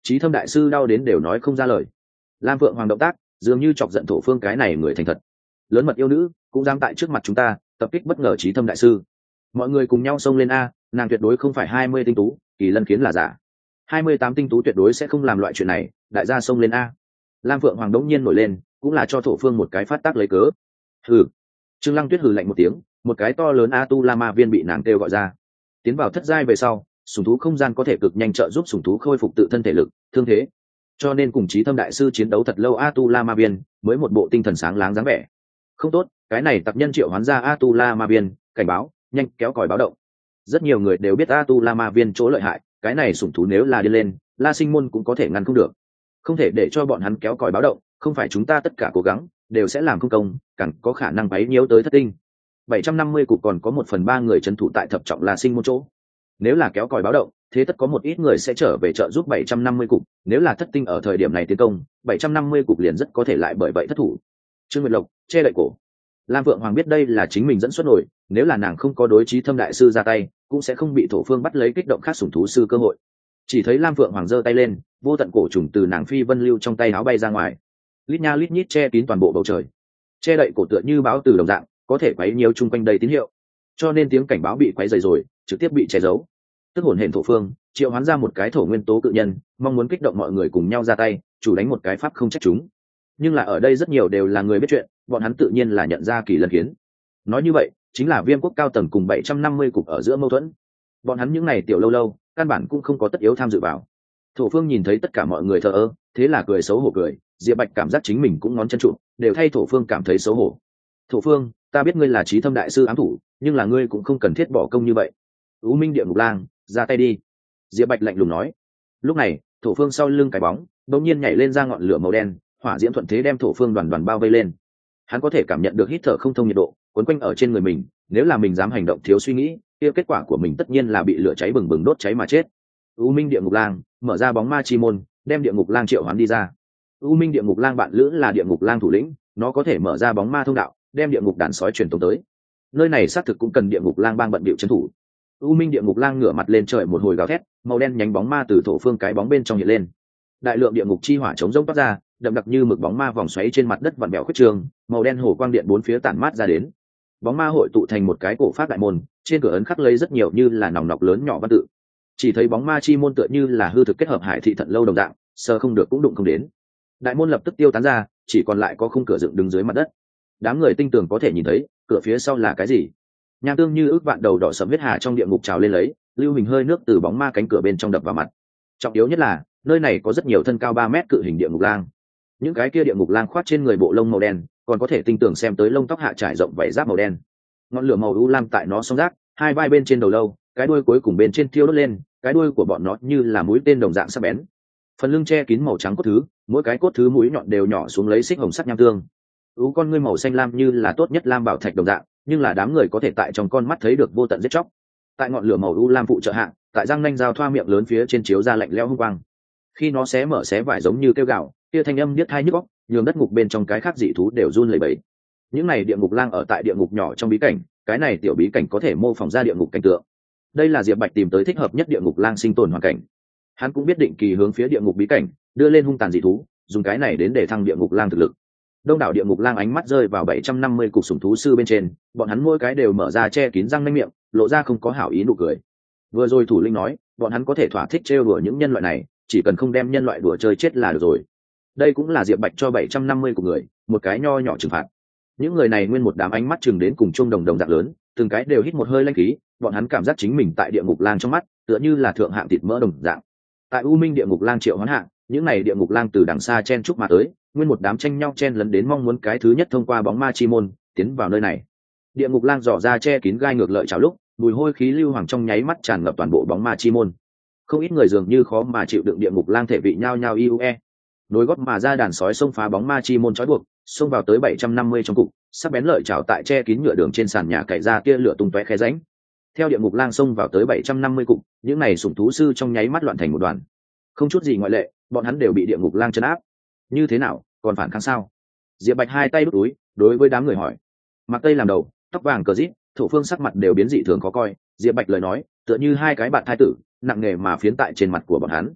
Chí Thâm đại sư đau đến đều nói không ra lời. Lam Phượng Hoàng động tác dường như chọc giận thổ phương cái này người thành thật lớn mật yêu nữ cũng dám tại trước mặt chúng ta tập kích bất ngờ Chí Thâm đại sư. Mọi người cùng nhau xông lên a, nàng tuyệt đối không phải hai mươi tinh tú, Kỳ Lân khiến là giả. hai mươi tám tinh tú tuyệt đối sẽ không làm loại chuyện này, đại gia xông lên a. Lam Phượng Hoàng đống nhiên nổi lên, cũng là cho thổ phương một cái phát tác lấy cớ. Hừ. Trương Lăng Tuyết hừ lạnh một tiếng, một cái to lớn A Tu La Ma viên bị nàng kêu gọi ra. Tiến vào thất giai về sau, sủng thú không gian có thể cực nhanh trợ giúp sủng thú khôi phục tự thân thể lực, thương thế. Cho nên cùng Chí Thâm đại sư chiến đấu thật lâu A Tu La Ma viên mới một bộ tinh thần sáng láng dáng vẻ. Không tốt, cái này tập nhân triệu hoán ra A Tu La Ma viên, cảnh báo, nhanh kéo còi báo động. Rất nhiều người đều biết A Tu La Ma viên chỗ lợi hại, cái này sủng thú nếu là đi lên, La Sinh môn cũng có thể ngăn không được. Không thể để cho bọn hắn kéo còi báo động, không phải chúng ta tất cả cố gắng đều sẽ làm không công, càng có khả năng bấy nhiêu tới thất tinh. bảy trăm năm mươi cục còn có một phần ba người trấn thủ tại thập trọng La Sinh môn chỗ. Nếu là kéo còi báo động, thế tất có một ít người sẽ trở về trợ giúp bảy trăm năm mươi cục, nếu là thất tinh ở thời điểm này tiến công, bảy trăm năm mươi cục liền rất có thể lại bởi vậy thất thủ. Trương Nguyệt Lộc che đậy cổ. Lam Vượng Hoàng biết đây là chính mình dẫn xuất nổi, nếu là nàng không có đối Chí Thâm đại sư ra tay, cũng sẽ không bị thổ phương bắt lấy kích động khác sủng thú sư cơ hội. Chỉ thấy Lam Vượng Hoàng giơ tay lên, vô tận cổ trùng từ nàng phi vân lưu trong tay áo bay ra ngoài, lít nha lít nhít che kín toàn bộ bầu trời, che đậy cổ tựa như báo từ đồng dạng, có thể quấy nhiều chung quanh đầy tín hiệu, cho nên tiếng cảnh báo bị quấy rầy rồi, trực tiếp bị che giấu. Tức hồn hển thổ phương triệu hoán ra một cái thổ nguyên tố cự nhân, mong muốn kích động mọi người cùng nhau ra tay, chủ đánh một cái pháp không trách chúng. Nhưng là ở đây rất nhiều đều là người biết chuyện, bọn hắn tự nhiên là nhận ra Kỳ Lân Kiến. Nói như vậy, chính là Viêm quốc cao tầng cùng bảy trăm năm mươi cục ở giữa mâu thuẫn. Bọn hắn những này tiểu lâu lâu, căn bản cũng không có tất yếu tham dự vào. Thổ phương nhìn thấy tất cả mọi người thờ ơ, thế là cười xấu hổ cười, Diệp Bạch cảm giác chính mình cũng ngón chân trụ, đều thay thổ phương cảm thấy xấu hổ. Thổ phương, ta biết ngươi là Chí Thâm đại sư ám thủ, nhưng là ngươi cũng không cần thiết bỏ công như vậy. U Minh Địa Ngục Lang, ra tay đi. Diệp Bạch lạnh lùng nói. Lúc này, thổ phương sau lưng cái bóng đột nhiên nhảy lên ra ngọn lửa màu đen, hỏa diễm thuận thế đem thổ phương đoàn đoàn bao vây lên. Hắn có thể cảm nhận được hít thở không thông nhiệt độ quấn quanh ở trên người mình, nếu là mình dám hành động thiếu suy nghĩ, kia kết quả của mình tất nhiên là bị lửa cháy bừng bừng đốt cháy mà chết. U Minh Địa Ngục Lang mở ra bóng ma chi môn, đem Địa Ngục Lang triệu hoán đi ra. U Minh Địa Ngục Lang bạn lữ là Địa Ngục Lang thủ lĩnh, nó có thể mở ra bóng ma thông đạo, đem Địa Ngục đàn sói truyền tống tới. Nơi này xác thực cũng cần Địa Ngục Lang bang bận bịu trấn thủ. U Minh Địa Ngục Lang ngửa mặt lên trời một hồi gào thét, màu đen nhánh bóng ma từ thổ phương cái bóng bên trong hiện lên. Đại lượng địa ngục chi hỏa chống rông toát ra, đậm đặc như mực bóng ma vòng xoáy trên mặt đất vặn vẹo khuyết trường, màu đen hồ quang điện bốn phía tản mát ra đến. Bóng ma hội tụ thành một cái cổ phát đại môn, trên cửa ấn khắc lấy rất nhiều như là nòng nọc lớn nhỏ văn tự. Chỉ thấy bóng ma chi môn tựa như là hư thực kết hợp hải thị thận lâu đồng dạng, sờ không được cũng đụng không đến. Đại môn lập tức tiêu tán ra, chỉ còn lại có khung cửa dựng đứng dưới mặt đất. Đám người tinh tường có thể nhìn thấy, cửa phía sau là cái gì? Nham tương như ước vạn đầu đỏ sẫm huyết hà trong địa ngục trào lên lấy, lưu hình hơi nước từ bóng ma cánh cửa bên trong đập vào mặt. Trọng yếu nhất là, nơi này có rất nhiều thân cao ba mét cự hình địa ngục lang. Những cái kia địa ngục lang khoác trên người bộ lông màu đen, còn có thể tinh tường xem tới lông tóc hạ trải rộng vảy giáp màu đen. Ngọn lửa màu u lam tại nó song rác, hai vai bên trên đầu lâu, cái đuôi cuối cùng bên trên thiêu đốt lên, cái đuôi của bọn nó như là mũi tên đồng dạng sắc bén. Phần lưng che kín màu trắng cốt thứ, mỗi cái cốt thứ mũi nhọn đều nhỏ xuống lấy xích hồng sắc nham tương. U con ngươi màu xanh lam như là tốt nhất lam bảo thạch đồng dạng, nhưng là đám người có thể tại trong con mắt thấy được vô tận giết chóc. Tại ngọn lửa màu u lam phụ trợ hạ, tại răng nanh dao thoa miệng lớn phía trên chiếu ra lạnh lẽo hung quang. Khi nó xé mở xé vải giống như kêu gào, kia thanh âm điếc tai nhức óc, nhường đất ngục bên trong cái khác dị thú đều run lẩy bẩy. Những này địa ngục lang ở tại địa ngục nhỏ trong bí cảnh, cái này tiểu bí cảnh có thể mô phỏng ra địa ngục cảnh tượng. Đây là Diệp Bạch tìm tới thích hợp nhất địa ngục lang sinh tồn hoàn cảnh. Hắn cũng biết định kỳ hướng phía địa ngục bí cảnh, đưa lên hung tàn dị thú, dùng cái này đến để thăng địa ngục lang thực lực. Đông đảo địa ngục lang ánh mắt rơi vào bảy trăm năm mươi cục sủng thú sư bên trên, bọn hắn mỗi cái đều mở ra che kín răng nanh miệng, lộ ra không có hảo ý nụ cười. Vừa rồi thủ lĩnh nói, bọn hắn có thể thỏa thích trêu đùa những nhân loại này, chỉ cần không đem nhân loại đùa chơi chết là được rồi. Đây cũng là Diệp Bạch cho bảy trăm năm mươi của người, một cái nho nhỏ trừng phạt. Những người này nguyên một đám ánh mắt chừng đến cùng chung đồng đồng dạng lớn, từng cái đều hít một hơi lãnh khí, bọn hắn cảm giác chính mình tại địa ngục lang trong mắt, tựa như là thượng hạng thịt mỡ đồng dạng. Tại U Minh địa ngục lang triệu hoán hạng, những này địa ngục lang từ đằng xa chen chúc mà tới, nguyên một đám tranh nhau chen lấn đến mong muốn cái thứ nhất thông qua bóng ma chi môn tiến vào nơi này. Địa ngục lang dò ra che kín gai ngược lợi chảo lúc, mùi hôi khí lưu hoàng trong nháy mắt tràn ngập toàn bộ bóng ma chi môn. Không ít người dường như khó mà chịu đựng địa ngục lang thể vị nhao nhao iue, nối gót mà ra đàn sói xông phá bóng ma chi môn trói buộc, xông vào tới bảy trăm năm mươi trong cục, sắc bén lợi chảo tại che kín nhựa đường trên sàn nhà cày ra tia lửa tung tóe khe rãnh. Theo địa ngục lang xông vào tới bảy trăm năm mươi cục, những này sủng thú sư trong nháy mắt loạn thành một đoàn. Không chút gì ngoại lệ, bọn hắn đều bị địa ngục lang trấn áp. Như thế nào, còn phản kháng sao? Diệp Bạch hai tay đút túi, đối với đám người hỏi. Mặc Tây làm đầu, tóc vàng cờ rít, Thổ Phương sắc mặt đều biến dị thường khó coi. Diệp Bạch lời nói, tựa như hai cái bạn thai tử, nặng nề mà phiến tại trên mặt của bọn hắn.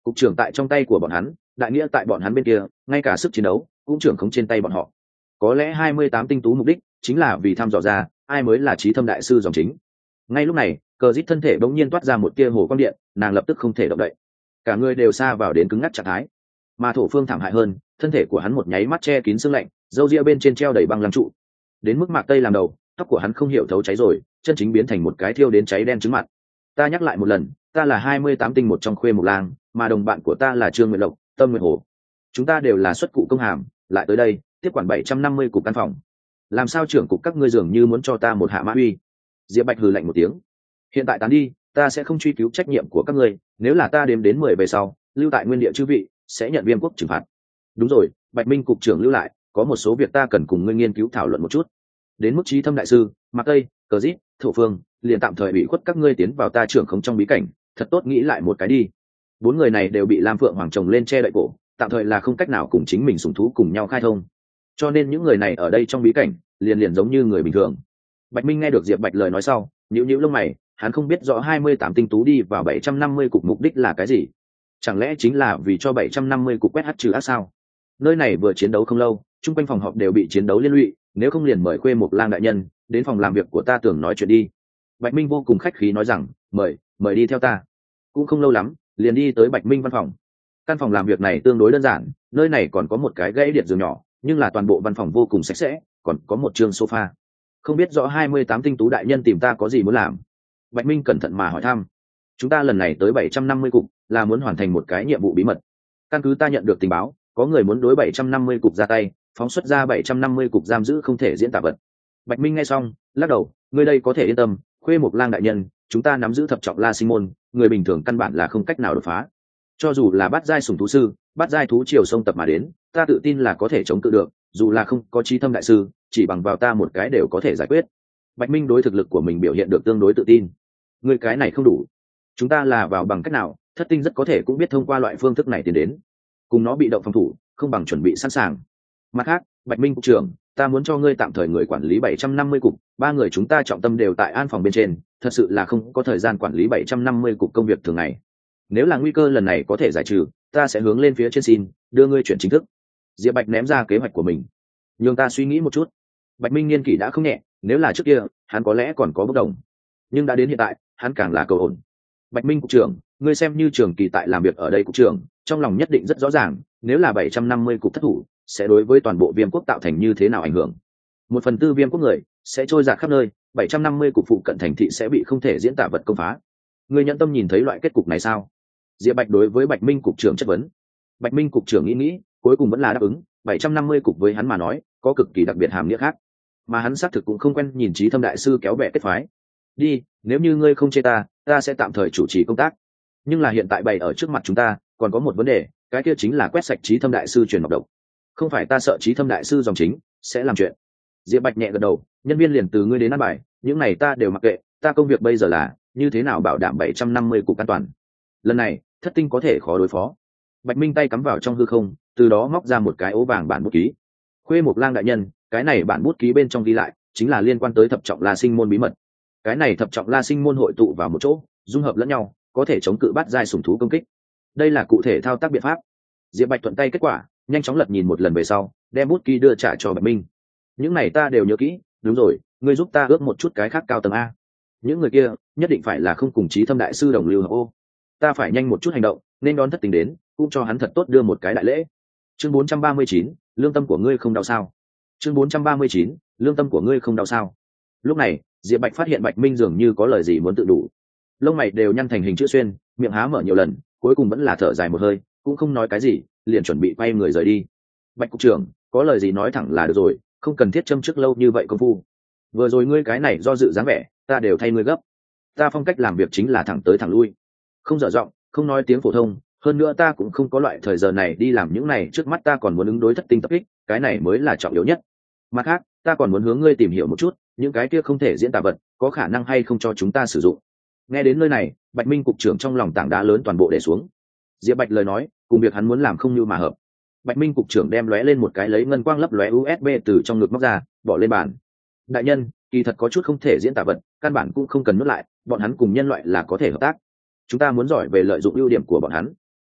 cục trưởng tại trong tay của bọn hắn, đại nghĩa tại bọn hắn bên kia, ngay cả sức chiến đấu cũng trưởng không trên tay bọn họ. Có lẽ hai mươi tám tinh tú mục đích chính là vì thăm dò ra ai mới là trí thâm đại sư dòng chính. Ngay lúc này, cờ dít thân thể bỗng nhiên toát ra một tia hồ quang điện, nàng lập tức không thể động đậy, cả người đều xa vào đến cứng ngắc trạng thái. Mà Thổ Phương thảm hại hơn, thân thể của hắn một nháy mắt che kín sương lạnh, râu ria bên trên treo đầy băng lăng trụ, đến mức Mạc Tây làm đầu, tóc của hắn không hiểu thấu cháy rồi, chân chính biến thành một cái thiêu đến cháy đen trứng mặt. Ta nhắc lại một lần, ta là hai mươi tám tinh một trong Khuê Mộc Lang, mà đồng bạn của ta là Trương Nguyệt Lộc, Tâm Nguyệt Hồ. Chúng ta đều là xuất cụ công hàm, lại tới đây tiếp quản bảy trăm năm mươi cục căn phòng. Làm sao trưởng cục các ngươi dường như muốn cho ta một hạ mã uy? Diệp Bạch hừ lạnh một tiếng. Hiện tại tán đi, ta sẽ không truy cứu trách nhiệm của các ngươi, nếu là ta đếm đến mười về sau, lưu tại nguyên địa chư vị sẽ nhận Viêm quốc trừng phạt. Đúng rồi, Bạch Minh cục trưởng lưu lại, có một số việc ta cần cùng ngươi nghiên cứu thảo luận một chút. Đến mức trí thâm đại sư, Mạc Tây, Cờ Dít, Thổ Phương, liền tạm thời bị khuất các ngươi tiến vào ta trưởng khống trong bí cảnh, thật tốt nghĩ lại một cái đi. Bốn người này đều bị Lam Phượng Hoàng chồng lên che đậy cổ, tạm thời là không cách nào cùng chính mình sủng thú cùng nhau khai thông, cho nên những người này ở đây trong bí cảnh liền liền giống như người bình thường. Bạch Minh nghe được Diệp Bạch lời nói sau, nhíu nhíu lông mày, hắn không biết rõ hai mươi tám tinh tú đi vào bảy trăm năm mươi cục mục đích là cái gì, chẳng lẽ chính là vì cho bảy trăm năm mươi cục quét hắc trừ ác sao? Nơi này vừa chiến đấu không lâu, chung quanh phòng họp đều bị chiến đấu liên lụy, nếu không liền mời Khuê Mộc Lang đại nhân đến phòng làm việc của ta tưởng nói chuyện đi. Bạch Minh vô cùng khách khí nói rằng, mời mời đi theo ta. Cũng không lâu lắm, liền đi tới Bạch Minh văn phòng. Căn phòng làm việc này tương đối đơn giản, nơi này còn có một cái gãy điện giường nhỏ, nhưng là toàn bộ văn phòng vô cùng sạch sẽ, còn có một trường sofa. Không biết rõ hai mươi tám tinh tú đại nhân tìm ta có gì muốn làm? Bạch Minh cẩn thận mà hỏi thăm. Chúng ta lần này tới bảy trăm năm mươi cục, là muốn hoàn thành một cái nhiệm vụ bí mật. Căn cứ ta nhận được tình báo, có người muốn đối bảy trăm năm mươi cục ra tay, phóng xuất ra bảy trăm năm mươi cục giam giữ không thể diễn tả vật. Bạch Minh nghe xong, lắc đầu, ngươi đây có thể yên tâm, Khuê Mộc Lang đại nhân, chúng ta nắm giữ thập trọng La Sinh môn, người bình thường căn bản là không cách nào đột phá. Cho dù là bát giai sủng thú sư, bát giai thú triều sông tập mà đến, ta tự tin là có thể chống cự được, dù là không có trí thâm đại sư, chỉ bằng vào ta một cái đều có thể giải quyết. Bạch Minh đối thực lực của mình biểu hiện được tương đối tự tin. Người cái này không đủ, chúng ta là vào bằng cách nào, thất tinh rất có thể cũng biết thông qua loại phương thức này tiến đến, cùng nó bị động phòng thủ, không bằng chuẩn bị sẵn sàng. Mặt khác, Bạch Minh cục trưởng, ta muốn cho ngươi tạm thời người quản lý bảy trăm năm mươi cục, ba người chúng ta trọng tâm đều tại an phòng bên trên, thật sự là không có thời gian quản lý bảy trăm năm mươi cục công việc thường ngày. Nếu là nguy cơ lần này có thể giải trừ, ta sẽ hướng lên phía trên xin đưa ngươi chuyển chính thức. Diệp Bạch ném ra kế hoạch của mình, nhưng ta suy nghĩ một chút. Bạch Minh niên kỷ đã không nhẹ, nếu là trước kia hắn có lẽ còn có bất đồng, nhưng đã đến hiện tại hắn càng là cầu ổn. Bạch Minh cục trưởng, ngươi xem như trường kỳ tại làm việc ở đây cục trưởng, trong lòng nhất định rất rõ ràng, nếu là bảy trăm năm mươi cục thất thủ sẽ đối với toàn bộ Viêm quốc tạo thành như thế nào ảnh hưởng. Một phần tư Viêm quốc người sẽ trôi dạt khắp nơi, bảy trăm năm mươi cục phụ cận thành thị sẽ bị không thể diễn tả vật công phá. Ngươi nhẫn tâm nhìn thấy loại kết cục này sao? Diệp Bạch đối với Bạch Minh cục trưởng chất vấn. Bạch Minh cục trưởng nghĩ nghĩ, cuối cùng vẫn là đáp ứng, bảy trăm năm mươi cục với hắn mà nói có cực kỳ đặc biệt hàm nghĩa khác, mà hắn xác thực cũng không quen nhìn Chí Thâm đại sư kéo bè kết phái. Đi, nếu như ngươi không chê ta, ta sẽ tạm thời chủ trì công tác. Nhưng là hiện tại bày ở trước mặt chúng ta, còn có một vấn đề, cái kia chính là quét sạch Chí Thâm đại sư truyền ngọc độc. Không phải ta sợ Chí Thâm đại sư dòng chính sẽ làm chuyện. Diệp Bạch nhẹ gật đầu, nhân viên liền từ ngươi đến ăn bài, những này ta đều mặc kệ, ta công việc bây giờ là như thế nào bảo đảm bảy trăm năm mươi cục an toàn. Lần này thất tinh có thể khó đối phó. Bạch Minh tay cắm vào trong hư không, từ đó móc ra một cái ố vàng bản bút ký. Khuê Mộc Lang đại nhân, cái này bản bút ký bên trong ghi lại chính là liên quan tới thập trọng La Sinh môn bí mật. Cái này thập trọng La Sinh môn hội tụ vào một chỗ, dung hợp lẫn nhau, có thể chống cự bát giai sủng thú công kích. Đây là cụ thể thao tác biện pháp. Diệp Bạch thuận tay kết quả, nhanh chóng lật nhìn một lần về sau, đem bút ký đưa trả cho Bạch Minh. Những này ta đều nhớ kỹ, đúng rồi, ngươi giúp ta ước một chút cái khác cao tầng a. Những người kia nhất định phải là không cùng Chí Thâm đại sư đồng lưu hợp ô. Ta phải nhanh một chút hành động, nên đón thất tình đến, cũng cho hắn thật tốt đưa một cái đại lễ. Chương bốn trăm ba mươi chín, lương tâm của ngươi không đau sao? Chương bốn trăm ba mươi chín, lương tâm của ngươi không đau sao? Lúc này, Diệp Bạch phát hiện Bạch Minh dường như có lời gì muốn tự đủ. Lông mày đều nhăn thành hình chữ xuyên, miệng há mở nhiều lần, cuối cùng vẫn là thở dài một hơi, cũng không nói cái gì, liền chuẩn bị quay người rời đi. Bạch cục trưởng, có lời gì nói thẳng là được rồi, không cần thiết châm trước lâu như vậy công phu. Vừa rồi ngươi cái này do dự dáng vẻ, ta đều thay ngươi gấp. Ta phong cách làm việc chính là thẳng tới thẳng lui, không dở giọng, không nói tiếng phổ thông, hơn nữa ta cũng không có loại thời giờ này đi làm những này, trước mắt ta còn muốn ứng đối thất tinh tập kích, cái này mới là trọng yếu nhất. Mặt khác, ta còn muốn hướng ngươi tìm hiểu một chút, những cái kia không thể diễn tả vật, có khả năng hay không cho chúng ta sử dụng. Nghe đến nơi này, Bạch Minh cục trưởng trong lòng tảng đá lớn toàn bộ để xuống. Diệp Bạch lời nói, cùng việc hắn muốn làm không như mà hợp. Bạch Minh cục trưởng đem lóe lên một cái lấy ngân quang lấp lóe u ét bê từ trong ngực móc ra, bỏ lên bàn. Đại nhân, kỳ thật có chút không thể diễn tả vật, căn bản cũng không cần nuốt lại, bọn hắn cùng nhân loại là có thể hợp tác. Chúng ta muốn giỏi về lợi dụng ưu điểm của bọn hắn.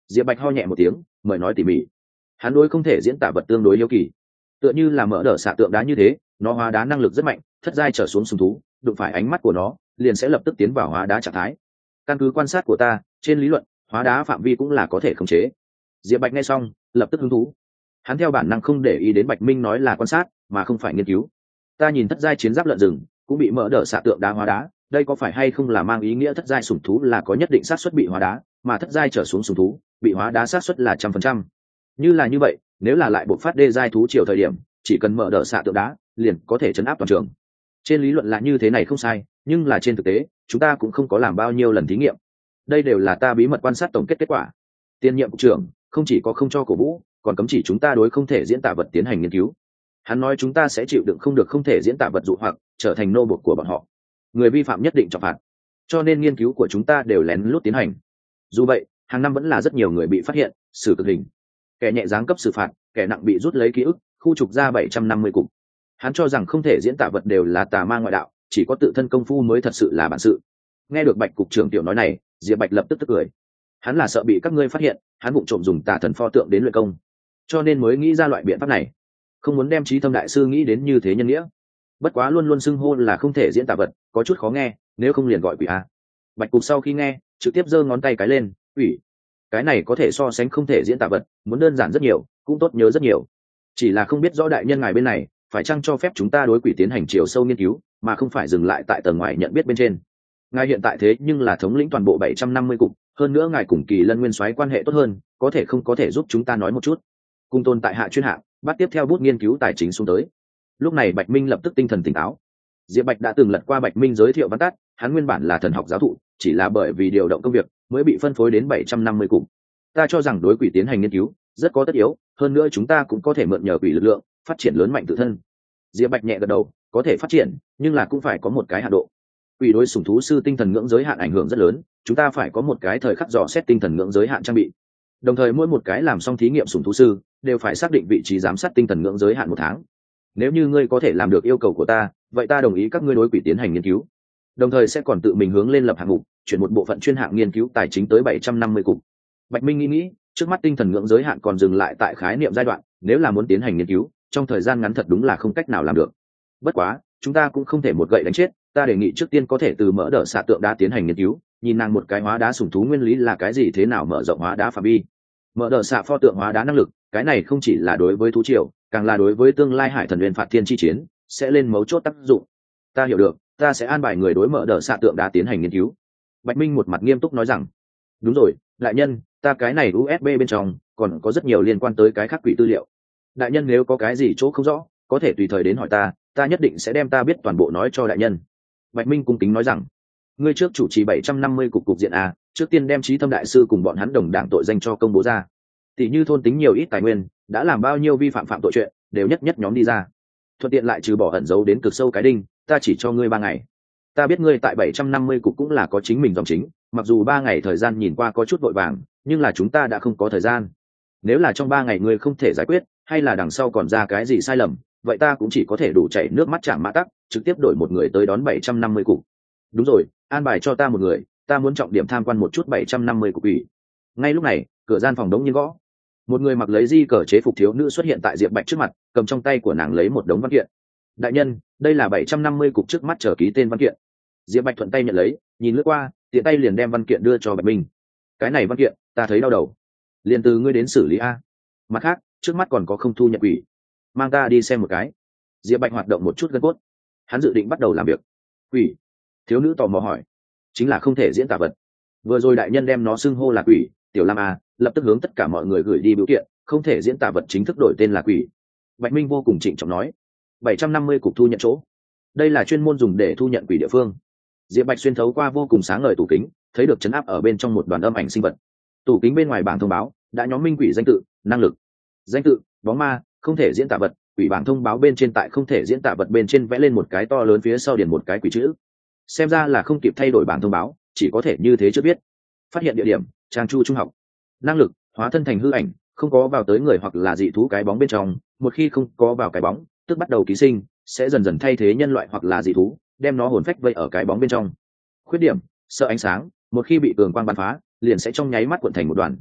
Diệp Bạch ho nhẹ một tiếng, mời nói tỉ mỉ. Hắn đối không thể diễn tả vật tương đối yếu kỳ, tựa như là mở đỡ xạ tượng đá như thế, nó hóa đá năng lực rất mạnh, thất giai trở xuống sùng thú đụng phải ánh mắt của nó liền sẽ lập tức tiến vào hóa đá trạng thái. Căn cứ quan sát của ta, trên lý luận hóa đá phạm vi cũng là có thể khống chế. Diệp Bạch nghe xong lập tức hứng thú. Hắn theo bản năng không để ý đến Bạch Minh nói là quan sát mà không phải nghiên cứu. Ta nhìn thất giai chiến giáp lợn rừng cũng bị mở đỡ xạ tượng đá hóa đá, đây có phải hay không là mang ý nghĩa thất giai sùng thú là có nhất định xác suất bị hóa đá, mà thất giai trở xuống sùng thú bị hóa đá xác suất là trăm phần trăm? Như là như vậy, nếu là lại buộc phát đê giai thú triều thời điểm, chỉ cần mở đỡ xạ tượng đá liền có thể chấn áp toàn trường. Trên lý luận là như thế này không sai, nhưng là trên thực tế chúng ta cũng không có làm bao nhiêu lần thí nghiệm. Đây đều là ta bí mật quan sát tổng kết kết quả. Tiên nhiệm cục trưởng không chỉ có không cho cổ vũ, còn cấm chỉ chúng ta đối không thể diễn tả vật tiến hành nghiên cứu. Hắn nói chúng ta sẽ chịu đựng không được không thể diễn tả vật dụ hoặc trở thành nô bộc của bọn họ, người vi phạm nhất định trọng phạt, cho nên nghiên cứu của chúng ta đều lén lút tiến hành. Dù vậy hàng năm vẫn là rất nhiều người bị phát hiện, xử cực hình, kẻ nhẹ giáng cấp xử phạt, kẻ nặng bị rút lấy ký ức, khu trục ra bảy trăm năm mươi cục. Hắn cho rằng không thể diễn tả vật đều là tà ma ngoại đạo, chỉ có tự thân công phu mới thật sự là bản sự. Nghe được Bạch cục trưởng tiểu nói này, Diệp Bạch lập tức tức cười. Hắn là sợ bị các ngươi phát hiện hắn vụng trộm dùng tà thần pho tượng đến luyện công, cho nên mới nghĩ ra loại biện pháp này, không muốn đem Trí Thâm đại sư nghĩ đến như thế nhân nghĩa. Bất quá luôn luôn xưng hô là không thể diễn tả vật có chút khó nghe, nếu không liền gọi quỷ a. Bạch cục sau khi nghe trực tiếp giơ ngón tay cái lên, quỷ, cái này có thể so sánh không thể diễn tả vật muốn đơn giản rất nhiều, cũng tốt nhớ rất nhiều. Chỉ là không biết rõ đại nhân ngài bên này phải chăng cho phép chúng ta đối quỷ tiến hành chiều sâu nghiên cứu, mà không phải dừng lại tại tầng ngoài nhận biết bên trên. Ngài hiện tại thế nhưng là thống lĩnh toàn bộ bảy trăm năm mươi cục, hơn nữa ngài cùng Kỳ Lân Nguyên Soái quan hệ tốt hơn, có thể không có thể giúp chúng ta nói một chút. Cung tôn tại hạ chuyên hạng, bắt tiếp theo bút nghiên cứu tài chính xuống tới. Lúc này Bạch Minh lập tức tinh thần tỉnh táo. Diệp Bạch đã từng lật qua Bạch Minh giới thiệu văn tắt, hắn nguyên bản là thần học giáo thụ, chỉ là bởi vì điều động công việc mới bị phân phối đến bảy trăm năm mươi cục. Ta cho rằng đối quỷ tiến hành nghiên cứu rất có tất yếu, hơn nữa chúng ta cũng có thể mượn nhờ quỷ lực lượng phát triển lớn mạnh tự thân. Diệp Bạch nhẹ gật đầu, có thể phát triển, nhưng là cũng phải có một cái hạn độ. Quỷ đối sủng thú sư tinh thần ngưỡng giới hạn ảnh hưởng rất lớn, chúng ta phải có một cái thời khắc dò xét tinh thần ngưỡng giới hạn trang bị. Đồng thời mỗi một cái làm xong thí nghiệm sủng thú sư đều phải xác định vị trí giám sát tinh thần ngưỡng giới hạn một tháng. Nếu như ngươi có thể làm được yêu cầu của ta, vậy ta đồng ý các ngươi đối quỷ tiến hành nghiên cứu. Đồng thời sẽ còn tự mình hướng lên lập hạng mục, chuyển một bộ phận chuyên hạng nghiên cứu tài chính tới bảy trăm năm mươi cục. Bạch Minh nghĩ nghĩ, trước mắt tinh thần ngưỡng giới hạn còn dừng lại tại khái niệm giai đoạn, nếu là muốn tiến hành nghiên cứu, trong thời gian ngắn thật đúng là không cách nào làm được. Bất quá, chúng ta cũng không thể một gậy đánh chết, ta đề nghị trước tiên có thể từ mỡ đỡ xạ tượng đá tiến hành nghiên cứu, nhìn nàng một cái hóa đá sủng thú nguyên lý là cái gì, thế nào mở rộng hóa đá phạm vi. Mỡ đỡ xạ pho tượng hóa đá năng lực, cái này không chỉ là đối với thú triều, càng là đối với tương lai hải thần huyền phạt thiên chi chiến sẽ lên mấu chốt tác dụng. Ta hiểu được, ta sẽ an bài người đối mỡ đỡ xạ tượng đá tiến hành nghiên cứu. Bạch Minh một mặt nghiêm túc nói rằng, đúng rồi đại nhân, ta cái này u ét bê bên trong còn có rất nhiều liên quan tới cái khác quỷ tư liệu, đại nhân nếu có cái gì chỗ không rõ có thể tùy thời đến hỏi ta, ta nhất định sẽ đem ta biết toàn bộ nói cho đại nhân. Bạch Minh cung kính nói rằng, ngươi trước chủ trì bảy trăm năm mươi cục cục diện a, trước tiên đem Trí Thâm đại sư cùng bọn hắn đồng đảng tội danh cho công bố ra. Tỷ như thôn tính nhiều ít tài nguyên, đã làm bao nhiêu vi phạm phạm tội chuyện, đều nhất nhất nhóm đi ra. Thuận tiện lại trừ bỏ ẩn giấu đến cực sâu cái đinh, ta chỉ cho ngươi ba ngày. Ta biết ngươi tại bảy trăm năm mươi cục cũng là có chính mình dòng chính, mặc dù ba ngày thời gian nhìn qua có chút vội vàng, nhưng là chúng ta đã không có thời gian. Nếu là trong ba ngày ngươi không thể giải quyết, hay là đằng sau còn ra cái gì sai lầm, vậy ta cũng chỉ có thể đủ chảy nước mắt chạm mã tắc, trực tiếp đổi một người tới đón bảy trăm năm mươi cục. Đúng rồi, an bài cho ta một người, ta muốn trọng điểm tham quan một chút bảy trăm năm mươi cục ủy. Ngay lúc này, cửa gian phòng đống nhiên gõ. Một người mặc lấy di cờ chế phục thiếu nữ xuất hiện tại Diệp Bạch trước mặt, cầm trong tay của nàng lấy một đống văn kiện. Đại nhân, đây là bảy trăm năm mươi cục trước mắt chờ ký tên văn kiện. Diệp Bạch thuận tay nhận lấy, nhìn lướt qua, tiện tay liền đem văn kiện đưa cho Bạch Minh. Cái này văn kiện, ta thấy đau đầu. Liền từ ngươi đến xử lý a. Mặt khác, trước mắt còn có không thu nhận quỷ, mang ta đi xem một cái. Diệp Bạch hoạt động một chút gân cốt, hắn dự định bắt đầu làm việc. Quỷ? Thiếu nữ tò mò hỏi. Chính là không thể diễn tả vật. Vừa rồi đại nhân đem nó xưng hô là quỷ, tiểu Lam a, lập tức hướng tất cả mọi người gửi đi biểu kiện, không thể diễn tả vật chính thức đổi tên là quỷ. Bạch Minh vô cùng trịnh trọng nói. bảy trăm năm mươi cục thu nhận chỗ, đây là chuyên môn dùng để thu nhận quỷ địa phương. Diệp Bạch xuyên thấu qua vô cùng sáng ngời tủ kính, thấy được chấn áp ở bên trong một đoàn âm ảnh sinh vật. Tủ kính bên ngoài bảng thông báo đã nhóm minh quỷ danh tự, năng lực, danh tự, bóng ma, không thể diễn tả vật. Quỷ bảng thông báo bên trên tại không thể diễn tả vật bên trên vẽ lên một cái to lớn, phía sau điền một cái quỷ chữ. Xem ra là không kịp thay đổi bảng thông báo, chỉ có thể như thế chưa biết. Phát hiện địa điểm, Trang Chu trung học. Năng lực, hóa thân thành hư ảnh, không có vào tới người hoặc là dị thú cái bóng bên trong, một khi không có vào cái bóng, tức bắt đầu ký sinh, sẽ dần dần thay thế nhân loại hoặc là dị thú, đem nó hồn phách vây ở cái bóng bên trong. Khuyết điểm, sợ ánh sáng, một khi bị cường quang bắn phá, liền sẽ trong nháy mắt cuộn thành một đoàn.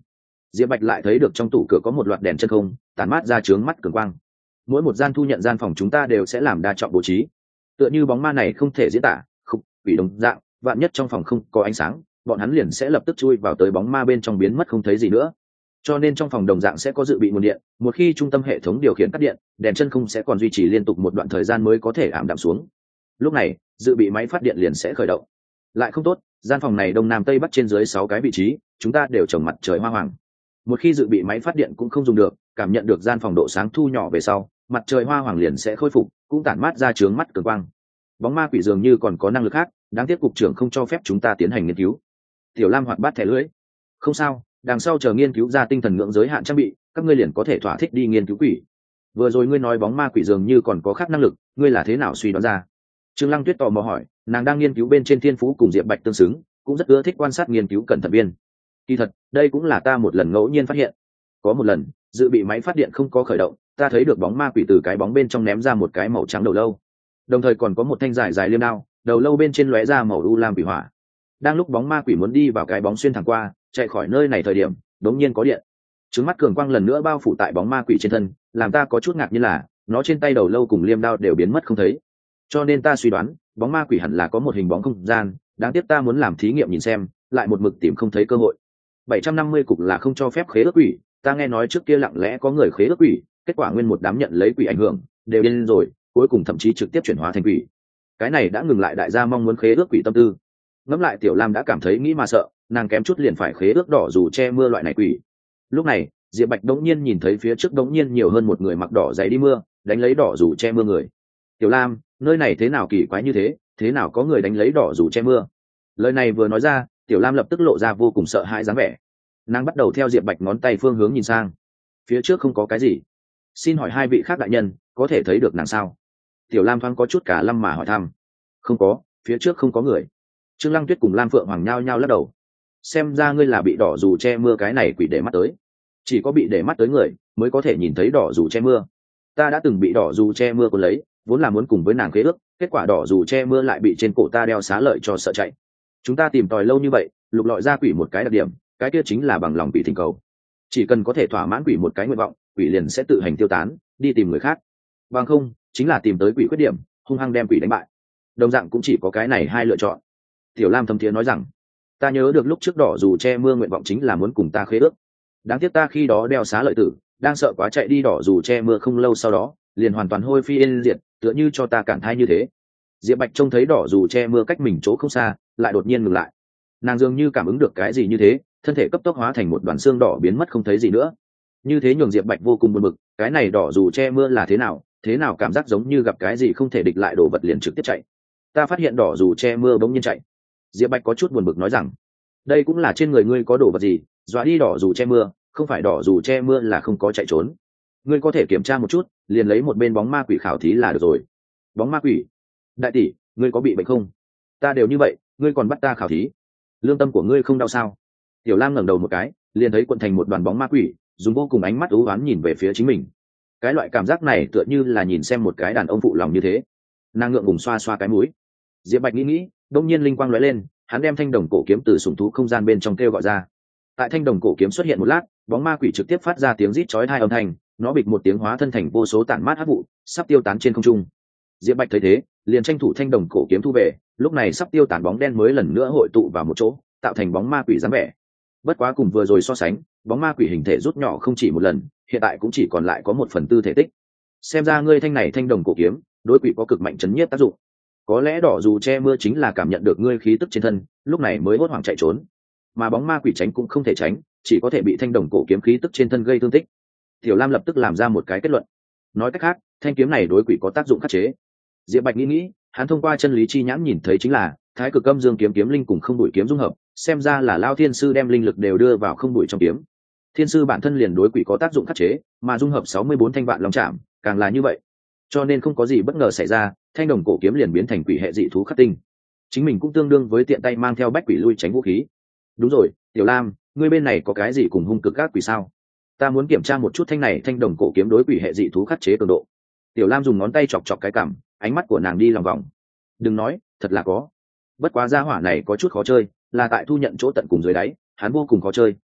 Diệp Bạch lại thấy được trong tủ cửa có một loạt đèn chân không tản mát ra chướng mắt cường quang. Mỗi một gian thu nhận gian phòng chúng ta đều sẽ làm đa trọng bố trí, tựa như bóng ma này không thể diễn tả, không bị đồng dạng, vạn nhất trong phòng không có ánh sáng, bọn hắn liền sẽ lập tức chui vào tới bóng ma bên trong biến mất không thấy gì nữa. Cho nên trong phòng đồng dạng sẽ có dự bị nguồn điện, một khi trung tâm hệ thống điều khiển cắt điện, đèn chân không sẽ còn duy trì liên tục một đoạn thời gian mới có thể ảm đạm xuống. Lúc này dự bị máy phát điện liền sẽ khởi động. Lại không tốt, gian phòng này đông nam tây bắc trên dưới sáu cái vị trí chúng ta đều trồng mặt trời hoa hoàng. Một khi dự bị máy phát điện cũng không dùng được, cảm nhận được gian phòng độ sáng thu nhỏ về sau, mặt trời hoa hoàng liền sẽ khôi phục, cũng tản mát ra chướng mắt cường quang. Bóng ma quỷ dường như còn có năng lực khác, đáng tiếc cục trưởng không cho phép chúng ta tiến hành nghiên cứu. Tiểu Lam hoạt bát thẻ lưỡi. Không sao, đằng sau chờ nghiên cứu ra tinh thần ngưỡng giới hạn trang bị, các ngươi liền có thể thỏa thích đi nghiên cứu quỷ. Vừa rồi ngươi nói bóng ma quỷ dường như còn có khác năng lực, ngươi là thế nào suy đoán ra? Trương Lăng Tuyết tò mò hỏi, nàng đang nghiên cứu bên trên thiên phú cùng Diệp Bạch tương xứng, cũng rất ưa thích quan sát nghiên cứu cẩn thận viên. Kỳ thật, đây cũng là ta một lần ngẫu nhiên phát hiện. Có một lần, dự bị máy phát điện không có khởi động, ta thấy được bóng ma quỷ từ cái bóng bên trong ném ra một cái màu trắng đầu lâu, đồng thời còn có một thanh dài dài liêm đao, đầu lâu bên trên lóe ra màu u lam quỷ hỏa. Đang lúc bóng ma quỷ muốn đi vào cái bóng xuyên thẳng qua, chạy khỏi nơi này thời điểm, đống nhiên có điện. Trứng mắt cường quang lần nữa bao phủ tại bóng ma quỷ trên thân, làm ta có chút ngạc nhiên là, nó trên tay đầu lâu cùng liêm đao đều biến mất không thấy. Cho nên ta suy đoán, bóng ma quỷ hẳn là có một hình bóng không gian, đáng tiếc ta muốn làm thí nghiệm nhìn xem, lại một mực tìm không thấy cơ hội. bảy trăm năm mươi cục là không cho phép khế ước quỷ, ta nghe nói trước kia lặng lẽ có người khế ước quỷ, kết quả nguyên một đám nhận lấy quỷ ảnh hưởng, đều điên rồi, cuối cùng thậm chí trực tiếp chuyển hóa thành quỷ. Cái này đã ngừng lại đại gia mong muốn khế ước quỷ tâm tư. Ngẫm lại Tiểu Lam đã cảm thấy nghĩ mà sợ, nàng kém chút liền phải khế ước đỏ dù che mưa loại này quỷ. Lúc này, Diệp Bạch đống nhiên nhìn thấy phía trước đống nhiên nhiều hơn một người mặc đỏ giày đi mưa, đánh lấy đỏ dù che mưa người. Tiểu Lam, nơi này thế nào kỳ quái như thế, thế nào có người đánh lấy đỏ dù che mưa? Lời này vừa nói ra, Tiểu Lam lập tức lộ ra vô cùng sợ hãi dáng vẻ. Nàng bắt đầu theo Diệp Bạch ngón tay phương hướng nhìn sang. Phía trước không có cái gì. Xin hỏi hai vị khác đại nhân, có thể thấy được nàng sao? Tiểu Lam thoáng có chút cả lâm mà hỏi thăm. Không có, phía trước không có người. Trương Lăng Tuyết cùng Lam Phượng Hoàng nhao nhao lắc đầu. Xem ra ngươi là bị đỏ dù che mưa cái này quỷ để mắt tới. Chỉ có bị để mắt tới người mới có thể nhìn thấy đỏ dù che mưa. Ta đã từng bị đỏ dù che mưa cuốn lấy, vốn là muốn cùng với nàng khế ước, kết quả đỏ dù che mưa lại bị trên cổ ta đeo xá lợi cho sợ chạy. Chúng ta tìm tòi lâu như vậy, lục lọi ra quỷ một cái đặc điểm, cái kia chính là bằng lòng quỷ thỉnh cầu. Chỉ cần có thể thỏa mãn quỷ một cái nguyện vọng, quỷ liền sẽ tự hành tiêu tán, đi tìm người khác. Bằng không, chính là tìm tới quỷ khuyết điểm, hung hăng đem quỷ đánh bại. Đồng dạng cũng chỉ có cái này hai lựa chọn. Tiểu Lam thâm thiế nói rằng, ta nhớ được lúc trước đỏ dù che mưa nguyện vọng chính là muốn cùng ta khế ước. Đáng tiếc ta khi đó đeo xá lợi tử, đang sợ quá chạy đi đỏ dù che mưa không lâu sau đó, liền hoàn toàn hôi phi yên diệt, tựa như cho ta cản thai như thế. Diệp Bạch trông thấy đỏ dù che mưa cách mình chỗ không xa, lại đột nhiên ngừng lại. Nàng dường như cảm ứng được cái gì như thế, thân thể cấp tốc hóa thành một đoàn xương đỏ biến mất không thấy gì nữa. Như thế nhường Diệp Bạch vô cùng buồn bực, cái này đỏ dù che mưa là thế nào, thế nào cảm giác giống như gặp cái gì không thể địch lại đồ vật liền trực tiếp chạy. Ta phát hiện đỏ dù che mưa bỗng nhiên chạy. Diệp Bạch có chút buồn bực nói rằng, đây cũng là trên người ngươi có đồ vật gì, dọa đi đỏ dù che mưa, không phải đỏ dù che mưa là không có chạy trốn. Ngươi có thể kiểm tra một chút, liền lấy một bên bóng ma quỷ khảo thí là được rồi. Bóng ma quỷ? Đại tỷ, ngươi có bị bệnh không? Ta đều như vậy, ngươi còn bắt ta khảo thí? Lương tâm của ngươi không đau sao? Tiểu Lam ngẩng đầu một cái, liền thấy cuộn thành một đoàn bóng ma quỷ, dùng vô cùng ánh mắt u ám nhìn về phía chính mình. Cái loại cảm giác này tựa như là nhìn xem một cái đàn ông phụ lòng như thế. Nàng ngượng ngùng xoa xoa cái mũi. Diệp Bạch nghĩ nghĩ, đông nhiên linh quang lóe lên, hắn đem thanh đồng cổ kiếm từ sủng thú không gian bên trong kêu gọi ra. Tại thanh đồng cổ kiếm xuất hiện một lát, bóng ma quỷ trực tiếp phát ra tiếng rít chói tai âm thanh, nó bịch một tiếng hóa thân thành vô số tản mát hắc vụ, sắp tiêu tán trên không trung. Diệp Bạch thấy thế, liền tranh thủ thanh đồng cổ kiếm thu về, lúc này sắp tiêu tán bóng đen mới lần nữa hội tụ vào một chỗ, tạo thành bóng ma quỷ dáng vẻ. Bất quá cùng vừa rồi so sánh, bóng ma quỷ hình thể rút nhỏ không chỉ một lần, hiện tại cũng chỉ còn lại có một phần tư thể tích. Xem ra ngươi thanh này thanh đồng cổ kiếm, đối quỷ có cực mạnh chấn nhiếp tác dụng. Có lẽ đỏ dù che mưa chính là cảm nhận được ngươi khí tức trên thân, lúc này mới hốt hoảng chạy trốn. Mà bóng ma quỷ tránh cũng không thể tránh, chỉ có thể bị thanh đồng cổ kiếm khí tức trên thân gây thương tích. Tiểu Lam lập tức làm ra một cái kết luận. Nói cách khác, thanh kiếm này đối quỷ có tác dụng khắc chế. Diệp Bạch nghĩ nghĩ, hắn thông qua chân lý chi nhãn nhìn thấy chính là thái cực âm dương kiếm kiếm linh cùng không đuổi kiếm dung hợp, xem ra là Lao Thiên sư đem linh lực đều đưa vào không đuổi trong kiếm. Thiên sư bản thân liền đối quỷ có tác dụng khắc chế, mà dung hợp sáu mươi bốn thanh vạn long chạm, càng là như vậy. Cho nên không có gì bất ngờ xảy ra, thanh đồng cổ kiếm liền biến thành quỷ hệ dị thú khắc tinh. Chính mình cũng tương đương với tiện tay mang theo bách quỷ lui tránh vũ khí. Đúng rồi, Tiểu Lam, ngươi bên này có cái gì cùng hung cực các quỷ sao? Ta muốn kiểm tra một chút thanh này thanh đồng cổ kiếm đối quỷ hệ dị thú khắc chế cường độ. Tiểu Lam dùng ngón tay chọc chọc cái cằm, ánh mắt của nàng đi lòng vòng. Đừng nói, thật là có. Bất quá gia hỏa này có chút khó chơi, là tại thu nhận chỗ tận cùng dưới đáy, hắn vô cùng khó chơi,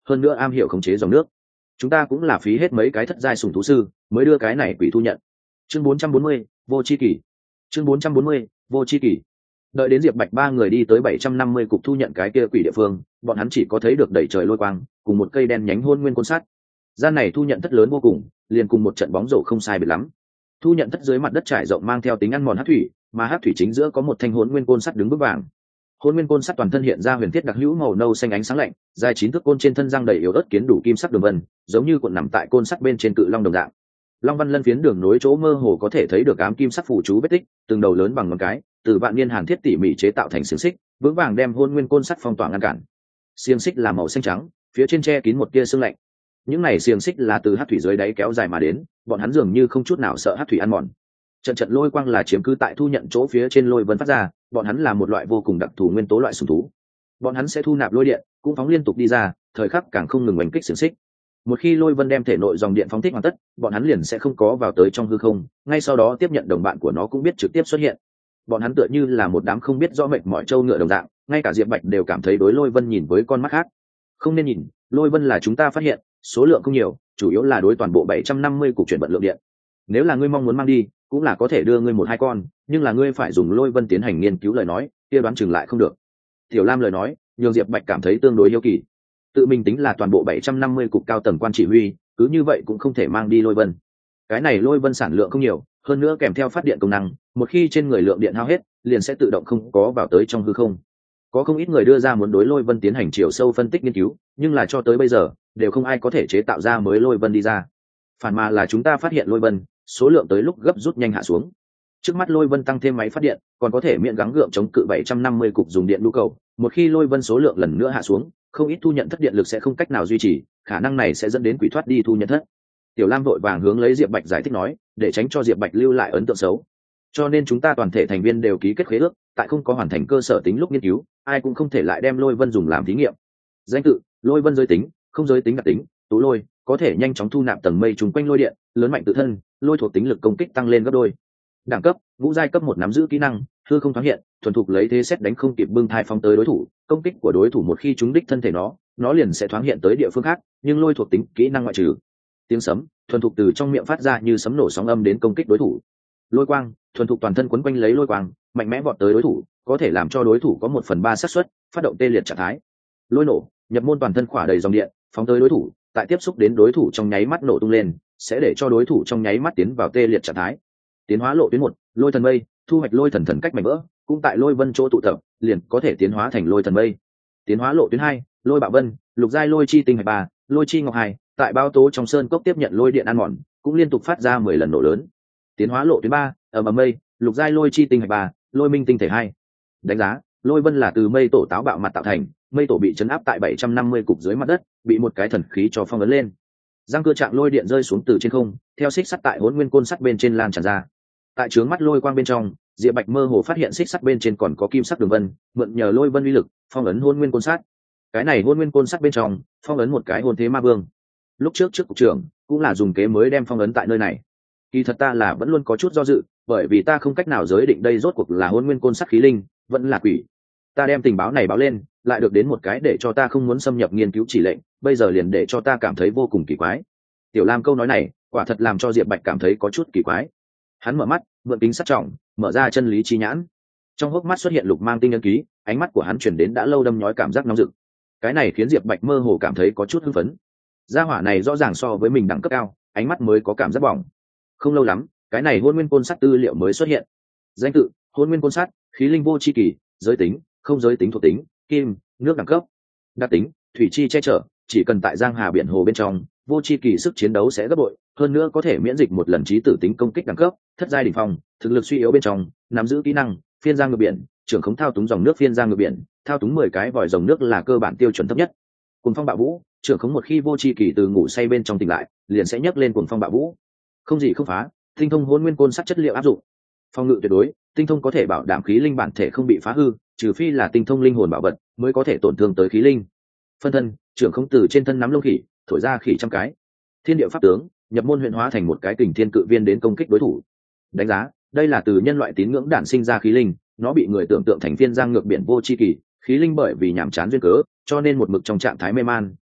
hơn nữa am hiểu khống chế dòng nước. Chúng ta cũng là phí hết mấy cái thất giai sùng thú sư mới đưa cái này quỷ thu nhận. Chương bốn trăm bốn mươi, vô chi kỷ. Chương bốn trăm bốn mươi, vô chi kỷ. Đợi đến Diệp Bạch ba người đi tới bảy trăm năm mươi cục thu nhận cái kia quỷ địa phương, bọn hắn chỉ có thấy được đầy trời lôi quang cùng một cây đen nhánh hôn nguyên côn sắt. Gian này thu nhận thất lớn vô cùng, liền cùng một trận bóng rổ không sai biệt lắm. Thu nhận thất dưới mặt đất trải rộng mang theo tính ăn mòn hắc thủy, mà hắc thủy chính giữa có một thanh hôn nguyên côn sắt đứng bước vàng. Hôn nguyên côn sắt toàn thân hiện ra huyền thiết đặc hữu màu nâu xanh ánh sáng lạnh, dài chín thước côn trên thân răng đầy yếu ớt kiến đủ kim sắc đường vân, giống như cuộn nằm tại côn sắt bên trên cự long đồng dạng. Long văn lân phiến đường nối chỗ mơ hồ có thể thấy được ám kim sắc phù chú vết tích, từng đầu lớn bằng ngón cái, từ vạn niên hàn thiết tỉ mỉ chế tạo thành xiềng xích, vững vàng đem hôn nguyên côn sắt phong tỏa ngăn cản. Xiềng xích là màu xanh trắng, phía trên che kín một tia sương lạnh. Những này xiềng xích là từ hắc thủy dưới đáy kéo dài mà đến, bọn hắn dường như không chút nào sợ hắc thủy ăn mòn. Trận trận lôi quang là chiếm cứ tại thu nhận chỗ phía trên lôi vân phát ra, bọn hắn là một loại vô cùng đặc thù nguyên tố loại sùng thú. Bọn hắn sẽ thu nạp lôi điện, cũng phóng liên tục đi ra, thời khắc càng không ngừng oanh kích xiềng xích. Một khi lôi vân đem thể nội dòng điện phóng thích hoàn tất, bọn hắn liền sẽ không có vào tới trong hư không, ngay sau đó tiếp nhận đồng bạn của nó cũng biết trực tiếp xuất hiện. Bọn hắn tựa như là một đám không biết rõ mệt mỏi trâu ngựa đồng dạng, ngay cả Diệp Bạch đều cảm thấy đối lôi vân nhìn với con mắt khác. Không nên nhìn, lôi vân là chúng ta phát hiện, số lượng không nhiều, chủ yếu là đối toàn bộ bảy trăm năm mươi cục chuyển vận lượng điện. Nếu là ngươi mong muốn mang đi, cũng là có thể đưa ngươi một hai con, nhưng là ngươi phải dùng lôi vân tiến hành nghiên cứu lời nói, kia đoán chừng lại không được. Tiểu Lam lời nói, nhường Diệp Bạch cảm thấy tương đối hiếu kỳ. Tự mình tính là toàn bộ bảy trăm năm mươi cục cao tầng quan chỉ huy, cứ như vậy cũng không thể mang đi lôi vân. Cái này lôi vân sản lượng không nhiều, hơn nữa kèm theo phát điện công năng, một khi trên người lượng điện hao hết, liền sẽ tự động không có vào tới trong hư không. Có không ít người đưa ra muốn đối lôi vân tiến hành chiều sâu phân tích nghiên cứu, nhưng là cho tới bây giờ đều không ai có thể chế tạo ra mới lôi vân đi ra. Phản mà là chúng ta phát hiện lôi vân, số lượng tới lúc gấp rút nhanh hạ xuống. Trước mắt lôi vân tăng thêm máy phát điện, còn có thể miễn gắng gượng chống cự bảy trăm năm mươi cục dùng điện nhu cầu. Một khi lôi vân số lượng lần nữa hạ xuống, không ít thu nhận thất điện lực sẽ không cách nào duy trì, khả năng này sẽ dẫn đến quỷ thoát đi thu nhận thất. Tiểu Lam vội vàng hướng lấy Diệp Bạch giải thích nói, để tránh cho Diệp Bạch lưu lại ấn tượng xấu. Cho nên chúng ta toàn thể thành viên đều ký kết khế ước, tại không có hoàn thành cơ sở tính lúc nghiên cứu, ai cũng không thể lại đem lôi vân dùng làm thí nghiệm. Danh tự: lôi vân giới tính, không giới tính đặc tính, tú lôi, có thể nhanh chóng thu nạp tầng mây trùng quanh lôi điện, lớn mạnh tự thân, lôi thuộc tính lực công kích tăng lên gấp đôi. Đẳng cấp: ngũ giai cấp một nắm giữ kỹ năng hư không thoáng hiện, thuần thục lấy thế xét đánh không kịp bưng thai phóng tới đối thủ, công kích của đối thủ một khi trúng đích thân thể nó, nó liền sẽ thoáng hiện tới địa phương khác, nhưng lôi thuộc tính kỹ năng ngoại trừ. Tiếng sấm, thuần thục từ trong miệng phát ra như sấm nổ sóng âm đến công kích đối thủ. Lôi quang, thuần thục toàn thân quấn quanh lấy lôi quang, mạnh mẽ vọt tới đối thủ, có thể làm cho đối thủ có một phần ba xác suất phát động tê liệt trạng thái. Lôi nổ, nhập môn toàn thân khỏa đầy dòng điện, phóng tới đối thủ, tại tiếp xúc đến đối thủ trong nháy mắt nổ tung lên, sẽ để cho đối thủ trong nháy mắt tiến vào tê liệt trạng thái. Tiến hóa lộ tuyến một, lôi thần mây, thu hoạch lôi thần thần cách mảnh vỡ, cũng tại lôi vân chỗ tụ tập, liền có thể tiến hóa thành lôi thần mây. Tiến hóa lộ tuyến hai, lôi bạo vân, lục giai lôi chi tinh hạch ba, lôi chi ngọc hai, tại bao tố trong sơn cốc tiếp nhận lôi điện ăn mòn, cũng liên tục phát ra mười lần nổ lớn. Tiến hóa lộ tuyến ba, ầm ầm mây, lục giai lôi chi tinh hạch ba, lôi minh tinh thể hai. Đánh giá, lôi vân là từ mây tổ táo bạo mặt tạo thành, mây tổ bị chấn áp tại bảy trăm năm mươi cục dưới mặt đất, bị một cái thần khí cho phong ấn lên. Giang cưa trạng lôi điện rơi xuống từ trên không, theo xích sắt tại hỗn nguyên côn sắt bên trên lan tràn ra. Tại trướng mắt lôi quang bên trong, Diệp Bạch mơ hồ phát hiện xích sắt bên trên còn có kim sắc đường vân, mượn nhờ lôi vân uy lực, phong ấn hỗn nguyên côn sắt. Cái này hỗn nguyên côn sắt bên trong, phong ấn một cái hồn thế ma vương. Lúc trước trước cục trưởng cũng là dùng kế mới đem phong ấn tại nơi này. Kỳ thật ta là vẫn luôn có chút do dự, bởi vì ta không cách nào giới định đây rốt cuộc là hỗn nguyên côn sắt khí linh, vẫn là quỷ. Ta đem tình báo này báo lên, lại được đến một cái để cho ta không muốn xâm nhập nghiên cứu chỉ lệnh, bây giờ liền để cho ta cảm thấy vô cùng kỳ quái. Tiểu Lam câu nói này, quả thật làm cho Diệp Bạch cảm thấy có chút kỳ quái. Hắn mở mắt, mượn kính sắt trọng, mở ra chân lý chi nhãn. Trong hốc mắt xuất hiện lục mang tinh ấn ký, ánh mắt của hắn chuyển đến đã lâu đâm nhói cảm giác nóng rực. Cái này khiến Diệp Bạch mơ hồ cảm thấy có chút hưng phấn. Gia hỏa này rõ ràng so với mình đẳng cấp cao, ánh mắt mới có cảm giác bỏng. Không lâu lắm, cái này hôn nguyên côn sắt tư liệu mới xuất hiện. Danh tự: hôn nguyên côn sắt, khí linh vô chi kỳ, giới tính: không giới tính thuộc tính, kim, nước đẳng cấp. Đặc tính: thủy chi che chở, chỉ cần tại giang hà biển hồ bên trong, vô chi kỳ sức chiến đấu sẽ gấp bội, hơn nữa có thể miễn dịch một lần chí tử tính công kích đẳng cấp, thất giai đỉnh phong, thực lực suy yếu bên trong, nắm giữ kỹ năng phiên giang ngược biển, trưởng khống thao túng dòng nước phiên giang ngược biển, thao túng mười cái vòi dòng nước là cơ bản tiêu chuẩn thấp nhất. Cuồng phong bạo vũ, trưởng khống một khi vô chi kỳ từ ngủ say bên trong tỉnh lại, liền sẽ nhấc lên cuồng phong bạo vũ. Không gì không phá, tinh thông hỗn nguyên côn sắt chất liệu áp dụng. Phòng ngự tuyệt đối, tinh thông có thể bảo đảm khí linh bản thể không bị phá hư, trừ phi là tinh thông linh hồn bảo vật mới có thể tổn thương tới khí linh. Phân thân, trưởng khống từ trên thân nắm lông khỉ, thổi ra khỉ trăm cái. Thiên địa pháp tướng, nhập môn huyện hóa thành một cái kình thiên cự viên đến công kích đối thủ. Đánh giá, đây là từ nhân loại tín ngưỡng đản sinh ra khí linh, nó bị người tưởng tượng thành phiên giang ngược biển vô chi kỳ, khí linh bởi vì nhàm chán duyên cớ, cho nên một mực trong trạng thái mê man,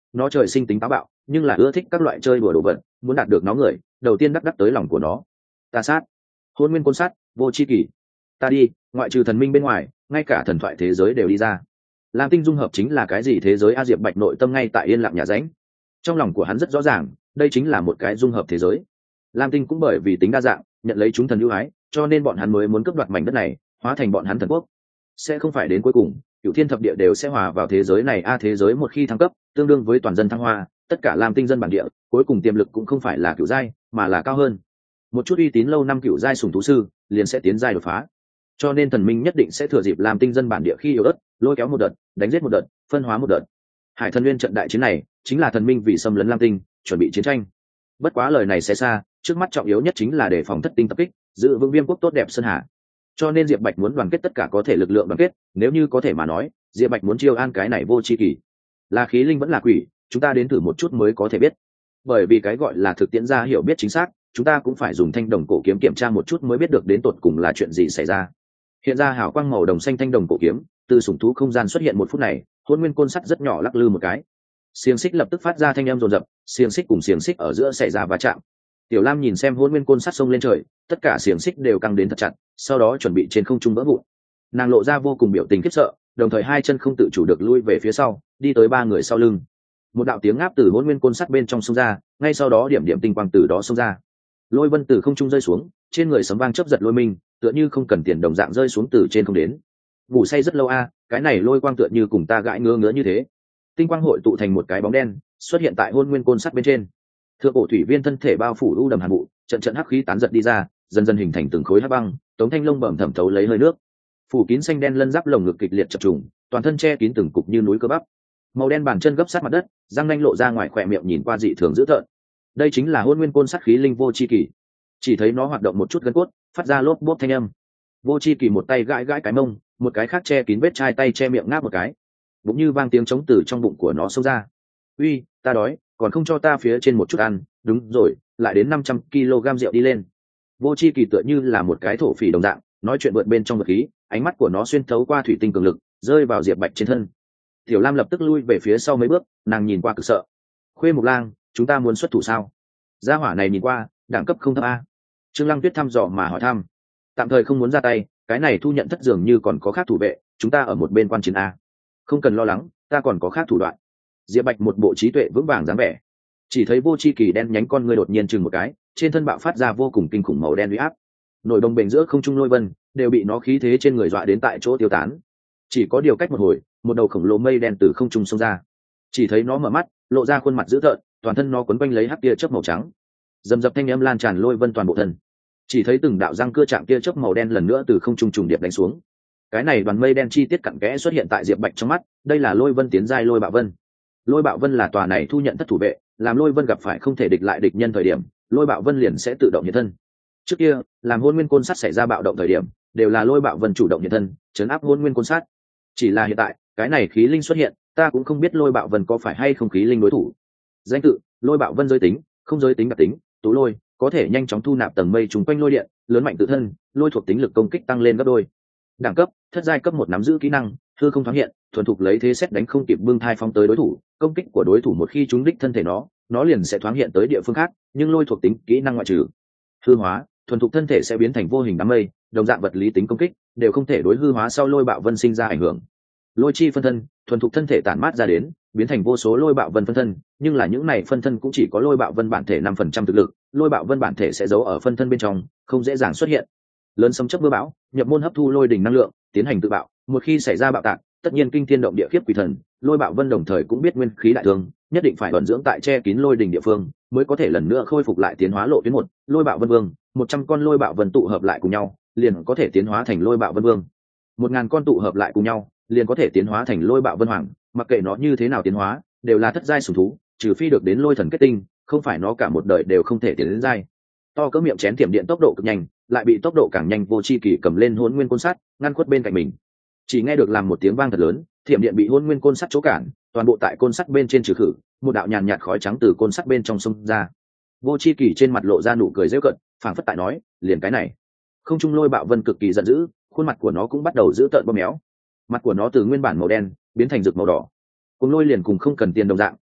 nó trời sinh tính táo bạo nhưng là ưa thích các loại chơi đùa đồ vật, muốn đạt được nó người đầu tiên đắc đắc tới lòng của nó. Ta sát, hôn nguyên côn sát, vô chi kỷ. Ta đi, ngoại trừ thần minh bên ngoài ngay cả thần thoại thế giới đều đi ra. Lam tinh dung hợp chính là cái gì thế giới a? Diệp Bạch nội tâm ngay tại yên lặng nhà ránh, trong lòng của hắn rất rõ ràng đây chính là một cái dung hợp thế giới. Lam tinh cũng bởi vì tính đa dạng nhận lấy chúng thần ưu ái, cho nên bọn hắn mới muốn cướp đoạt mảnh đất này hóa thành bọn hắn thần quốc. Sẽ không phải đến cuối cùng cửu thiên thập địa đều sẽ hòa vào thế giới này a? Thế giới một khi thăng cấp tương đương với toàn dân thăng hoa, tất cả Lam tinh dân bản địa cuối cùng tiềm lực cũng không phải là cửu giai mà là cao hơn. Một chút uy tín lâu năm cửu giai sùng thú sư liền sẽ tiến giai đột phá, cho nên thần minh nhất định sẽ thừa dịp Lam tinh dân bản địa khi yếu ớt lôi kéo một đợt, đánh giết một đợt, phân hóa một đợt. Hải thần nguyên trận đại chiến này chính là thần minh vì xâm lấn Lam tinh chuẩn bị chiến tranh. Bất quá lời này sẽ xa, trước mắt trọng yếu nhất chính là đề phòng thất tinh tập kích, giữ vững viêm quốc tốt đẹp sơn hà. Cho nên Diệp Bạch muốn đoàn kết tất cả có thể lực lượng đoàn kết, nếu như có thể mà nói Diệp Bạch muốn chiêu an cái này vô tri kỷ. Là khí linh vẫn là quỷ, chúng ta đến thử một chút mới có thể biết. Bởi vì cái gọi là thực tiễn ra hiểu biết chính xác, chúng ta cũng phải dùng thanh đồng cổ kiếm kiểm tra một chút mới biết được đến tột cùng là chuyện gì xảy ra. Hiện ra hào quang màu đồng xanh thanh đồng cổ kiếm từ sủng thú không gian xuất hiện một phút này, hôn nguyên côn sắt rất nhỏ lắc lư một cái, xiềng xích lập tức phát ra thanh âm rồn rập, xiềng xích cùng xiềng xích ở giữa xảy ra va chạm. Tiểu Lam nhìn xem hôn nguyên côn sắt xông lên trời, tất cả xiềng xích đều căng đến thật chặt, sau đó chuẩn bị trên không trung vỡ vụn. Nàng lộ ra vô cùng biểu tình khiếp sợ, đồng thời hai chân không tự chủ được lui về phía sau, đi tới ba người sau lưng. Một đạo tiếng ngáp từ hôn nguyên côn sắt bên trong xông ra, ngay sau đó điểm điểm tinh quang từ đó xông ra. Lôi vân từ không trung rơi xuống, trên người sấm vang chớp giật lôi mình, tựa như không cần tiền đồng dạng rơi xuống từ trên không đến. Ngủ say rất lâu a, cái này lôi quang tựa như cùng ta gãi ngứa ngứa như thế. Tinh quang hội tụ thành một cái bóng đen xuất hiện tại hôn nguyên côn sắt bên trên. Thượng cổ thủy viên thân thể bao phủ u đầm hàn vụ, trận trận hắc khí tán giật đi ra, dần dần hình thành từng khối hắc băng, tống thanh lông bẩm thẩm thấu lấy hơi nước. Phủ kín xanh đen lân giáp lồng ngực kịch liệt chập trùng, toàn thân che kín từng cục như núi cơ bắp. Màu đen bàn chân gấp sát mặt đất, răng nanh lộ ra ngoài khỏe miệng nhìn qua dị thường dữ tợn. Đây chính là hôn nguyên côn sắt khí linh vô chi kỳ. Chỉ thấy nó hoạt động một chút gân cốt, phát ra lốp bốp thanh âm. Vô chi kỳ một tay gãi gãi cái mông, một cái khác che kín vết chai tay che miệng ngáp một cái, bụng như vang tiếng trống từ trong bụng của nó xông ra. Uy, ta đói, còn không cho ta phía trên một chút ăn? Đúng rồi, lại đến năm trăm ki lô gam rượu đi lên. Vô chi kỳ tựa như là một cái thổ phỉ đồng dạng, nói chuyện vượt bên trong vật khí, ánh mắt của nó xuyên thấu qua thủy tinh cường lực, rơi vào Diệp Bạch trên thân. Tiểu Lam lập tức lui về phía sau mấy bước, nàng nhìn qua cực sợ. Khuê Mục Lang, chúng ta muốn xuất thủ sao? Gia hỏa này nhìn qua đẳng cấp không thấp a. Trương Lăng Tuyết thăm dò mà hỏi thăm. Tạm thời không muốn ra tay, cái này thu nhận thất dường như còn có khác thủ vệ, chúng ta ở một bên quan chiến a. Không cần lo lắng, ta còn có khác thủ đoạn. Diệp Bạch một bộ trí tuệ vững vàng dáng vẻ. Chỉ thấy vô chi kỳ đen nhánh con ngươi đột nhiên chừng một cái, trên thân bạo phát ra vô cùng kinh khủng màu đen uy áp. Nổi đồng bền giữa không trung lôi vân đều bị nó khí thế trên người dọa đến tại chỗ tiêu tán. Chỉ có điều cách một hồi, một đầu khổng lồ mây đen từ không trung xông ra. Chỉ thấy nó mở mắt, lộ ra khuôn mặt dữ tợn, toàn thân nó quấn quanh lấy hắc tia chớp màu trắng. Dầm dập thanh âm lan tràn lôi vân toàn bộ thân. Chỉ thấy từng đạo răng cưa chạm tia chớp màu đen lần nữa từ không trung trùng điệp đánh xuống. Cái này đoàn mây đen chi tiết cặn kẽ xuất hiện tại Diệp Bạch trong mắt, đây là lôi vân tiến giai lôi bạo vân. Lôi bạo vân là tòa này thu nhận thất thủ vệ, làm lôi vân gặp phải không thể địch lại địch nhân thời điểm, lôi bạo vân liền sẽ tự động hiện thân. Trước kia, làm hôn nguyên côn sắt xảy ra bạo động thời điểm, đều là lôi bạo vân chủ động hiện thân, chấn áp hôn nguyên côn sắt. Chỉ là hiện tại, cái này khí linh xuất hiện, ta cũng không biết lôi bạo vân có phải hay không khí linh đối thủ. Danh tự: lôi bạo vân giới tính, không giới tính đặc tính, tú lôi, có thể nhanh chóng thu nạp tầng mây trùng quanh lôi điện, lớn mạnh tự thân, lôi thuộc tính lực công kích tăng lên gấp đôi. Đẳng cấp: thất giai cấp một nắm giữ kỹ năng hư không thoáng hiện, thuần thục lấy thế xét đánh không kịp bưng thai phóng tới đối thủ, công kích của đối thủ một khi trúng đích thân thể nó, nó liền sẽ thoáng hiện tới địa phương khác, nhưng lôi thuộc tính kỹ năng ngoại trừ. Hư hóa: thuần thục thân thể sẽ biến thành vô hình đám mây, đồng dạng vật lý tính công kích đều không thể đối hư hóa sau lôi bạo vân sinh ra ảnh hưởng. Lôi chi phân thân: thuần thục thân thể tản mát ra đến, biến thành vô số lôi bạo vân phân thân, nhưng là những này phân thân cũng chỉ có lôi bạo vân bản thể năm phần trăm thực lực, lôi bạo vân bản thể sẽ giấu ở phân thân bên trong, không dễ dàng xuất hiện. Lớn sấm chớp mưa bão, nhập môn hấp thu lôi đỉnh năng lượng, tiến hành tự bạo, một khi xảy ra bạo tạc, tất nhiên kinh thiên động địa khiếp quỷ thần, lôi bạo vân đồng thời cũng biết nguyên khí đại thương, nhất định phải ẩn dưỡng tại che kín lôi đỉnh địa phương, mới có thể lần nữa khôi phục lại tiến hóa lộ tuyến một, lôi bạo vân vương, một trăm con lôi bạo vân tụ hợp lại cùng nhau, liền có thể tiến hóa thành lôi bạo vân vương. Một ngàn con tụ hợp lại cùng nhau, liền có thể tiến hóa thành lôi bạo vân hoàng, mặc kệ nó như thế nào tiến hóa, đều là thất giai sủng thú, trừ phi được đến lôi thần kết tinh, không phải nó cả một đời đều không thể tiến đến giai. To cỡ miệng chén tiềm điện tốc độ cực nhanh, lại bị tốc độ càng nhanh vô chi kỳ cầm lên hỗn nguyên côn sắt, ngăn khuất bên cạnh mình. Chỉ nghe được làm một tiếng vang thật lớn, thiểm điện bị hỗn nguyên côn sắt chỗ cản, toàn bộ tại côn sắt bên trên trừ khử, một đạo nhàn nhạt khói trắng từ côn sắt bên trong xông ra. Vô chi kỳ trên mặt lộ ra nụ cười giễu cợt, phảng phất tại nói, liền cái này. Không trung lôi bạo vân cực kỳ giận dữ, khuôn mặt của nó cũng bắt đầu dữ tợn bơm méo. Mặt của nó từ nguyên bản màu đen biến thành rực màu đỏ. Cùng lôi liền cùng không cần tiền đồng dạng,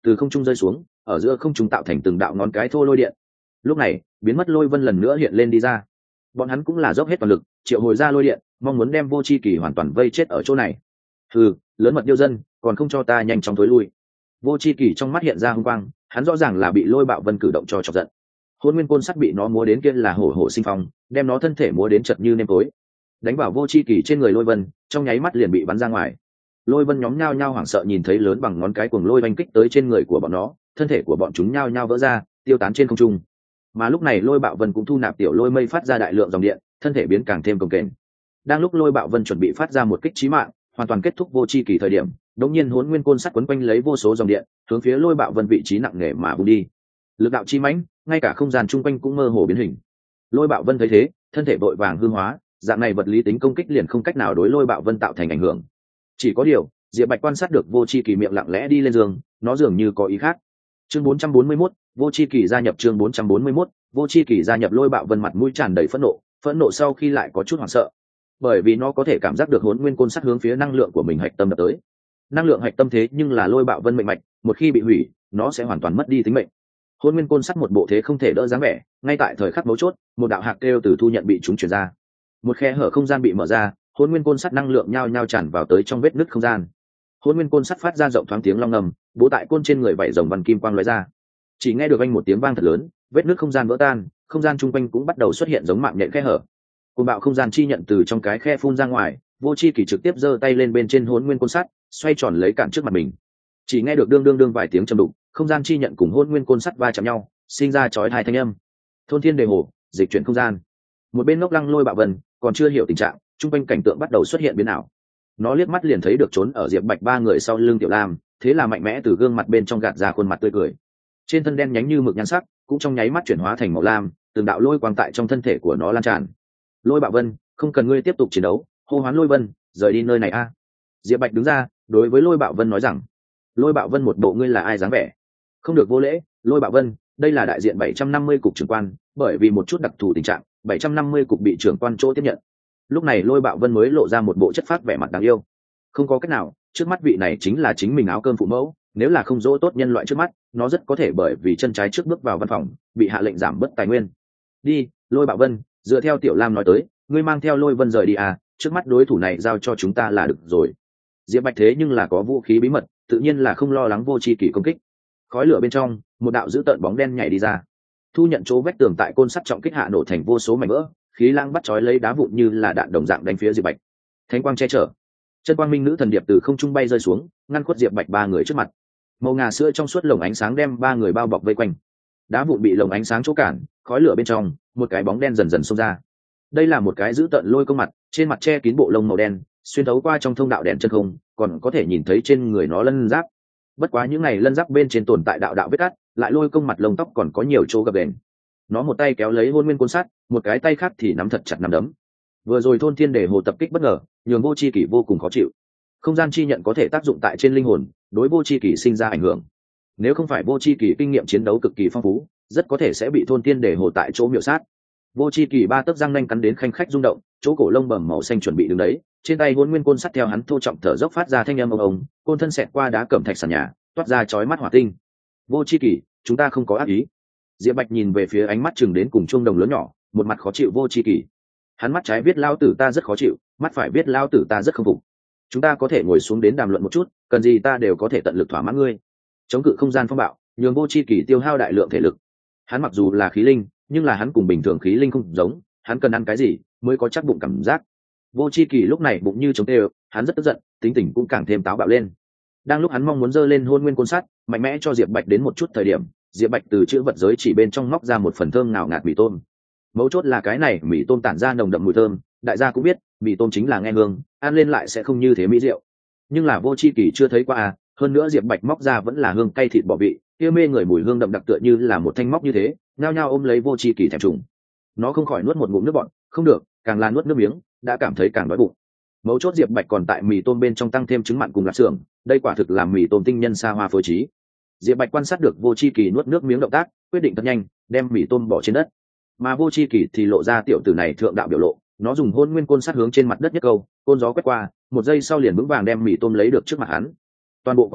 từ không trung rơi xuống, ở giữa không trung tạo thành từng đạo ngón cái thô lôi điện. Lúc này biến mất lôi vân lần nữa hiện lên đi ra, bọn hắn cũng là dốc hết toàn lực triệu hồi ra lôi điện, mong muốn đem vô c h i kỳ hoàn toàn vây chết ở chỗ này. Ừ, lớn mật điêu dân, còn không cho ta nhanh chóng thối lui. Vô c h i kỳ trong mắt hiện ra hung quang, hắn rõ ràng là bị lôi bạo vân cử động cho chọc giận. Hôn nguyên côn sắt bị nó múa đến kia là hổ hổ sinh phong, đem nó thân thể múa đến chật như nêm tối, đánh vào vô c h i kỳ trên người lôi vân, trong nháy mắt liền bị bắn ra ngoài. Lôi vân nhóm nhao nhao hoảng sợ nhìn thấy lớn bằng ngón cái cuồng lôi oanh kích tới trên người của bọn nó, thân thể của bọn chúng nhao nhao vỡ ra tiêu tán trên không trung. Mà lúc này lôi bạo vân cũng thu nạp tiểu lôi mây phát ra đại lượng dòng điện, thân thể biến càng thêm cồng kềnh. Đang lúc lôi bạo vân chuẩn bị phát ra một kích chí mạng, hoàn toàn kết thúc vô c h i kỳ thời điểm, đột nhiên hỗn nguyên côn sắt quấn quanh lấy vô số dòng điện, hướng phía lôi bạo vân vị trí nặng nề mà bung đi. Lực đạo chi mãnh, ngay cả không gian chung quanh cũng mơ hồ biến hình. Lôi bạo vân thấy thế, thân thể vội vàng hư hóa, dạng này vật lý tính công kích liền không cách nào đối lôi bạo vân tạo thành ảnh hưởng. Chỉ có điều, Diệp Bạch quan sát được vô c h i kỳ miệng lặng lẽ đi lên giường, nó dường như có ý khác. Chương bốn trăm bốn mươi mốt, vô c h i kỳ gia nhập chương bốn trăm bốn mươi mốt, vô c h i kỳ gia nhập. Lôi bạo vân mặt mũi tràn đầy phẫn nộ, phẫn nộ sau khi lại có chút hoảng sợ, bởi vì nó có thể cảm giác được hỗn nguyên côn sắt hướng phía năng lượng của mình hạch tâm đập tới. Năng lượng hạch tâm thế nhưng là lôi bạo vân mệnh mạch, một khi bị hủy, nó sẽ hoàn toàn mất đi tính mệnh. Hỗn nguyên côn sắt một bộ thế không thể đỡ dáng vẻ, ngay tại thời khắc mấu chốt, một đạo hạt kêu từ thu nhận bị chúng chuyển ra, một khe hở không gian bị mở ra, hỗn nguyên côn sắt năng lượng nhao nhao tràn vào tới trong vết nứt không gian. Hỗn nguyên côn sắt phát ra rộng thoáng tiếng long ngầm, bố tại côn trên người vảy rồng văn kim quang lóe ra. Chỉ nghe được anh một tiếng vang thật lớn, vết nứt không gian vỡ tan, không gian chung quanh cũng bắt đầu xuất hiện giống mạng nhện khe hở. Côn bạo không gian chi nhận từ trong cái khe phun ra ngoài, vô chi kỳ trực tiếp giơ tay lên bên trên hỗn nguyên côn sắt, xoay tròn lấy cản trước mặt mình. Chỉ nghe được đương đương đương vài tiếng trầm đục, không gian chi nhận cùng hỗn nguyên côn sắt va chạm nhau, sinh ra chói tai thanh âm. Thôn thiên đề hồ, dịch chuyển không gian. Một bên ngốc lăng lôi bạo vân còn chưa hiểu tình trạng, chung quanh cảnh tượng bắt đầu xuất hiện biến ảo. Nó liếc mắt liền thấy được trốn ở Diệp Bạch ba người sau lưng Tiểu Lam, thế là mạnh mẽ từ gương mặt bên trong gạt ra khuôn mặt tươi cười. Trên thân đen nhánh như mực nhan sắc cũng trong nháy mắt chuyển hóa thành màu lam, từng đạo lôi quang tại trong thân thể của nó lan tràn. Lôi bạo vân, không cần ngươi tiếp tục chiến đấu, hô hoán lôi vân rời đi nơi này a. Diệp Bạch đứng ra đối với lôi bạo vân nói rằng. Lôi bạo vân một bộ ngươi là ai dáng vẻ, không được vô lễ. Lôi bạo vân, đây là đại diện bảy trăm năm mươi cục trưởng quan, bởi vì một chút đặc thù tình trạng bảy trăm năm mươi cục bị trưởng quan chỗ tiếp nhận. Lúc này lôi bạo vân mới lộ ra một bộ chất phác vẻ mặt đáng yêu. Không có cách nào, trước mắt vị này chính là chính mình áo cơm phụ mẫu, nếu là không dỗ tốt nhân loại trước mắt, nó rất có thể bởi vì chân trái trước bước vào văn phòng bị hạ lệnh giảm bớt tài nguyên. Đi, lôi bạo vân, dựa theo Tiểu Lam nói tới, ngươi mang theo lôi vân rời đi à, trước mắt đối thủ này giao cho chúng ta là được rồi. Diệp Bạch thế nhưng là có vũ khí bí mật, tự nhiên là không lo lắng vô tri kỷ công kích. Khói lửa bên trong, một đạo dữ tợn bóng đen nhảy đi ra, thu nhận chỗ vách tường tại côn sắt trọng kích hạ nổ thành vô số mảnh vỡ, khí lang bắt chói lấy đá vụn như là đạn đồng dạng đánh phía Diệp Bạch. Thánh quang che chở, chân quang minh nữ thần điệp từ không trung bay rơi xuống, ngăn khuất Diệp Bạch ba người trước mặt. Màu ngà sữa trong suốt lồng ánh sáng đem ba người bao bọc vây quanh, đá vụn bị lồng ánh sáng chỗ cản, khói lửa bên trong, một cái bóng đen dần dần xông ra. Đây là một cái dữ tợn lôi công mặt, trên mặt che kín bộ lông màu đen, xuyên thấu qua trong thông đạo đèn chân không, còn có thể nhìn thấy trên người nó lân giáp. Bất quá những này lân giáp bên trên tồn tại đạo đạo vết cắt, lại lôi công mặt lông tóc còn có nhiều chỗ gập ghềnh. Nó một tay kéo lấy hôn nguyên côn sắt, một cái tay khác thì nắm thật chặt nắm đấm. Vừa rồi thôn thiên đề hồ tập kích bất ngờ, nhường vô chi kỷ vô cùng khó chịu. Không gian chi nhận có thể tác dụng tại trên linh hồn, đối vô chi kỷ sinh ra ảnh hưởng. Nếu không phải vô chi kỷ kinh nghiệm chiến đấu cực kỳ phong phú, rất có thể sẽ bị thôn thiên đề hồ tại chỗ miểu sát. Vô chi kỷ ba tấc răng nanh cắn đến khanh khách rung động, chỗ cổ lông bầm màu xanh chuẩn bị đứng đấy, trên tay hôn nguyên côn sắt theo hắn thô trọng thở dốc phát ra thanh âm ông ông, côn thân xẹt qua đá cẩm thạch sàn nhà, toát ra chói mắt hỏa tinh. Vô chi kỷ, chúng ta không có ác ý. Diệp Bạch nhìn về phía ánh mắt chừng đến cùng chuông đồng lớn nhỏ, một mặt khó chịu vô chi kỷ. Hắn mắt trái viết lao tử ta rất khó chịu, mắt phải viết lao tử ta rất không phục. Chúng ta có thể ngồi xuống đến đàm luận một chút, cần gì ta đều có thể tận lực thỏa mãn ngươi. Chống cự không gian phong bạo, nhường vô chi kỷ tiêu hao đại lượng thể lực. Hắn mặc dù là khí linh, nhưng là hắn cùng bình thường khí linh không giống, hắn cần ăn cái gì mới có chắc bụng cảm giác. Vô chi kỷ lúc này bụng như trống tê, hắn rất tức giận, tính tình cũng càng thêm táo bạo lên. Đang lúc hắn mong muốn giơ lên hôn nguyên côn sắt, mạnh mẽ cho Diệp Bạch đến một chút thời điểm, Diệp Bạch từ chữ vật giới chỉ bên trong móc ra một phần thơm ngào ngạt mì tôm. Mấu chốt là cái này mì tôm tản ra nồng đậm mùi thơm, đại gia cũng biết mì tôm chính là nghe hương, ăn lên lại sẽ không như thế mỹ rượu. Nhưng là vô chi kỷ chưa thấy qua à, hơn nữa Diệp Bạch móc ra vẫn là hương cay thịt bò vị, kia mê người mùi hương đậm đặc tựa như là một thanh móc như thế, nhao nhao ôm lấy vô chi kỷ thèm trùng. Nó không khỏi nuốt một ngụm nước bọt, không được, càng là nuốt nước miếng, đã cảm thấy càng đói bụng. Mấu chốt Diệp Bạch còn tại mì tôm bên trong tăng thêm trứng mặn cùng lạp xưởng, đây quả thực là mì tôm tinh nhân xa hoa phối trí. Diệp Bạch quan sát được vô chi kỳ nuốt nước miếng động tác, quyết định thật nhanh đem mì tôm bỏ trên đất. Mà vô chi kỳ thì lộ ra tiểu tử này thượng đạo biểu lộ, nó dùng hôn nguyên côn sát hướng trên mặt đất nhất câu, côn gió quét qua, một giây sau liền vững vàng đem mì tôm lấy được trước mặt hắn. Toàn bộ quá trình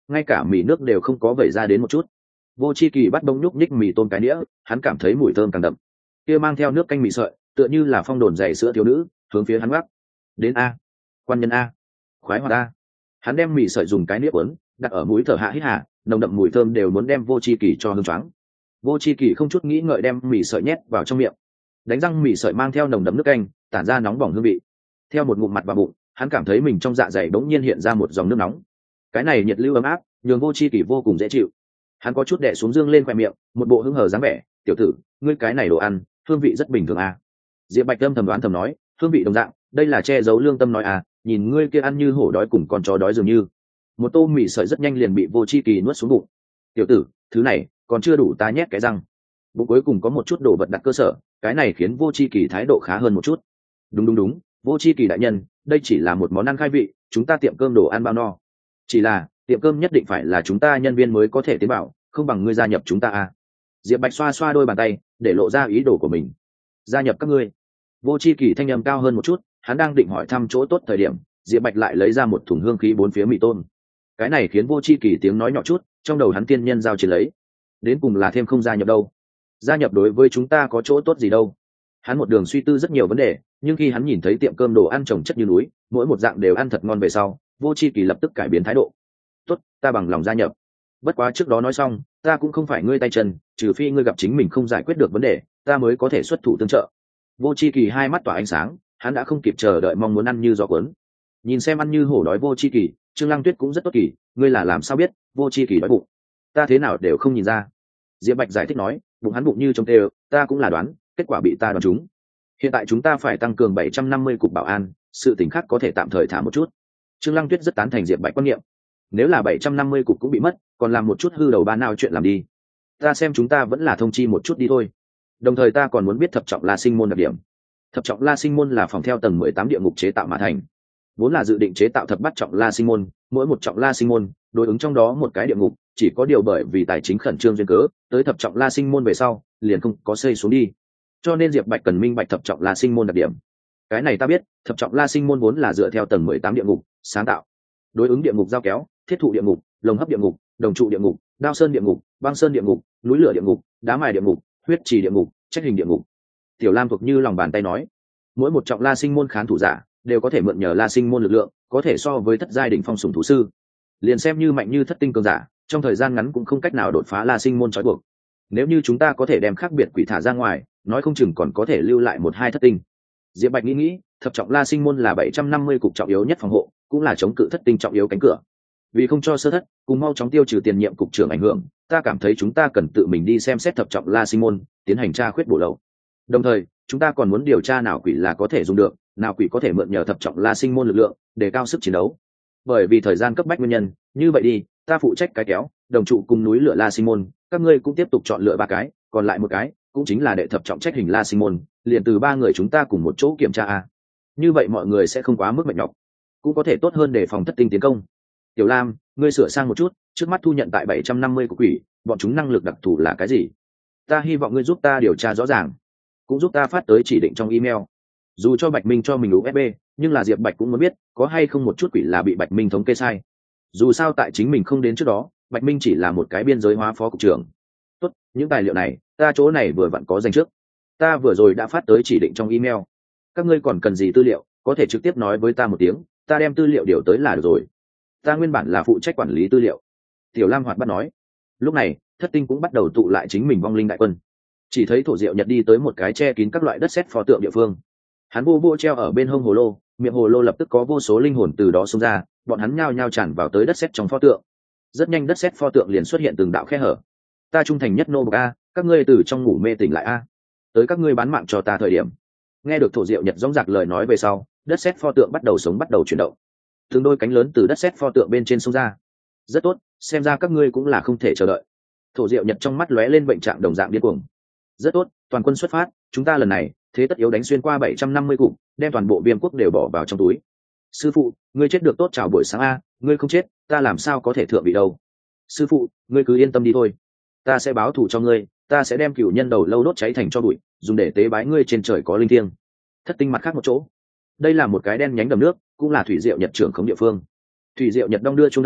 ngay cả mì nước đều không có vẩy ra đến một chút. Vô Chi Kỳ bắt bông nhúc nhích mì tôm cái đĩa, hắn cảm thấy mùi thơm càng đậm. Kia mang theo nước canh mì sợi, tựa như là phong đồn dày sữa thiếu nữ, hướng phía hắn gác. Đến a, quan nhân a, khoái hoạt a. Hắn đem mì sợi dùng cái nĩa cuốn, đặt ở mũi thở hạ hít hà, nồng đậm mùi thơm đều muốn đem Vô Chi Kỳ cho hương choáng. Vô Chi Kỳ không chút nghĩ ngợi đem mì sợi nhét vào trong miệng. Đánh răng mì sợi mang theo nồng đậm nước canh, tản ra nóng bỏng hương vị. Theo một ngụm mặt vào bụng, hắn cảm thấy mình trong dạ dày bỗng nhiên hiện ra một dòng nước nóng. Cái này nhiệt lưu ấm áp, nhường Vô Chi Kỳ vô cùng dễ chịu. Hắn có chút đè xuống dương lên khoe miệng, một bộ hứng hờ dáng vẻ. Tiểu tử, ngươi cái này đồ ăn, hương vị rất bình thường à? Diệp Bạch Tâm thầm đoán thầm nói, hương vị đồng dạng, đây là che giấu lương tâm nói à? Nhìn ngươi kia ăn như hổ đói cùng con chó đói dường như. Một tô mì sợi rất nhanh liền bị Vô Chi Kỳ nuốt xuống bụng. Tiểu tử, thứ này còn chưa đủ ta nhét cái răng. Bụng cuối cùng có một chút đồ vật đặt cơ sở, cái này khiến Vô Chi Kỳ thái độ khá hơn một chút. Đúng đúng đúng, Vô Chi Kỳ đại nhân, đây chỉ là một món ăn khai vị, chúng ta tiệm cơm đồ ăn bao no. Chỉ là tiệm cơm nhất định phải là chúng ta nhân viên mới có thể tiến bảo, không bằng ngươi gia nhập chúng ta à? Diệp Bạch xoa xoa đôi bàn tay, để lộ ra ý đồ của mình. Gia nhập các ngươi. Vô Chi Kỳ thanh âm cao hơn một chút, hắn đang định hỏi thăm chỗ tốt thời điểm, Diệp Bạch lại lấy ra một thùng hương khí bốn phía mì tôm. Cái này khiến Vô Chi Kỳ tiếng nói nhỏ chút, trong đầu hắn tiên nhân giao chiến lấy. Đến cùng là thêm không gia nhập đâu? Gia nhập đối với chúng ta có chỗ tốt gì đâu? Hắn một đường suy tư rất nhiều vấn đề, nhưng khi hắn nhìn thấy tiệm cơm đồ ăn trồng chất như núi, mỗi một dạng đều ăn thật ngon về sau, Vô Chi Kỳ lập tức cải biến thái độ. Tốt, ta bằng lòng gia nhập. Bất quá trước đó nói xong, ta cũng không phải ngươi tay chân, trừ phi ngươi gặp chính mình không giải quyết được vấn đề, ta mới có thể xuất thủ tương trợ. Vô Chi Kỳ hai mắt tỏa ánh sáng, hắn đã không kịp chờ đợi mong muốn ăn như gió cuốn. Nhìn xem ăn như hổ đói Vô Chi Kỳ, Trương Lăng Tuyết cũng rất tốt kỳ, ngươi là làm sao biết Vô Chi Kỳ đói bụng? Ta thế nào đều không nhìn ra. Diệp Bạch giải thích nói, bụng hắn bụng như trống tê, ta cũng là đoán, kết quả bị ta đoán trúng. Hiện tại chúng ta phải tăng cường bảy trăm năm mươi cục bảo an, sự tình khác có thể tạm thời thả một chút. Trương Lăng Tuyết rất tán thành Diệp Bạch quan niệm. Nếu là bảy trăm năm mươi cục cũng bị mất, còn làm một chút hư đầu ba nào chuyện làm đi. Ta xem chúng ta vẫn là thông chi một chút đi thôi. Đồng thời ta còn muốn biết thập trọng La Sinh môn đặc điểm. Thập trọng La Sinh môn là phòng theo tầng mười tám địa ngục chế tạo mà thành, vốn là dự định chế tạo thập bát trọng La Sinh môn, mỗi một trọng La Sinh môn đối ứng trong đó một cái địa ngục, chỉ có điều bởi vì tài chính khẩn trương duyên cớ, tới thập trọng La Sinh môn về sau, liền không có xây xuống đi. Cho nên Diệp Bạch cần minh bạch thập trọng La Sinh môn đặc điểm. Cái này ta biết, thập trọng La Sinh môn vốn là dựa theo tầng mười tám địa ngục sáng tạo, đối ứng địa ngục giao kéo, thiết thụ địa ngục, lồng hấp địa ngục, đồng trụ địa ngục, đao sơn địa ngục, băng sơn địa ngục, núi lửa địa ngục, đá mài địa ngục, huyết trì địa ngục, trách hình địa ngục. Tiểu Lam thuộc như lòng bàn tay nói, mỗi một trọng La Sinh môn khán thủ giả đều có thể mượn nhờ La Sinh môn lực lượng, có thể so với thất giai đỉnh phong sủng thú sư. Liền xem như mạnh như thất tinh cường giả, trong thời gian ngắn cũng không cách nào đột phá La Sinh môn trói buộc. Nếu như chúng ta có thể đem khác biệt quỷ thả ra ngoài, nói không chừng còn có thể lưu lại một hai thất tinh. Diệp Bạch nghĩ nghĩ, thập trọng La Sinh môn là bảy trăm năm mươi cục trọng yếu nhất phòng hộ, cũng là chống cự thất tinh trọng yếu cánh cửa. Vì không cho sơ thất, cùng mau chóng tiêu trừ tiền nhiệm cục trưởng ảnh hưởng, ta cảm thấy chúng ta cần tự mình đi xem xét thập trọng La Sinh môn, tiến hành tra khuyết bổ lậu. Đồng thời, chúng ta còn muốn điều tra nào quỷ là có thể dùng được, nào quỷ có thể mượn nhờ thập trọng La Sinh môn lực lượng để cao sức chiến đấu. Bởi vì thời gian cấp bách nguyên nhân, như vậy đi, ta phụ trách cái kéo, đồng trụ cùng núi lửa La Sinh môn, các ngươi cũng tiếp tục chọn lựa ba cái, còn lại một cái cũng chính là đệ thập trọng trách hình La Sinh môn, liền từ ba người chúng ta cùng một chỗ kiểm tra a. Như vậy mọi người sẽ không quá mức mệt nhọc, cũng có thể tốt hơn để phòng thất tinh tiến công. Tiểu Lam, ngươi sửa sang một chút, trước mắt thu nhận tại bảy trăm năm mươi của quỷ, bọn chúng năng lực đặc thù là cái gì? Ta hy vọng ngươi giúp ta điều tra rõ ràng, cũng giúp ta phát tới chỉ định trong email. Dù cho Bạch Minh cho mình u ét bê, nhưng là Diệp Bạch cũng muốn biết có hay không một chút quỷ là bị Bạch Minh thống kê sai. Dù sao tại chính mình không đến trước đó, Bạch Minh chỉ là một cái biên giới hóa phó cục trưởng. Tốt, những tài liệu này, ta chỗ này vừa vặn có dành trước. Ta vừa rồi đã phát tới chỉ định trong email. Các ngươi còn cần gì tư liệu, có thể trực tiếp nói với ta một tiếng, ta đem tư liệu điều tới là được rồi. Ta nguyên bản là phụ trách quản lý tư liệu. Tiểu Lam hoạt bắt nói. Lúc này, thất tinh cũng bắt đầu tụ lại chính mình vong linh đại quân. Chỉ thấy Thổ Diệu Nhật đi tới một cái che kín các loại đất sét pho tượng địa phương. Hắn vô vô treo ở bên hông hồ lô, miệng hồ lô lập tức có vô số linh hồn từ đó xông ra, bọn hắn nhao nhao tràn vào tới đất sét trong pho tượng. Rất nhanh đất sét pho tượng liền xuất hiện từng đạo khe hở. Ta trung thành nhất nô bộc a, các ngươi từ trong ngủ mê tỉnh lại a. Tới các ngươi bán mạng cho ta thời điểm. Nghe được Thổ Diệu Nhật dõng dạc lời nói về sau, đất sét pho tượng bắt đầu sống bắt đầu chuyển động. Từng đôi cánh lớn từ đất sét pho tượng bên trên xông ra. Rất tốt, xem ra các ngươi cũng là không thể chờ đợi. Thổ Diệu Nhật trong mắt lóe lên bệnh trạng đồng dạng điên cuồng. Rất tốt, toàn quân xuất phát, chúng ta lần này thế tất yếu đánh xuyên qua bảy trăm năm mươi cục, đem toàn bộ Viêm quốc đều bỏ vào trong túi. Sư phụ, ngươi chết được tốt chào buổi sáng a, ngươi không chết, ta làm sao có thể thượng vị đâu. Sư phụ, ngươi cứ yên tâm đi thôi, ta sẽ báo thù cho ngươi, ta sẽ đem cửu nhân đầu lâu đốt cháy thành cho bụi, dùng để tế bái ngươi trên trời có linh thiêng. Thất tinh mặt khác một chỗ, đây là một cái đen nhánh đầm nước, cũng là thủy diệu Nhật trưởng khống địa phương. Thủy diệu Nhật đong đưa trung đồng,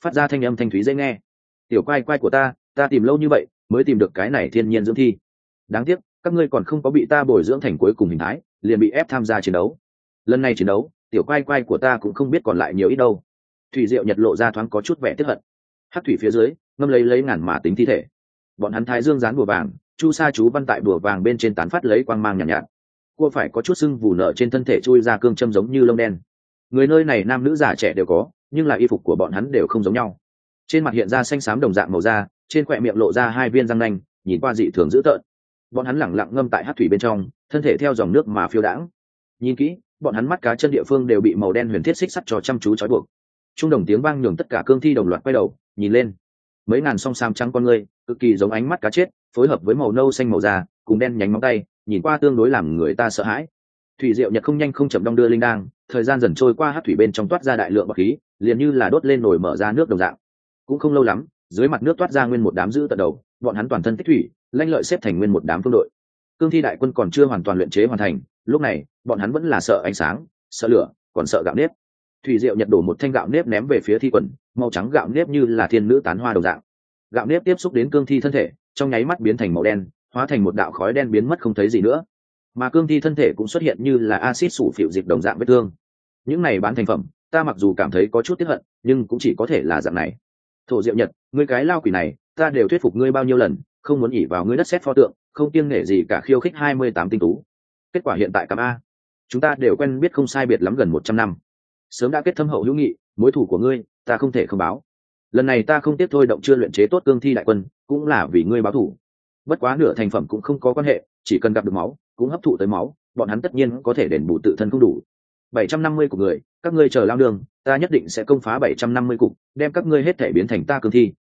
phát ra thanh âm thanh thúy dễ nghe. Tiểu quai quai của ta, ta tìm lâu như vậy mới tìm được cái này thiên nhiên dưỡng thi. Đáng tiếc các ngươi còn không có bị ta bồi dưỡng thành cuối cùng hình thái, liền bị ép tham gia chiến đấu. Lần này chiến đấu, tiểu quai quai của ta cũng không biết còn lại nhiều ít đâu. Thủy Diệu Nhật lộ ra thoáng có chút vẻ tiếc hận. Hắc thủy phía dưới ngâm lấy lấy ngàn mã tính thi thể, bọn hắn thái dương dán bùa vàng, chu sa chú văn tại bùa vàng bên trên tán phát lấy quang mang nhàn nhạt, nhạt. Cua phải có chút sưng vù nở trên thân thể chui ra cương châm giống như lông đen. Người nơi này nam nữ già trẻ đều có, nhưng là y phục của bọn hắn đều không giống nhau. Trên mặt hiện ra xanh xám đồng dạng màu da, trên khóe miệng lộ ra hai viên răng nanh, nhìn qua dị thường dữ tợn. Bọn hắn lẳng lặng ngâm tại hắc thủy bên trong, thân thể theo dòng nước mà phiêu đãng. Nhìn kỹ, bọn hắn mắt cá chân địa phương đều bị màu đen huyền thiết xích sắt cho chăm chú trói buộc. Trung đồng tiếng vang nhường tất cả cương thi đồng loạt quay đầu nhìn lên. Mấy ngàn song sam trắng con người, cực kỳ giống ánh mắt cá chết, phối hợp với màu nâu xanh màu da, cùng đen nhánh móng tay, nhìn qua tương đối làm người ta sợ hãi. Thủy Diệu Nhật không nhanh không chậm đong đưa linh đang, thời gian dần trôi qua, hắc thủy bên trong toát ra đại lượng bọt khí, liền như là đốt lên nồi mở ra nước đồng dạng. Cũng không lâu lắm, dưới mặt nước toát ra nguyên một đám dữ tận đầu, bọn hắn toàn thân tích thủy, lanh lợi xếp thành nguyên một đám phương đội. Cương thi đại quân còn chưa hoàn toàn luyện chế hoàn thành, lúc này bọn hắn vẫn là sợ ánh sáng, sợ lửa, còn sợ gạo nếp. Thủy Diệu Nhật đổ một thanh gạo nếp ném về phía thi quần, màu trắng gạo nếp như là thiên nữ tán hoa đồng dạng. Gạo nếp tiếp xúc đến cương thi thân thể, trong nháy mắt biến thành màu đen, hóa thành một đạo khói đen biến mất không thấy gì nữa. Mà cương thi thân thể cũng xuất hiện như là axit sủ phịu dịch đồng dạng vết thương. Những này bán thành phẩm, ta mặc dù cảm thấy có chút tiếc hận, nhưng cũng chỉ có thể là dạng này. Thổ Diệu Nhật, ngươi cái lao quỷ này, ta đều thuyết phục ngươi bao nhiêu lần, không muốn ỉ vào ngươi đất sét pho tượng, không kiêng nể gì cả khiêu khích hai mươi tám tinh tú. Kết quả hiện tại cam a, chúng ta đều quen biết không sai biệt lắm gần một trăm năm, sớm đã kết thâm hậu hữu nghị, mối thù của ngươi, ta không thể không báo. Lần này ta không tiếp thôi động chưa luyện chế tốt cương thi đại quân, cũng là vì ngươi báo thù. Bất quá nửa thành phẩm cũng không có quan hệ, chỉ cần gặp được máu, cũng hấp thụ tới máu, bọn hắn tất nhiên có thể đền bù tự thân không đủ. bảy trăm năm mươi của người, các ngươi chờ lao đường, ta nhất định sẽ công phá bảy trăm năm mươi cục, đem các ngươi hết thể biến thành ta cương thi.